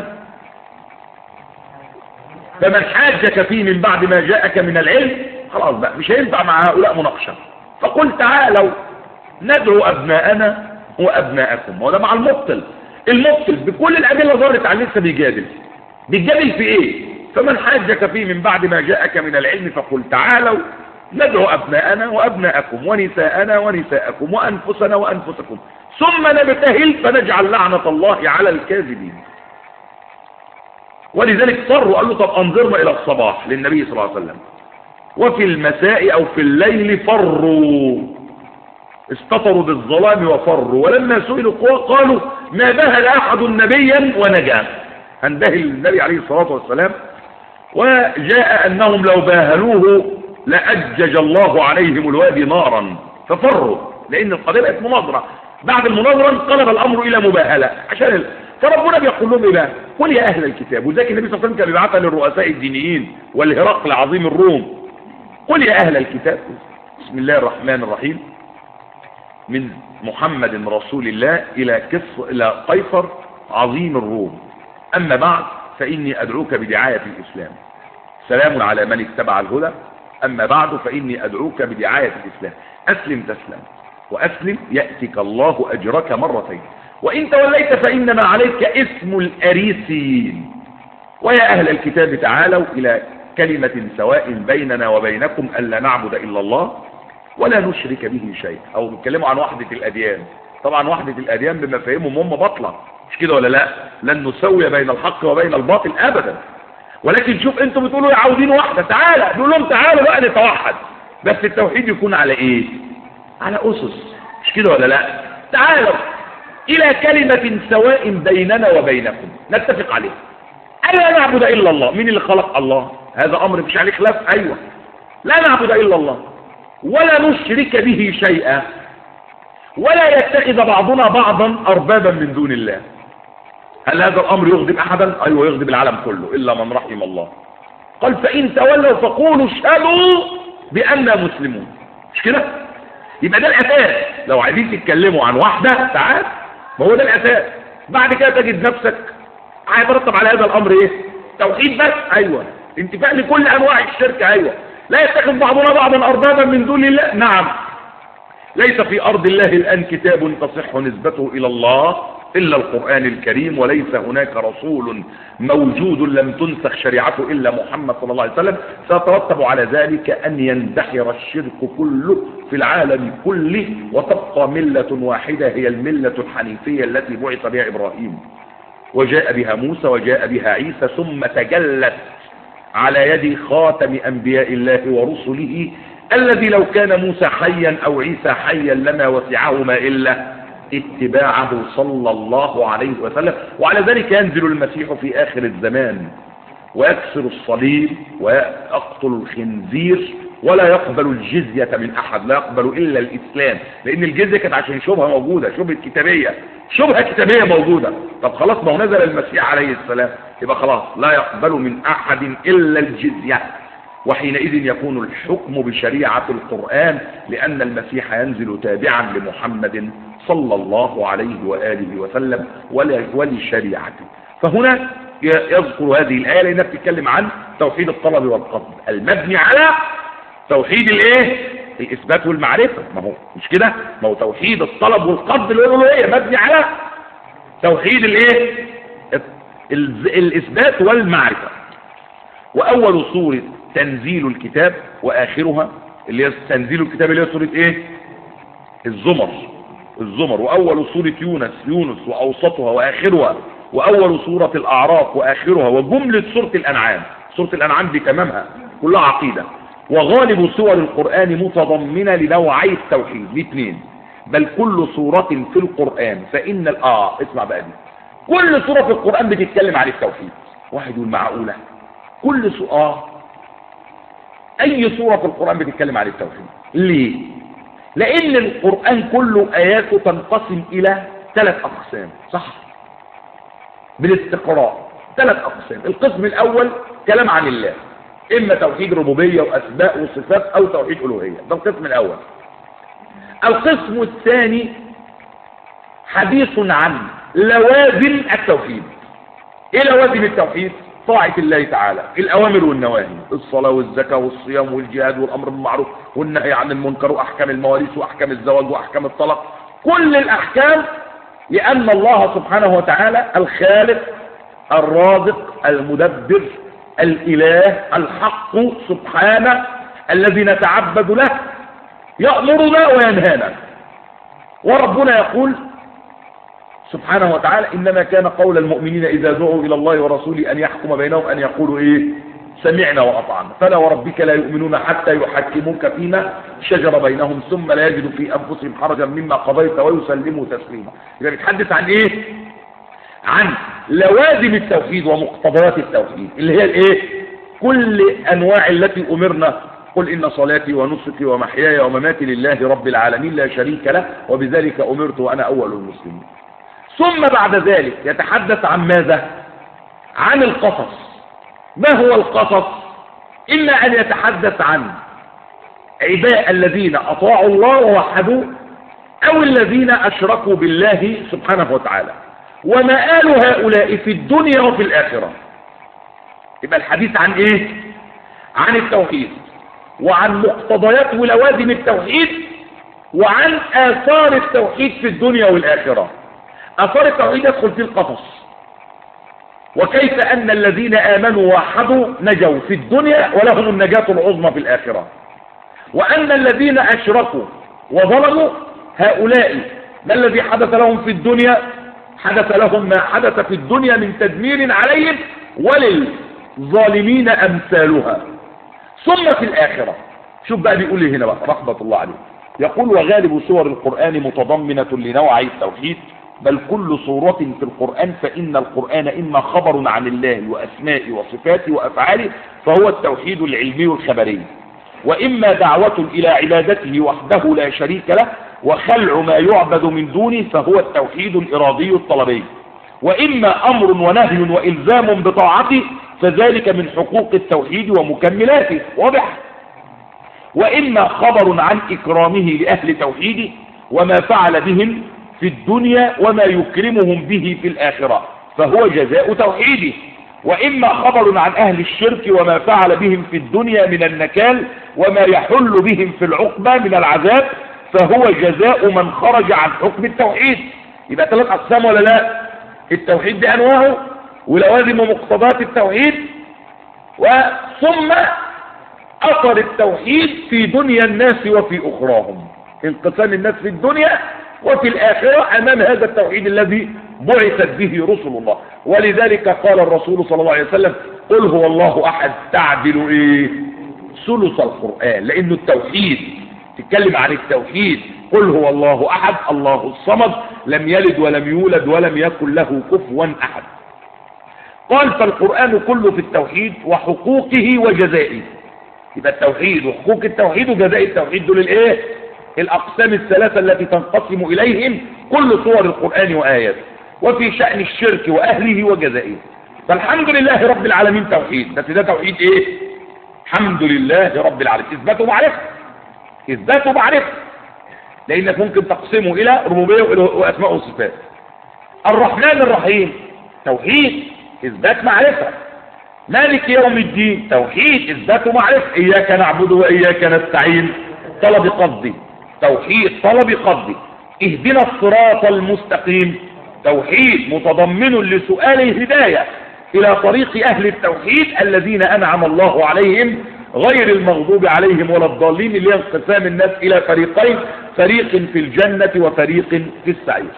فمن حاجك فيه من بعد ما جاءك من العلم، خلاص بقى مش هينفع مع هؤلاء مناقشة. فقل تعالوا ندعو أبناءنا وأبناءكم. وده مع المبطل بكل الأدلة ظهرت على لسه بيجادل في إيه؟ فمن حاجك فيه من بعد ما جاءك من العلم فقل تعالوا ندعو أبناءنا وأبناءكم ونساءنا ونساءكم وأنفسنا وأنفسكم ثم نبتهل فنجعل لعنة الله على الكاذبين. ولذلك صروا قال له طب أنظرنا إلى الصباح للنبي صلى الله عليه وسلم، وفي المساء أو في الليل فروا، استطروا بالظلام وفروا، ولما سئلوا قالوا ما بهل أحد نبيا ونجا. هنبهل النبي عليه الصلاة والسلام، وجاء أنهم لو باهلوه لأجج الله عليهم الوادي نارا ففروا، لأن القضية بقت مناظرة. بعد المناظرة انقلب الأمر إلى مباهلة عشان فربنا بيقول لهم إيه بقى؟ قل يا أهل الكتاب. وذلك النبي صلى الله عليه وسلم كان بيبعثها للرؤساء الدينيين والهرقل عظيم الروم. قل يا أهل الكتاب، بسم الله الرحمن الرحيم، من محمد رسول الله إلى قيصر عظيم الروم، أما بعد فإني أدعوك بدعاية الإسلام، سلام على من اتبع الهدى، أما بعد فإني أدعوك بدعاية الإسلام، أسلم تسلم وأسلم يأتك الله أجرك مرتين، وإن توليت فإنما عليك اسم الأريسيين. ويا أهل الكتاب تعالوا إلى كلمة سواء بيننا وبينكم ألا نعبد إلا الله ولا نشرك به شيء. أو بيتكلموا عن وحدة الأديان. طبعا وحدة الأديان بمفاهيمهم هم باطلة، مش كده ولا لا؟ لن نسوي بين الحق وبين الباطل أبدا. ولكن شوف انتم بتقولوا يا عاوزين وحدة، تعالى نقول لهم تعالوا بقى نتوحد، بس التوحيد يكون على ايه؟ على أسس، مش كده ولا لا؟ تعالوا إلى كلمة سواء بيننا وبينكم نتفق عليه، ألا نعبد إلا الله. مين اللي خلق الله؟ هذا أمر مش عليه خلاف. أيوة، لا نعبد إلا الله ولا نشرك به شيئا ولا يتخذ بعضنا بعضا أربابا من دون الله. هل هذا الأمر يغضب أحدا؟ أيوة يغضب العالم كله إلا من رحم الله. قال فإن تولوا فقولوا اشهدوا بأننا مسلمون، مش كده؟ يبقى ده الأساس. لو عايزين تتكلموا عن وحدة تعال، ما هو ده الأساس. بعد كده تجد نفسك هيترتب على هذا الأمر إيه؟ توحيد بس. أيوة، انتفاء لكل أنواع الشرك. أيوة، لا يتخذ بعضنا بعضا أربابا من دون الله. نعم، ليس في أرض الله الآن كتاب تصح نسبته إلى الله إلا القرآن الكريم، وليس هناك رسول موجود لم تنسخ شريعته إلا محمد صلى الله عليه وسلم. سيترتب على ذلك أن يندحر الشرك كله في العالم كله، وتبقى ملة واحدة هي الملة الحنيفية التي بعث بها إبراهيم وجاء بها موسى وجاء بها عيسى، ثم تجلت على يد خاتم أنبياء الله ورسله الذي لو كان موسى حيا أو عيسى حيا لما وسعهما إلا اتباعه صلى الله عليه وسلم. وعلى ذلك ينزل المسيح في آخر الزمان ويكسر الصليب ويقتل الخنزير ولا يقبل الجزية من أحد، لا يقبل إلا الإسلام، لأن الجزية كانت عشان شبهة موجودة، شبهة كتابية موجودة. طب خلاص ما هو نزل المسيح عليه السلام، يبقى خلاص لا يقبل من أحد إلا الجزية، وحينئذ يكون الحكم بشريعة القرآن، لأن المسيح ينزل تابعا لمحمد صلى الله عليه وآله وسلم ولشريعته. فهنا يذكر هذه الآية لأنها بتتكلم عن توحيد الطلب والقصد المبني على توحيد الإثبات والمعرفة. ما هو مش كده؟ ما هو توحيد الطلب والقصد الألوهية مبني على توحيد الإثبات والمعرفة. وأول سورة تنزيل الكتاب وآخرها، اللي هي تنزيل الكتاب اللي هي سورة الزمر. وأول سورة يونس وأوسطها وآخرها، وأول سورة الأعراف وآخرها، وجملة سورة الأنعام دي تمامها كلها عقيدة. وغالب سور القرآن متضمنة لنوعي التوحيد الاثنين، بل كل سورة في القرآن فإن اسمع بقى دي، كل سورة في القرآن بتتكلم عن التوحيد. واحد يقول معقولة كل أي سورة في القرآن بتتكلم عن التوحيد؟ ليه؟ لأن القرآن كله آياته تنقسم إلى 3 أقسام، صح؟ بالاستقراء 3 أقسام. القسم الأول كلام عن الله، إما توحيد ربوبية وأسماء وصفات أو توحيد ألوهية، ده القسم الأول. القسم الثاني حديث عن لوازم التوحيد. إيه لوازم التوحيد؟ طاعة الله تعالى، الأوامر والنواهي، الصلاة والزكاة والصيام والجهاد والأمر بالمعروف والنهي عن المنكر، وأحكام المواريث وأحكام الزواج وأحكام الطلاق، كل الأحكام، لأن الله سبحانه وتعالى الخالق الرازق المدبر الإله الحق سبحانه الذي نتعبد له، يأمرنا وينهانا. وربنا يقول سبحانه وتعالى إنما كان قول المؤمنين إذا دعوا إلى الله ورسوله أن يحكم بينهم أن يقولوا سمعنا وأطعنا. فلا وربك لا يؤمنون حتى يحكموك فيما شجر بينهم ثم لا يجدوا في أنفسهم حرجا مما قضيت ويسلموا تسليما. إذا بيتحدث عن عن لوازم التوحيد ومقتضيات التوحيد، اللي هي كل أنواع التي أمرنا. قل إن صلاتي ونسكي ومحياي ومماتي لله رب العالمين لا شريك له وبذلك أمرت وأنا أول المسلمين. ثم بعد ذلك يتحدث عن ماذا؟ عن القصص. ما هو القصص؟ إما أن يتحدث عن عباد الذين أطاعوا الله ووحدوه، أو الذين أشركوا بالله سبحانه وتعالى، ومآل هؤلاء في الدنيا وفي الآخرة. يبقى الحديث عن عن التوحيد، وعن مقتضيات ولوازم التوحيد، وعن آثار التوحيد في الدنيا والآخرة. آثار التوحيد يدخل في القصص، وكيف أن الذين آمنوا ووحدوا نجوا في الدنيا ولهم النجاة العظمى في الآخرة، وأن الذين أشركوا وظلموا هؤلاء ما الذي حدث لهم في الدنيا؟ حدث لهم ما حدث في الدنيا من تدمير عليهم وللظالمين أمثالها. ثم في الآخرة شوف بقى بيقول لي هنا بقى رحمة الله عليه، يقول وغالب سور القرآن متضمنة لنوعي التوحيد، بل كل سورة في القرآن فإن القرآن إما خبر عن الله وأسمائه وصفاته وأفعاله فهو التوحيد العلمي الخبري، وإما دعوة إلى عبادته وحده لا شريك له وخلع ما يعبد من دونه فهو التوحيد الإرادي الطلبي، وإما أمر ونهي وإلزام بطاعته فذلك من حقوق التوحيد ومكملاته، واضح؟ وإما خبر عن إكرامه لأهل توحيده وما فعل بهم في الدنيا وما يكرمهم به في الآخرة فهو جزاء توحيده، وإما خبر عن أهل الشرك وما فعل بهم في الدنيا من النكال وما يحل بهم في العقبة من العذاب فهو جزاء من خرج عن حكم التوحيد. يبقى 3 أقسام ولا لا؟ التوحيد بأنواعه ولوازم ومقتضيات التوحيد، وثم أثر التوحيد في دنيا الناس وفي أخراهم، انقسام الناس في الدنيا وفي الآخرة أمام هذا التوحيد الذي بعثت به رسل الله. ولذلك قال الرسول صلى الله عليه وسلم قل هو الله أحد تعدل ثلث القرآن، لأنه التوحيد تتكلم عن التوحيد. قل هو الله أحد الله الصمد لم يلد ولم يولد ولم يكن له كفوا أحد. قال فالقرآن كله في التوحيد وحقوقه وجزائه، يبقى التوحيد وحقوق التوحيد وجزاء التوحيد دول الايه؟ الاقسام الثلاثه التي تنقسم اليهم كل صور القران واياته، وفي شان الشرك واهله وجزائه. فالحمد لله رب العالمين توحيد، بس ده توحيد ايه؟ الحمد لله رب العالمين، اثبات ومعرفه، اثبات ومعرفه، لانك ممكن تقسمه الى ربوبيه واسماء وصفات. الرحمن الرحيم توحيد، اثبات معرفه. مالك يوم الدين توحيد، اثبات ومعرفه. اياك نعبد واياك نستعين طلب قصدي، توحيد طلب قصدي. اهدنا الصراط المستقيم توحيد متضمن لسؤال الهدايه الى طريق اهل التوحيد الذين انعم الله عليهم غير المغضوب عليهم ولا الضالين، اللي هي انقسام الناس الى فريقين، فريق في الجنه وفريق في السعير.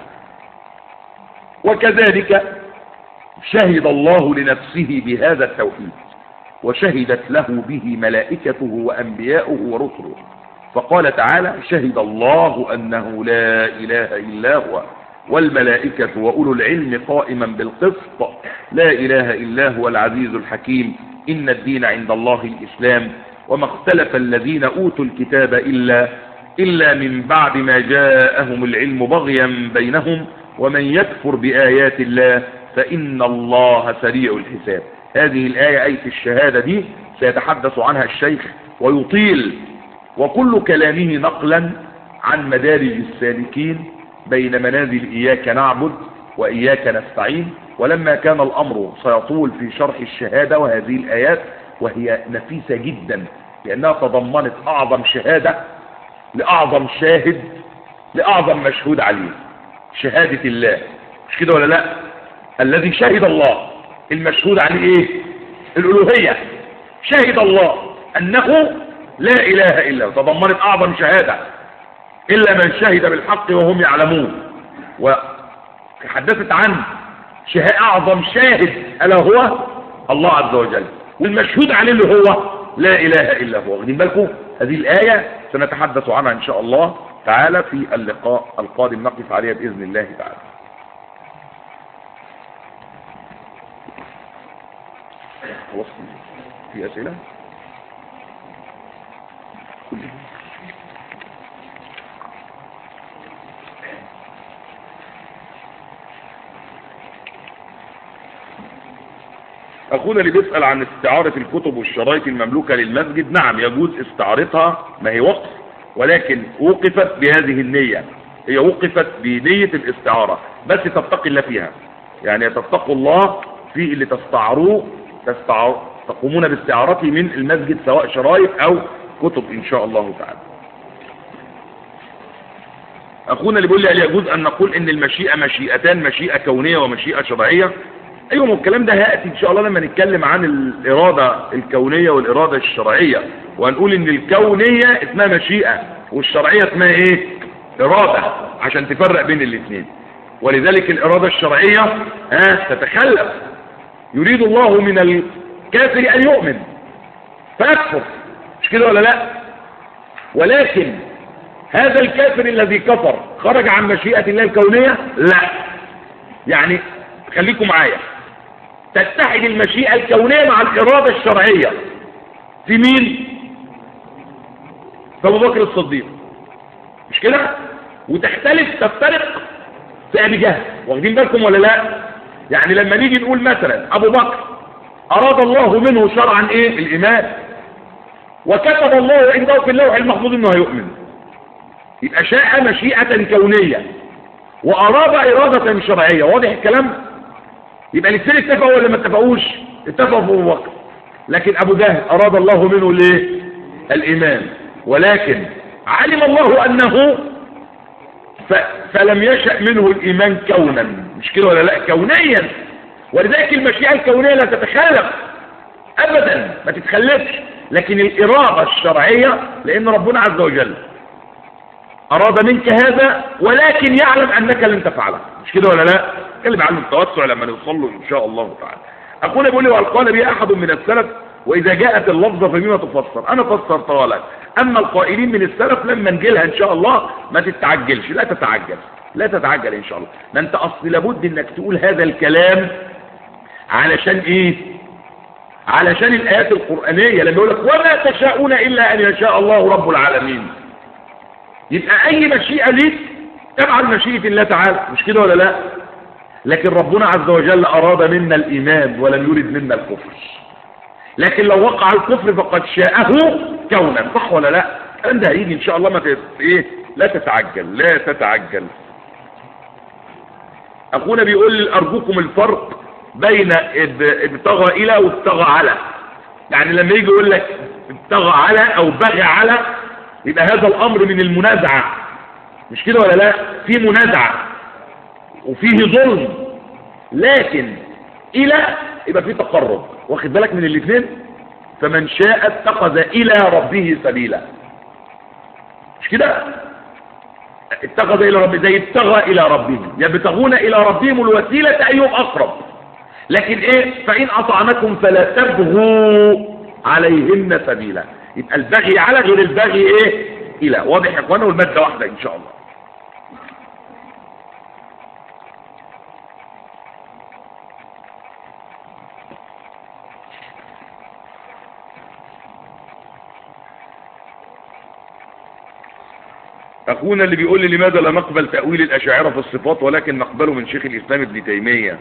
وكذلك شهد الله لنفسه بهذا التوحيد، وشهدت له به ملائكته وأنبياؤه ورسله، فقال تعالى: شهد الله أنه لا إله إلا هو والملائكة وأولو العلم قائما بالقسط لا إله إلا هو العزيز الحكيم إن الدين عند الله الإسلام وما اختلف الذين أوتوا الكتاب إلا من بعد ما جاءهم العلم بغيا بينهم ومن يكفر بآيات الله فإن الله سريع الحساب. هذه الآية آية الشهادة دي سيتحدث عنها الشيخ ويطيل، وكل كلامه نقلا عن مدارج السالكين بين منازل إياك نعبد وإياك نستعين. ولما كان الأمر سيطول في شرح الشهادة وهذه الآيات، وهي نفيسة جدا لأنها تضمنت أعظم شهادة لأعظم شاهد لأعظم مشهود عليه، شهادة الله، مش كده ولا لا؟ الذي شهد الله، المشهود عليه ايه؟ الألوهية. شهد الله أنه لا إله إلا هو، تضمنت أعظم شهادة إلا من شهد بالحق وهم يعلمون. وتحدثت عن أعظم شاهد ألا هو الله عز وجل، والمشهود عليه اللي هو لا إله إلا هو. واخدين بالكم؟ هذه الآية سنتحدث عنها إن شاء الله تعالى في اللقاء القادم، نقف عليها بإذن الله تعالى. خلاص، في أسئلة؟ أخونا اللي بيسأل عن استعارة الكتب والشرايط المملوكة للمسجد، نعم يجوز استعارتها، ما هي وقف، ولكن وقفت بهذه النية، هي وقفت بنية الاستعارة، بس تتقي الله فيها، يعني تتقوا الله في اللي تستعروه، تقومون باستعارته من المسجد سواء شرايط أو كتب إن شاء الله تعالى. أخونا اللي بيقول لي هل يجوز أن نقول إن المشيئة مشيئتان، مشيئة كونية ومشيئة شرعية؟ أيوة، الكلام ده هيأتي إن شاء الله لما نتكلم عن الإرادة الكونية والإرادة الشرعية، وهنقول إن الكونية اسمها مشيئة والشرعية اسمها إيه؟ إرادة، عشان تفرق بين الاثنين. ولذلك الإرادة الشرعية تتخلف، يريد الله من الكافر أن يؤمن فيكفر، مش كده ولا لا؟ ولكن هذا الكافر الذي كفر خرج عن مشيئة الله الكونية؟ لا. يعني خليكم معايا، تتحد المشيئة الكونية مع الإرادة الشرعية في مين؟ في أبو بكر الصديق، مش كده؟ تفترق في أبي جهل. واخدين بالكم ولا لا؟ يعني لما نيجي نقول مثلا أبو بكر أراد الله منه شرعا إيه؟ الإيمان، وكتب الله عنده في اللوح المحفوظ إنه هيؤمن، يبقى شاء مشيئة كونية وأراد إرادة شرعية. واضح الكلام؟ يبقى الاثنين اتفقوا ولا ما اتفقوش؟ اتفقوا في أبو بكر. لكن أبو جهل أراد الله منه ليه؟ الإيمان، ولكن علم الله أنه فلم يشأ منه الإيمان كونا، مش كده ولا لا؟ كونيا. ولذلك المشيئة الكونية لا تتخلف أبدا، ما تتخلفش، لكن الإرادة الشرعية لأن ربنا عز وجل أراد منك هذا ولكن يعلم أنك لن تفعله، مش كده ولا لا؟ نتكلم عنه التوسع لما نوصل له إن شاء الله تعالى. أقول بيقول لي: وقال به أحد من السلف وإذا جاءت اللفظة فبما تفسر؟ أنا فسرتها لك، أما القائلين من السلف لما نجيلها إن شاء الله ما تتعجلش، لا تتعجل إن شاء الله. ما أنت أصل لابد إنك تقول هذا الكلام علشان إيه؟ علشان الآيات القرآنية لما يقول لك وما تشاءون إلا أن يشاء الله رب العالمين، يبقى أي مشيئة ليك تبع مشيئة الله تعالى، مش كده ولا لا؟ لكن ربنا عز وجل أراد منا الإيمان ولم يرد منا الكفر، لكن لو وقع الكفر فقد شاءه كونا، صح ولا لا؟ الكلام ده هيجي إن شاء الله، ما لا تتعجل لا تتعجل. أخونا بيقول أرجوكم الفرق بين ابتغى إلى وابتغى على، يعني لما يجي يقول لك ابتغى على أو بغى على يبقى هذا الأمر من المنازعة، مش كده ولا لا؟ في منازعة وفيه ظلم، لكن إلى يبقى فيه تقرب، واخد بالك من الاثنين؟ فمن شاء اتخذ إلى ربه سبيلا، مش كده؟ اتخذ إلى ربه زي ابتغى إلى ربهم، يبتغون إلى ربهم الوسيلة أيهم أقرب، لكن إيه؟ فإن أطعنكم فلا تبغوا عليهن سبيلا، يبقى البغي على غير البغي إيه؟ إلى. واضح يا إخوانا؟ والمادة واحدة إن شاء الله. أخونا اللي بيقول لي لماذا لا نقبل تأويل الأشاعرة في الصفات ولكن نقبله من شيخ الإسلام ابن تيمية،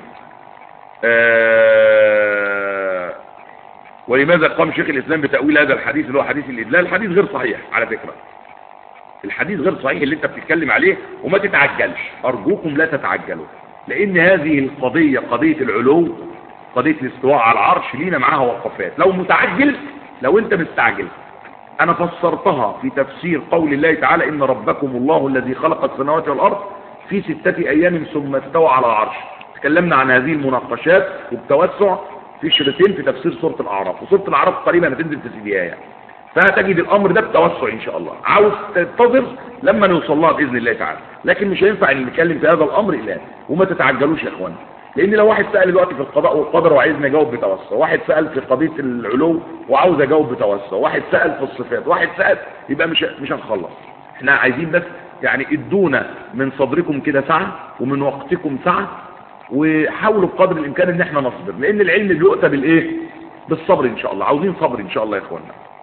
ولماذا قام شيخ الإسلام بتأويل هذا الحديث اللي هو حديث الإدلال؟ الحديث غير صحيح على فكرة، الحديث غير صحيح اللي انت بتتكلم عليه، وما تتعجلش، أرجوكم لا تتعجلوا، لأن هذه القضية قضية العلو، قضية الاستواء على العرش لينا معاها وقفات. لو متعجل، لو انت مستعجل، أنا فسرتها في تفسير قول الله تعالى إن ربكم الله الذي خلق السماوات والأرض في 6 أيام ثم استوى على العرش. تكلمنا عن هذه المناقشات وبتوسع في شريطين في تفسير سورة الأعراف، وسورة الأعراف قريبا هتنزل في سيديها، فهتجد الأمر ده بتوسع إن شاء الله. عاوز تنتظر لما نوصل لها بإذن الله تعالى، لكن مش هينفع ان نتكلم في هذا الأمر الآن، وما تتعجلوش يا إخوانا، لأن لو واحد سأل دلوقتي في القضاء والقدر وعايزني أجاوب بتوسع، واحد سأل في قضية العلو وعاوز أجاوب بتوسع، واحد سأل في الصفات، واحد سأل، يبقى مش هنخلص. احنا عايزين بس يعني ادونا من صدركم كده سعة ومن وقتكم سعة، وحاولوا بقدر الإمكان ان احنا نصبر، لأن العلم بيؤتى بالإيه؟ بالصبر إن شاء الله. عاوزين صبر إن شاء الله يا إخوانا.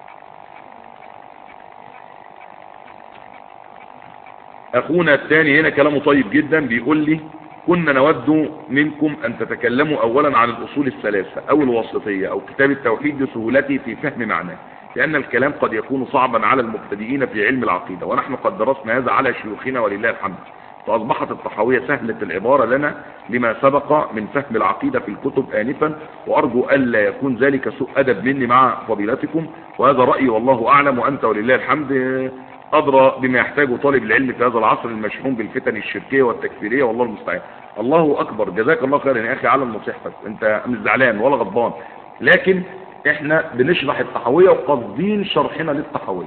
أخونا الثاني هنا كلامه طيب جدا، بيقول لي كنا نود منكم أن تتكلموا أولا عن الأصول الثلاثة أو الواسطية أو كتاب التوحيد لسهولته في فهم معناه، لأن الكلام قد يكون صعبا على المبتدئين في علم العقيدة، ونحن قد درسنا هذا على شيوخنا ولله الحمد، فأصبحت الطحاوية سهلة العبارة لنا لما سبق من فهم العقيدة في الكتب آنفا، وأرجو ألا يكون ذلك سوء أدب مني مع فضيلتكم، وهذا رأيي والله أعلم، وأنت ولله الحمد أدرى بما يحتاجه طالب العلم في هذا العصر المشحون بالفتن الشركية والتكفيرية، والله المستعان. الله أكبر، جزاك الله خيرا يا أخي على نصيحتك، أنت مش زعلان ولا غضبان، لكن إحنا بنشرح الطحاوية وقاصدين شرحنا للطحاوية.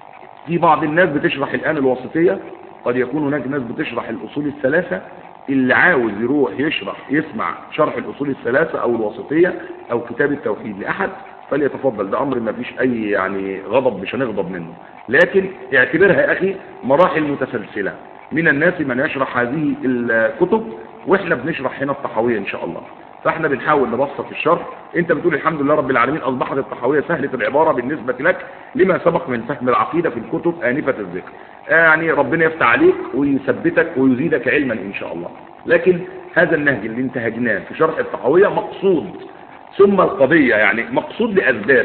في بعض الناس بتشرح الآن الواسطية، قد يكون هناك ناس بتشرح الأصول الثلاثة، اللي عاوز يروح يسمع شرح الأصول الثلاثة أو الواسطية أو كتاب التوحيد لأحد فليتفضل، ده أمر ما فيش أي يعني غضب، مش هنغضب منه، لكن اعتبرها يا أخي مراحل متسلسلة، من الناس من يشرح هذه الكتب، وإحنا بنشرح هنا الطحاوية إن شاء الله، فإحنا بنحاول نبسط الشرح. أنت بتقول الحمد لله رب العالمين أصبحت الطحاوية سهلة العبارة بالنسبة لك لما سبق من فهم العقيدة في الكتب آنفة الذكر، يعني ربنا يفتح عليك ويثبتك ويزيدك علما إن شاء الله. لكن هذا النهج اللي انتهجناه في شرح الطحاوية مقصود، ثم القضية يعني مقصود لأسباب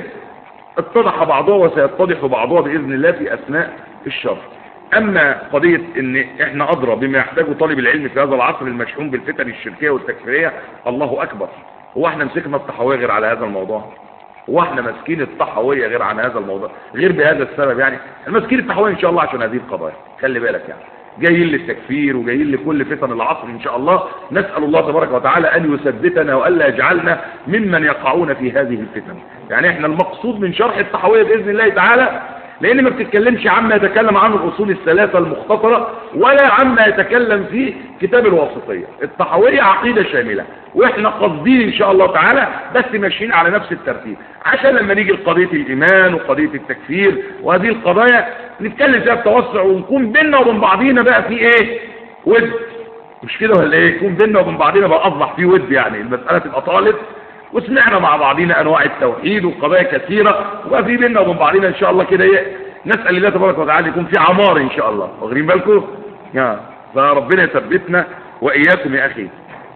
اتضح بعضها وسيتضح بعضها بإذن الله في أثناء الشرح. أما قضية ان احنا أدرى بما يحتاجه طالب العلم في هذا العصر المشحون بالفتن الشركية والتكفيرية، الله أكبر، هو احنا مسكنا الطحاوية غير على هذا الموضوع؟ هو احنا ماسكين الطحاوية غير عن هذا الموضوع؟ غير بهذا السبب يعني؟ ماسكين الطحاوية إن شاء الله عشان هذه القضايا، خلي بالك يعني، جايين للتكفير وجايين لكل فتن العصر إن شاء الله. نسأل الله تبارك وتعالى أن يثبتنا وألا يجعلنا ممن يقعون في هذه الفتن. يعني احنا المقصود من شرح الطحاوية بإذن الله تعالى، لأن ما بتتكلمش عما يتكلم عنه الأصول الثلاثة المختصرة ولا عما يتكلم في كتاب الواسطية. الطحاوية عقيدة شاملة، وإحنا قاصدين إن شاء الله تعالى بس ماشيين على نفس الترتيب، عشان لما نيجي لقضية الإيمان وقضية التكفير وهذه القضايا نتكلم فيها بتوسع، ونكون بيننا وبين بعضينا بقى في إيه؟ ود، مش كده ولا إيه؟ يكون بيننا وبين بعضينا بقى أصبح في ود، يعني المسألة تبقى طالب وسمعنا مع بعضنا انواع التوحيد وقضايا كثيره، وبقى في بيننا وبين بعضنا ان شاء الله كده ايه، نسال الله تبارك وتعالى يكون في عمار ان شاء الله، واخدين بالكم؟ فربنا يثبتنا واياكم يا اخي.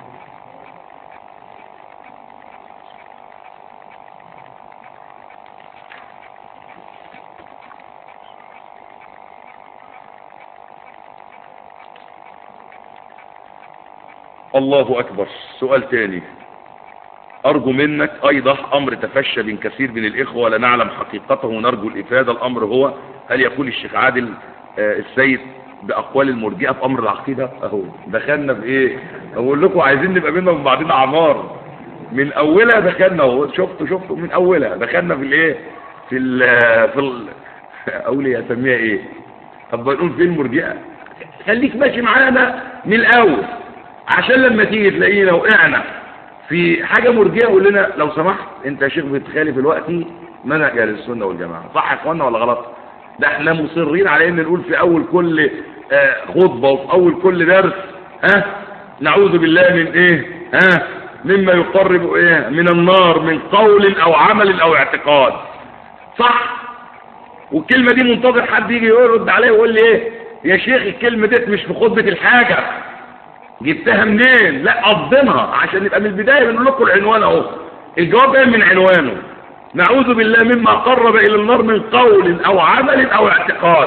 الله أكبر. سؤال تاني، أرجو منك أيضح أمر تفشى بين كثير من الإخوة ولا نعلم حقيقته ونرجو الإفادة. الأمر هو هل يقول الشيخ عادل السيد بأقوال المرجئة في أمر العقيدة؟ أهو دخلنا في إيه؟ أقول لكم عايزين نبقى بينا من بعضنا عمار، من أولها دخلنا اهو، شفتوا من أولها دخلنا في الإيه؟ أقول إيه أسميها إيه؟ طب بنقول فين المرجئة؟ خليك ماشي معانا من الأول، عشان لما تيجي تلاقينا وقعنا في حاجة مرجئة قول لنا لو سمحت انت يا شيخ بتخالف الوقت منهج اهل السنة والجماعة، صح يا اخوانا ولا غلط؟ ده احنا مصرين على ان نقول في اول كل خطبة وفي اول كل درس نعوذ بالله من ايه مما يقرب ايه من النار من قول او عمل او اعتقاد، صح؟ والكلمة دي منتظر حد يجي يرد عليه ويقول لي ايه يا شيخ الكلمة دي مش في خطبة الحاجة، جبتها منين؟ لا قضمها عشان نبقى من البداية بنقول لكم العنوان اهو، الجواب جاي من عنوانه، نعوذ بالله مما قرب الى النار من قول او عمل او اعتقاد.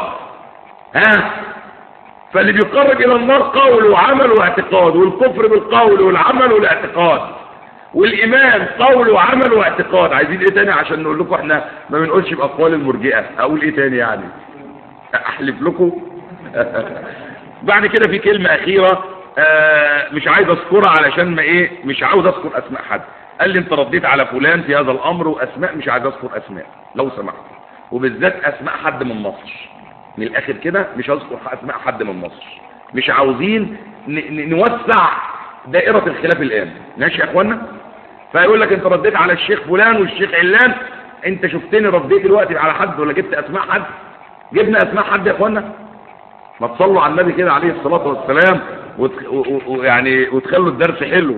فاللي بيقرب الى النار قول وعمل واعتقاد، والكفر بالقول والعمل والاعتقاد، والايمان قول وعمل واعتقاد. عايزين ايه تاني عشان نقول لكم احنا ما بنقولش باقوال المرجئة؟ اقول ايه تاني يعني؟ احلف لكم. بعد كده في كلمة اخيرة مش عايز اذكرها علشان ما ايه، مش عاوز اذكر اسماء حد. قال لي انت رديت على فلان في هذا الامر واسماء، مش عايز اذكر اسماء لو سمحت، وبالذات اسماء حد من مصر. من الاخر كده مش هذكر اسماء حد من مصر، مش عاوزين نوسع دائرة الخلاف الان، ماشي يا اخوانا؟ فيقول لك انت رديت على الشيخ فلان والشيخ علان، انت شفتني رديت دلوقتي على حد ولا جبت اسماء حد؟ جبنا اسماء حد يا اخوانا؟ ما تصلوا على النبي كده عليه الصلاة والسلام ويعني وتخلوا الدرس حلو.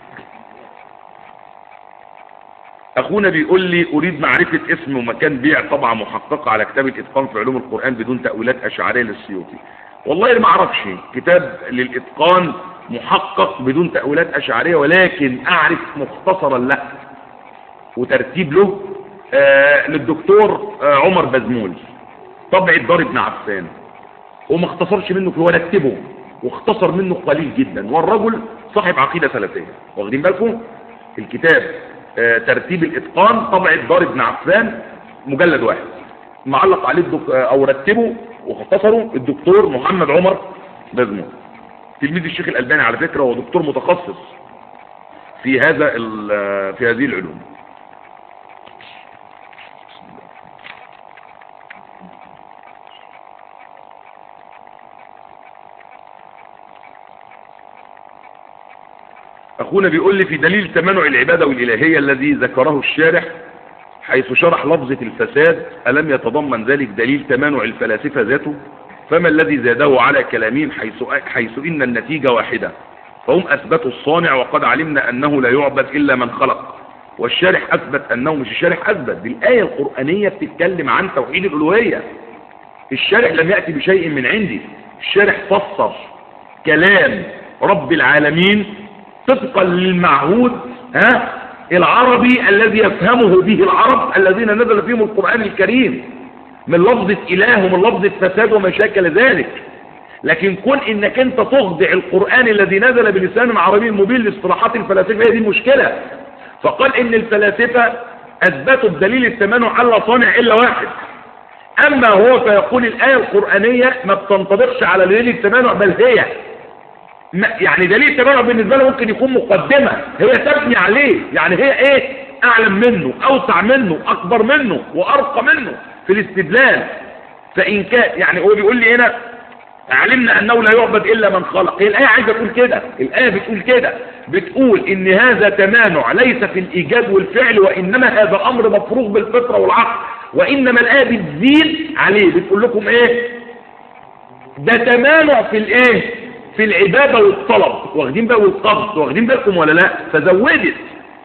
اخونا بيقول لي اريد معرفة اسم ومكان بيع طبعة محققة على كتاب الاتقان في علوم القرآن بدون تأويلات اشعرية للسيوطي. والله ما اعرفش كتاب للاتقان محقق بدون تأويلات اشعرية، ولكن اعرف مختصرا له وترتيب له للدكتور عمر بزمول، طبع دار ابن عفان، وما اختصرش منه هو رتبه واختصر منه قليل جدا، والرجل صاحب عقيدة سلفية، واخدين بالكم؟ الكتاب ترتيب الاتقان طبع دار ابن عفان مجلد واحد، معلق عليه او رتبه واختصره الدكتور محمد عمر بزمول، تلميذ الشيخ الألباني على فكرة، هو دكتور متخصص في هذه العلوم. اخونا بيقول لي في دليل تمنع العبادة والالهية الذي ذكره الشارح حيث شرح لفظة الفساد، ألم يتضمن ذلك دليل تمنع الفلاسفة ذاته؟ فما الذي زاده على كلامهم حيث إن النتيجة واحدة، فهم أثبتوا الصانع وقد علمنا أنه لا يعبد إلا من خلق، والشارح أثبت أنه، مش الشارح أثبت، دي الآية القرآنية بتتكلم عن توحيد الألوهية، الشارح لم يأتي بشيء من عندي، الشارح فسر كلام رب العالمين طبقا للمعهود العربي الذي يفهمه به العرب الذين نزل فيهم القرآن الكريم، من لفظة إله ومن لفظة فساد وما شاكل ذلك. لكن كون انك انت تخضع القرآن الذي نزل بلسان عربي مبين لاصطلاحات الفلاسفة، هي دي المشكلة. فقال ان الفلاسفة اثبتوا بدليل التمنع الا صانع الا واحد، اما هو فيقول الآية القرآنية ما بتنطبقش على دليل التمنع، بل هي يعني دليل التمنع بالنسبة له ممكن يكون مقدمة هي تبني عليه، يعني هي ايه، اعلم منه، اوسع منه، اكبر منه، وارقى منه في الاستدلال. فان كان يعني هو بيقول لي هنا علمنا انه لا يعبد الا من خلق، هي الايه عايزه تقول كده، الايه بتقول كده، بتقول ان هذا تمانع ليس في الايجاد والفعل، وانما هذا امر مفروغ بالفطره والعقل، وانما الايه بتزيد عليه، بتقول لكم ايه، ده تمانع في الايه، في العباده والطلب، واخدين بقى والقبض، واخدين بالكم ولا لا؟ فزودت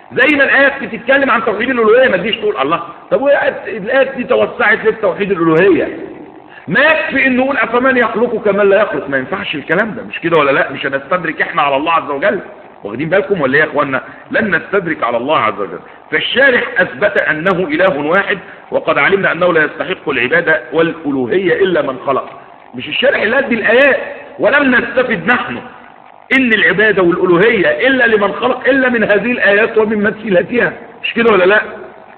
زي ما الآيات بتتكلم عن توحيد الألوهية، ما تجيش تقول الله طب الآيات دي توسعت ليه توحيد الألوهية؟ ما يكفي ان نقول افمن يخلق كمن لا يخلق. ما ينفعش الكلام ده، مش كده ولا لا؟ مش هنستدرك احنا على الله عز وجل، واخدين بالكم ولا ايه يا اخوانا؟ لن نستدرك على الله عز وجل. فالشارح اثبت انه اله واحد، وقد علمنا انه لا يستحق العباده والالوهيه الا من خلق. مش الشارح اللي ادي الايات، ولم نستفد نحن ان العباده والالوهيه الا لمن خلق الا من هذه الايات ومن مثيلتها، مش كده ولا لا؟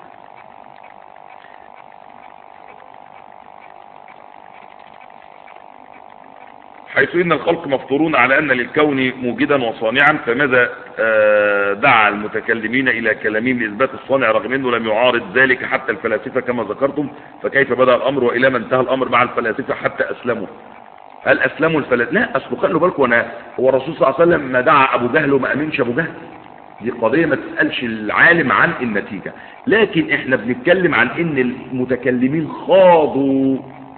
حيث إن الخلق مفطورون على أن للكون موجدا وصانعا، فماذا دعا المتكلمين إلى كلامهم لإثبات الصانع رغم أنه لم يعارض ذلك حتى الفلاسفة كما ذكرتم؟ فكيف بدأ الأمر وإلى ما انتهى الأمر مع الفلاسفة حتى أسلموا؟ هل أسلموا الفلاسفة؟ لا، أصله خلوا بالكم، هو الرسول صلى الله عليه وسلم ما دعا أبو جهل وما أمنش أبو جهل، دي قضية ما تسألش العالم عن النتيجة. لكن احنا بنتكلم عن ان المتكلمين خاضوا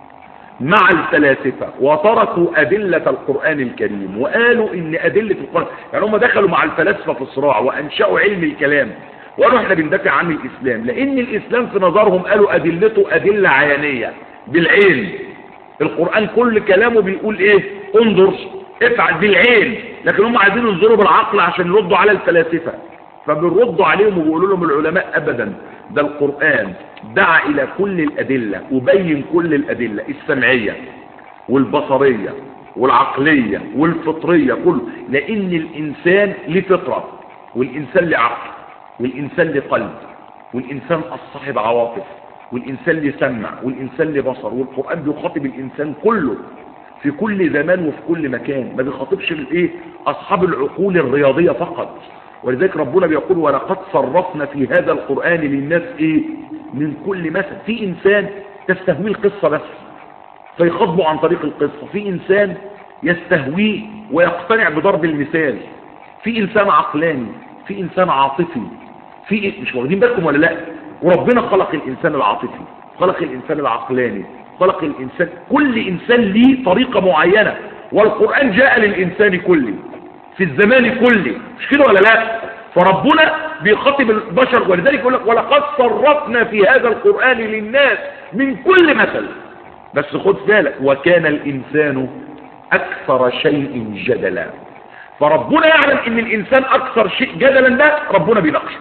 مع الفلاسفة وتركوا أدلة القرآن الكريم، وقالوا ان أدلة القرآن، يعني هم دخلوا مع الفلاسفة في صراع وأنشأوا علم الكلام، وقالوا احنا بندافع عن الإسلام، لأن الإسلام في نظرهم قالوا أدلته أدلة عيانية بالعين. القرآن كل كلامه بيقول ايه؟ انظر افعل بالعين، لكن هم عايزين ينظروا بالعقل عشان يردوا على الفلاسفة، فبنردوا عليهم وبيقولوا لهم العلماء أبدا، ده القرآن دعا إلى كل الأدلة وبين كل الأدلة السمعية والبصرية والعقلية والفطرية كله، لأن الإنسان له فطرة، والإنسان له عقل، والإنسان له قلب، والإنسان أصحاب عواطف، والإنسان له سمع، والإنسان له بصر، والقرآن بيخاطب الإنسان كله في كل زمان وفي كل مكان، ما بيخاطبش الايه؟ أصحاب العقول الرياضية فقط. ولذلك ربنا بيقول ولقد صرفنا في هذا القرآن للناس ايه؟ من كل مثل. في انسان تستهويه القصة بس فيخاطبه عن طريق القصة، في انسان يستهويه ويقتنع بضرب المثال، في انسان عقلاني، في انسان عاطفي، في مش واخدين بالكم ولا لا؟ وربنا خلق الانسان العاطفي، خلق الانسان العقلاني، خلق الانسان، كل انسان ليه طريقة معينة، والقرآن جاء للانسان كله في الزمان كله، مش كده ولا لا؟ فربنا بيخاطب البشر، ولذلك يقول لك ولقد صرفنا في هذا القرآن للناس من كل مثل. بس خد بالك وكان الإنسان أكثر شيء جدلا، فربنا يعلم ان الإنسان أكثر شيء جدلا، ده ربنا بيناقشه.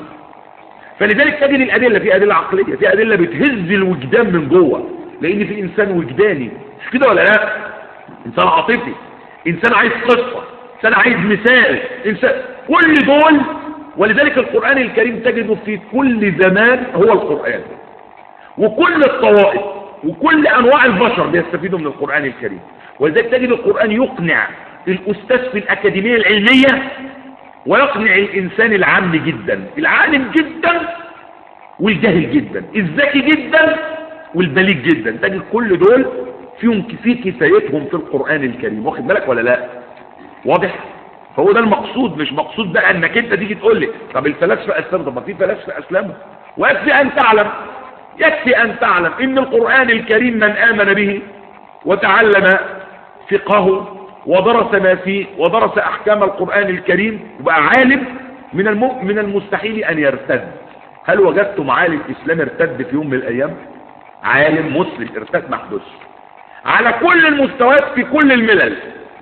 فلذلك تجد الأدلة، في أدلة عقلية، في أدلة بتهز الوجدان من جوه، لأن في إنسان وجداني، مش كده ولا لا؟ إنسان عاطفي، إنسان عايز قصة، إنسان عايز مثال، إنسان، كل دول. ولذلك القرآن الكريم تجده في كل زمان هو القرآن، وكل الطوائف وكل أنواع البشر بيستفيدوا من القرآن الكريم. ولذلك تجد القرآن يقنع الأستاذ في الأكاديمية العلمية، ويقنع الإنسان العام جدا، العالم جدا والجاهل جدا، الذكي جدا والبليغ جدا، تجد كل دول فيهم في كفايتهم في القرآن الكريم، واخد بالك ولا لا؟ واضح؟ فهو ده المقصود، مش مقصود بقى انك انت تيجي تقول لي طب الفلاسفه اسلموا، طب ما في فلاسفه اسلموا، ويكفي ان تعلم، يكفي ان تعلم ان القرآن الكريم من آمن به وتعلم فقهه ودرس ما فيه ودرس احكام القرآن الكريم وبقى عالم، من المستحيل ان يرتد. هل وجدتم عالم اسلام ارتد في يوم من الايام؟ عالم مسلم ارتد محدث على كل المستويات في كل الملل.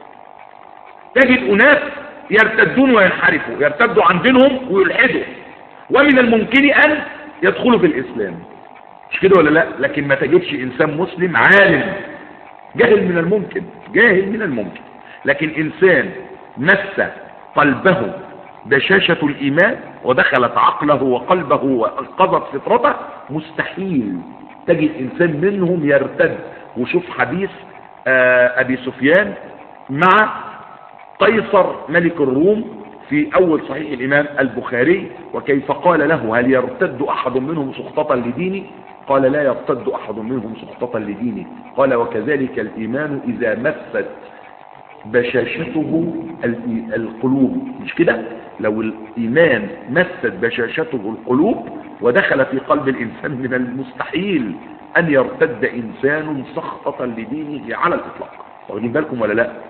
تجد أناس يرتدون وينحرفوا، يرتدوا عن دينهم ويلحدوا، ومن الممكن أن يدخلوا في الإسلام، مش كده ولا لا؟ لكن ما تجدش إنسان مسلم عالم، جاهل من الممكن، جاهل من الممكن، لكن إنسان مس قلبه بشاشة الإيمان ودخلت عقله وقلبه وانقضت فطرته، مستحيل تجد إنسان منهم يرتد. وشوف حديث أبي سفيان مع قيصر ملك الروم في أول صحيح الإمام البخاري، وكيف قال له هل يرتد أحد منهم سخطة لديني؟ قال لا يرتد أحد منهم سخطة لديني. قال وكذلك الإيمان إذا مست بشاشته القلوب، مش كده؟ لو الإيمان مست بشاشته القلوب ودخل في قلب الإنسان من المستحيل أن يرتد إنسان سخطة لدينه على الإطلاق. واخدين بالكم ولا لا؟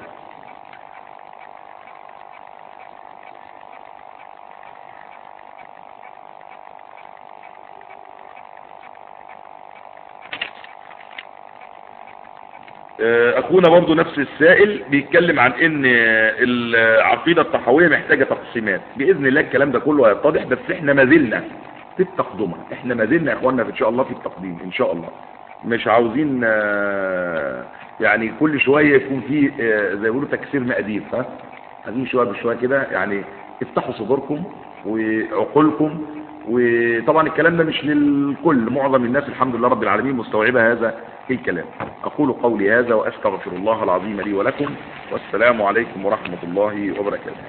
اخونا برضو نفس السائل بيتكلم عن ان العقيدة الطحاوية محتاجة تقسيمات. باذن الله الكلام ده كله هيتضح، بس احنا ما زلنا في التقدمة، احنا ما زلنا يا اخواننا ان شاء الله في التقديم ان شاء الله. مش عاوزين يعني كل شوية يكون في زي ما بيقولوا تكسير مقادير، ها عايزين شوية بشوية كده يعني. افتحوا صدوركم وعقولكم، وطبعا الكلام ده مش للكل، معظم الناس الحمد لله رب العالمين مستوعبة هذا الكلام. أقول قولي هذا وأستغفر الله العظيم لي ولكم، والسلام عليكم ورحمة الله وبركاته.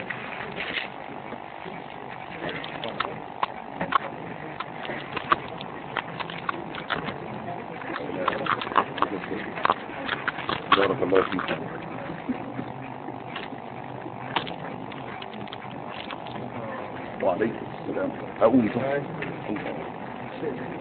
بارك الله فيكم. وعليكم السلام. أقول